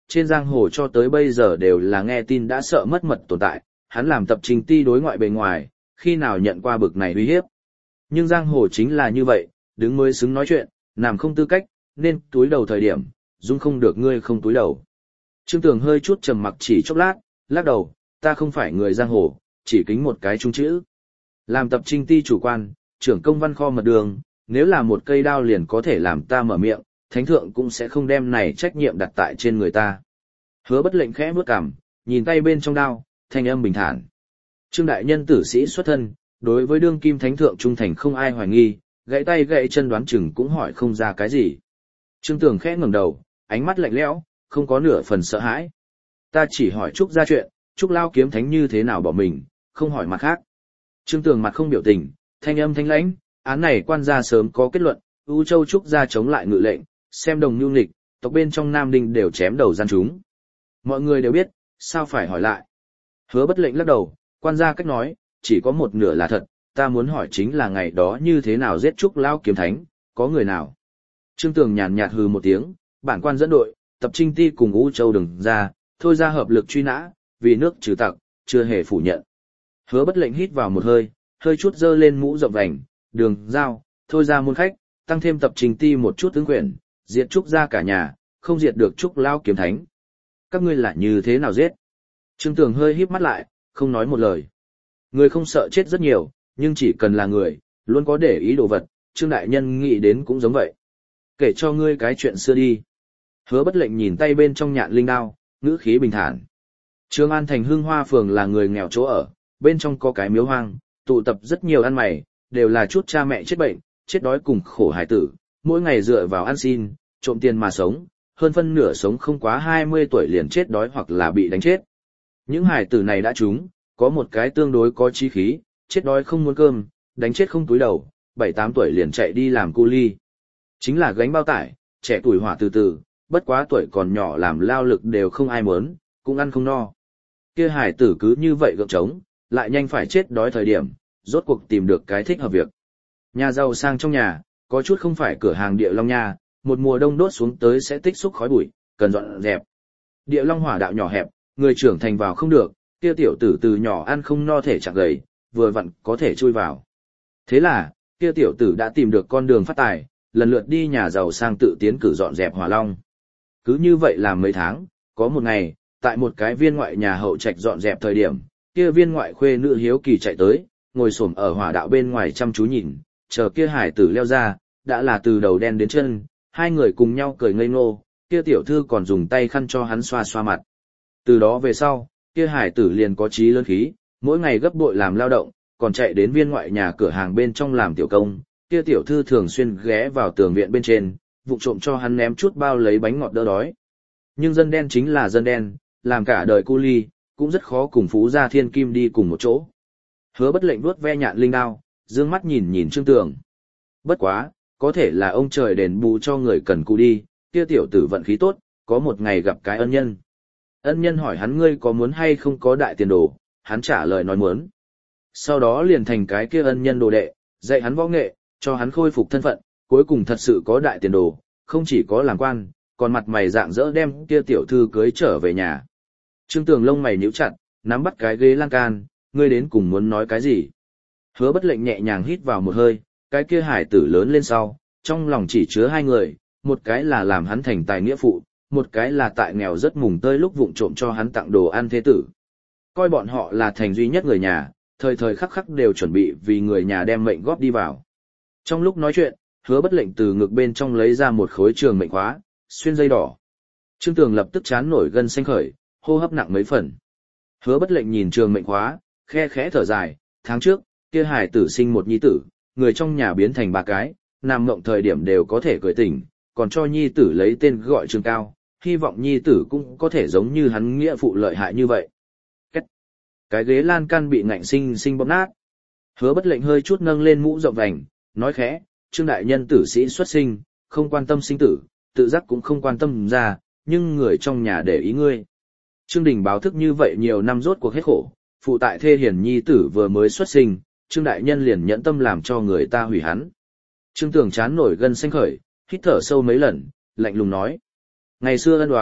trên giang hồ cho tới bây giờ đều là nghe tin đã sợ mất mật tồn tại, hắn làm Tập Trình Ti đối ngoại bề ngoài, khi nào nhận qua bực này uy hiếp. Nhưng giang hồ chính là như vậy, đứng mới xứng nói chuyện, làm không tư cách, nên túi đầu thời điểm, dung không được ngươi không túi đầu. Trương Tường hơi chút trầm mặc chỉ chốc lát, lắc đầu, ta không phải người giang hồ, chỉ kính một cái trung chữ. Làm Tập Trình Ti chủ quan, trưởng công văn kho mật đường, nếu là một cây đao liền có thể làm ta mở miệng, thánh thượng cũng sẽ không đem này trách nhiệm đặt tại trên người ta. Hứa Bất Lệnh khẽ bước cằm, nhìn tay bên trong đao, thanh âm bình thản. Trương đại nhân tử sĩ xuất thân, đối với đương kim thánh thượng trung thành không ai hoài nghi, gãy tay gãy chân đoán chừng cũng hỏi không ra cái gì. Trương Tường khẽ ngẩng đầu, ánh mắt lạnh lẽo, không có nửa phần sợ hãi. Ta chỉ hỏi Trúc gia chuyện, Trúc lao kiếm thánh như thế nào bỏ mình, không hỏi mặt khác. Trương Tường mặt không biểu tình, thanh âm thanh lãnh, án này quan gia sớm có kết luận, U Châu Trúc gia chống lại ngự lệnh, xem đồng nhu nghịch, tộc bên trong Nam Đinh đều chém đầu gian chúng. Mọi người đều biết, sao phải hỏi lại. Hứa Bất Lệnh lắc đầu, quan gia cách nói, chỉ có một nửa là thật, ta muốn hỏi chính là ngày đó như thế nào giết Trúc lao kiếm thánh, có người nào. Trương Tường nhàn nhạt hừ một tiếng, bản quan dẫn đội, Tập Trình Ti cùng U Châu đừng ra, thôi ra hợp lực truy nã, vì nước trừ tặc, chưa hề phủ nhận. Hứa Bất Lệnh hít vào một hơi, hơi chút dơ lên mũ rộng vành, đường, giao, thôi ra môn khách, tăng thêm Tập Trình Ti một chút tướng quyền, diệt Trúc ra cả nhà, không diệt được Trúc lao kiếm thánh. Các ngươi lại như thế nào giết? Trương Tường hơi híp mắt lại, không nói một lời. Người không sợ chết rất nhiều, nhưng chỉ cần là người, luôn có để ý đồ vật, Trương đại nhân nghĩ đến cũng giống vậy. Kể cho ngươi cái chuyện xưa đi. Hứa Bất Lệnh nhìn tay bên trong nhạn linh đao, ngữ khí bình thản. Trường An thành Hưng Hoa phường là người nghèo chỗ ở, bên trong có cái miếu hoang, tụ tập rất nhiều ăn mày, đều là chút cha mẹ chết bệnh, chết đói cùng khổ hải tử, mỗi ngày dựa vào ăn xin, trộm tiền mà sống, hơn phân nửa sống không quá 20 tuổi liền chết đói hoặc là bị đánh chết. Những hải tử này đã trúng, có một cái tương đối có chí khí, chết đói không muốn cơm, đánh chết không túi đầu, 7-8 tuổi liền chạy đi làm cu ly. Chính là gánh bao tải, trẻ tuổi hỏa từ từ, bất quá tuổi còn nhỏ làm lao lực đều không ai muốn, cũng ăn không no. Kia hải tử cứ như vậy gượng trống, lại nhanh phải chết đói thời điểm, rốt cuộc tìm được cái thích hợp việc. Nhà giàu sang trong nhà, có chút không phải cửa hàng địa long nha, một mùa đông đốt xuống tới sẽ tích xúc khói bụi, cần dọn dẹp. Địa long hỏa đạo nhỏ hẹp, người trưởng thành vào không được, kia tiểu tử từ nhỏ ăn không no thể chẳng gầy, vừa vặn có thể chui vào. Thế là, kia tiểu tử đã tìm được con đường phát tài, lần lượt đi nhà giàu sang tự tiến cử dọn dẹp hỏa long. Cứ như vậy làm mấy tháng, có một ngày, tại một cái viên ngoại nhà hậu trạch dọn dẹp thời điểm, kia viên ngoại khuê nữ hiếu kỳ chạy tới, ngồi xổm ở hỏa đạo bên ngoài chăm chú nhìn, chờ kia hải tử leo ra, đã là từ đầu đen đến chân, hai người cùng nhau cười ngây ngô, kia tiểu thư còn dùng tay khăn cho hắn xoa xoa mặt. Từ đó về sau, kia hải tử liền có chí lớn khí, mỗi ngày gấp bội làm lao động, còn chạy đến viên ngoại nhà cửa hàng bên trong làm tiểu công, kia tiểu thư thường xuyên ghé vào tường viện bên trên, vụng trộm cho hắn ném chút bao lấy bánh ngọt đỡ đói. Nhưng dân đen chính là dân đen, làm cả đời cu ly, cũng rất khó cùng phú gia thiên kim đi cùng một chỗ. Hứa Bất Lệnh vuốt ve nhạn linh đao, dương mắt nhìn nhìn Trương Tường. Bất quá, có thể là ông trời đền bù cho người cần cù đi, kia tiểu tử vận khí tốt, có một ngày gặp cái ân nhân. Ân nhân hỏi hắn ngươi có muốn hay không có đại tiền đồ, hắn trả lời nói muốn. Sau đó liền thành cái kia ân nhân đồ đệ, dạy hắn võ nghệ, cho hắn khôi phục thân phận, cuối cùng thật sự có đại tiền đồ, không chỉ có làm quan, còn mặt mày rạng rỡ đem kia tiểu thư cưới trở về nhà. Trương Tường lông mày nhíu chặt, nắm bắt cái ghế lan can, ngươi đến cùng muốn nói cái gì? Hứa Bất Lệnh nhẹ nhàng hít vào một hơi, cái kia hải tử lớn lên sau, trong lòng chỉ chứa hai người, một cái là làm hắn thành tài nghĩa phụ, một cái là tại nghèo rất mùng tơi lúc vụng trộm cho hắn tặng đồ ăn thế tử. Coi bọn họ là thành duy nhất người nhà, thời thời khắc khắc đều chuẩn bị vì người nhà đem mệnh góp đi vào. Trong lúc nói chuyện, Hứa Bất Lệnh từ ngực bên trong lấy ra một khối trường mệnh khóa, xuyên dây đỏ. Trương Tường lập tức chán nổi gân xanh khởi, hô hấp nặng mấy phần. Hứa Bất Lệnh nhìn trường mệnh khóa, khe khẽ thở dài, tháng trước, kia hải tử sinh một nhi tử, người trong nhà biến thành ba cái, nằm mộng thời điểm đều có thể cười tỉnh, còn cho nhi tử lấy tên gọi Trương Cao, hy vọng nhi tử cũng có thể giống như hắn nghĩa phụ lợi hại như vậy. Cái ghế lan can bị ngạnh sinh sinh bóp nát. Hứa Bất Lệnh hơi chút nâng lên mũ rộng vành, nói khẽ, Trương đại nhân tử sĩ xuất sinh, không quan tâm sinh tử, tự giác cũng không quan tâm ra, nhưng người trong nhà để ý ngươi. Trương Đình báo thức như vậy nhiều năm rốt cuộc hết khổ, phụ tại thê hiền nhi tử vừa mới xuất sinh, Trương đại nhân liền nhẫn tâm làm cho người ta hủy hắn. Trương Tường chán nổi gân xanh khởi, hít thở sâu mấy lần, lạnh lùng nói. Ngày xưa ân oán,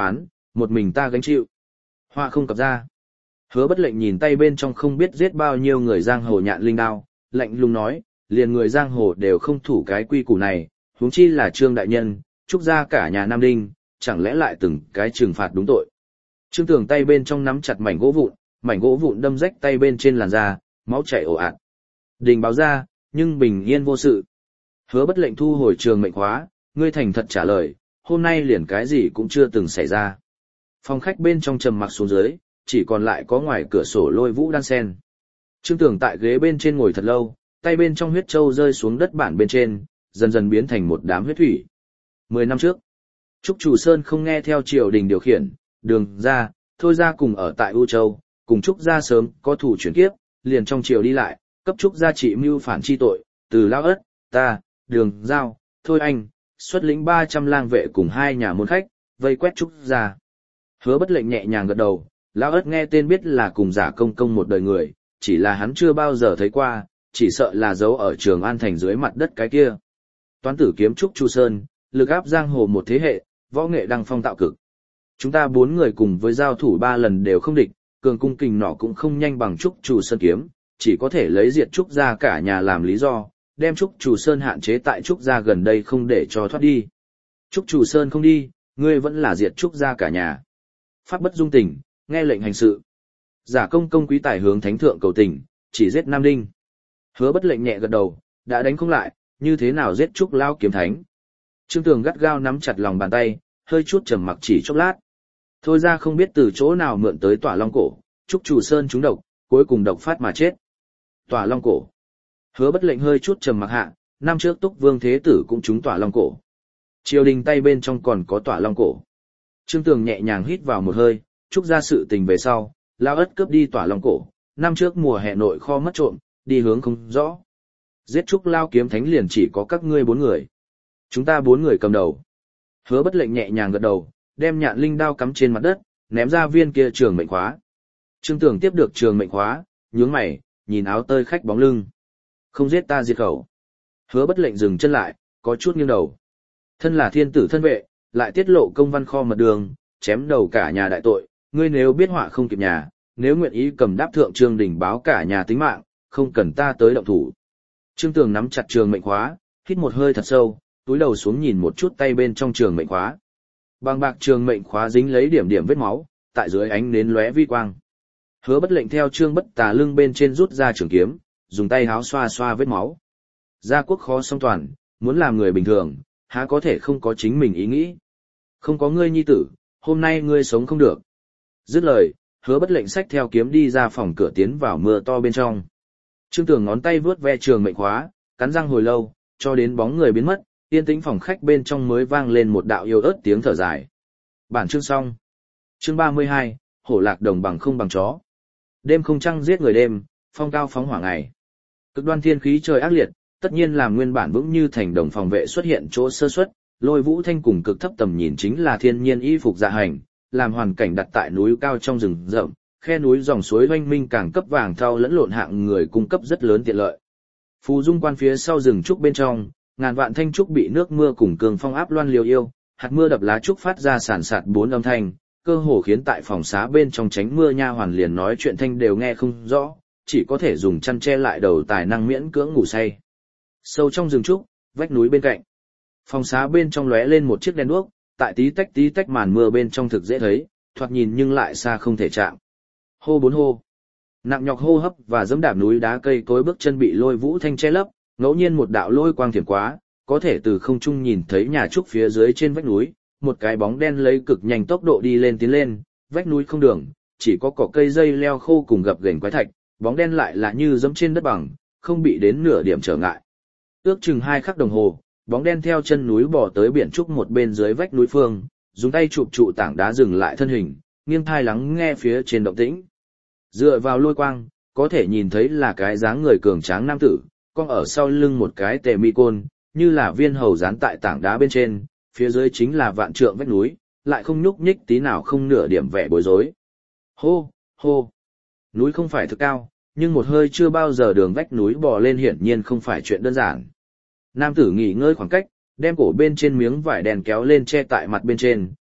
một mình ta gánh chịu. Họa không cập ra. Hứa Bất Lệnh nhìn tay bên trong không biết giết bao nhiêu người giang hồ nhạn linh đao, lạnh lùng nói, liền người giang hồ đều không thủ cái quy củ này, huống chi là Trương đại nhân, Trúc gia cả nhà Nam Đinh, chẳng lẽ lại từng cái trừng phạt đúng tội. Trương Tường tay bên trong nắm chặt mảnh gỗ vụn đâm rách tay bên trên làn da, máu chảy ồ ạt. Đình báo ra, nhưng bình yên vô sự. Hứa Bất Lệnh thu hồi trường mệnh khóa, ngươi thành thật trả lời, hôm nay liền cái gì cũng chưa từng xảy ra. Phòng khách bên trong trầm mặc xuống dưới, chỉ còn lại có ngoài cửa sổ Lôi Vũ đan sen. Trương Tường tại ghế bên trên ngồi thật lâu, tay bên trong huyết châu rơi xuống đất bản bên trên, dần dần biến thành một đám huyết thủy. 10 năm trước, Trúc Chủ Sơn không nghe theo triều đình điều khiển, Đường gia, Thôi gia cùng ở tại U Châu, cùng Trúc gia sớm có thủ chuyển kiếp, liền trong triều đi lại, cấp Trúc gia trị mưu phản chi tội, từ Lão Ất, ta, Đường Giao, Thôi Anh, xuất lĩnh 300 lang vệ cùng 2 nhà môn khách, vây quét Trúc gia. Hứa Bất Lệnh nhẹ nhàng gật đầu, Lão Ất nghe tên biết là cùng Giả Công Công một đời người, chỉ là hắn chưa bao giờ thấy qua, chỉ sợ là giấu ở Trường An thành dưới mặt đất cái kia. Toán tử kiếm Trúc Chu Sơn, lực áp giang hồ một thế hệ, võ nghệ đăng phong tạo cực. Chúng ta 4 người cùng với giao thủ 3 lần đều không địch, cường cung kình nỏ cũng không nhanh bằng Trúc Chu Sơn kiếm, chỉ có thể lấy diệt Trúc gia cả nhà làm lý do, đem Trúc Chu Sơn hạn chế tại Trúc gia gần đây không để cho thoát đi. Trúc Chu Sơn không đi, ngươi vẫn là diệt Trúc gia cả nhà. Pháp bất dung tình, nghe lệnh hành sự. Giả Công Công quý tài hướng thánh thượng cầu tình, chỉ giết Nam Đinh. Hứa Bất Lệnh nhẹ gật đầu, đã đánh không lại, như thế nào giết Trúc Lao kiếm thánh. Trương Tường gắt gao nắm chặt lòng bàn tay, hơi chút trầm mặc chỉ chốc lát. Thôi ra không biết từ chỗ nào mượn tới Tỏa Long cổ, Trúc Chủ Sơn trúng độc, cuối cùng độc phát mà chết. Tỏa Long cổ. Hứa Bất Lệnh hơi chút trầm mặc hạ, năm trước Túc Vương Thế Tử cũng trúng Tỏa Long cổ. Triều đình tay bên trong còn có Tỏa Long cổ. Trương Tường nhẹ nhàng hít vào một hơi, Trúc ra sự tình về sau, Lão Ất cướp đi Tỏa Long cổ, năm trước mùa hè nội kho mất trộm, đi hướng không rõ. Giết Trúc Lao kiếm thánh liền chỉ có các ngươi 4 người. Chúng ta 4 người cầm đầu. Hứa Bất Lệnh nhẹ nhàng gật đầu, đem nhạn linh đao cắm trên mặt đất, ném ra viên kia trường mệnh khóa. Trương Tường tiếp được trường mệnh khóa, nhướng mày, nhìn áo tơi khách bóng lưng. Không giết ta diệt khẩu. Hứa Bất Lệnh dừng chân lại, có chút nghiêng đầu. Thân là thiên tử thân vệ, lại tiết lộ công văn kho mật đường, chém đầu cả nhà đại tội, ngươi nếu biết họa không kịp nhà, nếu nguyện ý cầm đáp thượng Trương Đình báo cả nhà tính mạng, không cần ta tới động thủ. Trương Tường nắm chặt trường mệnh khóa, hít một hơi thật sâu, túi đầu xuống nhìn một chút tay bên trong trường mệnh khóa. Bằng bạc trường mệnh khóa dính lấy điểm điểm vết máu, tại dưới ánh nến lóe vi quang. Hứa Bất Lệnh theo Trương Bất Tà lưng bên trên rút ra trường kiếm, dùng tay háo xoa xoa vết máu. Gia quốc khó song toàn, muốn làm người bình thường, há có thể không có chính mình ý nghĩ. Không có ngươi nhi tử, hôm nay ngươi sống không được. Dứt lời, Hứa Bất Lệnh xách theo kiếm đi ra phòng cửa tiến vào mưa to bên trong. Trương Tường ngón tay vướt ve trường mệnh khóa, cắn răng hồi lâu, cho đến bóng người biến mất, yên tĩnh phòng khách bên trong mới vang lên một đạo yếu ớt tiếng thở dài. Bản chương xong. Chương 32, hổ lạc đồng bằng không bằng chó. Đêm không trăng giết người đêm, phong cao phóng hỏa ngày. Cực đoan thiên khí trời ác liệt, tất nhiên làm nguyên bản vững như thành đồng phòng vệ xuất hiện chỗ sơ suất, Lôi Vũ Thanh cùng cực thấp tầm nhìn chính là thiên nhiên y phục dạ hành, làm hoàn cảnh đặt tại núi cao trong rừng rậm, khe núi dòng suối oanh minh càng cấp vàng thau lẫn lộn hạng người cung cấp rất lớn tiện lợi. Phù Dung Quan phía sau rừng trúc bên trong, ngàn vạn thanh trúc bị nước mưa cùng cường phong áp loan liều yêu, hạt mưa đập lá trúc phát ra sàn sạt 4 âm thanh, cơ hồ khiến tại phòng xá bên trong tránh mưa nha hoàn liền nói chuyện thanh đều nghe không rõ, chỉ có thể dùng chăn che lại đầu tài năng miễn cưỡng ngủ say. Sâu trong rừng trúc, vách núi bên cạnh, phòng xá bên trong lóe lên một chiếc đèn đuốc, tại tí tách màn mưa bên trong thực dễ thấy, thoạt nhìn nhưng lại xa không thể chạm. Hô 4 hô. Nặng nhọc hô hấp và dẫm đạp núi đá cây cối bước chân bị Lôi Vũ Thanh che lấp, ngẫu nhiên một đạo lôi quang thiểm quá, có thể từ không trung nhìn thấy nhà trúc phía dưới trên vách núi, một cái bóng đen lấy cực nhanh tốc độ đi lên tiến lên, vách núi không đường, chỉ có cỏ cây dây leo khô cùng gập ghềnh quái thạch, bóng đen lại là như dẫm trên đất bằng, không bị đến nửa điểm trở ngại. Ước chừng 2 khắc đồng hồ, bóng đen theo chân núi bò tới biển trúc một bên dưới vách núi phương, dùng tay chụp trụ tảng đá dừng lại thân hình, nghiêng thai lắng nghe phía trên động tĩnh. Dựa vào lôi quang, có thể nhìn thấy là cái dáng người cường tráng nam tử, con ở sau lưng một cái tề mi côn, như là viên hầu dán tại tảng đá bên trên, phía dưới chính là vạn trượng vách núi, lại không nhúc nhích tí nào không nửa điểm vẻ bối rối. Hô, hô. Núi không phải thực cao, nhưng một hơi chưa bao giờ đường vách núi bò lên hiển nhiên không phải chuyện đơn giản. Nam tử nghỉ ngơi khoảng cách, đem cổ bên trên miếng vải đèn kéo lên che tại mặt bên trên,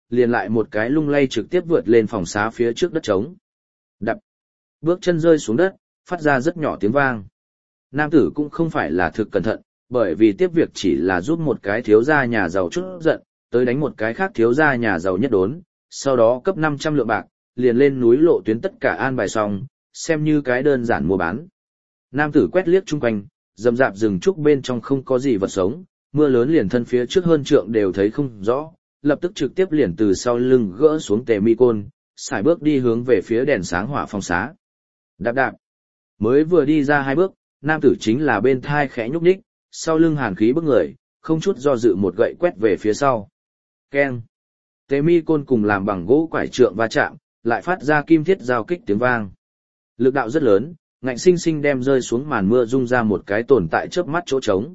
liền lại một cái lung lay trực tiếp vượt lên phòng xá phía trước đất trống. Đập. Bước chân rơi xuống đất, phát ra rất nhỏ tiếng vang. Nam tử cũng không phải là thực cẩn thận, bởi vì tiếp việc chỉ là giúp một cái thiếu gia nhà giàu chút giận, tới đánh một cái khác thiếu gia nhà giàu nhất đốn, sau đó cấp 500 lượng bạc, liền lên núi lộ tuyến tất cả an bài xong, xem như cái đơn giản mua bán. Nam tử quét liếc chung quanh, rậm rạp rừng trúc bên trong không có gì vật sống, mưa lớn liền thân phía trước hơn trượng đều thấy không rõ, lập tức trực tiếp liền từ sau lưng gỡ xuống tề mi côn, xài bước đi hướng về phía đèn sáng hỏa phong xá. Đạp đạp. Mới vừa đi ra 2 bước, nam tử chính là bên thai khẽ nhúc nhích, sau lưng hàn khí bức người, không chút do dự một gậy quét về phía sau. Keng. Tề mi côn cùng làm bằng gỗ quải trượng va chạm, lại phát ra kim thiết giao kích tiếng vang. Lực đạo rất lớn, ngạnh sinh sinh đem rơi xuống màn mưa rung ra một cái tồn tại chớp mắt chỗ trống.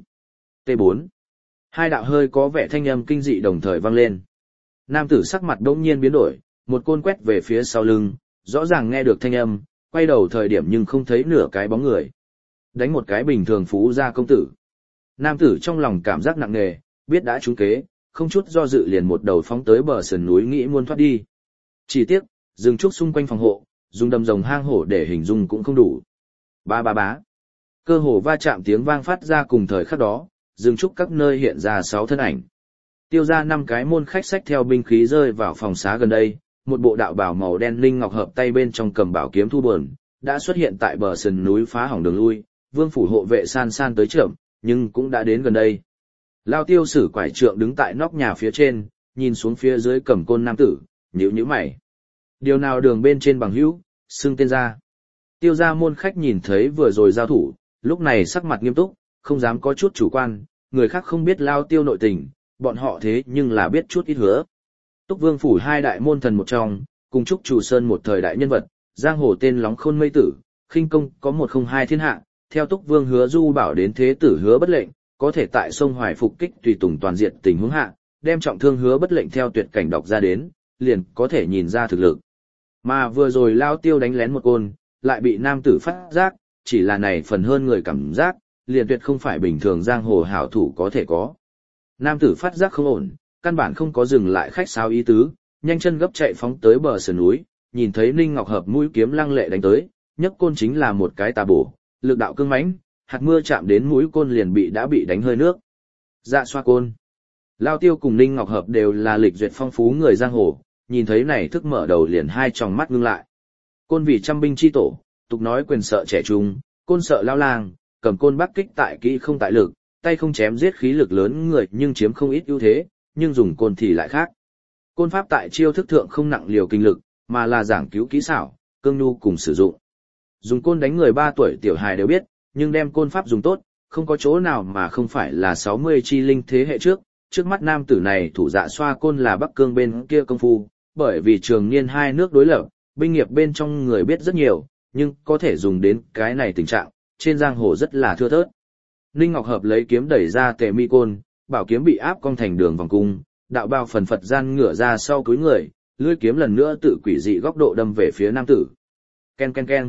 T4. Hai đạo hơi có vẻ thanh âm kinh dị đồng thời vang lên. Nam tử sắc mặt đột nhiên biến đổi, một côn quét về phía sau lưng, rõ ràng nghe được thanh âm, quay đầu thời điểm nhưng không thấy nửa cái bóng người. Đánh một cái bình thường phú gia công tử. Nam tử trong lòng cảm giác nặng nề, biết đã trúng kế, không chút do dự liền một đầu phóng tới bờ sườn núi nghĩ muốn thoát đi. Chỉ tiếc, rừng trúc xung quanh phòng hộ, dùng đầm rồng hang hổ để hình dung cũng không đủ. Ba ba bá. Cơ hồ va chạm tiếng vang phát ra cùng thời khắc đó, rừng trúc các nơi hiện ra 6 thân ảnh. Tiêu ra 5 cái môn khách xách theo binh khí rơi vào phòng xá gần đây, một bộ đạo bào màu đen linh ngọc hợp tay bên trong cầm bảo kiếm thu bờn, đã xuất hiện tại bờ sườn núi phá hỏng đường lui, vương phủ hộ vệ san san tới trưởng, nhưng cũng đã đến gần đây. Lao tiêu sử quải trượng đứng tại nóc nhà phía trên, nhìn xuống phía dưới cầm côn nam tử, nhíu nhíu mày. Điều nào đường bên trên bằng hữu, xưng tên ra. Tiêu ra môn khách nhìn thấy vừa rồi giao thủ, lúc này sắc mặt nghiêm túc, không dám có chút chủ quan, người khác không biết Lao tiêu nội tình, bọn họ thế nhưng là biết chút ít hứa. Túc Vương phủ 2 đại môn thần một trong, cùng Trúc Chủ Sơn một thời đại nhân vật, giang hồ tên Lóng Khôn Mây Tử, khinh công có 102 thiên hạ, theo Túc Vương hứa du bảo đến thế tử hứa bất lệnh, có thể tại sông Hoài phục kích tùy tùng toàn diện tình huống hạ, đem trọng thương hứa bất lệnh theo tuyệt cảnh đọc ra đến, liền có thể nhìn ra thực lực. Mà vừa rồi Lao tiêu đánh lén một côn, lại bị nam tử phát giác, chỉ là này phần hơn người cảm giác, liền tuyệt không phải bình thường giang hồ hảo thủ có thể có. Nam tử phát giác không ổn, căn bản không có dừng lại khách sáo ý tứ, nhanh chân gấp chạy phóng tới bờ sườn núi, nhìn thấy Ninh Ngọc Hợp mũi kiếm lăng lệ đánh tới, nhấc côn chính là một cái tà bổ, lực đạo cương mãnh, hạt mưa chạm đến mũi côn liền đã bị đánh hơi nước. Dạ xoa côn. Lao tiêu cùng Ninh Ngọc Hợp đều là lịch duyệt phong phú người giang hồ, nhìn thấy này thức mở đầu liền hai tròng mắt ngưng lại. Côn vì trăm binh chi tổ, tục nói quyền sợ trẻ trung, côn sợ lao lang, cầm côn bắc kích tại kỹ không tại lực, tay không chém giết khí lực lớn người nhưng chiếm không ít ưu thế, nhưng dùng côn thì lại khác. Côn pháp tại chiêu thức thượng không nặng liều kinh lực, mà là giảng cứu kỹ xảo, cương nhu cùng sử dụng. Dùng côn đánh người 3 tuổi tiểu hài đều biết, nhưng đem côn pháp dùng tốt, không có chỗ nào mà không phải là 60 chi linh thế hệ trước mắt nam tử này thủ dạ xoa côn là Bắc Cương bên kia công phu, bởi vì trường niên 2 nước đối lập, binh nghiệp bên trong người biết rất nhiều, nhưng có thể dùng đến cái này tình trạng, trên giang hồ rất là thưa thớt. Ninh Ngọc Hợp lấy kiếm đẩy ra tề mi côn, bảo kiếm bị áp cong thành đường vòng cung, đạo bao phần phật gian ngửa ra sau cúi người, lưỡi kiếm lần nữa tự quỷ dị góc độ đâm về phía nam tử. Ken ken ken.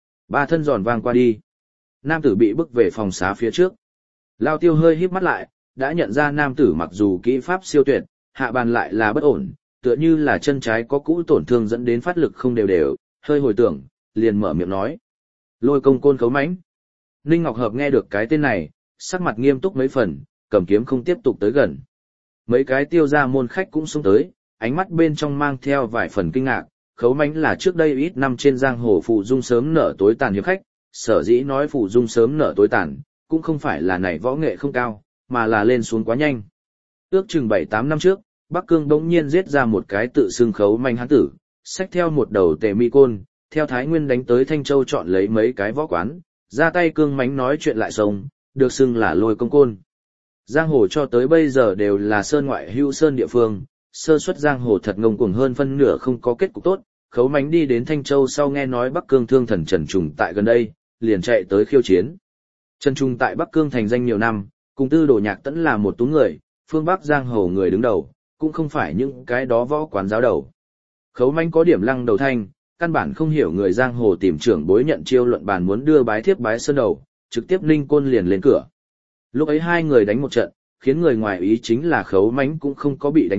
3 thân giòn vang qua đi. Nam tử bị bức về phòng xá phía trước. Lao tiêu hơi híp mắt lại, đã nhận ra nam tử mặc dù kỹ pháp siêu tuyệt, hạ bàn lại là bất ổn, tựa như là chân trái có cũ tổn thương dẫn đến phát lực không đều đều, hơi hồi tưởng, liền mở miệng nói. Lôi công côn khấu mãnh. Ninh Ngọc Hợp nghe được cái tên này, sắc mặt nghiêm túc mấy phần, cầm kiếm không tiếp tục tới gần. Mấy cái tiêu ra môn khách cũng xuống tới, ánh mắt bên trong mang theo vài phần kinh ngạc, khấu mãnh là trước đây ít năm trên giang hồ phụ dung sớm nở tối tàn hiệp khách, sở dĩ nói phụ dung sớm nở tối tàn, cũng không phải là này võ nghệ không cao, mà là lên xuống quá nhanh. Ước chừng 7-8 năm trước, Bắc Cương bỗng nhiên giết ra một cái tự xưng khấu mãnh hán tử, xách theo một đầu tề mi côn, theo Thái Nguyên đánh tới Thanh Châu chọn lấy mấy cái võ quán, ra tay cương mãnh nói chuyện lại sông, được xưng là lôi công côn. Giang hồ cho tới bây giờ đều là sơn ngoại hữu sơn địa phương, sơ suất giang hồ thật ngông cuồng hơn phân nửa không có kết cục tốt, khấu mãnh đi đến Thanh Châu sau nghe nói Bắc Cương thương thần Trần Trùng tại gần đây, liền chạy tới khiêu chiến. Trần Trùng tại Bắc Cương thành danh nhiều năm, cùng Tư Đồ Nhạc Tẫn là một tú người, phương Bắc giang hồ người đứng đầu, cũng không phải những cái đó võ quán giáo đầu. Khấu mãnh có điểm lăng đầu thanh, căn bản không hiểu người giang hồ tìm trưởng bối nhận chiêu luận bàn muốn đưa bái thiếp bái sơn đầu, trực tiếp ninh côn liền lên cửa. Lúc ấy 2 người đánh một trận, khiến người ngoài ý chính là khấu mãnh cũng không có bị đánh chết,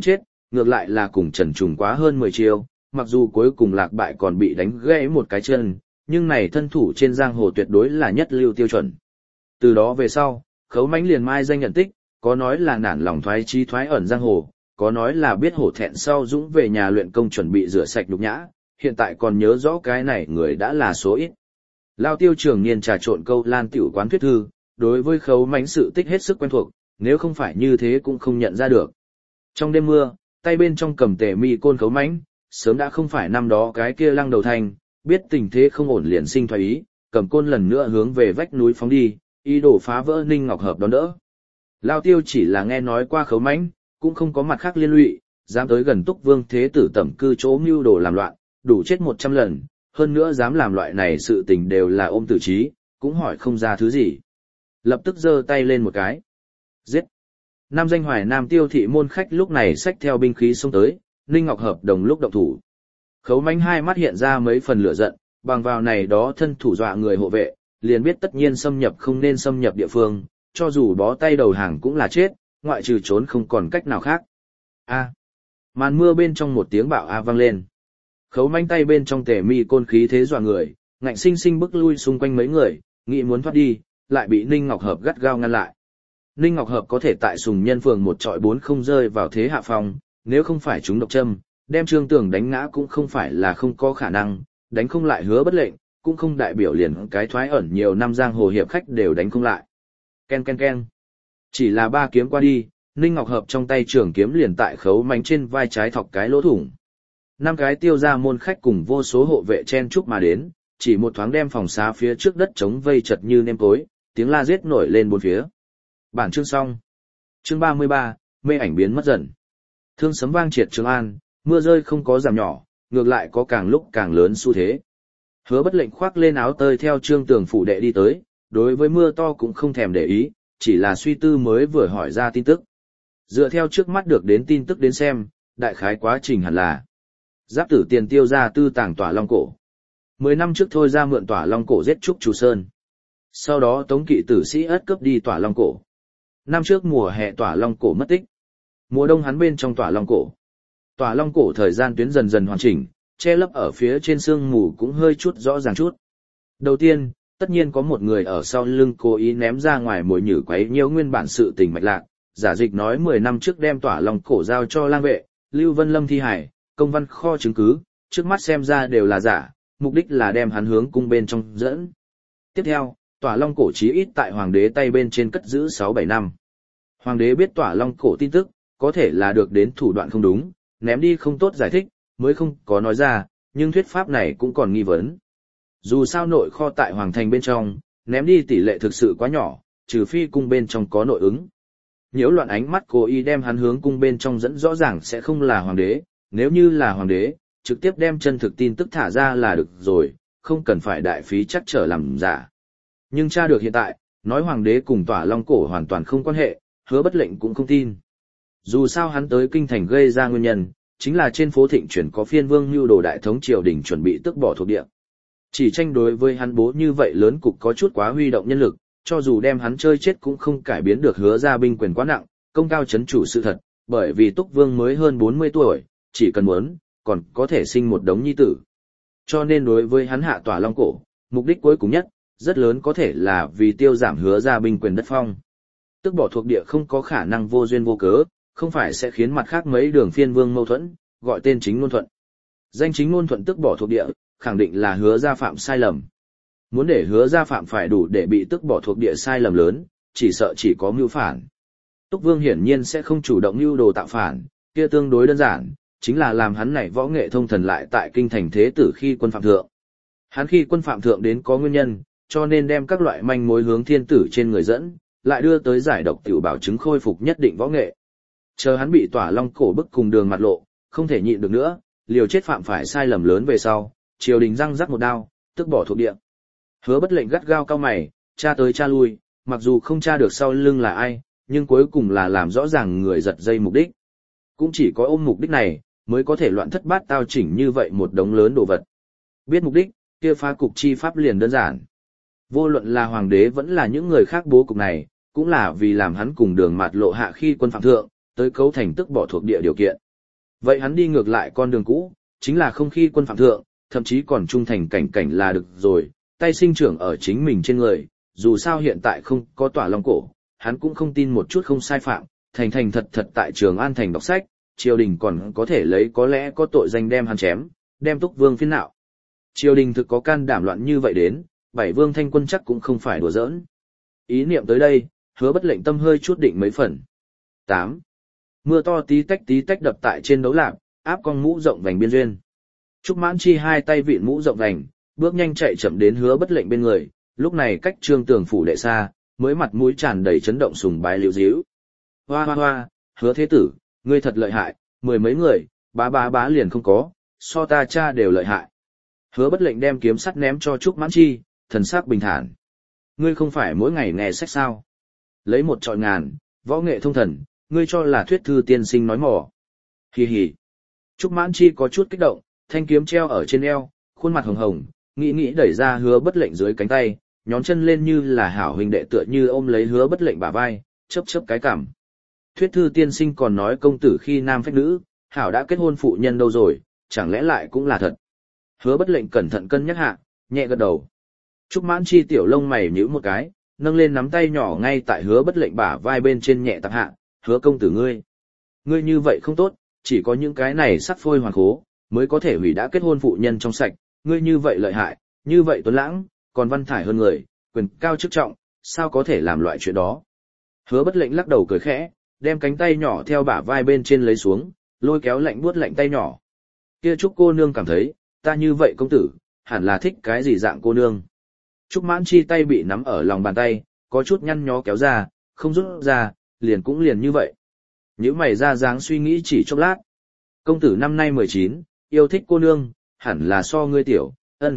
ngược lại là cùng Trần Trùng quá hơn 10 chiêu, mặc dù cuối cùng lạc bại còn bị đánh gãy một cái chân, nhưng này thân thủ trên giang hồ tuyệt đối là nhất lưu tiêu chuẩn. Từ đó về sau, Khấu Mánh liền mai danh nhận tích, có nói là nản lòng thoái chí thoái ẩn giang hồ, có nói là biết hổ thẹn sau dũng về nhà luyện công chuẩn bị rửa sạch nhục nhã, hiện tại còn nhớ rõ cái này người đã là số ít. Lao Tiêu Trường Niên trà trộn câu lan tiểu quán thuyết thư, đối với Khấu Mánh sự tích hết sức quen thuộc, nếu không phải như thế cũng không nhận ra được. Trong đêm mưa, tay bên trong cầm tề mi côn Khấu Mánh, sớm đã không phải năm đó cái kia lăng đầu thành, biết tình thế không ổn liền sinh thoái ý, cầm côn lần nữa hướng về vách núi phóng đi, ý đồ phá vỡ Ninh Ngọc Hợp đón đỡ. Lao Tiêu chỉ là nghe nói qua Khấu Mánh, cũng không có mặt khác liên lụy, dám tới gần Túc Vương Thế Tử tẩm cư chỗ mưu đồ làm loạn, đủ chết 100 lần, hơn nữa dám làm loại này sự tình đều là ôm tử trí, cũng hỏi không ra thứ gì. Lập tức giơ tay lên một cái. Giết! Nam danh Hoài Nam Tiêu thị môn khách lúc này xách theo binh khí xông tới, Ninh Ngọc Hợp đồng lúc động thủ. Khấu Mánh hai mắt hiện ra mấy phần lửa giận, bằng vào này đó thân thủ dọa người hộ vệ, liền biết tất nhiên xâm nhập không nên xâm nhập địa phương, cho dù bó tay đầu hàng cũng là chết, ngoại trừ trốn không còn cách nào khác. A! Màn mưa bên trong một tiếng bạo a vang lên. Khấu Mánh tay bên trong tề mi côn khí thế dọa người, ngạnh sinh sinh bức lui xung quanh mấy người, nghĩ muốn thoát đi, lại bị Ninh Ngọc Hợp gắt gao ngăn lại. Ninh Ngọc Hợp có thể tại Sùng Nhân Phường một trọi 4 không rơi vào thế hạ phong, nếu không phải chúng độc châm, đem Trương Tường đánh ngã cũng không phải là không có khả năng, đánh không lại Hứa Bất Lệnh, cũng không đại biểu liền cái thoái ẩn nhiều năm giang hồ hiệp khách đều đánh không lại. Ken ken ken. Chỉ là 3 kiếm qua đi, Ninh Ngọc Hợp trong tay trường kiếm liền tại Khấu Mánh trên vai trái thọc cái lỗ thủng. 5 cái Tiêu gia môn khách cùng vô số hộ vệ chen chúc mà đến, chỉ một thoáng đem phòng xá phía trước đất trống vây chật như nêm tối, tiếng la giết nổi lên bốn phía. Bản chương xong. Chương 33, mê ảnh biến mất dần. Thương sấm vang triệt Trường An, mưa rơi không có giảm nhỏ, ngược lại có càng lúc càng lớn xu thế. Hứa Bất Lệnh khoác lên áo tơi theo Trương Tường phủ đệ đi tới, đối với mưa to cũng không thèm để ý, chỉ là suy tư mới vừa hỏi ra tin tức. Dựa theo trước mắt được đến tin tức đến xem, đại khái quá trình hẳn là Giáp Tử tiền Tiêu ra tư tàng Tỏa Long Cổ. 10 năm trước thôi ra mượn Tỏa Long Cổ giết Trúc Chủ Sơn. Sau đó Tống Kỵ tử sĩ ất cướp đi Tỏa Long Cổ. Năm trước mùa hè Tỏa Long Cổ mất tích. Mùa đông hắn bên trong Tỏa Long Cổ. Tỏa Long Cổ thời gian tuyến dần dần hoàn chỉnh, che lấp ở phía trên sương mù cũng hơi chút rõ ràng chút. Đầu tiên, tất nhiên có một người ở sau lưng cố ý ném ra ngoài mồi nhử quấy nhiễu nguyên bản sự tình mạch lạc, giả dịch nói 10 năm trước đem Tỏa Long Cổ giao cho lang vệ, Lưu Vân Lâm thi hải, công văn kho chứng cứ, trước mắt xem ra đều là giả, mục đích là đem hắn hướng cung bên trong dẫn. Tiếp theo, Tỏa Long Cổ chí ít tại hoàng đế tay bên trên cất giữ 6-7 năm. Hoàng đế biết Tỏa Long Cổ tin tức, có thể là được đến thủ đoạn không đúng, ném đi không tốt giải thích, mới không có nói ra, nhưng thuyết pháp này cũng còn nghi vấn. Dù sao nội kho tại hoàng thành bên trong, ném đi tỷ lệ thực sự quá nhỏ, trừ phi cung bên trong có nội ứng. Nhiễu loạn ánh mắt cố ý đem hắn hướng cung bên trong dẫn rõ ràng sẽ không là hoàng đế, nếu như là hoàng đế, trực tiếp đem chân thực tin tức thả ra là được rồi, không cần phải đại phí chắc trở làm giả. Nhưng tra được hiện tại, nói hoàng đế cùng Tỏa Long Cổ hoàn toàn không quan hệ, Hứa Bất Lệnh cũng không tin. Dù sao hắn tới kinh thành gây ra nguyên nhân, chính là trên phố Thịnh chuyển có phiên vương nhu đồ đại thống triều đình chuẩn bị tước bỏ thuộc địa. Chỉ tranh đối với hắn bố như vậy lớn cục có chút quá huy động nhân lực, cho dù đem hắn chơi chết cũng không cải biến được Hứa gia binh quyền quá nặng, công cao chấn chủ sự thật, bởi vì Túc Vương mới hơn 40 tuổi, chỉ cần muốn, còn có thể sinh một đống nhi tử. Cho nên đối với hắn hạ Tỏa Long Cổ, mục đích cuối cùng nhất, rất lớn có thể là vì tiêu giảm Hứa gia binh quyền đất phong. Tước bỏ thuộc địa không có khả năng vô duyên vô cớ, không phải sẽ khiến mặt khác mấy đường phiên vương mâu thuẫn, gọi tên chính ngôn thuận. Danh chính ngôn thuận tước bỏ thuộc địa, khẳng định là Hứa gia phạm sai lầm. Muốn để Hứa gia phạm phải đủ để bị tước bỏ thuộc địa sai lầm lớn, chỉ sợ chỉ có mưu phản. Túc Vương hiển nhiên sẽ không chủ động mưu đồ tạo phản, kia tương đối đơn giản, chính là làm hắn này võ nghệ thông thần lại tại kinh thành thế tử khi quân phạm thượng. Hắn khi quân phạm thượng đến có nguyên nhân, cho nên đem các loại manh mối hướng thiên tử trên người dẫn, lại đưa tới giải độc tiểu bảo chứng khôi phục nhất định võ nghệ. Chờ hắn bị Tỏa Long Cổ bức cùng đường mặt lộ, không thể nhịn được nữa, liều chết phạm phải sai lầm lớn về sau, triều đình răng rắc một đao, tức bỏ thuộc địa. Hứa Bất Lệnh gắt gao cao mày, tra tới tra lui, mặc dù không tra được sau lưng là ai, nhưng cuối cùng là làm rõ ràng người giật dây mục đích. Cũng chỉ có ôm mục đích này, mới có thể loạn thất bát tao chỉnh như vậy một đống lớn đồ vật. Biết mục đích, kia phá cục chi pháp liền đơn giản. Vô luận là hoàng đế vẫn là những người khác bố cục này, cũng là vì làm hắn cùng đường mạt lộ hạ khi quân phạm thượng, tới cấu thành tức bỏ thuộc địa điều kiện. Vậy hắn đi ngược lại con đường cũ, chính là không khi quân phạm thượng, thậm chí còn trung thành cảnh cảnh là được rồi, tay sinh trưởng ở chính mình trên người, dù sao hiện tại không có tỏa long cổ, hắn cũng không tin một chút không sai phạm, thành thành thật thật tại Trường An thành đọc sách, triều đình còn có thể lấy có lẽ có tội danh đem hắn chém, đem Túc Vương phiên nạo. Triều đình thực có can đảm loạn như vậy đến, bảy vương thanh quân chắc cũng không phải đùa giỡn. Ý niệm tới đây, Hứa Bất Lệnh tâm hơi chút định mấy phần. 8. Mưa to tí tách đập tại trên đấu lạp, áp con mũ rộng vành biên duyên. Trúc Mãn Chi hai tay vịn mũ rộng vành, bước nhanh chạy chậm đến Hứa Bất Lệnh bên người, lúc này cách Trương Tường phủ đệ xa, mới mặt mũi tràn đầy chấn động sùng bái liễu díu. Hoa hoa hoa, Hứa thế tử, ngươi thật lợi hại, mười mấy người, bá liền không có, so ta cha đều lợi hại. Hứa Bất Lệnh đem kiếm sắt ném cho Trúc Mãn Chi, thần sắc bình thản. Ngươi không phải mỗi ngày nghe sách sao? Lấy một trọi ngàn, võ nghệ thông thần, ngươi cho là thuyết thư tiên sinh nói mỏ. Hì hì. Trúc Mãn Chi có chút kích động, thanh kiếm treo ở trên eo, khuôn mặt hồng hồng, nghĩ đẩy ra Hứa Bất Lệnh dưới cánh tay, nhón chân lên như là hảo huynh đệ tựa như ôm lấy Hứa Bất Lệnh bả vai, chớp cái cằm. Thuyết thư tiên sinh còn nói công tử khi nam phách nữ, hảo đã kết hôn phụ nhân đâu rồi, chẳng lẽ lại cũng là thật. Hứa Bất Lệnh cẩn thận cân nhắc hạ, nhẹ gật đầu. Trúc Mãn Chi tiểu lông mày nhíu một cái, nâng lên nắm tay nhỏ ngay tại Hứa Bất Lệnh bả vai bên trên nhẹ tạp hạ, Hứa công tử ngươi như vậy không tốt, chỉ có những cái này sắt phôi hoàn khố, mới có thể hủy đã kết hôn phụ nhân trong sạch, ngươi như vậy lợi hại, như vậy tuấn lãng, còn văn thải hơn người, quyền cao chức trọng, sao có thể làm loại chuyện đó. Hứa Bất Lệnh lắc đầu cười khẽ, đem cánh tay nhỏ theo bả vai bên trên lấy xuống, lôi kéo lạnh buốt lạnh tay nhỏ. Kia Trúc cô nương cảm thấy, ta như vậy công tử, hẳn là thích cái gì dạng cô nương. Trúc Mãn Chi tay bị nắm ở lòng bàn tay, có chút nhăn nhó kéo ra, không rút ra, liền như vậy. Nhíu mày ra dáng suy nghĩ chỉ chốc lát. Công tử năm nay 19, yêu thích cô nương, hẳn là so ngươi tiểu,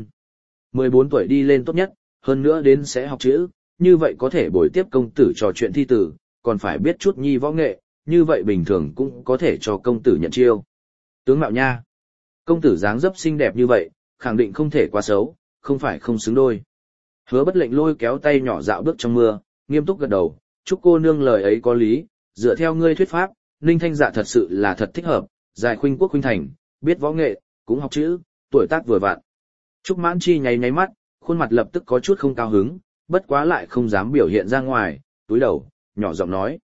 14 tuổi đi lên tốt nhất, hơn nữa đến sẽ học chữ, như vậy có thể bồi tiếp công tử trò chuyện thi tử, còn phải biết chút nhi võ nghệ, như vậy bình thường cũng có thể cho công tử nhận chiêu. Tướng mạo nha. Công tử dáng dấp xinh đẹp như vậy, khẳng định không thể quá xấu, không phải không xứng đôi. Hứa Bất Lệnh lôi kéo tay nhỏ dạo bước trong mưa, nghiêm túc gật đầu, chúc cô nương lời ấy có lý, dựa theo ngươi thuyết pháp, Ninh Thanh Dạ thật sự là thật thích hợp, giải khuynh quốc khuynh thành, biết võ nghệ, cũng học chữ, tuổi tác vừa vặn. Trúc Mãn Chi nháy mắt, khuôn mặt lập tức có chút không cao hứng, bất quá lại không dám biểu hiện ra ngoài, túi đầu, nhỏ giọng nói.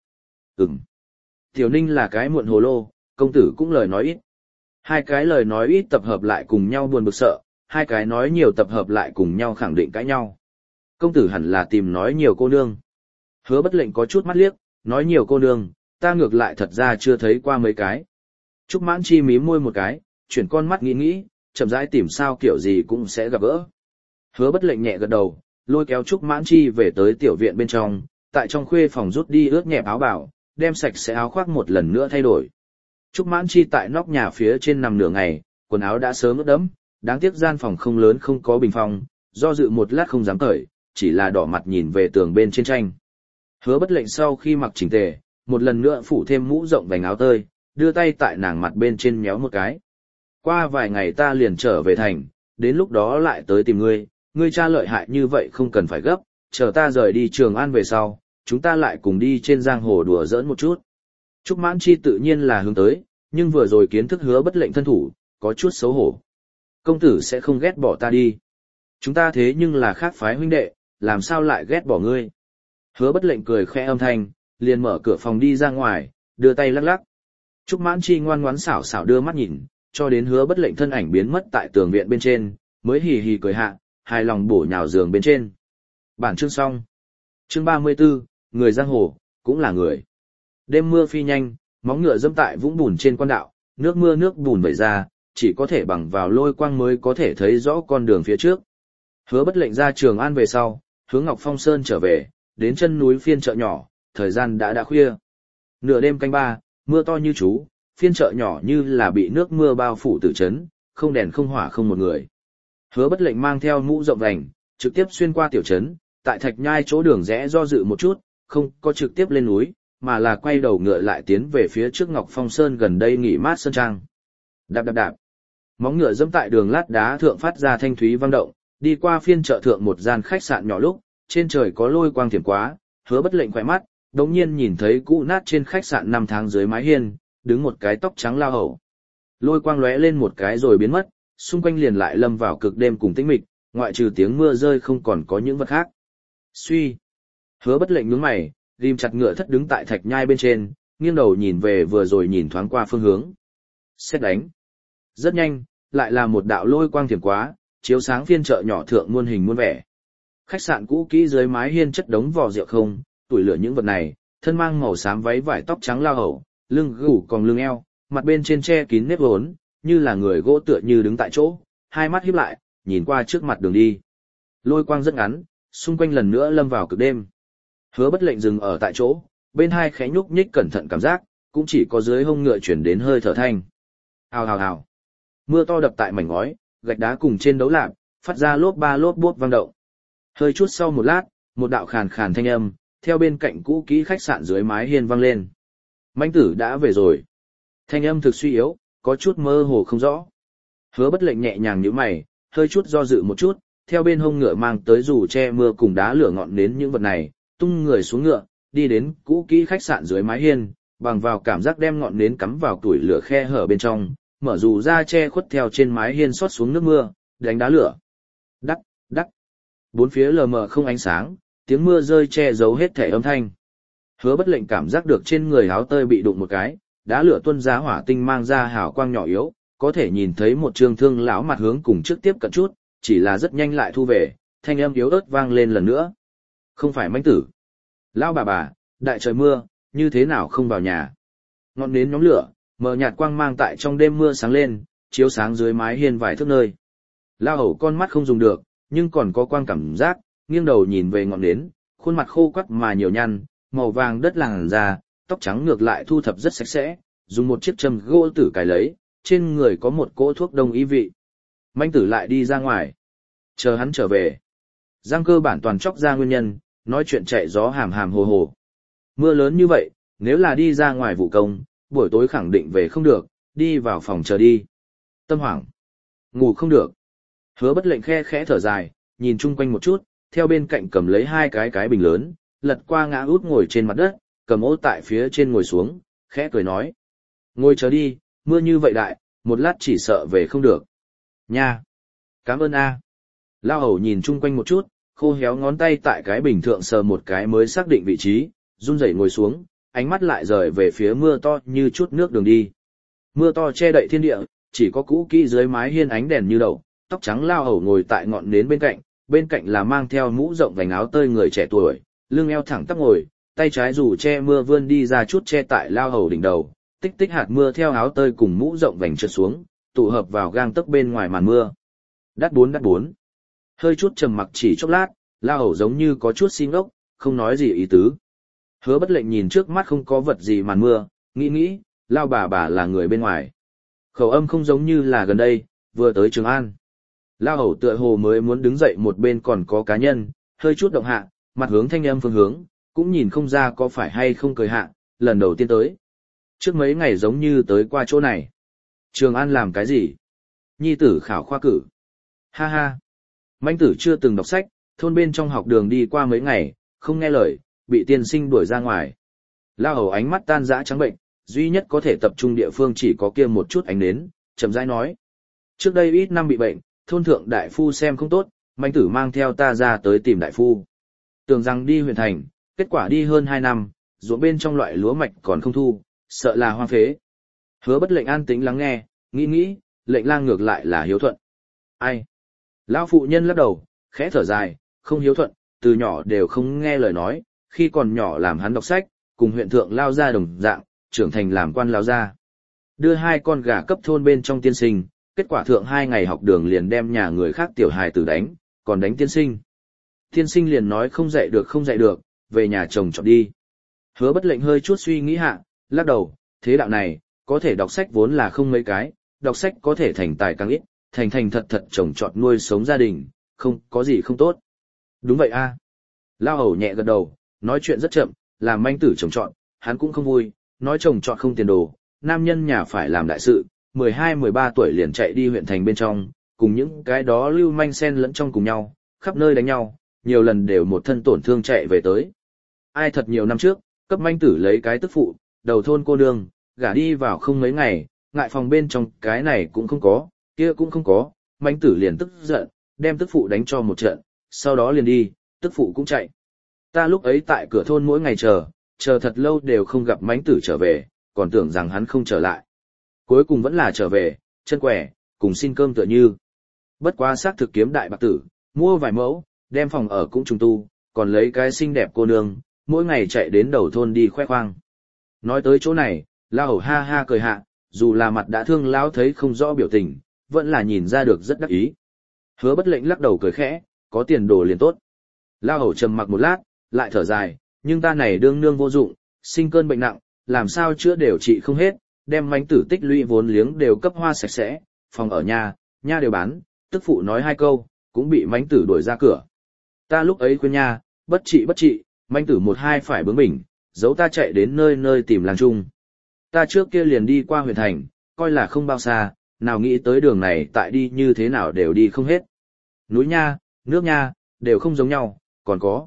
Tiểu Ninh là cái muộn hồ lô, công tử cũng lời nói ít. Hai cái lời nói ít tập hợp lại cùng nhau buồn bực sợ, hai cái nói nhiều tập hợp lại cùng nhau khẳng định cãi nhau. Công tử hẳn là tìm nói nhiều cô nương. Hứa Bất Lệnh có chút mắt liếc, nói nhiều cô nương, ta ngược lại thật ra chưa thấy qua mấy cái. Trúc Mãn Chi mím môi một cái, chuyển con mắt nghĩ, chậm rãi tìm sao kiểu gì cũng sẽ gặp gỡ. Hứa Bất Lệnh nhẹ gật đầu, lôi kéo Trúc Mãn Chi về tới tiểu viện bên trong, tại trong khuê phòng rút đi ướt nhẹp áo bào, đem sạch sẽ áo khoác một lần nữa thay đổi. Trúc Mãn Chi tại nóc nhà phía trên nằm nửa ngày, quần áo đã sớm ướt đẫm, đáng tiếc gian phòng không lớn không có bình phong, do dự một lát không dám cởi, chỉ là đỏ mặt nhìn về tường bên trên tranh. Hứa Bất Lệnh sau khi mặc chỉnh tề, một lần nữa phủ thêm mũ rộng vành áo tơi, đưa tay tại nàng mặt bên trên méo một cái. Qua vài ngày ta liền trở về thành, đến lúc đó lại tới tìm ngươi cha lợi hại như vậy không cần phải gấp, chờ ta rời đi Trường An về sau, chúng ta lại cùng đi trên giang hồ đùa giỡn một chút. Trúc Mãn Chi tự nhiên là hướng tới, nhưng vừa rồi kiến thức Hứa Bất Lệnh thân thủ, có chút xấu hổ. Công tử sẽ không ghét bỏ ta đi. Chúng ta thế nhưng là khác phái huynh đệ, làm sao lại ghét bỏ ngươi. Hứa Bất Lệnh cười khẽ âm thanh, liền mở cửa phòng đi ra ngoài, đưa tay lắc lắc. Trúc Mãn Chi ngoan ngoãn xảo xảo đưa mắt nhìn, cho đến Hứa Bất Lệnh thân ảnh biến mất tại tường viện bên trên, mới hì hì cười hạ, hài lòng bổ nhào giường bên trên. Bản chương xong. Chương 34, người giang hồ, cũng là người. Đêm mưa phi nhanh, móng ngựa dẫm tại vũng bùn trên quan đạo, nước mưa nước bùn vẩy ra, chỉ có thể bằng vào lôi quang mới có thể thấy rõ con đường phía trước. Hứa Bất Lệnh ra Trường An về sau, hướng Ngọc Phong Sơn trở về, đến chân núi phiên chợ nhỏ, thời gian đã khuya. Nửa đêm canh ba, mưa to như chú, phiên chợ nhỏ như là bị nước mưa bao phủ tử chấn, không đèn không hỏa không một người. Hứa Bất Lệnh mang theo mũ rộng vành, trực tiếp xuyên qua tiểu trấn, tại Thạch Nhai chỗ đường rẽ do dự một chút, không có trực tiếp lên núi, mà là quay đầu ngựa lại tiến về phía trước Ngọc Phong Sơn gần đây nghỉ mát sơn trang. Đạp đạp đạp. Móng ngựa dẫm tại đường lát đá thượng phát ra thanh thúy vang động, đi qua phiên chợ thượng một gian khách sạn nhỏ lúc, trên trời có lôi quang thiểm quá, Hứa Bất Lệnh khỏe mắt, đột nhiên nhìn thấy cũ nát trên khách sạn 5 tháng dưới mái hiên, đứng một cái tóc trắng lao hầu. Lôi quang lóe lên một cái rồi biến mất, xung quanh liền lại lâm vào cực đêm cùng tĩnh mịch, ngoại trừ tiếng mưa rơi không còn có những vật khác. Suy. Hứa Bất Lệnh nhướng mày, ghim chặt ngựa thất đứng tại thạch nhai bên trên, nghiêng đầu nhìn về vừa rồi nhìn thoáng qua phương hướng. Xét đánh. Rất nhanh, lại là một đạo lôi quang thiểm quá, chiếu sáng phiên chợ nhỏ thượng muôn hình muôn vẻ. Khách sạn cũ kỹ dưới mái hiên chất đống vò rượu không, tuổi lửa những vật này, thân mang màu xám váy vải tóc trắng lao hầu, lưng gù còng lưng eo, mặt bên trên che kín nếp vốn, như là người gỗ tựa như đứng tại chỗ, hai mắt híp lại, nhìn qua trước mặt đường đi. Lôi quang rất ngắn, xung quanh lần nữa lâm vào cực đêm. Hứa Bất Lệnh dừng ở tại chỗ, bên hai khẽ nhúc nhích cẩn thận cảm giác, cũng chỉ có dưới hông ngựa chuyển đến hơi thở thanh. Hào hào hào. Mưa to đập tại mảnh ngói, gạch đá cùng trên đấu lạp, phát ra lốp ba lốp bốp vang động. Hơi chút sau một lát, một đạo khàn khàn thanh âm, theo bên cạnh cũ kỹ khách sạn dưới mái hiên vang lên. Mãnh tử đã về rồi. Thanh âm thực suy yếu, có chút mơ hồ không rõ. Hứa Bất Lệnh nhẹ nhàng nhíu mày, hơi chút do dự một chút, theo bên hông ngựa mang tới dù che mưa cùng đá lửa ngọn nến những vật này, tung người xuống ngựa, đi đến cũ kỹ khách sạn dưới mái hiên, bằng vào cảm giác đem ngọn nến cắm vào tuổi lửa khe hở bên trong, mở dù ra che khuất theo trên mái hiên xót xuống nước mưa, đánh đá lửa. Đắc, đắc. Bốn phía lờ mờ không ánh sáng, tiếng mưa rơi che giấu hết thể âm thanh. Hứa Bất Lệnh cảm giác được trên người áo tơi bị đụng một cái, đá lửa tuôn ra hỏa tinh mang ra hào quang nhỏ yếu, có thể nhìn thấy một trương thương lão mặt hướng cùng trước tiếp cận chút, chỉ là rất nhanh lại thu về, thanh âm yếu ớt vang lên lần nữa. Không phải mãnh tử. Lão bà, đại trời mưa, như thế nào không vào nhà. Ngọn nến nhóm lửa, mờ nhạt quang mang tại trong đêm mưa sáng lên, chiếu sáng dưới mái hiên vài thước nơi. Lao hầu con mắt không dùng được, nhưng còn có quang cảm giác, nghiêng đầu nhìn về ngọn nến, khuôn mặt khô quắt mà nhiều nhăn, màu vàng đất làn da, tóc trắng ngược lại thu thập rất sạch sẽ, dùng một chiếc châm gỗ tử cài lấy, trên người có một cỗ thuốc đông y vị. Manh tử lại đi ra ngoài. Chờ hắn trở về. Giang cơ bản toàn chóc ra nguyên nhân, nói chuyện chạy gió hàm hàm hồ hồ. Mưa lớn như vậy, nếu là đi ra ngoài vụ công, buổi tối khẳng định về không được, đi vào phòng chờ đi. Tâm hoảng. Ngủ không được. Hứa Bất Lệnh khe khẽ thở dài, nhìn chung quanh một chút, theo bên cạnh cầm lấy hai cái bình lớn, lật qua ngã út ngồi trên mặt đất, cầm ô tại phía trên ngồi xuống, khẽ cười nói. Ngồi chờ đi, mưa như vậy đại, một lát chỉ sợ về không được. Nha! Cảm ơn a. Lao hầu nhìn chung quanh một chút, khô héo ngón tay tại cái bình thượng sờ một cái mới xác định vị trí, run rẩy ngồi xuống, ánh mắt lại rời về phía mưa to như chút nước đường đi. Mưa to che đậy thiên địa, chỉ có cũ kỹ dưới mái hiên ánh đèn như đậu, tóc trắng Lao hầu ngồi tại ngọn nến bên cạnh là mang theo mũ rộng vành áo tơi người trẻ tuổi, lưng eo thẳng tắp ngồi, tay trái dù che mưa vươn đi ra chút che tại Lao hầu đỉnh đầu, tích tích hạt mưa theo áo tơi cùng mũ rộng vành trượt xuống, tụ hợp vào gang tấc bên ngoài màn mưa. Đắt bốn. Hơi chút trầm mặc chỉ chốc lát, Lao hầu giống như có chút xin ốc, không nói gì ý tứ. Hứa Bất Lệnh nhìn trước mắt không có vật gì màn mưa, nghĩ, Lao bà là người bên ngoài. Khẩu âm không giống như là gần đây, vừa tới Trường An. Lao hầu tựa hồ mới muốn đứng dậy, một bên còn có cá nhân, hơi chút động hạ, mặt hướng thanh âm phương hướng, cũng nhìn không ra có phải hay không cười hạ, lần đầu tiên tới. Trước mấy ngày giống như tới qua chỗ này. Trường An làm cái gì? Nhi tử khảo khoa cử. Ha ha. Mãnh tử chưa từng đọc sách, thôn bên trong học đường đi qua mấy ngày, không nghe lời, bị tiên sinh đuổi ra ngoài. Lao hầu ánh mắt tan rã trắng bệnh, duy nhất có thể tập trung địa phương chỉ có kia một chút ánh nến, chậm rãi nói. Trước đây ít năm bị bệnh, thôn thượng đại phu xem không tốt, mãnh tử mang theo ta ra tới tìm đại phu. Tưởng rằng đi huyện thành, kết quả đi hơn 2 năm, ruộng bên trong loại lúa mạch còn không thu, sợ là hoang phế. Hứa Bất Lệnh an tĩnh lắng nghe, nghĩ, lệnh lang ngược lại là hiếu thuận. Ai? Lão phụ nhân lắc đầu, khẽ thở dài, không hiếu thuận, từ nhỏ đều không nghe lời nói, khi còn nhỏ làm hắn đọc sách, cùng huyện thượng lao ra đồng dạng, trưởng thành làm quan lao ra. Đưa 2 con gà cấp thôn bên trong tiên sinh, kết quả thượng 2 ngày học đường liền đem nhà người khác tiểu hài tử đánh, còn đánh tiên sinh. Tiên sinh liền nói không dạy được, về nhà chồng chọn đi. Hứa Bất Lệnh hơi chút suy nghĩ hạ, lắc đầu, thế đạo này, có thể đọc sách vốn là không mấy cái, đọc sách có thể thành tài càng ít, thành thật trồng trọt nuôi sống gia đình, không có gì không tốt. Đúng vậy a. Lao hầu nhẹ gật đầu, nói chuyện rất chậm, làm manh tử trồng trọt, hắn cũng không vui, nói trồng trọt không tiền đồ, nam nhân nhà phải làm đại sự, 12-13 tuổi liền chạy đi huyện thành bên trong, cùng những cái đó lưu manh xen lẫn trong cùng nhau, khắp nơi đánh nhau, nhiều lần đều một thân tổn thương chạy về tới. Ai thật nhiều năm trước, cấp manh tử lấy cái tức phụ, đầu thôn cô nương, gả đi vào không mấy ngày, ngại phòng bên trong cái này cũng không có, kia cũng không có, mãnh tử liền tức giận, đem tức phụ đánh cho một trận, sau đó liền đi, tức phụ cũng chạy. Ta lúc ấy tại cửa thôn mỗi ngày chờ thật lâu đều không gặp mãnh tử trở về, còn tưởng rằng hắn không trở lại. Cuối cùng vẫn là trở về, chân quẻ, cùng xin cơm tựa như. Bất quá xác thực kiếm đại bạc tử, mua vài mẫu, đem phòng ở cũng trùng tu, còn lấy cái xinh đẹp cô nương, mỗi ngày chạy đến đầu thôn đi khoe khoang. Nói tới chỗ này, La Hầu ha ha cười hạ, dù là mặt đã thương lão thấy không rõ biểu tình, vẫn là nhìn ra được rất đắc ý. Hứa Bất Lệnh lắc đầu cười khẽ, có tiền đồ liền tốt. La Hầu trầm mặc một lát, lại thở dài, nhưng ta này đương nương vô dụng, sinh cơn bệnh nặng, làm sao chữa đều trị không hết, đem mánh tử tích lũy vốn liếng đều cấp hoa sạch sẽ, phòng ở nhà đều bán, tức phụ nói hai câu, cũng bị mánh tử đuổi ra cửa. Ta lúc ấy khuyên nha, bất trị, mánh tử một hai phải bướng bỉnh, giấu ta chạy đến nơi nơi tìm làng chung. Ta trước kia liền đi qua huyện thành, coi là không bao xa, nào nghĩ tới đường này tại đi như thế nào đều đi không hết. Núi nha, nước nha, đều không giống nhau, còn có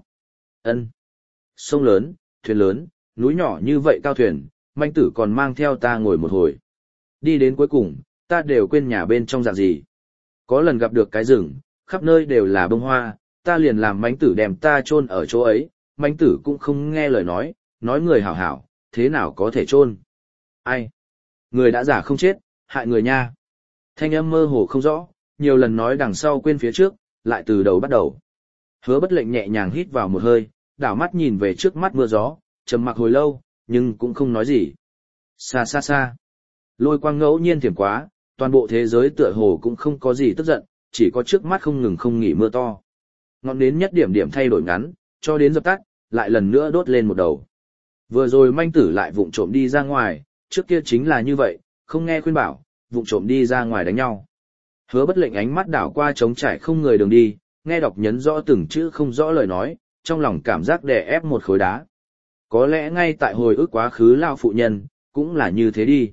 sông lớn, thuyền lớn, núi nhỏ như vậy cao thuyền, manh tử còn mang theo ta ngồi một hồi. Đi đến cuối cùng, ta đều quên nhà bên trong dạng gì. Có lần gặp được cái rừng, khắp nơi đều là bông hoa, ta liền làm manh tử đem ta chôn ở chỗ ấy, manh tử cũng không nghe lời nói người hảo hảo, thế nào có thể chôn? Ai? Người đã giả không chết, hại người nha. Thanh âm mơ hồ không rõ, nhiều lần nói đằng sau quên phía trước, lại từ đầu bắt đầu. Hứa Bất Lệnh nhẹ nhàng hít vào một hơi, đảo mắt nhìn về trước mắt mưa gió, trầm mặc hồi lâu, nhưng cũng không nói gì. Xa xa xa. Lôi quang ngẫu nhiên thiểm quá, toàn bộ thế giới tựa hồ cũng không có gì tức giận, chỉ có trước mắt không ngừng không nghỉ mưa to. Ngọn nến nhất điểm điểm thay đổi ngắn, cho đến dập tắt, lại lần nữa đốt lên một đầu. Vừa rồi manh tử lại vụng trộm đi ra ngoài, trước kia chính là như vậy, không nghe khuyên bảo, vụng trộm đi ra ngoài đánh nhau. Hứa Bất Lệnh ánh mắt đảo qua trống trải không người đường đi, nghe đọc nhấn rõ từng chữ không rõ lời nói, trong lòng cảm giác đè ép một khối đá. Có lẽ ngay tại hồi ức quá khứ lao phụ nhân, cũng là như thế đi.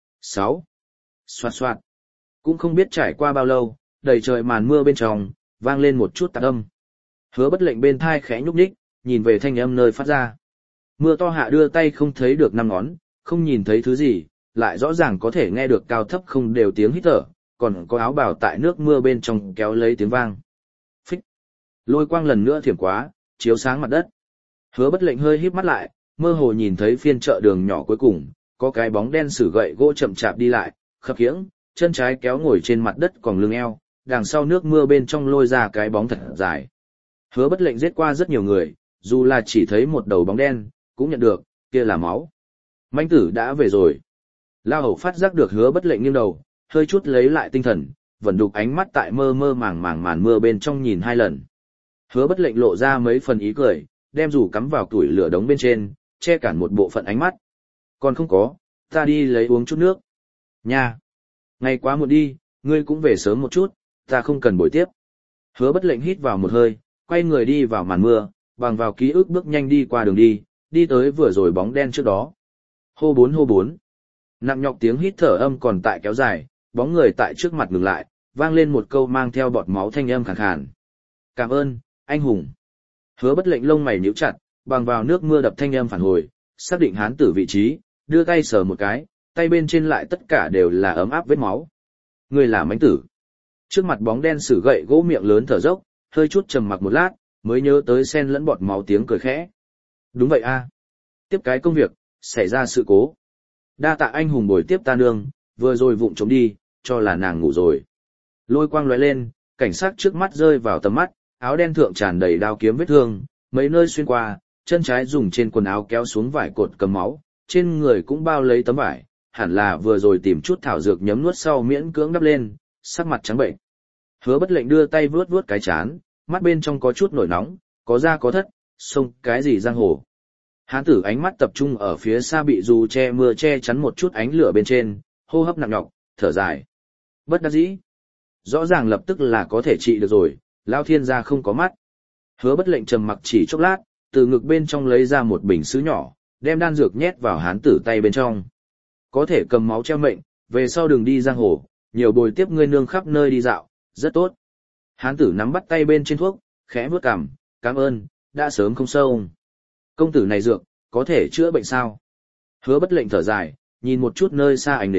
6. Xoạt xoạt. Cũng không biết trải qua bao lâu, đầy trời màn mưa bên trong, vang lên một chút tạc âm. Hứa Bất Lệnh bên thai khẽ nhúc nhích, nhìn về thanh âm nơi phát ra. Mưa to hạ đưa tay không thấy được năm ngón, không nhìn thấy thứ gì, lại rõ ràng có thể nghe được cao thấp không đều tiếng hít thở, còn có áo bào tại nước mưa bên trong kéo lấy tiếng vang. Phích. Lôi quang lần nữa thiểm quá, chiếu sáng mặt đất. Hứa Bất Lệnh hơi híp mắt lại, mơ hồ nhìn thấy phiên chợ đường nhỏ cuối cùng, có cái bóng đen sử gậy gỗ chậm chạp đi lại, khập khiễng, chân trái kéo ngồi trên mặt đất còn lưng eo, đằng sau nước mưa bên trong lôi ra cái bóng thật dài. Hứa Bất Lệnh giết qua rất nhiều người, dù là chỉ thấy một đầu bóng đen, cũng nhận được, kia là máu. Manh tử đã về rồi. Lao Hầu phát giác được Hứa Bất Lệnh nghiêng đầu, hơi chút lấy lại tinh thần, vẫn đục ánh mắt tại mơ mơ màng màng màn mưa bên trong nhìn hai lần. Hứa Bất Lệnh lộ ra mấy phần ý cười, đem rủ cắm vào tuổi lửa đống bên trên, che cản một bộ phận ánh mắt. Còn không có, ta đi lấy uống chút nước. Nha! Ngày quá muộn đi, ngươi cũng về sớm một chút, ta không cần buổi tiếp. Hứa Bất Lệnh hít vào một hơi, quay người đi vào màn mưa, bằng vào ký ức bước nhanh đi qua đường đi tới vừa rồi bóng đen trước đó. Hô bốn. Nặng nhọc tiếng hít thở âm còn tại kéo dài, bóng người tại trước mặt ngừng lại, vang lên một câu mang theo bọt máu thanh âm khàn khàn. Cảm ơn, anh hùng. Hứa Bất Lệnh lông mày nhíu chặt, bằng vào nước mưa đập thanh âm phản hồi, xác định hán tử vị trí, đưa tay sờ một cái, tay bên trên lại tất cả đều là ấm áp vết máu. Người là mãnh tử. Trước mặt bóng đen sử gậy gỗ miệng lớn thở dốc, hơi chút trầm mặc một lát, mới nhớ tới sen lẫn bọt máu tiếng cười khẽ. Đúng vậy a. Tiếp cái công việc, xảy ra sự cố. Đa tạ anh hùng bồi tiếp ta nương, vừa rồi vụng trống đi, cho là nàng ngủ rồi. Lôi quang lóe lên, cảnh sát trước mắt rơi vào tầm mắt, áo đen thượng tràn đầy đao kiếm vết thương, mấy nơi xuyên qua, chân trái dùng trên quần áo kéo xuống vải cột cầm máu, trên người cũng bao lấy tấm vải, hẳn là vừa rồi tìm chút thảo dược nhấm nuốt sau miễn cưỡng đắp lên, sắc mặt trắng bệnh. Hứa Bất Lệnh đưa tay vuốt vuốt cái chán, mắt bên trong có chút nổi nóng, có ra có thất, xông cái gì giang hồ. Hán tử ánh mắt tập trung ở phía xa bị dù che mưa che chắn một chút ánh lửa bên trên, hô hấp nặng nhọc, thở dài. Bất đắc dĩ. Rõ ràng lập tức là có thể trị được rồi, Lao Thiên gia không có mắt. Hứa Bất Lệnh trầm mặc chỉ chốc lát, từ ngực bên trong lấy ra một bình sứ nhỏ, đem đan dược nhét vào hán tử tay bên trong. Có thể cầm máu treo mệnh, về sau đừng đi giang hồ, nhiều bồi tiếp ngươi nương khắp nơi đi dạo, rất tốt. Hán tử nắm bắt tay bên trên thuốc, khẽ vuốt cằm, cảm ơn, đã sớm không sâu. Công tử này dược, có thể chữa bệnh sao? Hứa Bất Lệnh thở dài, nhìn một chút nơi xa ánh nến,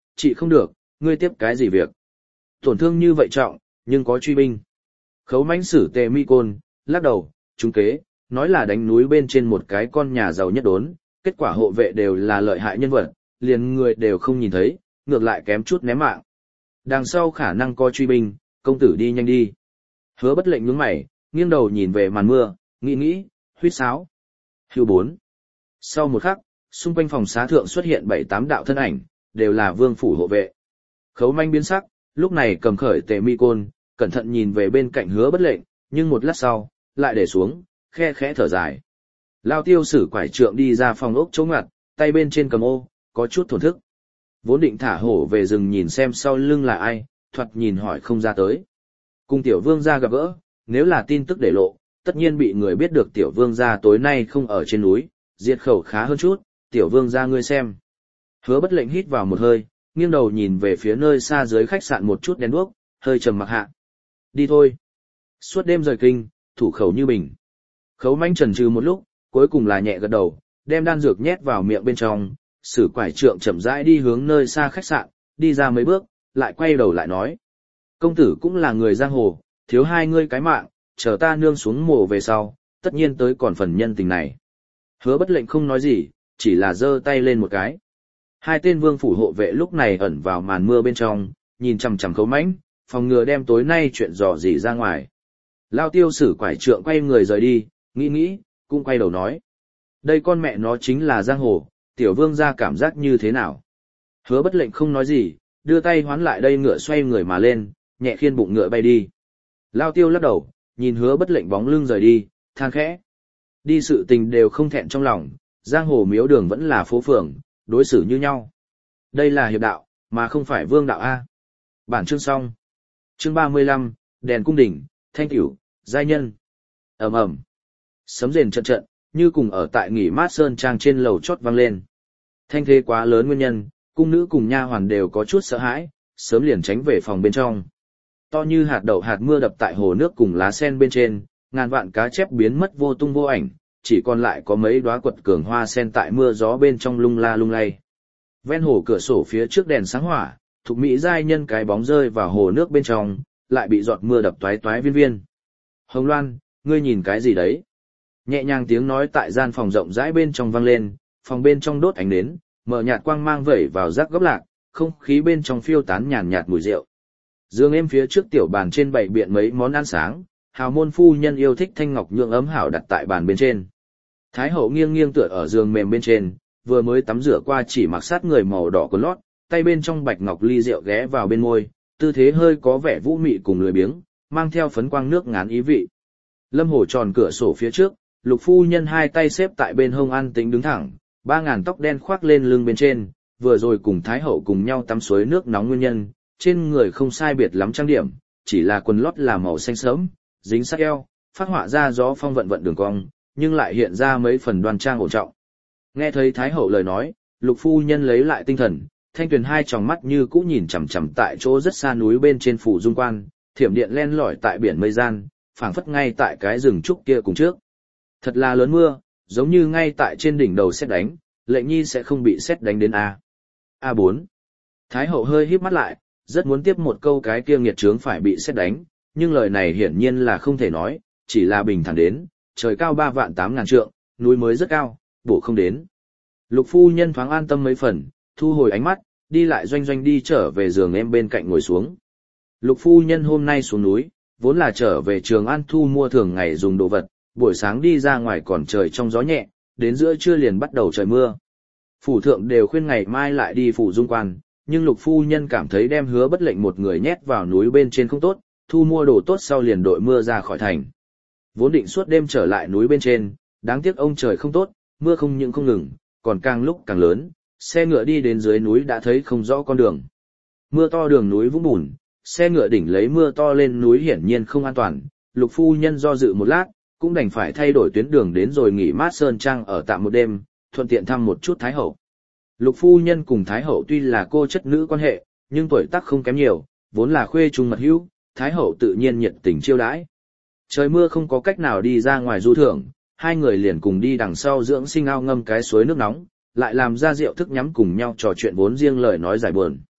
chị không được, ngươi tiếp cái gì việc? Tổn thương như vậy trọng, nhưng có truy binh. Khấu mãnh sử Tề Mi Côn, lắc đầu, trúng kế, nói là đánh núi bên trên một cái con nhà giàu nhất đốn, kết quả hộ vệ đều là lợi hại nhân vật, liền người đều không nhìn thấy, ngược lại kém chút ném mạng. Đằng sau khả năng có truy binh, công tử đi nhanh đi. Hứa Bất Lệnh nhướng mày, nghiêng đầu nhìn về màn mưa, nghĩ, huýt sáo. Hưu 4. Sau một khắc, xung quanh phòng xá thượng xuất hiện 7-8 đạo thân ảnh, đều là vương phủ hộ vệ. Khấu manh biến sắc, lúc này cầm khởi Tề Mi Côn, cẩn thận nhìn về bên cạnh Hứa Bất Lệnh, nhưng một lát sau, lại để xuống, khe khẽ thở dài. Lao Tiêu sử quải trượng đi ra phòng ốc chỗ ngoặt, tay bên trên cầm ô, có chút thổn thức. Vốn định thả hổ về rừng nhìn xem sau lưng là ai, thoạt nhìn hỏi không ra tới. Cùng tiểu vương gia gặp gỡ, nếu là tin tức để lộ, tất nhiên bị người biết được tiểu vương gia tối nay không ở trên núi, diệt khẩu khá hơn chút, tiểu vương gia ngươi xem. Hứa Bất Lệnh hít vào một hơi, nghiêng đầu nhìn về phía nơi xa dưới khách sạn một chút đèn đuốc, hơi trầm mặc hạ. Đi thôi. Suốt đêm rời kinh, thủ khẩu như bình. Khấu manh chần chừ một lúc, cuối cùng là nhẹ gật đầu, đem đan dược nhét vào miệng bên trong, sử quải trượng chậm rãi đi hướng nơi xa khách sạn, đi ra mấy bước, lại quay đầu lại nói. Công tử cũng là người giang hồ, thiếu hai ngươi cái mạng, chờ ta nương xuống mồ về sau, tất nhiên tới còn phần nhân tình này. Hứa Bất Lệnh không nói gì, chỉ là giơ tay lên một cái. Hai tên vương phủ hộ vệ lúc này ẩn vào màn mưa bên trong, nhìn chằm chằm Khấu mãnh, phòng ngừa đem tối nay chuyện dò dỉ ra ngoài. Lao Tiêu sử quải trượng quay người rời đi, nghĩ, cũng quay đầu nói. Đây con mẹ nó chính là giang hồ, tiểu vương gia cảm giác như thế nào? Hứa Bất Lệnh không nói gì, đưa tay hoán lại đây ngựa xoay người mà lên, nhẹ khiên bụng ngựa bay đi. Lao Tiêu lắc đầu, nhìn Hứa Bất Lệnh bóng lưng rời đi, than khẽ. Đi sự tình đều không thẹn trong lòng, giang hồ miếu đường vẫn là phố phường, đối xử như nhau. Đây là hiệp đạo, mà không phải vương đạo A. Bản chương xong. Chương 35, đèn cung đỉnh, thanh tiểu, giai nhân. Ầm ầm. Sấm rền trận trận, như cùng ở tại nghỉ mát sơn trang trên lầu chót vang lên. Thanh thế quá lớn nguyên nhân, cung nữ cùng nha hoàn đều có chút sợ hãi, sớm liền tránh về phòng bên trong. To như hạt đậu hạt mưa đập tại hồ nước cùng lá sen bên trên, ngàn vạn cá chép biến mất vô tung vô ảnh, chỉ còn lại có mấy đóa quật cường hoa sen tại mưa gió bên trong lung la lung lay. Ven hồ cửa sổ phía trước đèn sáng hỏa, thục mỹ giai nhân cái bóng rơi vào hồ nước bên trong, lại bị giọt mưa đập toái toái viên viên. Hồng Loan, ngươi nhìn cái gì đấy? Nhẹ nhàng tiếng nói tại gian phòng rộng rãi bên trong vang lên, phòng bên trong đốt ánh nến, mở nhạt quang mang vẩy vào rác góc lạc, không khí bên trong phiêu tán nhàn nhạt mùi rượu. Dương em phía trước tiểu bàn trên bày biện mấy món ăn sáng, hào môn phu nhân yêu thích thanh ngọc nhượng ấm hảo đặt tại bàn bên trên. Thái hậu nghiêng nghiêng tựa ở giường mềm bên trên, vừa mới tắm rửa qua chỉ mặc sát người màu đỏ quần lót, tay bên trong bạch ngọc ly rượu ghé vào bên môi, tư thế hơi có vẻ vũ mị cùng lười biếng, mang theo phấn quang nước ngán ý vị. Lâm Hồ tròn cửa sổ phía trước, Lục phu nhân hai tay xếp tại bên hông an tĩnh đứng thẳng, 3.000 tóc đen khoác lên lưng bên trên, vừa rồi cùng Thái hậu cùng nhau tắm suối nước nóng nguyên nhân, trên người không sai biệt lắm trang điểm, chỉ là quần lót là màu xanh sớm, dính sát eo, phát họa ra gió phong vận vận đường cong, nhưng lại hiện ra mấy phần đoan trang ổn trọng. Nghe thấy Thái hậu lời nói, Lục phu nhân lấy lại tinh thần, thanh tuyền hai tròng mắt như cũ nhìn chằm chằm tại chỗ rất xa núi bên trên phủ dung quan, thiểm điện len lỏi tại biển mây gian, phảng phất ngay tại cái rừng trúc kia cùng trước. Thật là lớn mưa, giống như ngay tại trên đỉnh đầu sét đánh, lệnh nhi sẽ không bị sét đánh đến A. A4. Thái hậu hơi híp mắt lại, rất muốn tiếp một câu cái kia nghiệt trướng phải bị sét đánh, nhưng lời này hiển nhiên là không thể nói, chỉ là bình thản đến, trời cao 3.800.000 trượng, núi mới rất cao, bổ không đến. Lục phu nhân thoáng an tâm mấy phần, thu hồi ánh mắt, đi lại doanh doanh đi trở về giường em bên cạnh ngồi xuống. Lục phu nhân hôm nay xuống núi, vốn là trở về Trường An thu mua thường ngày dùng đồ vật, buổi sáng đi ra ngoài còn trời trong gió nhẹ, đến giữa trưa liền bắt đầu trời mưa. Phủ thượng đều khuyên ngày mai lại đi phủ dung quan, nhưng Lục phu nhân cảm thấy đem Hứa Bất Lệnh một người nhét vào núi bên trên không tốt, thu mua đồ tốt sau liền đội mưa ra khỏi thành. Vốn định suốt đêm trở lại núi bên trên, đáng tiếc ông trời không tốt, mưa không những không ngừng, còn càng lúc càng lớn, xe ngựa đi đến dưới núi đã thấy không rõ con đường. Mưa to đường núi vũng bùn, xe ngựa đỉnh lấy mưa to lên núi hiển nhiên không an toàn, Lục phu nhân do dự một lát, cũng đành phải thay đổi tuyến đường đến rồi nghỉ mát sơn trang ở tạm một đêm, thuận tiện thăm một chút Thái hậu. Lục phu nhân cùng Thái hậu tuy là cô chất nữ quan hệ, nhưng tuổi tác không kém nhiều, vốn là khuê trung mật hữu, Thái hậu tự nhiên nhiệt tình chiêu đãi. Trời mưa không có cách nào đi ra ngoài du thưởng, hai người liền cùng đi đằng sau dưỡng sinh ao ngâm cái suối nước nóng, lại làm ra rượu thức nhắm cùng nhau trò chuyện vốn riêng lời nói giải buồn.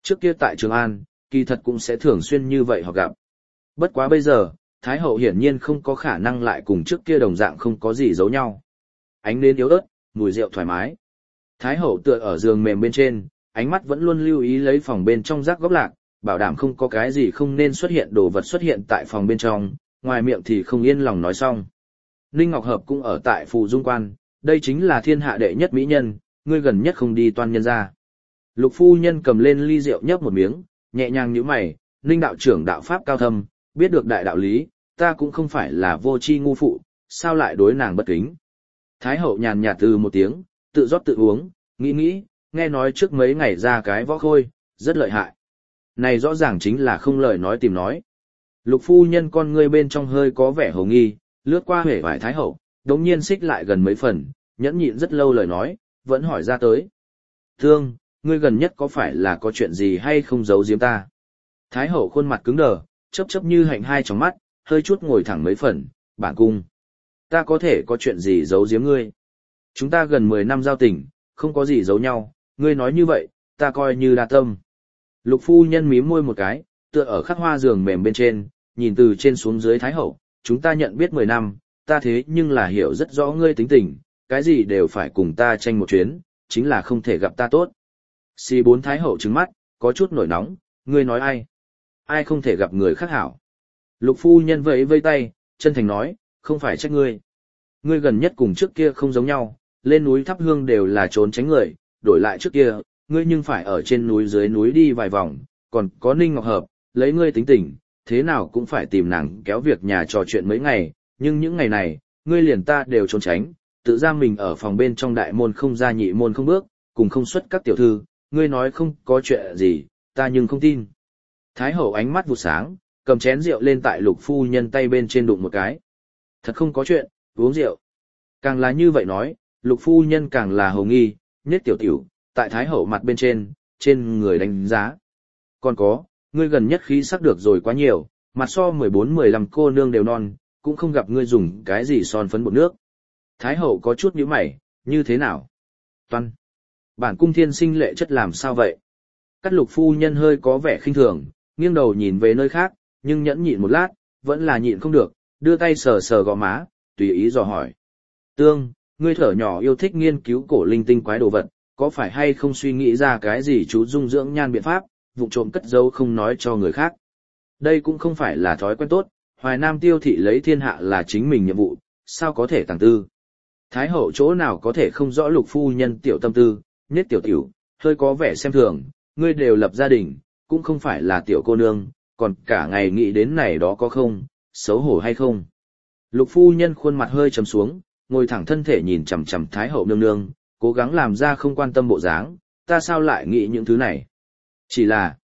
Trước kia tại Trường An, kỳ thật cũng sẽ thường xuyên như vậy họ gặp. Bất quá bây giờ, Thái hậu hiển nhiên không có khả năng lại cùng trước kia đồng dạng không có gì giấu nhau. Ánh nến yếu ớt, mùi rượu thoải mái. Thái hậu tựa ở giường mềm bên trên, ánh mắt vẫn luôn lưu ý lấy phòng bên trong rác góc lạc, bảo đảm không có cái gì không nên xuất hiện đồ vật xuất hiện tại phòng bên trong, ngoài miệng thì không yên lòng nói xong. Ninh Ngọc Hợp cũng ở tại Phù Dung Quan, đây chính là thiên hạ đệ nhất mỹ nhân, ngươi gần nhất không đi toan nhân ra. Lục phu nhân cầm lên ly rượu nhấp một miếng, nhẹ nhàng nhíu mày, Ninh đạo trưởng đạo pháp cao thâm, biết được đại đạo lý, ta cũng không phải là vô tri ngu phụ, sao lại đối nàng bất kính. Thái hậu nhàn nhạt từ một tiếng, tự rót tự uống, nghĩ, nghe nói trước mấy ngày ra cái võ khôi, rất lợi hại. Này rõ ràng chính là không lời nói tìm nói. Lục phu nhân con ngươi bên trong hơi có vẻ hồ nghi, lướt qua huệ vải Thái hậu, đống nhiên xích lại gần mấy phần, nhẫn nhịn rất lâu lời nói, vẫn hỏi ra tới. Thương, ngươi gần nhất có phải là có chuyện gì hay không giấu giếm ta? Thái hậu khuôn mặt cứng đờ, chớp như hạnh hai tròng mắt, hơi chút ngồi thẳng mấy phần, bản cung. Ta có thể có chuyện gì giấu giếm ngươi? Chúng ta gần 10 năm giao tình, không có gì giấu nhau, ngươi nói như vậy, ta coi như đa tâm. Lục phu nhân mím môi một cái, tựa ở khắc hoa giường mềm bên trên, nhìn từ trên xuống dưới Thái hậu, chúng ta nhận biết 10 năm, ta thế nhưng là hiểu rất rõ ngươi tính tình, cái gì đều phải cùng ta tranh một chuyến, chính là không thể gặp ta tốt. Xì bốn Thái hậu trừng mắt, có chút nổi nóng, ngươi nói ai? Ai không thể gặp người khác hảo? Lục phu nhân vẫy vây tay, chân thành nói, không phải trách ngươi. Ngươi gần nhất cùng trước kia không giống nhau, lên núi thắp hương đều là trốn tránh người, đổi lại trước kia, ngươi nhưng phải ở trên núi dưới núi đi vài vòng, còn có Ninh Ngọc Hợp, lấy ngươi tính tình, thế nào cũng phải tìm nàng kéo việc nhà trò chuyện mấy ngày, nhưng những ngày này, ngươi liền ta đều trốn tránh, tự ra mình ở phòng bên trong đại môn không ra nhị môn không bước, cùng không xuất các tiểu thư, ngươi nói không có chuyện gì, ta nhưng không tin. Thái hậu ánh mắt vụt sáng, cầm chén rượu lên tại lục phu nhân tay bên trên đụng một cái. Thật không có chuyện, uống rượu. Càng là như vậy nói, lục phu nhân càng là hồng nghi, nhất tiểu tiểu, tại thái hậu mặt bên trên người đánh giá. Còn có, ngươi gần nhất khí sắc được rồi quá nhiều, mặt so 14-15 cô nương đều non, cũng không gặp ngươi dùng cái gì son phấn bột nước. Thái hậu có chút nhíu mày, như thế nào? Toan. Bản cung thiên sinh lệ chất làm sao vậy? Cát lục phu nhân hơi có vẻ khinh thường, nghiêng đầu nhìn về nơi khác, nhưng nhẫn nhịn một lát, vẫn là nhịn không được, đưa tay sờ sờ gò má, tùy ý dò hỏi. Tương, ngươi thở nhỏ yêu thích nghiên cứu cổ linh tinh quái đồ vật, có phải hay không suy nghĩ ra cái gì chú dung dưỡng nhan biện pháp, vụng trộm cất giấu không nói cho người khác? Đây cũng không phải là thói quen tốt, Hoài Nam tiêu thị lấy thiên hạ là chính mình nhiệm vụ, sao có thể tàng tư? Thái hậu chỗ nào có thể không rõ lục phu nhân tiểu tâm tư, nết tiểu tiểu, hơi có vẻ xem thường, ngươi đều lập gia đình, cũng không phải là tiểu cô nương, còn cả ngày nghĩ đến này đó có không, xấu hổ hay không. Lục phu nhân khuôn mặt hơi trầm xuống, ngồi thẳng thân thể nhìn chằm chằm Thái hậu nương nương, cố gắng làm ra không quan tâm bộ dáng, ta sao lại nghĩ những thứ này. Chỉ là,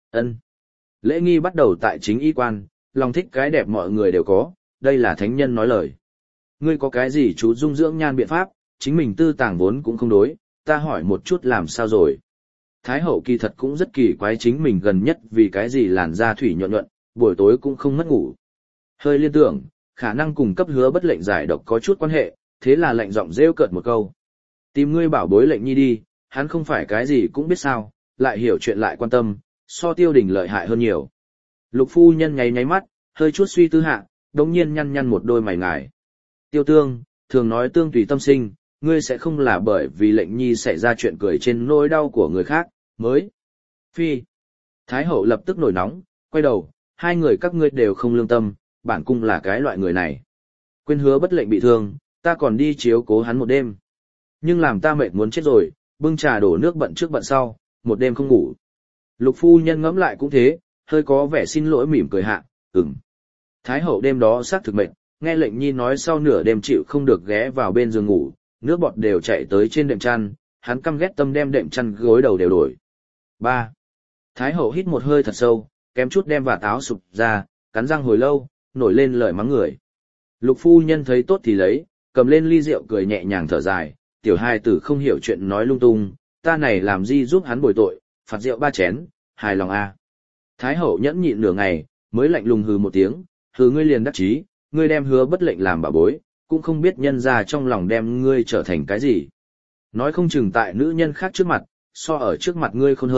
lễ nghi bắt đầu tại chính y quan, lòng thích cái đẹp mọi người đều có, đây là thánh nhân nói lời. Ngươi có cái gì chú dung dưỡng nhan biện pháp, chính mình tư tàng vốn cũng không đối, ta hỏi một chút làm sao rồi. Thái hậu kỳ thật cũng rất kỳ quái chính mình gần nhất vì cái gì làn da thủy nhuận nhuận, buổi tối cũng không mất ngủ. Hơi liên tưởng, khả năng cùng cấp hứa bất lệnh giải độc có chút quan hệ, thế là lệnh giọng rêu cợt một câu. Tìm ngươi bảo bối lệnh nhi đi, hắn không phải cái gì cũng biết sao, lại hiểu chuyện lại quan tâm, so Tiêu Đình lợi hại hơn nhiều. Lục phu nhân nháy nháy mắt, hơi chút suy tư hạ, đống nhiên nhăn nhăn một đôi mày ngài. Tiêu Tương, thường nói tương tùy tâm sinh, ngươi sẽ không là bởi vì lệnh nhi xảy ra chuyện cười trên nỗi đau của người khác, mới. Phi. Thái hậu lập tức nổi nóng, quay đầu, hai người các ngươi đều không lương tâm, bản cung là cái loại người này. Quên hứa bất lệnh bị thương, ta còn đi chiếu cố hắn một đêm. Nhưng làm ta mệt muốn chết rồi, bưng trà đổ nước bận trước bận sau, một đêm không ngủ. Lục phu nhân ngẫm lại cũng thế, hơi có vẻ xin lỗi mỉm cười hạ, Thái hậu đêm đó xác thực mệt, nghe lệnh nhi nói sau nửa đêm chịu không được ghé vào bên giường ngủ, nước bọt đều chạy tới trên đệm chăn, hắn căm ghét tâm đem đệm chăn gối đầu đều đổi. 3. Thái hậu hít một hơi thật sâu, kém chút đem vạt áo sụp ra, cắn răng hồi lâu, nổi lên lời mắng người. Lục phu nhân thấy tốt thì lấy, cầm lên ly rượu cười nhẹ nhàng thở dài, tiểu hài tử không hiểu chuyện nói lung tung, ta này làm gì giúp hắn bồi tội, phạt rượu 3 chén, hài lòng a. Thái hậu nhẫn nhịn nửa ngày, mới lạnh lùng hừ một tiếng, hừ ngươi liền đắc chí, ngươi đem hứa bất lệnh làm bà bối, cũng không biết nhân ra trong lòng đem ngươi trở thành cái gì. Nói không chừng tại nữ nhân khác trước mặt, so ở trước mặt ngươi khôn hơn,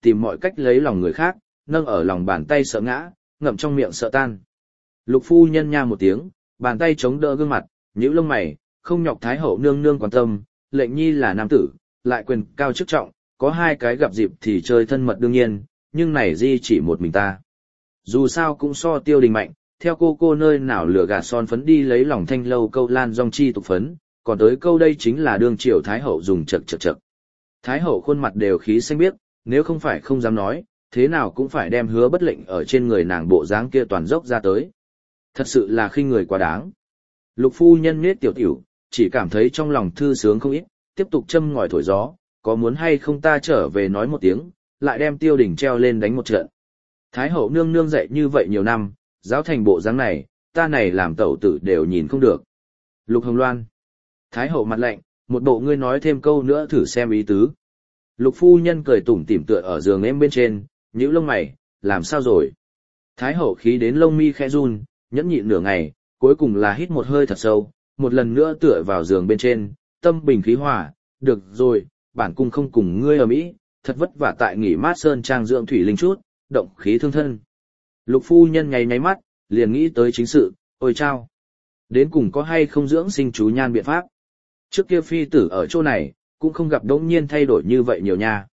tìm mọi cách lấy lòng người khác, nâng ở lòng bàn tay sợ ngã, ngậm trong miệng sợ tan. Lục phu nhân nha một tiếng, bàn tay chống đỡ gương mặt, nhíu lông mày, không nhọc thái hậu nương nương quan tâm, lệnh nhi là nam tử, lại quyền cao chức trọng, có hai cái gặp dịp thì chơi thân mật đương nhiên, nhưng này di chỉ một mình ta. Dù sao cũng so Tiêu Đình mạnh, theo cô nơi nào lừa gạt son phấn đi lấy lòng Thanh Lâu câu lan dong chi tục phấn, còn tới câu đây chính là đương triều thái hậu dùng chật chật chật. Thái hậu khuôn mặt đều khí xanh biếc, nếu không phải không dám nói, thế nào cũng phải đem hứa bất lệnh ở trên người nàng bộ dáng kia toàn dốc ra tới. Thật sự là khinh người quá đáng. Lục phu nhân nết tiểu tiểu, chỉ cảm thấy trong lòng thư sướng không ít, tiếp tục châm ngòi thổi gió, có muốn hay không ta trở về nói một tiếng, lại đem Tiêu Đình treo lên đánh một trận. Thái hậu nương nương dạy như vậy nhiều năm, giáo thành bộ dáng này, ta này làm tẩu tử đều nhìn không được. Lục Hồng Loan. Thái hậu mặt lạnh, một bộ ngươi nói thêm câu nữa thử xem ý tứ. Lục phu nhân cười tủm tỉm tựa ở giường em bên trên, nhíu lông mày, làm sao rồi? Thái hậu khí đến lông mi khẽ run, nhẫn nhịn nửa ngày, cuối cùng là hít một hơi thật sâu, một lần nữa tựa vào giường bên trên, tâm bình khí hòa, được rồi, bản cung không cùng ngươi ở mỹ, thật vất vả tại nghỉ mát sơn trang dưỡng thủy linh chút, động khí thương thân. Lục phu nhân nháy mắt, liền nghĩ tới chính sự, ôi chao. Đến cùng có hay không dưỡng sinh chú nhan biện pháp. Trước kia phi tử ở chỗ này, cũng không gặp đống nhiên thay đổi như vậy nhiều nha.